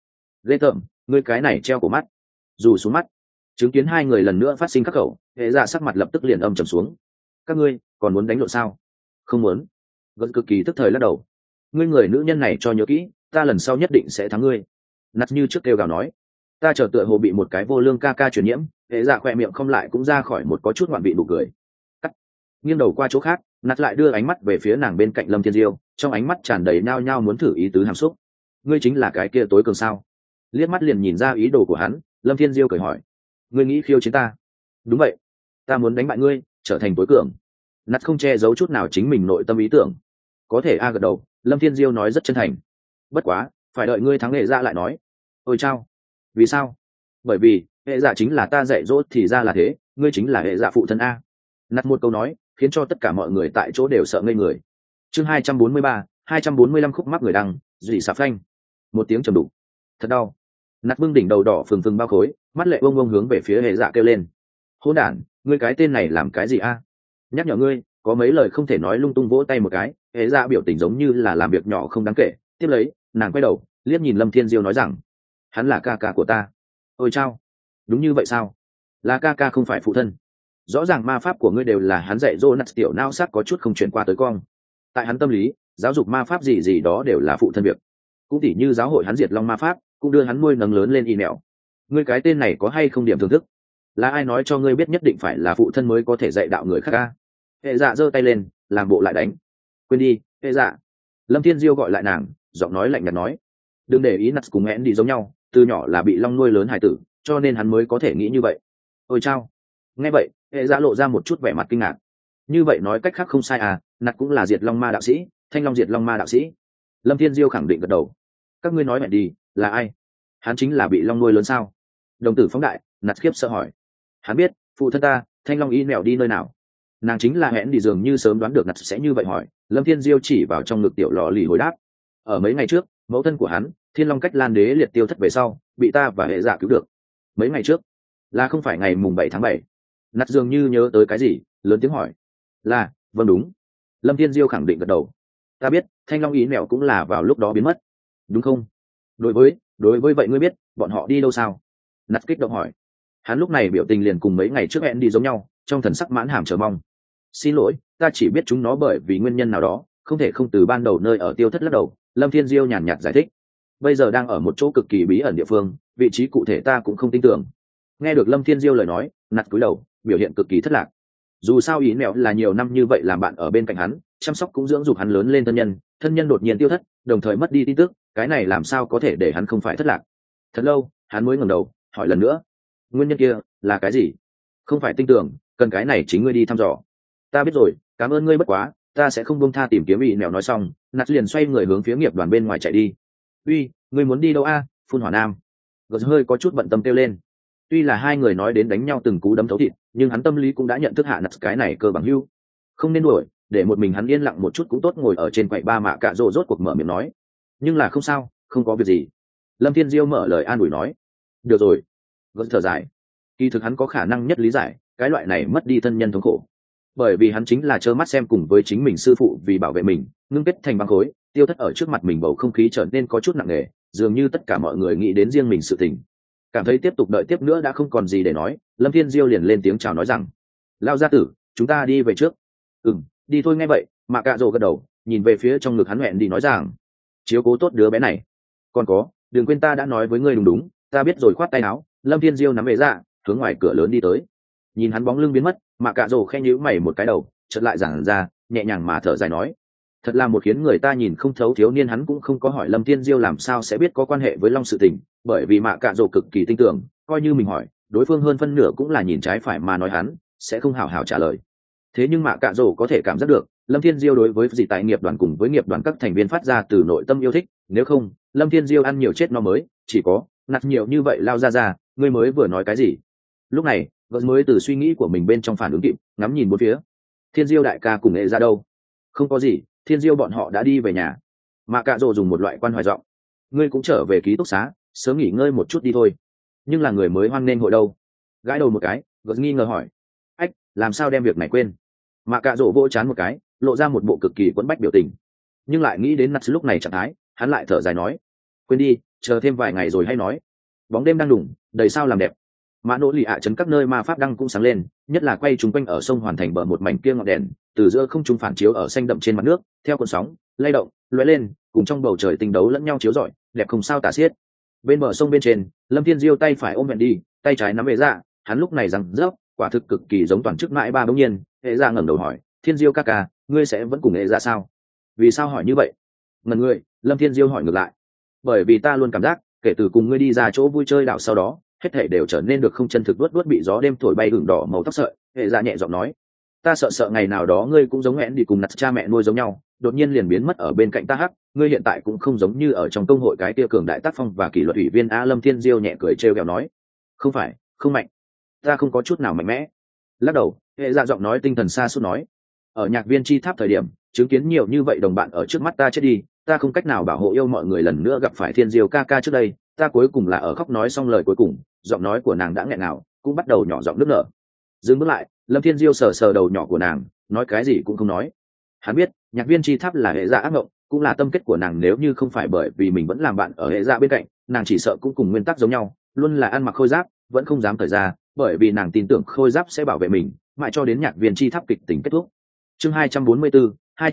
ghê tởm, ngươi cái này treo cổ mắt. Dù xuống mắt, chứng kiến hai người lần nữa phát sinh khắc khẩu, hệ dạ sắc mặt lập tức liền âm trầm xuống. Các ngươi còn muốn đánh lộn sao? Không muốn. Vẫn cực kỳ tức thời lắc đầu. Ngươi người nữ nhân này cho nhớ kỹ, ta lần sau nhất định sẽ thắng ngươi. Nạt như trước kêu gào nói. Ta chờ tựa hồ bị một cái vô lương ca ca truyền nhiễm, hệ dạ khỏe miệng không lại cũng ra khỏi một có chút ngoạn vị nụ cười. Cắt. Nghiêng đầu qua chỗ khác, Nạt lại đưa ánh mắt về phía nàng bên cạnh Lâm Thiên Diêu, trong ánh mắt tràn đầy nao nhao muốn thử ý tứ hàm xúc. Ngươi chính là cái kia tối cường sao? Liếc mắt liền nhìn ra ý đồ của hắn, Lâm Thiên Diêu cười hỏi. Ngươi nghĩ khiêu chiến ta? Đúng vậy, ta muốn đánh bại ngươi, trở thành tối cường. Nạt không che giấu chút nào chính mình nội tâm ý tưởng. Có thể a gật đầu, Lâm Thiên Diêu nói rất chân thành. Bất quá, phải đợi ngươi thắng hệ dạ lại nói. Ôi chao, vì sao? Bởi vì hệ dạ chính là ta dạy dỗ thì ra là thế, ngươi chính là hệ dạ phụ thân a. Nạt một câu nói khiến cho tất cả mọi người tại chỗ đều sợ ngây người. Chương 243, 245 khúc mắc người đăng, dì xà phanh. Một tiếng trầm đục. Thật đau. Nạt bưng đỉnh đầu đỏ phừng phừng bao khối, mắt lệ bông bông hướng về phía hệ dạ kêu lên. Hỗn đản, ngươi cái tên này làm cái gì a? Nhắc nhở ngươi, có mấy lời không thể nói lung tung, vỗ tay một cái. Hệ dạ biểu tình giống như là làm việc nhỏ không đáng kể. Tiếp lấy, nàng quay đầu liếc nhìn Lâm Thiên Diêu nói rằng, hắn là ca ca của ta. Ôi chao, đúng như vậy sao? Là ca ca không phải phụ thân. Rõ ràng ma pháp của ngươi đều là hắn dạy dỗ. Nạt tiểu nao sắc có chút không chuyển qua tới cong. Tại hắn tâm lý, giáo dục ma pháp gì gì đó đều là phụ thân việc. Cũng tỉ như giáo hội hắn diệt long ma pháp, cũng đưa hắn nuôi nấng lớn lên y mẹo. Ngươi cái tên này có hay không điểm thưởng thức? Là ai nói cho ngươi biết nhất định phải là phụ thân mới có thể dạy đạo người khác ca? Hệ dạ giơ tay lên làm bộ lại đánh. Quên đi, hệ dạ. Lâm Thiên Diêu gọi lại nàng, giọng nói lạnh nhạt nói, đừng để ý. Nạt cùng én đi giống nhau, từ nhỏ là bị long nuôi lớn hải tử, cho nên hắn mới có thể nghĩ như vậy. Ôi chao. Nghe vậy, hệ dạ lộ ra một chút vẻ mặt kinh ngạc. Như vậy nói cách khác không sai à, Nạt cũng là diệt long ma đạo sĩ, thanh long diệt long ma đạo sĩ. Lâm Thiên Diêu khẳng định gật đầu. Các ngươi nói mẹ đi, là ai? Hắn chính là bị long nuôi lớn sao? Đồng tử phóng đại, Nạt khiếp sợ hỏi. Hắn biết, phụ thân ta, thanh long y mèo đi nơi nào? Nàng chính là hẹn đi, dường như sớm đoán được Nạt sẽ như vậy hỏi. Lâm Thiên Diêu chỉ vào trong ngực tiểu lò lì hồi đáp. Ở mấy ngày trước, mẫu thân của hắn, Thiên Long Cách Lan Đế liệt tiêu thất về sau, bị ta và hệ dạ cứu được. Mấy ngày trước, là không phải ngày mùng 7 tháng 7. Nạt dường như nhớ tới cái gì, lớn tiếng hỏi. Là, vâng đúng. Lâm Thiên Diêu khẳng định gật đầu. Ta biết, thanh long ý mèo cũng là vào lúc đó biến mất, đúng không? Đối với vậy ngươi biết bọn họ đi đâu sao? Nạt kích động hỏi. Hắn lúc này biểu tình liền cùng mấy ngày trước hẹn đi giống nhau, trong thần sắc mãn hàm chờ mong. Xin lỗi, ta chỉ biết chúng nó bởi vì nguyên nhân nào đó không thể không từ ban đầu nơi ở tiêu thất lắc đầu. Lâm Thiên Diêu nhàn nhạt giải thích. Bây giờ đang ở một chỗ cực kỳ bí ẩn địa phương, vị trí cụ thể ta cũng không tin tưởng. Nghe được Lâm Thiên Diêu lời nói, Nạt cúi đầu biểu hiện cực kỳ thất lạc. Dù sao ý mẹo là nhiều năm như vậy làm bạn ở bên cạnh hắn, chăm sóc cũng dưỡng dục hắn lớn lên, thân nhân đột nhiên tiêu thất, đồng thời mất đi tin tức, cái này làm sao có thể để hắn không phải thất lạc. Thật lâu hắn mới ngẩng đầu hỏi lần nữa, nguyên nhân kia là cái gì? Không phải tin tưởng, cần cái này chính ngươi đi thăm dò. Ta biết rồi, cảm ơn ngươi, bất quá ta sẽ không buông tha tìm kiếm. Ý mẹo nói xong, Nạt liền xoay người hướng phía nghiệp đoàn bên ngoài chạy đi. Uy, ngươi muốn đi đâu a? Phun hỏa nam. Gật hơi có chút bận tâm kêu lên. Tuy là hai người nói đến đánh nhau từng cú đấm thấu thịt, nhưng hắn tâm lý cũng đã nhận thức hạ Nạt cái này cơ bằng hưu, không nên đuổi, để một mình hắn yên lặng một chút cũng tốt. Ngồi ở trên quầy ba mạ cạ rồ rốt cuộc mở miệng nói, nhưng là không sao, không có việc gì. Lâm Thiên Diêu mở lời an ủi nói. Được rồi. Gật thở dài. Kỳ thực hắn có khả năng nhất lý giải cái loại này mất đi thân nhân thống khổ, bởi vì hắn chính là trơ mắt xem cùng với chính mình sư phụ vì bảo vệ mình ngưng kết thành băng khối tiêu thất ở trước mặt mình. Bầu không khí trở nên có chút nặng nề, dường như tất cả mọi người nghĩ đến riêng mình sự tình. Cảm thấy tiếp tục đợi tiếp nữa đã không còn gì để nói, Lâm Thiên Diêu liền lên tiếng chào nói rằng, lao gia tử, chúng ta đi về trước. Đi thôi. Nghe vậy mạ cạ rồ gật đầu, nhìn về phía trong ngực hắn hẹn đi nói rằng, chiếu cố tốt đứa bé này. Còn có, đừng quên ta đã nói với ngươi. Đúng, ta biết rồi. Khoát tay áo, Lâm Thiên Diêu nắm về ra, hướng ngoài cửa lớn đi tới. Nhìn hắn bóng lưng biến mất, mạ cạ rồ khe nhíu mày một cái đầu, chợt lại giảng ra, nhẹ nhàng mà thở dài nói, thật là một khiến người ta nhìn không thấu thiếu niên. Hắn cũng không có hỏi Lâm Thiên Diêu làm sao sẽ biết có quan hệ với long sự tình, bởi vì mạ cạ rồ cực kỳ tin tưởng, coi như mình hỏi, đối phương hơn phân nửa cũng là nhìn trái phải mà nói, hắn sẽ không hào hào trả lời. Thế nhưng mạ cạ rồ có thể cảm giác được Lâm Thiên Diêu đối với dị tại nghiệp đoàn cùng với nghiệp đoàn các thành viên phát ra từ nội tâm yêu thích, nếu không Lâm Thiên Diêu ăn nhiều chết no mới. Chỉ có Nạt nhiều như vậy lao ra, ngươi mới vừa nói cái gì? Lúc này gợt mới từ suy nghĩ của mình bên trong phản ứng kịp, ngắm nhìn bốn phía. Thiên Diêu đại ca cùng nghệ ra đâu? Không có gì, Thiên Diêu bọn họ đã đi về nhà. Mạ cạ rồ dùng một loại quan hoài giọng. Ngươi cũng trở về ký túc xá, sớm nghỉ ngơi một chút đi thôi. Nhưng là người mới hoan nghênh hội đâu? Gãi đầu một cái, gợt nghi ngờ hỏi, ách, làm sao đem việc này quên? Mạ cạ rồ vỗ chán một cái, lộ ra một bộ cực kỳ quẫn bách biểu tình, nhưng lại nghĩ đến Nats lúc này trạng thái, hắn lại thở dài nói, quên đi, chờ thêm vài ngày rồi hay nói. Bóng đêm đang đủng, đầy sao làm đẹp. Mã nỗ lì ạ trấn các nơi ma pháp đăng cũng sáng lên, nhất là quay chúng quanh ở sông hoàn thành bờ một mảnh kia ngọn đèn, từ giữa không trung phản chiếu ở xanh đậm trên mặt nước, theo cuộn sóng lay động lóe lên, cùng trong bầu trời tinh đấu lẫn nhau chiếu rọi, đẹp không sao tả xiết. Bên bờ sông bên trên, Lâm Thiên Diêu tay phải ôm Wendy, tay trái nắm Hệ Dạ, hắn lúc này rằng rớp, quả thực cực kỳ giống toàn chức mãi ba. Bỗng nhiên, Hệ Dạ ngẩng đầu hỏi, Thiên Diêu ca ca, ngươi sẽ vẫn cùng Hệ Dạ sao? Vì sao hỏi như vậy? Ngần người, Lâm Thiên Diêu hỏi ngược lại. Bởi vì ta luôn cảm giác, kể từ cùng ngươi đi ra chỗ vui chơi đảo sau đó, hết thảy đều trở nên được không chân thực, luốt bị gió đêm thổi bay ửng đỏ màu tóc sợi. Hệ Dạ nhẹ giọng nói, ta sợ ngày nào đó ngươi cũng giống hẹn đi cùng nặt cha mẹ nuôi giống nhau, đột nhiên liền biến mất ở bên cạnh ta hắc. Ngươi hiện tại cũng không giống như ở trong công hội cái kia cường đại tác phong và kỷ luật ủy viên a. Lâm Thiên Diêu nhẹ cười trêu ghẹo nói, không phải, không mạnh, ta không có chút nào mạnh mẽ. Lắc đầu, Hệ Dạ giọng nói tinh thần xa suốt nói, ở nhạc viên chi tháp thời điểm chứng kiến nhiều như vậy đồng bạn ở trước mắt ta chết đi, ta không cách nào bảo hộ yêu mọi người lần nữa gặp phải Thiên Diêu ca ca. Trước đây ta cuối cùng là ở khóc. Nói xong lời cuối cùng, giọng nói của nàng đã nghẹn ngào, cũng bắt đầu nhỏ giọng nức nở. Dừng bước lại, Lâm Thiên Diêu sờ sờ đầu nhỏ của nàng, nói cái gì cũng không nói. Hắn biết nhạc viên chi tháp là Hệ Dạ ác mộng, cũng là tâm kết của nàng. Nếu như không phải bởi vì mình vẫn làm bạn ở Hệ Dạ bên cạnh, nàng chỉ sợ cũng cùng nguyên tắc giống nhau, luôn là ăn mặc khôi giáp, vẫn không dám thời ra, bởi vì nàng tin tưởng khôi giáp sẽ bảo vệ mình, mãi cho đến nhạc viên chi tháp kịch tính kết thúc. Chương 244,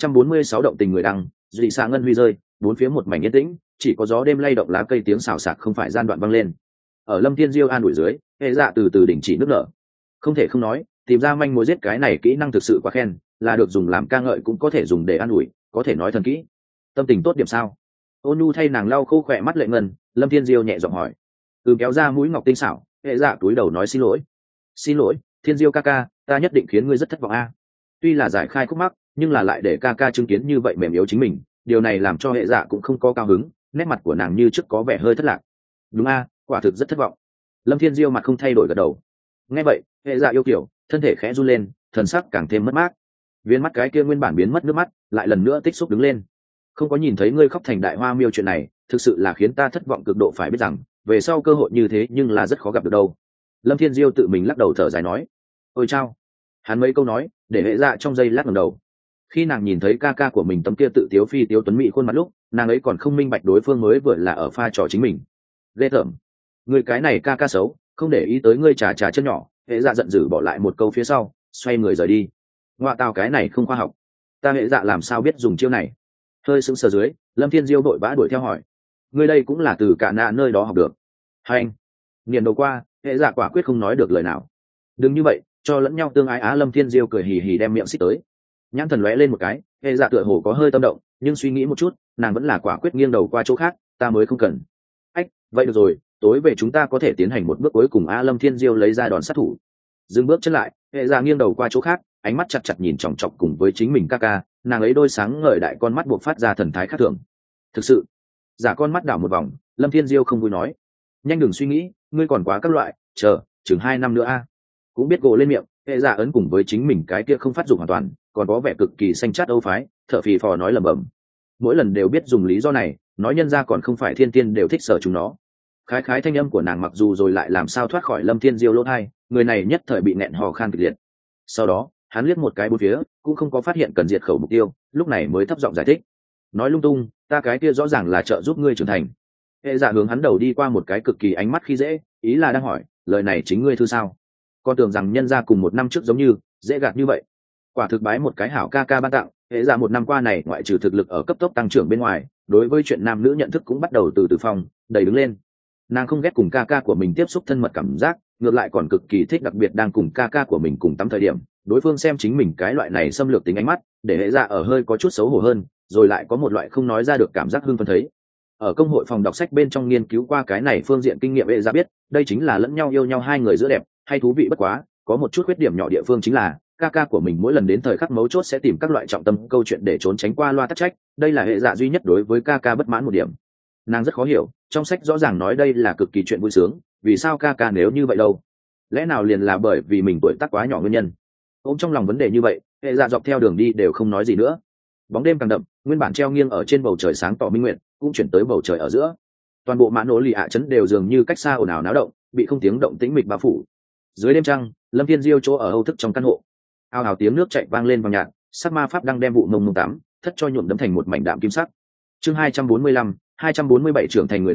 246 động tình người đăng, dị xạ ngân huy rơi, bốn phía một mảnh yên tĩnh, chỉ có gió đêm lay động lá cây tiếng xào xạc không phải gian đoạn vang lên. Ở Lâm Thiên Diêu an ủi dưới, Hệ Dạ từ từ đình chỉ nước nở. Không thể không nói, tìm ra manh mối giết cái này kỹ năng thực sự quá khen, là được dùng làm ca ngợi cũng có thể dùng để an ủi, có thể nói thần kỹ. Tâm tình tốt điểm sao? Ôn nhu thay nàng lau khô khỏe mắt lệ ngân, Lâm Thiên Diêu nhẹ giọng hỏi. Kéo ra mũi ngọc tinh xảo, Hệ Dạ túi đầu nói xin lỗi. Xin lỗi, Thiên Diêu ca ca, ta nhất định khiến ngươi rất thất vọng a. Tuy là giải khai khúc mắc, nhưng là lại để ca ca chứng kiến như vậy mềm yếu chính mình, điều này làm cho Hệ Dạ cũng không có cao hứng, nét mặt của nàng như trước có vẻ hơi thất lạc. Đúng a, quả thực rất thất vọng. Lâm Thiên Diêu mặt không thay đổi gật đầu. Nghe vậy, Hệ Dạ yêu kiểu, thân thể khẽ run lên, thần sắc càng thêm mất mát. Viên mắt cái kia nguyên bản biến mất nước mắt, lại lần nữa tích xúc đứng lên. Không có nhìn thấy ngươi khóc thành đại hoa miêu chuyện này, thực sự là khiến ta thất vọng cực độ. Phải biết rằng, về sau cơ hội như thế nhưng là rất khó gặp được đâu. Lâm Thiên Diêu tự mình lắc đầu thở dài nói. Ôi chao. Hắn mấy câu nói, để Hệ Dạ trong giây lát ngẩng đầu. Khi nàng nhìn thấy ca ca của mình tấm kia tự tiếu phi tiếu tuấn mỹ khuôn mặt lúc, nàng ấy còn không minh bạch đối phương mới vừa là ở pha trò chính mình. Ghê tởm. Người cái này ca ca xấu, không để ý tới ngươi trà chân nhỏ. Hệ Dạ giận dữ bỏ lại một câu phía sau, xoay người rời đi. Ngoại tao cái này không khoa học. Ta Hệ Dạ làm sao biết dùng chiêu này? Hơi sững sờ dưới, Lâm Thiên Diêu vội vã đuổi theo hỏi. Ngươi đây cũng là từ cả nạ nơi đó học được? Hành. Niên đầu qua, Hệ Dạ quả quyết không nói được lời nào. Đừng như vậy, cho lẫn nhau tương ái á. Lâm Thiên Diêu cười hì hì đem miệng xích tới. Nhãn thần lóe lên một cái, Hệ Dạ tựa hồ có hơi tâm động, nhưng suy nghĩ một chút, nàng vẫn là quả quyết nghiêng đầu qua chỗ khác. Ta mới không cần. Ách, vậy được rồi, tối về chúng ta có thể tiến hành một bước cuối cùng a. Lâm Thiên Diêu lấy ra đòn sát thủ. Dừng bước chân lại, Hệ Dạ nghiêng đầu qua chỗ khác, ánh mắt chặt chặt nhìn chòng chọc cùng với chính mình ca ca, nàng ấy đôi sáng ngời đại con mắt buộc phát ra thần thái khác thường. Thực sự, giả con mắt đảo một vòng, Lâm Thiên Diêu không vui nói, nhanh đừng suy nghĩ, ngươi còn quá các loại, chờ chừng 2 năm nữa a. Cũng biết gỗ lên miệng, Hệ Dạ ấn cùng với chính mình cái kia không phát dụng hoàn toàn, còn có vẻ cực kỳ xanh chát âu phái, thở phì phò nói lẩm bẩm. Mỗi lần đều biết dùng lý do này, nói nhân ra còn không phải thiên tiên đều thích sở chúng nó. Khái khái thanh âm của nàng mặc dù rồi lại làm sao thoát khỏi Lâm Thiên Diêu lỗ tai, người này nhất thời bị nẹn hò khan kịch liệt. Sau đó, hắn liếc một cái bốn phía, cũng không có phát hiện cần diệt khẩu mục tiêu, lúc này mới thấp giọng giải thích. Nói lung tung, ta cái kia rõ ràng là trợ giúp ngươi trưởng thành. Hệ Dạ hướng hắn đầu đi qua một cái cực kỳ ánh mắt khi dễ, ý là đang hỏi, lời này chính ngươi thư sao? Con tưởng rằng nhân ra cùng 1 năm trước giống như, dễ gạt như vậy. Quả thực bái một cái hảo ca ca ban tặng, Hệ Dạ 1 năm qua này ngoại trừ thực lực ở cấp tốc tăng trưởng bên ngoài, đối với chuyện nam nữ nhận thức cũng bắt đầu từ từ phong, đầy đứng lên. Nàng không ghét cùng ca ca của mình tiếp xúc thân mật cảm giác, ngược lại còn cực kỳ thích đặc biệt đang cùng ca ca của mình cùng tắm thời điểm, đối phương xem chính mình cái loại này xâm lược tính ánh mắt, để Hệ Dạ ở hơi có chút xấu hổ hơn, rồi lại có một loại không nói ra được cảm giác hưng phấn thấy. Ở công hội phòng đọc sách bên trong nghiên cứu qua cái này phương diện kinh nghiệm, Hệ Dạ biết, đây chính là lẫn nhau yêu nhau hai người giữa đẹp, hay thú vị bất quá, có một chút khuyết điểm nhỏ địa phương chính là ca ca của mình mỗi lần đến thời khắc mấu chốt sẽ tìm các loại trọng tâm câu chuyện để trốn tránh qua loa tắc trách, đây là Hệ Dạ duy nhất đối với ca ca bất mãn một điểm. Nàng rất khó hiểu, trong sách rõ ràng nói đây là cực kỳ chuyện vui sướng, vì sao ca ca nếu như vậy đâu? Lẽ nào liền là bởi vì mình tuổi tác quá nhỏ nguyên nhân? Ôm trong lòng vấn đề như vậy, Hệ Dạ dọc theo đường đi đều không nói gì nữa. Bóng đêm càng đậm, nguyên bản treo nghiêng ở trên bầu trời sáng tỏ minh nguyện cũng chuyển tới bầu trời ở giữa. Toàn bộ mã nỗ lì ạ trấn đều dường như cách xa ồn ào náo động, bị không tiếng động tĩnh mịch bao phủ. Dưới đêm trăng, Lâm Thiên Diêu chỗ ở Âu thức trong căn hộ, ao ào tiếng nước chảy vang lên vang nhạt, sắc ma pháp đang đem vụ mông mông tắm thất cho nhuộm đẫm thành một mảnh đạm kim sắc. Chương 245, 247 trưởng thành người đăng,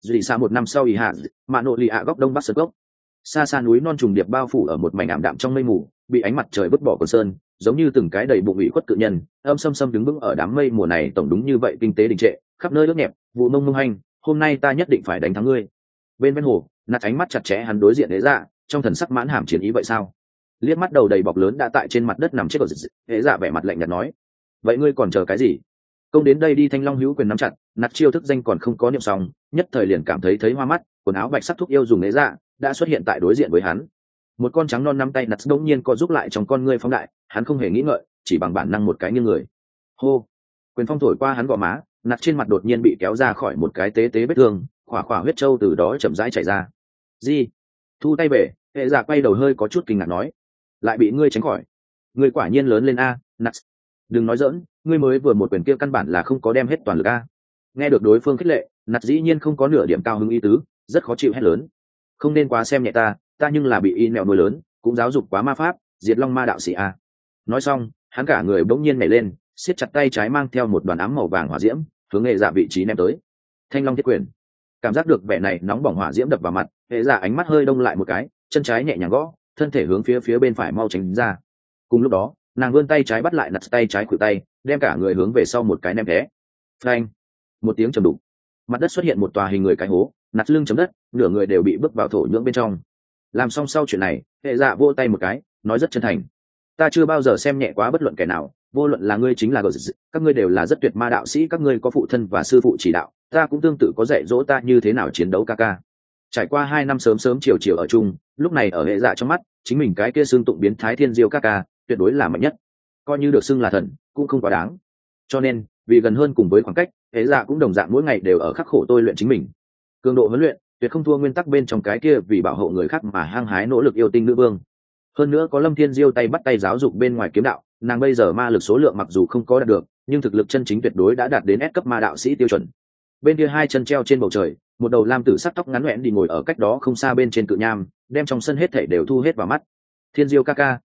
Dị xa một năm sau ý hạ mạ nộ lì ạ góc đông bắc sơn gốc, xa xa núi non trùng điệp bao phủ ở một mảnh ảm đạm trong mây mù, bị ánh mặt trời vứt bỏ cồn sơn, giống như từng cái đầy bụng ủy khuất cự nhân âm xâm xâm đứng vững ở đám mây mùa này. Tổng đúng như vậy, kinh tế đình trệ, khắp nơi ướt nhẹp, vụ nông nông hành, hôm nay ta nhất định phải đánh thắng ngươi. Bên ven hồ, nạt ánh mắt chặt chẽ hắn đối diện Hệ Dạ, trong thần sắc mãn hàm chiến ý. Vậy sao? Liếc mắt đầu đầy bọc lớn đã tại trên mặt đất nằm chết của Hệ Dạ vẻ mặt lạnh nhạt nói, vậy ngươi còn chờ cái gì? Công đến đây đi. Thanh Long hữu quyền nắm chặt, nạt chiêu thức danh còn không có niệm xong, nhất thời liền cảm thấy hoa mắt. Quần áo bạch sắc thúc yêu dùng Hệ Dạ đã xuất hiện tại đối diện với hắn. Một con trắng non nắm tay nạt đống nhiên co giúp lại trong con ngươi phóng đại, hắn không hề nghĩ ngợi, chỉ bằng bản năng một cái nghiêng người. Hô! Quyền phong thổi qua hắn gò má, nạt trên mặt đột nhiên bị kéo ra khỏi một cái tế tế vết thương, khỏa khỏa huyết trâu từ đó chậm rãi chảy ra. Gì? Thu tay về, Hệ Dạ quay đầu hơi có chút kinh ngạc nói, lại bị ngươi tránh khỏi. Ngươi quả nhiên lớn lên a, nạt. Đừng nói dỡn, ngươi mới vừa một quyền kia căn bản là không có đem hết toàn lực a. Nghe được đối phương khích lệ, nạt dĩ nhiên không có nửa điểm cao hứng ý tứ, rất khó chịu hét lớn, không nên quá xem nhẹ ta nhưng là bị y mèo nuôi lớn, cũng giáo dục quá ma pháp, diệt long ma đạo sĩ a. Nói xong, hắn cả người bỗng nhiên nhảy lên, siết chặt tay trái mang theo một đoàn ám màu vàng hỏa diễm, hướng Hệ Dạ vị trí ném tới. Thanh Long thiết quyền. Cảm giác được vẻ này nóng bỏng hỏa diễm đập vào mặt, Hệ Dạ ánh mắt hơi đông lại một cái, chân trái nhẹ nhàng gõ, thân thể hướng phía bên phải mau tránh ra. Cùng lúc đó, nàng vươn tay trái bắt lại nặt tay trái khuỷu tay, đem cả người hướng về sau một cái ném té. Phanh! Một tiếng trầm đục, mặt đất xuất hiện một tòa hình người cái hố, nặt lưng chấm đất, nửa người đều bị bước vào thổ nhưỡng bên trong. Làm xong sau chuyện này, Hệ Dạ vỗ tay một cái, nói rất chân thành, ta chưa bao giờ xem nhẹ quá bất luận kẻ nào, vô luận là ngươi chính là các ngươi đều là rất tuyệt ma đạo sĩ, các ngươi có phụ thân và sư phụ chỉ đạo, ta cũng tương tự có dạy dỗ ta như thế nào chiến đấu ca ca. Trải qua 2 năm sớm sớm chiều chiều ở chung, lúc này ở Hệ Dạ trong mắt, chính mình cái kia xương tụng biến thái thiên diêu ca ca tuyệt đối là mạnh nhất, coi như được xưng là thần cũng không quá đáng. Cho nên vì gần hơn cùng với khoảng cách, Hệ Dạ cũng đồng dạng mỗi ngày đều ở khắc khổ tôi luyện chính mình. Cường độ huấn luyện tuyệt không thua nguyên tắc bên trong cái kia vì bảo hộ người khác mà hăng hái nỗ lực yêu tinh nữ vương. Hơn nữa có Lâm Thiên Diêu tay bắt tay giáo dục bên ngoài kiếm đạo, nàng bây giờ ma lực số lượng mặc dù không có đạt được, nhưng thực lực chân chính tuyệt đối đã đạt đến S cấp ma đạo sĩ tiêu chuẩn. Bên kia hai chân treo trên bầu trời, một đầu lam tử sắc tóc ngắn nhuyễn đi ngồi ở cách đó không xa bên trên cự nham, đem trong sân hết thảy đều thu hết vào mắt. Thiên Diêu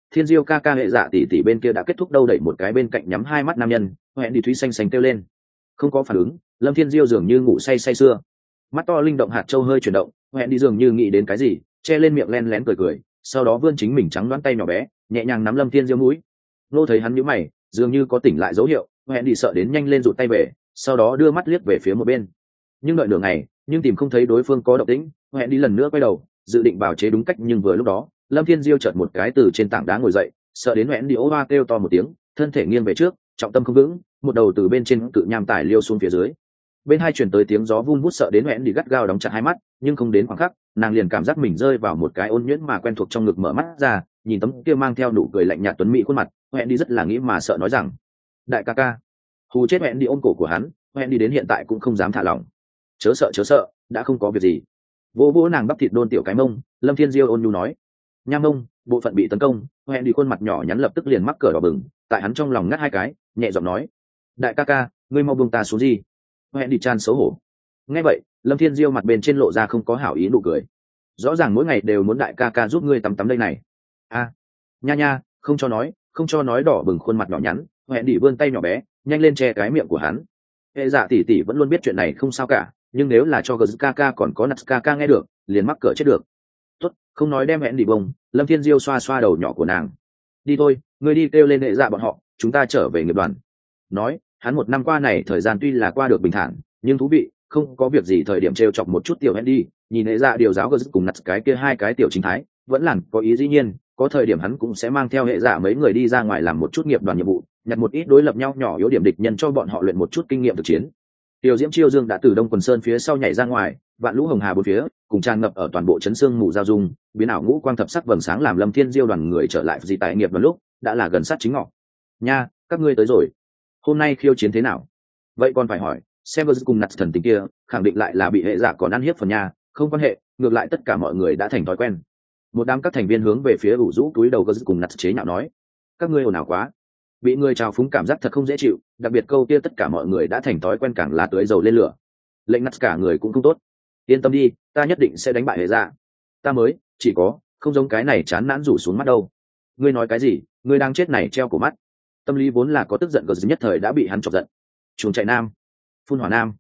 ca ca, Hệ Dạ tỷ tỷ bên kia đã kết thúc đâu đẩy một cái bên cạnh nhắm hai mắt nam nhân, hẹn đi thúy xanh xanh kêu lên. Không có phản ứng, Lâm Thiên Diêu dường như ngủ say sưa. Mắt to linh động hạt châu hơi chuyển động, hẹn đi dường như nghĩ đến cái gì, che lên miệng len lén cười, sau đó vươn chính mình trắng đoán tay nhỏ bé, nhẹ nhàng nắm Lâm Thiên Diêu mũi. Nô thấy hắn nhíu mày, dường như có tỉnh lại dấu hiệu, hẹn đi sợ đến nhanh lên rụt tay về, sau đó đưa mắt liếc về phía một bên. Nhưng đợi nửa ngày, nhưng tìm không thấy đối phương có động tĩnh, hẹn đi lần nữa quay đầu, dự định bào chế đúng cách, nhưng vừa lúc đó, Lâm Thiên Diêu chợt một cái từ trên tảng đá ngồi dậy, sợ đến hẹn đi ố hoa kêu to một tiếng, thân thể nghiêng về trước, trọng tâm không vững, một đầu từ bên trên cự nham tải liêu xuống phía dưới. Bên hai chuyển tới tiếng gió vun vút, sợ đến hẹn đi gắt gao đóng chặt hai mắt, nhưng không đến khoảng khắc, nàng liền cảm giác mình rơi vào một cái ôn nhuyễn mà quen thuộc trong ngực, mở mắt ra, nhìn tấm kia mang theo nụ cười lạnh nhạt tuấn mỹ khuôn mặt, hẹn đi rất là nghĩ mà sợ nói rằng, đại ca ca. Hù chết hẹn đi ôm cổ của hắn, hẹn đi đến hiện tại cũng không dám thả lỏng. Chớ sợ, đã không có việc gì. Vỗ vỗ nàng bắp thịt đôn tiểu cái mông, Lâm Thiên Diêu ôn nhu nói, nha mông, bộ phận bị tấn công. Hẹn đi khuôn mặt nhỏ nhắn lập tức liền mắc cỡ đỏ bừng, tại hắn trong lòng ngắt hai cái, nhẹ giọng nói, đại ca ca, ngươi mau buông ta xuống gì. Hẹn đi chan xấu hổ. Nghe vậy, Lâm Thiên Diêu mặt bên trên lộ ra không có hảo ý nụ cười, rõ ràng mỗi ngày đều muốn đại ca ca giúp ngươi tắm đây này. A, nha, không cho nói. Đỏ bừng khuôn mặt nhỏ nhắn, hẹn đi vươn tay nhỏ bé, nhanh lên che cái miệng của hắn. Hệ Dạ tỷ tỷ vẫn luôn biết chuyện này không sao cả, nhưng nếu là cho Kaka còn có Kaka nghe được, liền mắc cỡ chết được. Tốt, không nói đem hẹn đi bông. Lâm Thiên Diêu xoa xoa đầu nhỏ của nàng. Đi thôi, ngươi đi kêu lên Hệ Dạ bọn họ, chúng ta trở về nghiệp đoàn. Nói, hắn một năm qua này thời gian tuy là qua được bình thản, nhưng thú vị, không có việc gì thời điểm trêu chọc một chút tiểu hẹn đi, nhìn Hệ Dạ điều giáo cùng nặt cái kia hai cái tiểu chính thái, vẫn là có ý. Dĩ nhiên, có thời điểm hắn cũng sẽ mang theo Hệ Dạ mấy người đi ra ngoài làm một chút nghiệp đoàn nhiệm vụ, nhặt một ít đối lập nhau nhỏ yếu điểm địch nhân cho bọn họ luyện một chút kinh nghiệm thực chiến. Tiểu Diễm Chiêu Dương đã từ Đông Quần Sơn phía sau nhảy ra ngoài, vạn lũ hồng hà bốn phía, cùng tràn ngập ở toàn bộ chấn xương mù giao dung, biến ảo ngũ quang thập sắc vầng sáng làm Lâm Thiên Diêu đoàn người trở lại gì tại nghiệp đoàn lúc đã là gần sát chính ngọ. Nha, các ngươi tới rồi. Hôm nay khiêu chiến thế nào? Vậy còn phải hỏi, xem cùng nặt thần tình kia, khẳng định lại là bị Hệ Dạ còn ăn hiếp phần nha, không quan hệ, ngược lại tất cả mọi người đã thành thói quen. Một đám các thành viên hướng về phía ủ rũ túi đầu cùng nặt chế nhạo nói, các ngươi ồn ào quá. Bị người trào phúng cảm giác thật không dễ chịu, đặc biệt câu kia tất cả mọi người đã thành thói quen càng là tưới dầu lên lửa. Lệnh nặt cả người cũng không tốt. Yên tâm đi, ta nhất định sẽ đánh bại Hệ Dạ. Ta mới chỉ có không giống cái này chán nản rủ xuống mắt đâu. Ngươi nói cái gì? Ngươi đang chết này treo cổ mắt. Tâm lý vốn là có tức giận nhất thời đã bị hắn chọc giận. Chuồng chạy nam, phun hỏa nam,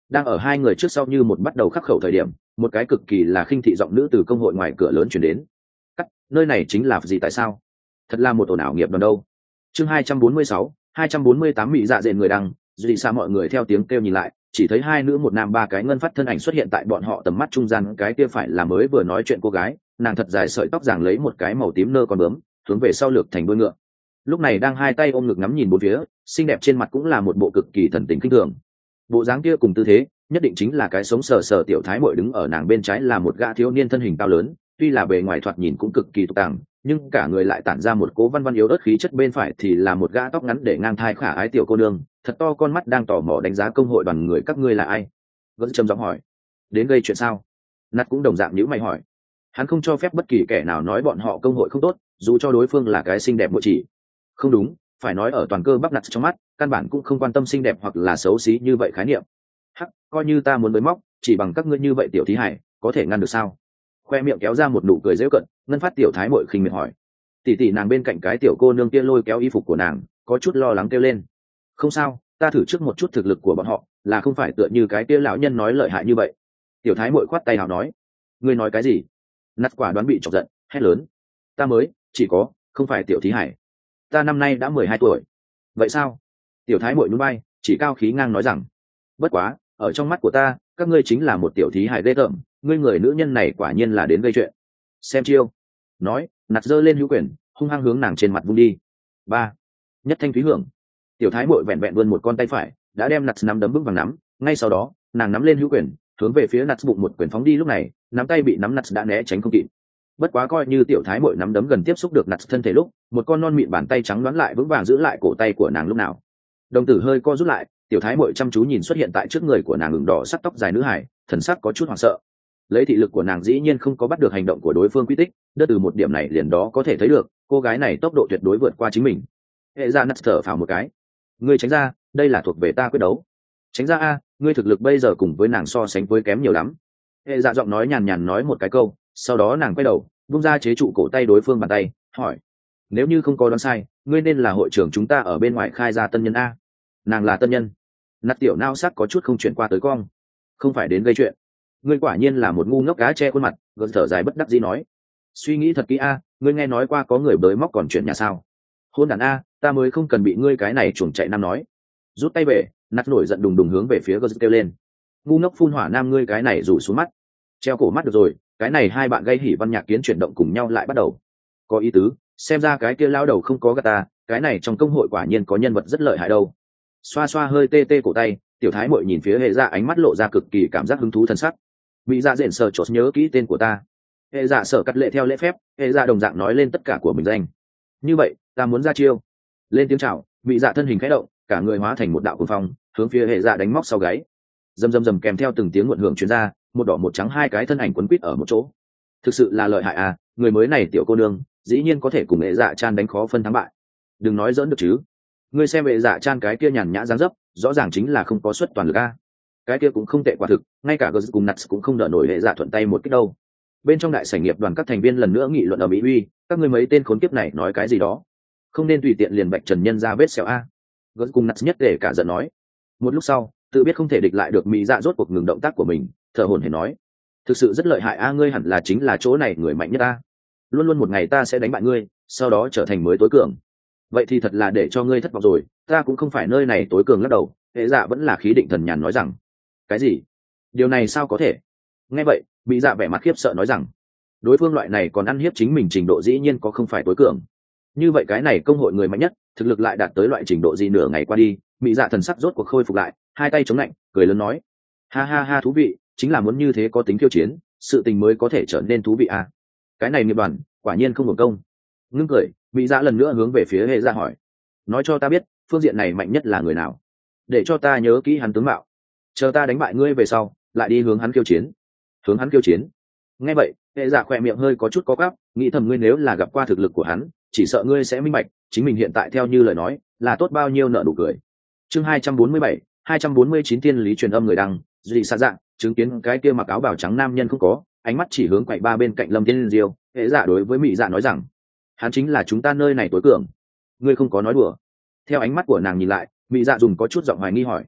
đang ở hai người trước sau như một bắt đầu khắc khẩu thời điểm, một cái cực kỳ là khinh thị giọng nữ từ công hội ngoài cửa lớn chuyển đến. Cắt, nơi này chính là gì tại sao? Thật là một ồn ào nghiệp đoàn đâu. Chương 246, 248 mỹ dạ dện người đăng, dị xa mọi người theo tiếng kêu nhìn lại, chỉ thấy hai nữ một nam ba cái ngân phát thân ảnh xuất hiện tại bọn họ tầm mắt trung gian, cái kia phải là mới vừa nói chuyện cô gái, nàng thật dài sợi tóc giảng lấy một cái màu tím nơ con bướm, hướng về sau lược thành đuôi ngựa. Lúc này đang hai tay ôm ngực ngắm nhìn bốn phía, xinh đẹp trên mặt cũng là một bộ cực kỳ thần tình kinh thường. Bộ dáng kia cùng tư thế, nhất định chính là cái sống sờ sờ tiểu thái muội, đứng ở nàng bên trái là một gã thiếu niên thân hình cao lớn, tuy là bề ngoài thoạt nhìn cũng cực kỳ tục tàng, nhưng cả người lại tản ra một cố văn văn yếu ớt khí chất. Bên phải thì là một gã tóc ngắn để ngang thai khả ái tiểu cô nương, thật to con mắt đang tò mò đánh giá công hội đoàn người. Các ngươi là ai? Vẫn trầm giọng hỏi. Đến gây chuyện sao? Nát cũng đồng dạng nhíu mày hỏi. Hắn không cho phép bất kỳ kẻ nào nói bọn họ công hội không tốt, dù cho đối phương là cái xinh đẹp muội chỉ. Không đúng, phải nói ở toàn cơ bắp nát trong mắt, căn bản cũng không quan tâm xinh đẹp hoặc là xấu xí như vậy khái niệm. Hắc, coi như ta muốn tới móc, chỉ bằng các ngươi như vậy tiểu thí hải, có thể ngăn được sao? Khoe miệng kéo ra một nụ cười giễu cận, ngân phát tiểu thái muội khinh miệt hỏi. Tỷ tỷ nàng bên cạnh cái tiểu cô nương kia lôi kéo y phục của nàng, có chút lo lắng kêu lên. Không sao, ta thử trước một chút thực lực của bọn họ, là không phải tựa như cái kia lão nhân nói lợi hại như vậy. Tiểu thái muội khoát tay nào nói. Ngươi nói cái gì? Nát quả đoán bị chọc giận, hét lớn. Ta mới, chỉ có, không phải tiểu thí hải. Ta năm nay đã 12 tuổi. Vậy sao? Tiểu thái muội nhún vai, chỉ cao khí ngang nói rằng. Bất quá, ở trong mắt của ta, các ngươi chính là một tiểu thí hải ghê tởm, ngươi người nữ nhân này quả nhiên là đến gây chuyện. Xem chiêu. Nói, nạt giơ lên hữu quyền, hung hăng hướng nàng trên mặt vung đi. Ba. Nhất thanh thúy hưởng. Tiểu thái muội vẹn vẹn vươn một con tay phải, đã đem nạt nắm đấm vững vàng nắm, ngay sau đó, nàng nắm lên hữu quyền, hướng về phía nạt bụng một quyền phóng đi. Lúc này, nắm tay bị nắm nạt đã né tránh không kịp. Bất quá coi như tiểu thái muội nắm đấm gần tiếp xúc được nạt thân thể lúc, một con non mịn bàn tay trắng đoán lại vững vàng giữ lại cổ tay của nàng lúc nào. Đồng tử hơi co rút lại, tiểu thái muội chăm chú nhìn xuất hiện tại trước người của nàng ửng đỏ sắc tóc dài nữ hải, thần sắc có chút hoảng sợ. Lấy thị lực của nàng dĩ nhiên không có bắt được hành động của đối phương quy tích, đơn từ một điểm này liền đó có thể thấy được cô gái này tốc độ tuyệt đối vượt qua chính mình. Hệ ra nát thở phào một cái. Ngươi tránh ra, đây là thuộc về ta quyết đấu. Tránh ra a, ngươi thực lực bây giờ cùng với nàng so sánh với kém nhiều lắm. Hệ dạ giọng nói nhàn nhàn nói một cái câu, sau đó nàng quay đầu vung ra chế trụ cổ tay đối phương bàn tay, hỏi. Nếu như không có đoán sai, ngươi nên là hội trưởng chúng ta ở bên ngoài khai ra tân nhân a. Nàng là tân nhân. Nát tiểu nao sắc có chút không chuyển qua tới cong. Không phải đến gây chuyện. Ngươi quả nhiên là một ngu ngốc cá che khuôn mặt, gật thở dài bất đắc dĩ nói. Suy nghĩ thật kỹ a, ngươi nghe nói qua có người bới móc còn chuyện nhà sao? Hôn đàn a, ta mới không cần bị ngươi cái này chuồng chạy nam nói. Rút tay về, nát nổi giận đùng đùng hướng về phía gật kêu lên. Ngu ngốc phun hỏa nam, ngươi cái này rủ xuống mắt. Treo cổ mắt được rồi, cái này hai bạn gây hỉ văn nhạc kiến chuyển động cùng nhau lại bắt đầu. Có ý tứ, xem ra cái kia lao đầu không có gạt ta, cái này trong công hội quả nhiên có nhân vật rất lợi hại đâu. Xoa xoa hơi tê tê cổ tay, tiểu thái muội nhìn phía hệ dạ, ánh mắt lộ ra cực kỳ cảm giác hứng thú thân sắc. Mỹ dạ dện sở chốt nhớ kỹ tên của ta. Hệ dạ sở cắt lệ theo lễ phép, hệ dạ đồng dạng nói lên tất cả của mình danh. Như vậy, ta muốn ra chiêu. Lên tiếng chào, Mỹ dạ thân hình khẽ động, cả người hóa thành một đạo cuồng phong, hướng phía hệ dạ đánh móc sau gáy. Rầm rầm rầm kèm theo từng tiếng muộn hưởng truyền ra, một đỏ một trắng hai cái thân ảnh quấn quýt ở một chỗ. Thực sự là lợi hại à, người mới này tiểu cô nương, dĩ nhiên có thể cùng hệ dạ chan đánh khó phân thắng bại. Đừng nói giỡn được chứ. Ngươi xem hệ dạ chan cái kia nhàn nhã dáng dấp, rõ ràng chính là không có suất toàn lực a. Cái kia cũng không tệ quả thực, ngay cả Guz cùng Nuts cũng không đỡ nổi hệ dạ thuận tay một kích đâu. Bên trong đại sảnh nghiệp đoàn các thành viên lần nữa nghị luận ở mỹ uy, các ngươi mấy tên khốn kiếp này nói cái gì đó, không nên tùy tiện liền bạch trần nhân ra vết sẹo a. Guz cùng Nuts nhất để cả giận nói. Một lúc sau, tự biết không thể địch lại được mỹ dạ rốt cuộc ngừng động tác của mình, thở hổn hển nói. Thực sự rất lợi hại a, ngươi hẳn là chính là chỗ này người mạnh nhất a. Luôn luôn một ngày ta sẽ đánh bại ngươi, sau đó trở thành mới tối cường. Vậy thì thật là để cho ngươi thất vọng rồi, ta cũng không phải nơi này tối cường lắc đầu. Hệ dạ vẫn là khí định thần nhàn nói rằng. Cái gì? Điều này sao có thể? Nghe vậy, mỹ dạ vẻ mặt khiếp sợ nói rằng, đối phương loại này còn ăn hiếp chính mình trình độ dĩ nhiên có không phải tối cường. Như vậy cái này công hội người mạnh nhất, thực lực lại đạt tới loại trình độ gì? Nửa ngày qua đi, mỹ dạ thần sắc rốt cuộc khôi phục lại, hai tay chống lạnh, cười lớn nói, ha ha ha, thú vị, chính là muốn như thế có tính khiêu chiến, sự tình mới có thể trở nên thú vị à. Cái này nghiệp đoàn, quả nhiên không hưởng công. Ngưng cười, mỹ dạ lần nữa hướng về phía hệ dạ hỏi, nói cho ta biết, phương diện này mạnh nhất là người nào, để cho ta nhớ kỹ hắn tướng mạo, chờ ta đánh bại ngươi về sau lại đi hướng hắn khiêu chiến. Hướng hắn khiêu chiến? Nghe vậy, hệ dạ khỏe miệng hơi có chút có gắp, nghĩ thầm ngươi nếu là gặp qua thực lực của hắn, chỉ sợ ngươi sẽ minh bạch chính mình hiện tại theo như lời nói là tốt bao nhiêu. Nợ nụ cười. Chương 247, 249 thiên lý truyền âm người đăng, duy xa dạng chứng kiến cái kia mặc áo bào trắng nam nhân không có, ánh mắt chỉ hướng quậy ba bên cạnh Lâm Thiên Diêu, hệ dạ đối với mỹ dạ nói rằng, hắn chính là chúng ta nơi này tối cường. Ngươi không có nói đùa? Theo ánh mắt của nàng nhìn lại, mỹ dạ dùng có chút giọng hoài nghi hỏi,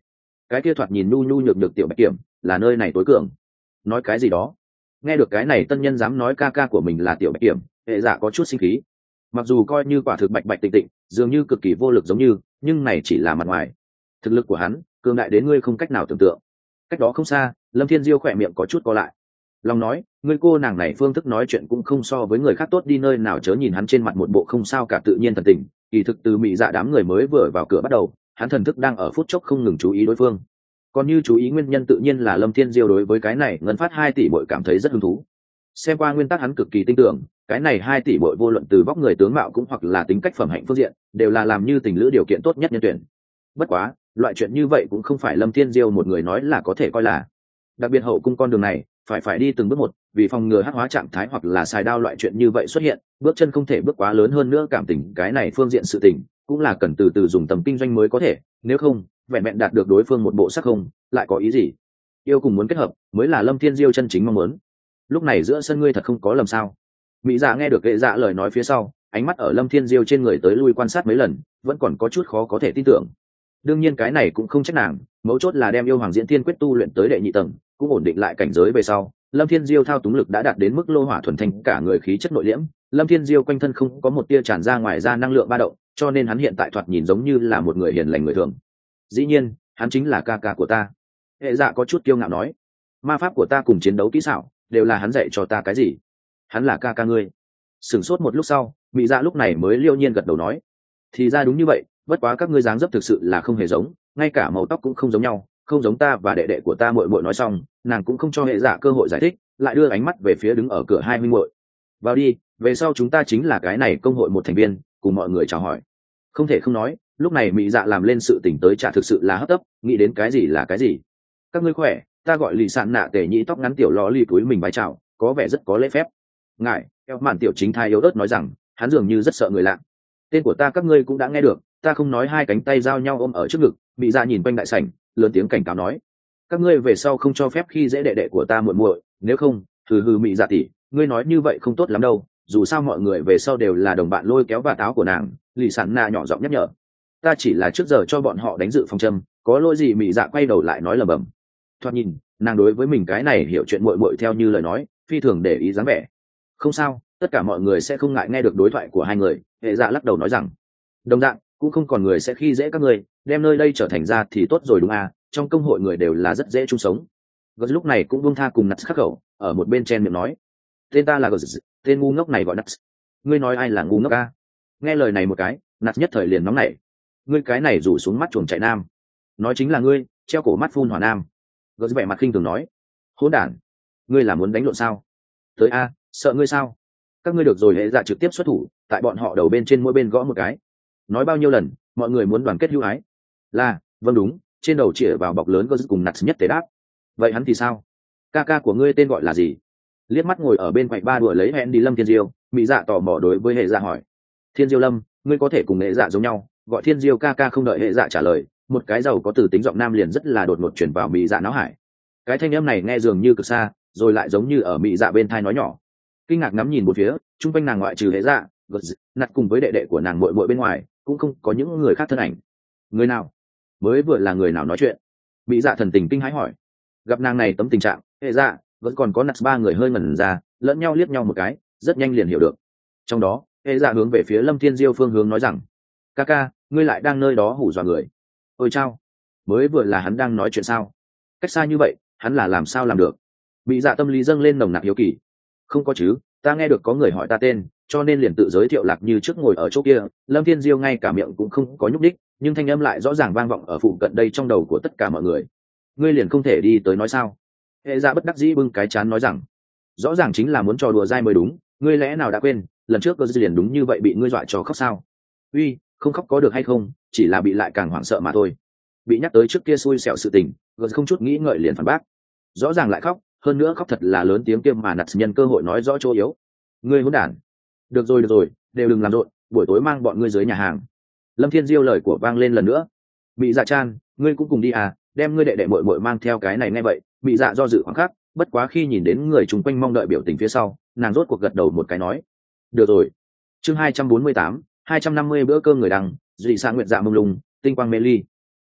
cái kia thoạt nhìn nhu nhu nhược nhược tiểu bạch kiểm là nơi này tối cường. Nói cái gì đó? Nghe được cái này tân nhân dám nói ca ca của mình là tiểu bạch kiểm, hệ dạ có chút sinh khí. Mặc dù coi như quả thực bạch bạch tịnh tịnh, dường như cực kỳ vô lực giống như, nhưng này chỉ là mặt ngoài. Thực lực của hắn cường đại đến ngươi không cách nào tưởng tượng. Cách đó không xa, Lâm Thiên Diêu khỏe miệng có chút co lại. Long nói, ngươi cô nàng này phương thức nói chuyện cũng không so với người khác tốt đi, nơi nào chớ nhìn hắn trên mặt một bộ không sao cả tự nhiên thần tình, kỳ thực từ mị dạ đám người mới vừa vào cửa bắt đầu, hắn thần thức đang ở phút chốc không ngừng chú ý đối phương. Còn như chú ý nguyên nhân tự nhiên là Lâm Thiên Diêu đối với cái này ngân phát 2 tỷ bội cảm thấy rất hứng thú. Xem qua nguyên tắc hắn cực kỳ tin tưởng, cái này 2 tỷ bội vô luận từ vóc người tướng mạo cũng hoặc là tính cách phẩm hạnh phương diện, đều là làm như tình lữ điều kiện tốt nhất nhân tuyển. Bất quá, loại chuyện như vậy cũng không phải Lâm Thiên Diêu một người nói là có thể coi là. Đặc biệt hậu cung con đường này, phải đi từng bước một, vì phòng ngừa hắc hóa trạng thái hoặc là xài đao loại chuyện như vậy xuất hiện, bước chân không thể bước quá lớn, hơn nữa cảm tình cái này phương diện sự tình, cũng là cần từ từ dùng tầm kinh doanh mới có thể, nếu không, vẹn vẹn đạt được đối phương một bộ sắc không, lại có ý gì? Yêu cùng muốn kết hợp, mới là Lâm Thiên Diêu chân chính mong muốn. Lúc này giữa sân ngươi thật không có lầm sao? Mỹ Dạ nghe được Hệ Dạ lời nói phía sau, ánh mắt ở Lâm Thiên Diêu trên người tới lui quan sát mấy lần, vẫn còn có chút khó có thể tin tưởng. Đương nhiên cái này cũng không trách nàng, mấu chốt là đem yêu hoàng diễn thiên quyết tu luyện tới đệ nhị tầng, cũng ổn định lại cảnh giới về sau. Lâm Thiên Diêu thao túng lực đã đạt đến mức lô hỏa thuần thanh, cả người khí chất nội liễm. Lâm Thiên Diêu quanh thân không có một tia tràn ra ngoài ra năng lượng ba động, cho nên hắn hiện tại thoạt nhìn giống như là một người hiền lành người thường. Dĩ nhiên, hắn chính là ca ca của ta. Hệ Dạ có chút kiêu ngạo nói, ma pháp của ta cùng chiến đấu kỹ xảo đều là hắn dạy cho ta. Cái gì? Hắn là ca ca ngươi? Sửng sốt một lúc sau, Mỹ Dạ lúc này mới liêu nhiên gật đầu nói, thì ra đúng như vậy, bất quá các ngươi dáng dấp thực sự là không hề giống, ngay cả màu tóc cũng không giống nhau, không giống ta và đệ đệ của ta. Muội muội nói xong, nàng cũng không cho Hệ Dạ cơ hội giải thích, lại đưa ánh mắt về phía đứng ở cửa hai huynh muội. Vào đi, về sau chúng ta chính là cái này công hội một thành viên, cùng mọi người chào hỏi. Không thể không nói, lúc này Mỹ Dạ làm lên sự tỉnh tới chả thực sự là hấp tấp, nghĩ đến cái gì là cái gì. Các ngươi khỏe, ta gọi Lì Sạn Nạ Tề Nhĩ, tóc ngắn tiểu lò lì túi mình bái chào, có vẻ rất có lễ phép. Ngài, eo mạn tiểu chính thai yếu ớt nói rằng, hắn dường như rất sợ người lạ. Tên của ta các ngươi cũng đã nghe được, ta không nói. hai cánh tay giao nhau ôm ở trước ngực, Mỹ Dạ nhìn quanh đại sảnh, lớn tiếng cảnh cáo nói, các ngươi về sau không cho phép khi dễ đệ đệ của ta muội muội, nếu không, hừ Mỹ Dạ tỷ, ngươi nói như vậy không tốt lắm đâu, dù sao mọi người về sau đều là đồng bạn. Lôi kéo và táo của nàng, Lì Sản Na nhỏ giọng nhắc nhở, ta chỉ là trước giờ cho bọn họ đánh dự phòng châm, có lỗi gì? Mỹ Dạ quay đầu lại nói lẩm bẩm. Thoạt nhìn, nàng đối với mình cái này hiểu chuyện muội muội theo như lời nói, phi thường để ý dáng vẻ. Không sao, tất cả mọi người sẽ không ngại nghe được đối thoại của hai người. Hệ Dạ lắc đầu nói rằng, đồng dạng cũng không còn người sẽ khi dễ các ngươi, đem nơi đây trở thành ra thì tốt rồi đúng à, trong công hội người đều là rất dễ chung sống. Gật lúc này cũng buông tha cùng Nats khắc khẩu, ở một bên chen miệng nói, tên ta là Gật, tên ngu ngốc này gọi Nats. Ngươi nói ai là ngu ngốc a? Nghe lời này một cái, Nats nhất thời liền nóng nảy, ngươi cái này rủ xuống mắt chuồng chạy nam, nói chính là ngươi, treo cổ mắt phun hỏa nam. Gật vẻ mặt khinh thường nói, hỗn đản, ngươi là muốn đánh lộn sao? Tới a, sợ ngươi sao? Các ngươi được rồi. Hệ Dạ trực tiếp xuất thủ, tại bọn họ đầu bên trên mỗi bên gõ một cái. Nói bao nhiêu lần, mọi người muốn đoàn kết hữu ái. Là, vâng đúng, trên đầu chĩa vào bọc lớn Gật cùng Nats nhất tế đáp. Vậy hắn thì sao? Ca ca của ngươi tên gọi là gì? Liếc mắt ngồi ở bên cạnh ba đùa lấy hẹn đi Lâm Thiên Diêu, Mỹ Dạ tò mò đối với Hệ Dạ hỏi, Thiên Diêu Lâm, ngươi có thể cùng Hệ Dạ giống nhau, gọi Thiên Diêu ca ca. Không đợi Hệ Dạ trả lời, một cái giàu có từ tính giọng nam liền rất là đột ngột chuyển vào Mỹ Dạ não hải. Cái thanh âm này nghe dường như cực xa, rồi lại giống như ở Mỹ Dạ bên thai nói nhỏ. Kinh ngạc ngắm nhìn một phía, chung quanh nàng ngoại trừ Hệ Dạ, Gật, Nặt cùng với đệ đệ của nàng muội muội bên ngoài, cũng không có những người khác thân ảnh. Người nào? Mới vừa là người nào nói chuyện? Mỹ Dạ thần tình kinh hãi hỏi. Gặp nàng này tấm tình trạng, Hệ Dạ vẫn còn có Nặt ba người hơi ngẩn ra, lẫn nhau liếc nhau một cái, rất nhanh liền hiểu được. Trong đó, Hệ Dạ hướng về phía Lâm Thiên Diêu phương hướng nói rằng, ca ca, ngươi lại đang nơi đó hù dọa người. Ôi chao, mới vừa là hắn đang nói chuyện sao? Cách xa như vậy, hắn là làm sao làm được? Mỹ Dạ tâm lý dâng lên nồng nặc hiếu kỳ. Không có chứ, ta nghe được có người hỏi ta tên, cho nên liền tự giới thiệu lạc như trước ngồi ở chỗ kia. Lâm Thiên Diêu ngay cả miệng cũng không có nhúc đích, nhưng thanh âm lại rõ ràng vang vọng ở phụ cận đây trong đầu của tất cả mọi người. Ngươi liền không thể đi tới nói sao? Hệ Dạ bất đắc dĩ bưng cái chán nói rằng, rõ ràng chính là muốn trò đùa dai mới đúng, ngươi lẽ nào đã quên lần trước Gật liền đúng như vậy bị ngươi dọa cho khóc sao? Uy, không khóc có được hay không, chỉ là bị lại càng hoảng sợ mà thôi. Bị nhắc tới trước kia xui xẻo sự tình, Gật không chút nghĩ ngợi liền phản bác, rõ ràng lại khóc, hơn nữa khóc thật là lớn tiếng kia mà Nặt nhân cơ hội nói rõ chỗ yếu. Ngươi hỗn đản. Được rồi, đều đừng làm rộn, buổi tối mang bọn ngươi dưới nhà hàng. Lâm Thiên Diêu lời của vang lên lần nữa. Mỹ Dạ chan, ngươi cũng cùng đi à, đem ngươi đệ đệ muội muội mang theo. Cái này nghe vậy, Mỹ Dạ do dự khoảng khắc, bất quá khi nhìn đến người chung quanh mong đợi biểu tình phía sau, nàng rốt cuộc gật đầu một cái nói, được rồi. Chương 248, 250 bữa cơm người đằng, dị xa nguyệt dạ mông lung, tinh quang mê ly.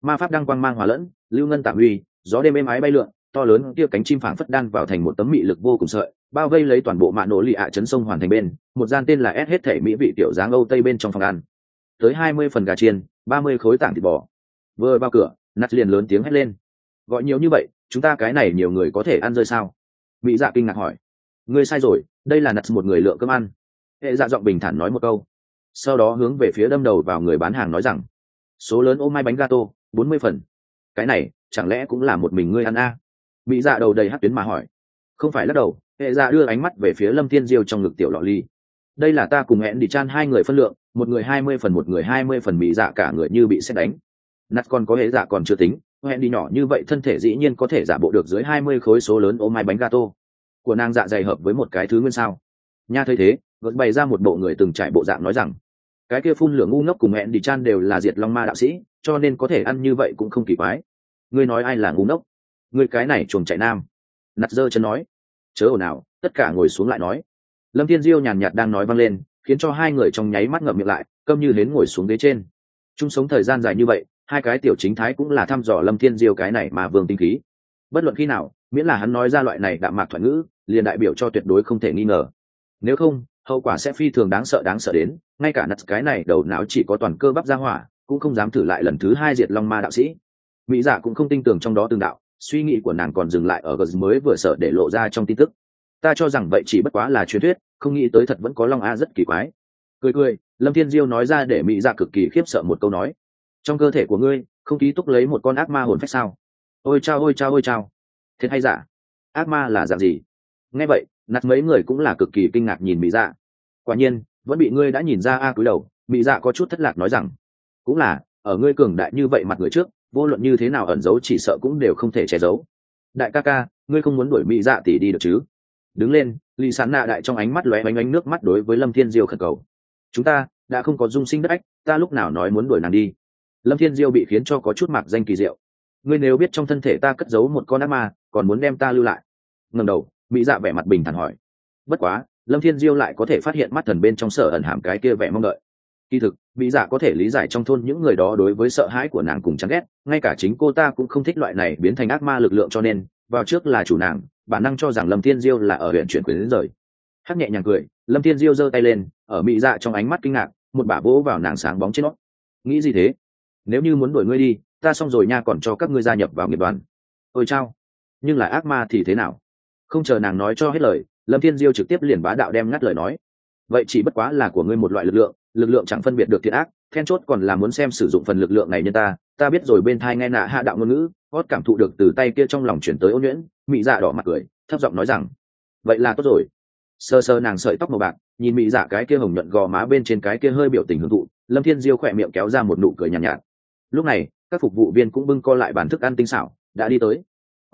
ma pháp đăng quang mang hòa lẫn, lưu ngân tạm uy, gió đêm êm ái bay lượn, to lớn kia cánh chim phảng phất đan vào thành một tấm mị lực vô cùng sợi, bao vây lấy toàn bộ mạ nổ lì ạ chấn sông hoàn thành bên, một gian tên là S hết thể mỹ vị tiểu dáng Âu Tây bên trong phòng ăn. Tới 20 phần gà chiên, 30 khối tảng thịt bò. Vừa vào cửa, Nat liền lớn tiếng hét lên. Gọi nhiều như vậy, chúng ta cái này nhiều người có thể ăn rơi sao? Mỹ Dạ kinh ngạc hỏi. Ngươi sai rồi, đây là Nat một người lượng cơm ăn. Hệ Dạ giọng bình thản nói một câu. Sau đó hướng về phía đâm đầu vào người bán hàng nói rằng, số lớn ô mai bánh gato, 40 phần. Cái này, chẳng lẽ cũng là một mình ngươi ăn a? Mỹ Dạ đầu đầy hắc tuyến mà hỏi. Không phải lắc đầu, Hệ Dạ đưa ánh mắt về phía Lâm Thiên Diêu trong ngực tiểu lọ ly. Đây là ta cùng hẹn đi chan hai người phân lượng, một người 20 phần một người 20 phần. Mỹ Dạ cả người như bị sét đánh. Nat còn có Hệ Dạ còn chưa tính, hẹn đi nhỏ như vậy thân thể dĩ nhiên có thể giả bộ được dưới 20 khối số lớn ô mai bánh gato của nàng. Dạ dày hợp với một cái thứ nguyên sao? Nha thấy thế, gật bày ra một bộ người từng trải bộ dạng nói rằng, cái kia phun lửa ngu ngốc cùng hẹn đi chan đều là diệt long ma đạo sĩ, cho nên có thể ăn như vậy cũng không kỳ quái. Ngươi nói ai là ngu ngốc? Ngươi cái này chuồng chạy nam. Nat giơ chân nói. Chớ ồn ào, tất cả ngồi xuống lại nói. Lâm Thiên Diêu nhàn nhạt đang nói vang lên, khiến cho hai người trong nháy mắt ngậm miệng lại, câm như hến ngồi xuống ghế trên. Chung sống thời gian dài như vậy, hai cái tiểu chính thái cũng là thăm dò Lâm Thiên Diêu cái này mà vương tinh khí. Bất luận khi nào, miễn là hắn nói ra loại này đạm mạc thoại ngữ, liền đại biểu cho tuyệt đối không thể nghi ngờ. Nếu không, hậu quả sẽ phi thường đáng sợ đến, ngay cả Nat cái này đầu não chỉ có toàn cơ bắp ra hỏa, cũng không dám thử lại lần thứ hai diệt long ma đạo sĩ. Mỹ Dạ cũng không tin tưởng trong đó tương đạo, suy nghĩ của nàng còn dừng lại ở gờ mới vừa sợ để lộ ra trong tin tức. Ta cho rằng vậy chỉ bất quá là truyền thuyết, không nghĩ tới thật vẫn có long a, rất kỳ quái. Cười, Lâm Thiên Diêu nói ra để Mỹ Dạ cực kỳ khiếp sợ một câu nói. Trong cơ thể của ngươi không ký túc lấy một con ác ma hồn phách sao? Ôi chao. Thiệt hay giả? Ác ma là dạng gì? Nghe vậy, Nat mấy người cũng là cực kỳ kinh ngạc nhìn Mỹ Dạ. Quả nhiên, vẫn bị ngươi đã nhìn ra a. Cúi đầu, Mỹ Dạ có chút thất lạc nói rằng, cũng là, ở ngươi cường đại như vậy mặt người trước, vô luận như thế nào ẩn giấu chỉ sợ cũng đều không thể che giấu. Đại ca, ngươi không muốn đuổi Mỹ Dạ tỷ đi được chứ? Đứng lên, Lý Sán Nạ đại trong ánh mắt lóe ánh nước mắt đối với Lâm Thiên Diêu khẩn cầu. Chúng ta đã không có dung sinh đất ách, ta lúc nào nói muốn đuổi nàng đi? Lâm Thiên Diêu bị khiến cho có chút mạc danh kỳ diệu. Ngươi nếu biết trong thân thể ta cất giấu một con ác ma, còn muốn đem ta lưu lại? Ngẩng đầu, Mỹ Dạ vẻ mặt bình thản hỏi. Bất quá, Lâm Thiên Diêu lại có thể phát hiện mắt thần bên trong sở ẩn hàm cái kia vẻ mong đợi. Kỳ thực, Mỹ Dạ có thể lý giải trong thôn những người đó đối với sợ hãi của nàng cùng chán ghét, ngay cả chính cô ta cũng không thích loại này biến thành ác ma lực lượng, cho nên vào trước là chủ nàng, bản năng cho rằng Lâm Thiên Diêu là ở huyện chuyển quyền đến rời. Hắc nhẹ nhàng cười, Lâm Thiên Diêu giơ tay lên, ở Mỹ Dạ trong ánh mắt kinh ngạc, một bả vỗ vào nàng sáng bóng trên nót. Nghĩ gì thế? Nếu như muốn đuổi ngươi đi, ta xong rồi nha, còn cho các ngươi gia nhập vào nghiệp đoàn. Ôi chao, nhưng là ác ma thì thế nào? Không chờ nàng nói cho hết lời, Lâm Thiên Diêu trực tiếp liền bá đạo đem ngắt lời nói. Vậy chỉ bất quá là của ngươi một loại lực lượng chẳng phân biệt được thiện ác, then chốt còn là muốn xem sử dụng phần lực lượng này nhân ta biết rồi. Bên thai nghe nạ hạ đạo ngôn ngữ, hót cảm thụ được từ tay kia trong lòng chuyển tới ôn nhuyễn. Mỹ Dạ đỏ mặt cười, thấp giọng nói rằng, vậy là tốt rồi. Sơ nàng sợi tóc màu bạc, nhìn Mỹ Dạ cái kia hồng nhuận gò má bên trên cái kia hơi biểu tình hưởng thụ, Lâm Thiên Diêu khỏe miệng kéo ra một nụ cười nhàn nhạt. Lúc này, các phục vụ viên cũng bưng co lại bàn thức ăn tinh xảo, đã đi tới.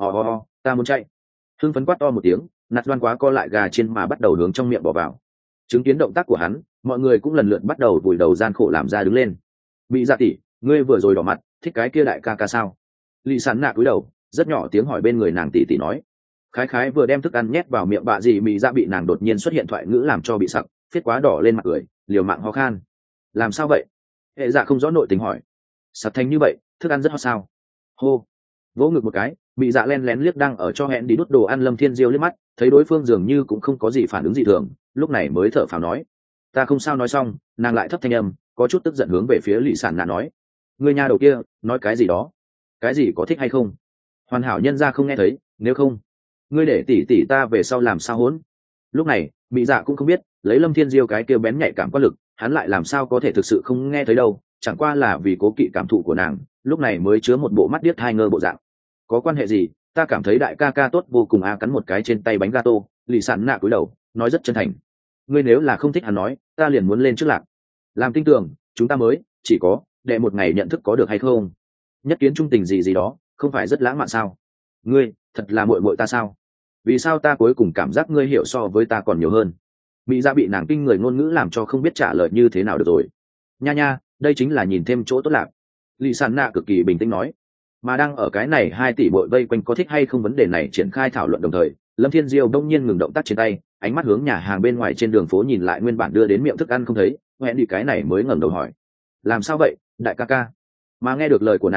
Ta muốn chạy. Hưng phấn quát to một tiếng, Nạt Loan quá co lại gà chiên mà bắt đầu hướng trong miệng bỏ vào. Chứng kiến động tác của hắn, mọi người cũng lần lượt bắt đầu vùi đầu gian khổ làm ra đứng lên. Mỹ Dạ tỷ, ngươi vừa rồi đỏ mặt, thích cái kia đại ca sao? Lý Sán Nạ cúi đầu, rất nhỏ tiếng hỏi bên người nàng tỷ nói. Khái vừa đem thức ăn nhét vào miệng bạ gì Mỹ Dạ bị nàng đột nhiên xuất hiện thoại ngữ làm cho bị sặc, phết quá đỏ lên mặt cười, liều mạng ho khan. Làm sao vậy? Hệ Dạ không rõ nội tình hỏi. Sặc thành như vậy, thức ăn rất hot sao? Hô, vỗ ngực một cái, Mỹ Dạ len lén liếc đang ở cho hẹn đi đút đồ ăn Lâm Thiên Diêu liếc mắt, thấy đối phương dường như cũng không có gì phản ứng gì thường, lúc này mới thở phào nói, ta không sao. Nói xong, nàng lại thấp thanh âm, có chút tức giận hướng về phía Lý Sản Nạ nói, người nhà đầu kia nói cái gì đó, cái gì có thích hay không? Hoàn hảo nhân ra không nghe thấy, nếu không, ngươi để tỷ ta về sau làm sao hỗn? Lúc này, Mỹ Dạ cũng không biết, lấy Lâm Thiên Diêu cái kia bén nhạy cảm quá lực, hắn lại làm sao có thể thực sự không nghe thấy đâu, chẳng qua là vì cố kỵ cảm thụ của nàng, lúc này mới chứa một bộ mắt điếc hai ngơ bộ dạng. Có quan hệ gì? Ta cảm thấy đại ca tốt vô cùng a. Cắn một cái trên tay bánh gato, Lý Sản Nạ cúi đầu, nói rất chân thành. Ngươi nếu là không thích hắn nói, ta liền muốn lên trước lạc. Làm tin tưởng, chúng ta mới chỉ có đệ một ngày nhận thức có được hay không? Nhất kiến trung tình gì đó, không phải rất lãng mạn sao? Ngươi, thật là muội muội ta sao? Vì sao ta cuối cùng cảm giác ngươi hiểu so với ta còn nhiều hơn? Mỹ Dạ bị nàng kinh người ngôn ngữ làm cho không biết trả lời như thế nào được rồi. Nha, đây chính là nhìn thêm chỗ tốt lạc. Lý Sản Nạ cực kỳ bình tĩnh nói. Mà đang ở cái này 2 tỷ bội vây quanh có thích hay không vấn đề này triển khai thảo luận đồng thời, Lâm Thiên Diêu đông nhiên ngừng động tác trên tay, ánh mắt hướng nhà hàng bên ngoài trên đường phố nhìn lại, nguyên bản đưa đến miệng thức ăn không thấy, hẹn đi cái này mới ngẩng đầu hỏi, làm sao vậy đại ca? Mà nghe được lời của nàng,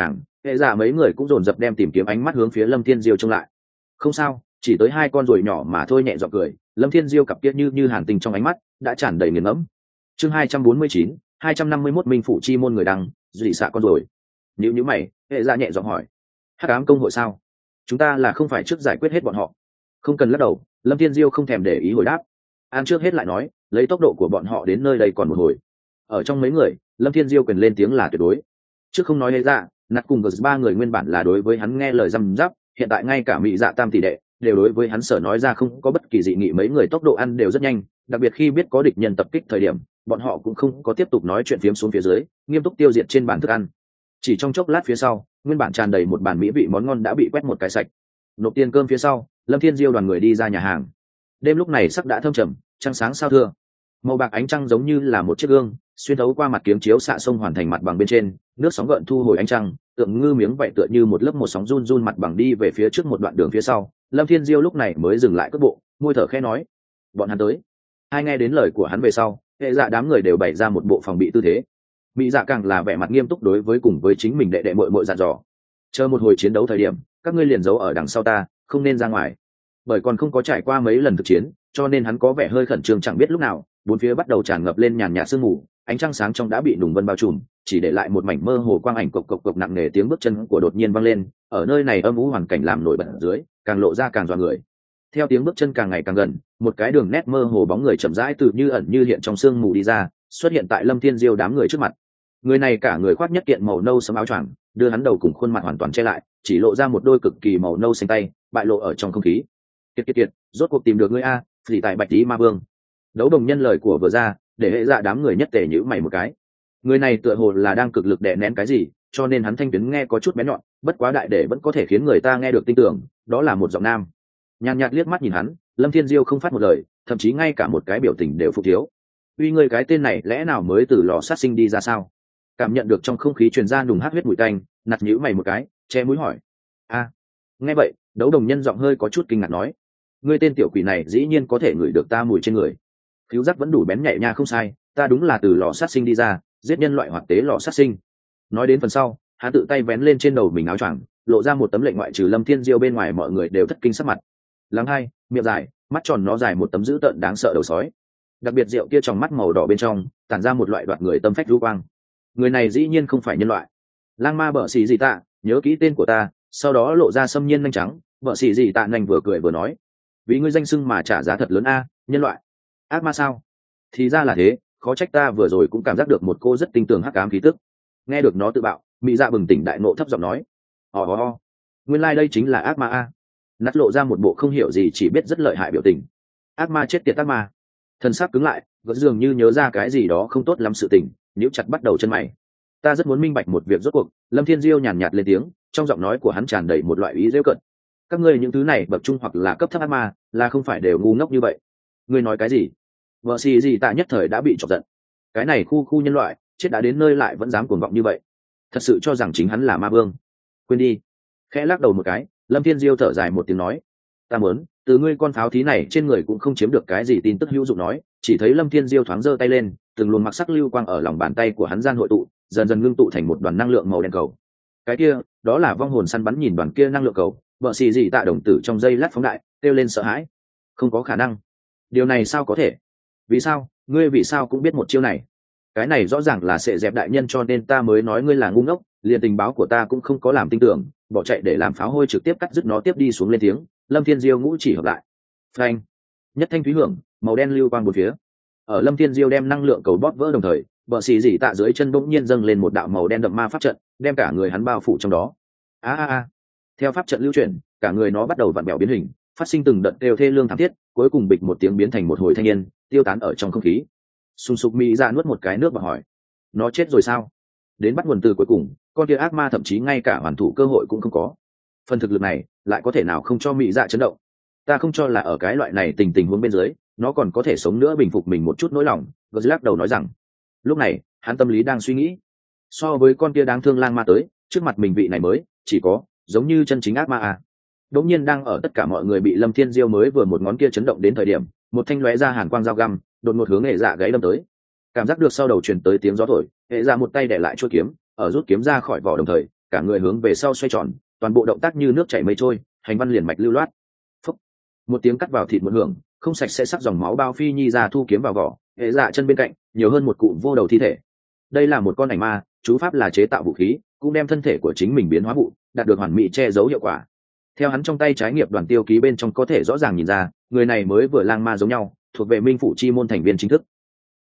Hệ dạ mấy người cũng dồn dập đem tìm kiếm ánh mắt hướng phía Lâm Thiên Diêu trông lại. Không sao, chỉ tới 2 con ruồi nhỏ mà thôi, nhẹ giọng cười. Lâm Thiên Diêu cặp kia như hàn tình trong ánh mắt đã tràn đầy nghiền ngẫm. Chương 249, 251 Minh Phủ Chi Môn người đăng, dị xạ con rồi. Nhíu mày, Hệ dạ nhẹ giọng hỏi: Hắc ám công hội sao? Chúng ta là không phải trước giải quyết hết bọn họ? Không cần lắc đầu, Lâm Thiên Diêu không thèm để ý hồi đáp. An trước hết lại nói, lấy tốc độ của bọn họ đến nơi đây còn một hồi. Ở trong mấy người, Lâm Thiên Diêu quyền lên tiếng là tuyệt đối. Trước không nói Hệ dạ, nạt cùng gờ 3 người nguyên bản là đối với hắn nghe lời răm rắp, hiện tại ngay cả Mị Dạ Tam tỷ đệ đều đối với hắn sở nói ra không có bất kỳ dị nghị. Mấy người tốc độ ăn đều rất nhanh, đặc biệt khi biết có địch nhân tập kích thời điểm, bọn họ cũng không có tiếp tục nói chuyện phiếm xuống phía dưới, nghiêm túc tiêu diệt trên bàn thức ăn. Chỉ trong chốc lát phía sau, nguyên bản tràn đầy một bàn mỹ vị món ngon đã bị quét một cái sạch. Nộp tiền cơm phía sau, Lâm Thiên Diêu đoàn người đi ra nhà hàng. Đêm lúc này sắc đã thâm trầm, trăng sáng sao thưa, màu bạc ánh trăng giống như là một chiếc gương xuyên thấu qua mặt kiếm chiếu xạ sông hoàn thành mặt bằng bên trên, nước sóng gợn thu hồi ánh trăng, tượng ngư miếng vậy tựa như một lớp một sóng run run mặt bằng đi về phía trước một đoạn đường phía sau. Lâm Thiên Diêu lúc này mới dừng lại cước bộ, môi thở khẽ nói: bọn hắn tới. Hai nghe đến lời của hắn về sau, Hệ dạ đám người đều bày ra một bộ phòng bị tư thế. Mỹ dạ càng là vẻ mặt nghiêm túc đối với cùng với chính mình đệ đệ muội muội dặn dò: chờ một hồi chiến đấu thời điểm, các ngươi liền giấu ở đằng sau ta, không nên ra ngoài. Bởi còn không có trải qua mấy lần thực chiến, cho nên hắn có vẻ hơi khẩn trương, chẳng biết lúc nào bốn phía bắt đầu tràn ngập lên nhàn nhạt sương mù, ánh trăng sáng trong đã bị nùng vân bao trùm, chỉ để lại một mảnh mơ hồ quang ảnh. Cộc cộc cộc nặng nề tiếng bước chân của đột nhiên vang lên, ở nơi này âm u hoàn cảnh làm nổi bật dưới, càng lộ ra càng dọa người. Theo tiếng bước chân càng ngày càng gần, một cái đường nét mơ hồ bóng người chậm rãi từ như ẩn như hiện trong sương mù đi ra, xuất hiện tại Lâm Thiên Diêu đám người trước mặt. Người này cả người khoác nhất kiện màu nâu sẫm áo choàng, đưa hắn đầu cùng khuôn mặt hoàn toàn che lại, chỉ lộ ra một đôi cực kỳ màu nâu xanh tay, bại lộ ở trong không khí. Kiệt, rốt cuộc tìm được ngươi a, phỉ tại Bạch Tí Ma Vương. Đấu đồng nhân lời của vừa ra, để Hệ dạ đám người nhất tề nhíu mày một cái. Người này tựa hồ là đang cực lực đè nén cái gì, cho nên hắn thanh tuyến nghe có chút bén nhọn, bất quá đại để vẫn có thể khiến người ta nghe được tin tưởng, đó là một giọng nam. Nhàn nhạt liếc mắt nhìn hắn, Lâm Thiên Diêu không phát một lời, thậm chí ngay cả một cái biểu tình đều phục thiếu. Uy, ngươi cái tên này lẽ nào mới từ lò sát sinh đi ra sao? Cảm nhận được trong không khí truyền ra nùng hắc huyết mùi tanh, nạt nhíu mày một cái, che mũi hỏi: a. Nghe vậy, đấu đồng nhân giọng hơi có chút kinh ngạc nói: ngươi tên tiểu quỷ này dĩ nhiên có thể ngửi được ta mùi trên người. Khứu giác vẫn đủ bén nhạy nha, không sai, ta đúng là từ lò sát sinh đi ra, giết nhân loại hoạt tế lò sát sinh. Nói đến phần sau, hắn tự tay vén lên trên đầu mình áo choàng, lộ ra một tấm lệnh ngoại trừ Lâm Thiên Diêu bên ngoài mọi người đều thất kinh sắc mặt. Lắng hai, miệng dài, mắt tròn nó dài một tấm dữ tợn đáng sợ đầu sói. Đặc biệt rượu kia trong mắt màu đỏ bên trong tản ra một loại đoạt người tâm phách ru quang. Người này dĩ nhiên không phải nhân loại. Lang ma bợ xì gì tạ, nhớ kỹ tên của ta. Sau đó lộ ra xâm nhiên nhanh trắng, bợ xì gì tạ nhanh vừa cười vừa nói: vì ngươi danh xưng mà trả giá thật lớn a, nhân loại. Ác ma sao? Thì ra là thế, khó trách ta vừa rồi cũng cảm giác được một cô rất tinh tường hắc ám khí tức. Nghe được nó tự bạo, Mỹ Dạ bừng tỉnh đại nộ thấp giọng nói: nguyên lai đây chính là ác ma a. Nát lộ ra một bộ không hiểu gì, chỉ biết rất lợi hại biểu tình. Ác ma chết tiệt ác ma. Thân xác cứng lại, vẫn dường như nhớ ra cái gì đó không tốt lắm sự tình, nhíu chặt bắt đầu chân mày. Ta rất muốn minh bạch một việc rốt cuộc. Lâm Thiên Diêu nhàn nhạt lên tiếng, trong giọng nói của hắn tràn đầy một loại ý giễu cợt. Các ngươi những thứ này bậc trung hoặc là cấp thấp ác ma, là không phải đều ngu ngốc như vậy. Ngươi nói cái gì? Vợ xì gì tạ nhất thời đã bị chọc giận. Cái này khu nhân loại chết đã đến nơi lại vẫn dám cuồng vọng như vậy, thật sự cho rằng chính hắn là ma vương. Quên đi. Khẽ lắc đầu một cái, Lâm Thiên Diêu thở dài một tiếng nói: ta muốn từ ngươi con pháo thí này trên người cũng không chiếm được cái gì tin tức hữu dụng. Nói, chỉ thấy Lâm Thiên Diêu thoáng giơ tay lên, từng luồng mặc sắc lưu quang ở lòng bàn tay của hắn gian hội tụ, dần dần ngưng tụ thành một đoàn năng lượng màu đen cầu. Cái kia, đó là vong hồn săn bắn nhìn đoàn kia năng lượng cầu. Vợ xì gì tạ đồng tử trong dây lát phóng đại, kêu lên sợ hãi. Không có khả năng. Điều này sao có thể? Vì sao? Ngươi vì sao cũng biết một chiêu này? Cái này rõ ràng là sệ dẹp đại nhân, cho nên ta mới nói ngươi là ngu ngốc. Liền tình báo của ta cũng không có làm tin tưởng, bỏ chạy để làm pháo hôi trực tiếp cắt dứt nó. Tiếp đi xuống lên tiếng, Lâm Thiên Diêu ngũ chỉ hợp lại. Phanh! Nhất thanh thúy hưởng, màu đen lưu quang một phía. Ở Lâm Thiên Diêu đem năng lượng cầu bóp vỡ đồng thời, bờ xì dỉ tạ dưới chân bỗng nhiên dâng lên một đạo màu đen đậm ma pháp trận, đem cả người hắn bao phủ trong đó. Theo pháp trận lưu chuyển, cả người nó bắt đầu vặn bèo biến hình, phát sinh từng đợt kêu thê lương thảm thiết, cuối cùng bịch một tiếng biến thành một hồi thanh niên, tiêu tán ở trong không khí. Sùng Sục Mỹ Dạ nuốt một cái nước và hỏi: nó chết rồi sao? Đến bắt nguồn từ cuối cùng, con kia ác ma thậm chí ngay cả hoàn thủ cơ hội cũng không có. Phần thực lực này lại có thể nào không cho Mỹ Dạ chấn động? Ta không cho là ở cái loại này tình huống bên dưới, nó còn có thể sống nữa, bình phục mình một chút nỗi lòng. Gờ lắc đầu nói rằng, lúc này hắn tâm lý đang suy nghĩ, so với con kia đáng thương lang ma tới, trước mặt mình vị này mới chỉ có giống như chân chính ác ma à. Đống nhiên đang ở tất cả mọi người bị Lâm Thiên Diêu mới vừa một ngón kia chấn động đến thời điểm, một thanh lóe ra hàn quang dao găm đột ngột hướng Hệ Dạ gáy đâm tới. Cảm giác được sau đầu truyền tới tiếng gió thổi, Hệ Dạ một tay để lại chuôi kiếm, ở rút kiếm ra khỏi vỏ đồng thời, cả người hướng về sau xoay tròn, toàn bộ động tác như nước chảy mây trôi, hành văn liền mạch lưu loát. Phúc. Một tiếng cắt vào thịt một hưởng, không sạch sẽ sắc dòng máu bao phi nhi ra thu kiếm vào vỏ, hệ dạ chân bên cạnh nhiều hơn một cụ vô đầu thi thể. Đây là một con ảnh ma, chú pháp là chế tạo vũ khí, cũng đem thân thể của chính mình biến hóa vụ, đạt được hoàn mỹ che giấu hiệu quả. Theo hắn trong tay trái nghiệp đoàn tiêu ký bên trong có thể rõ ràng nhìn ra, người này mới vừa lang ma giống nhau, thuộc về minh phủ chi môn thành viên chính thức.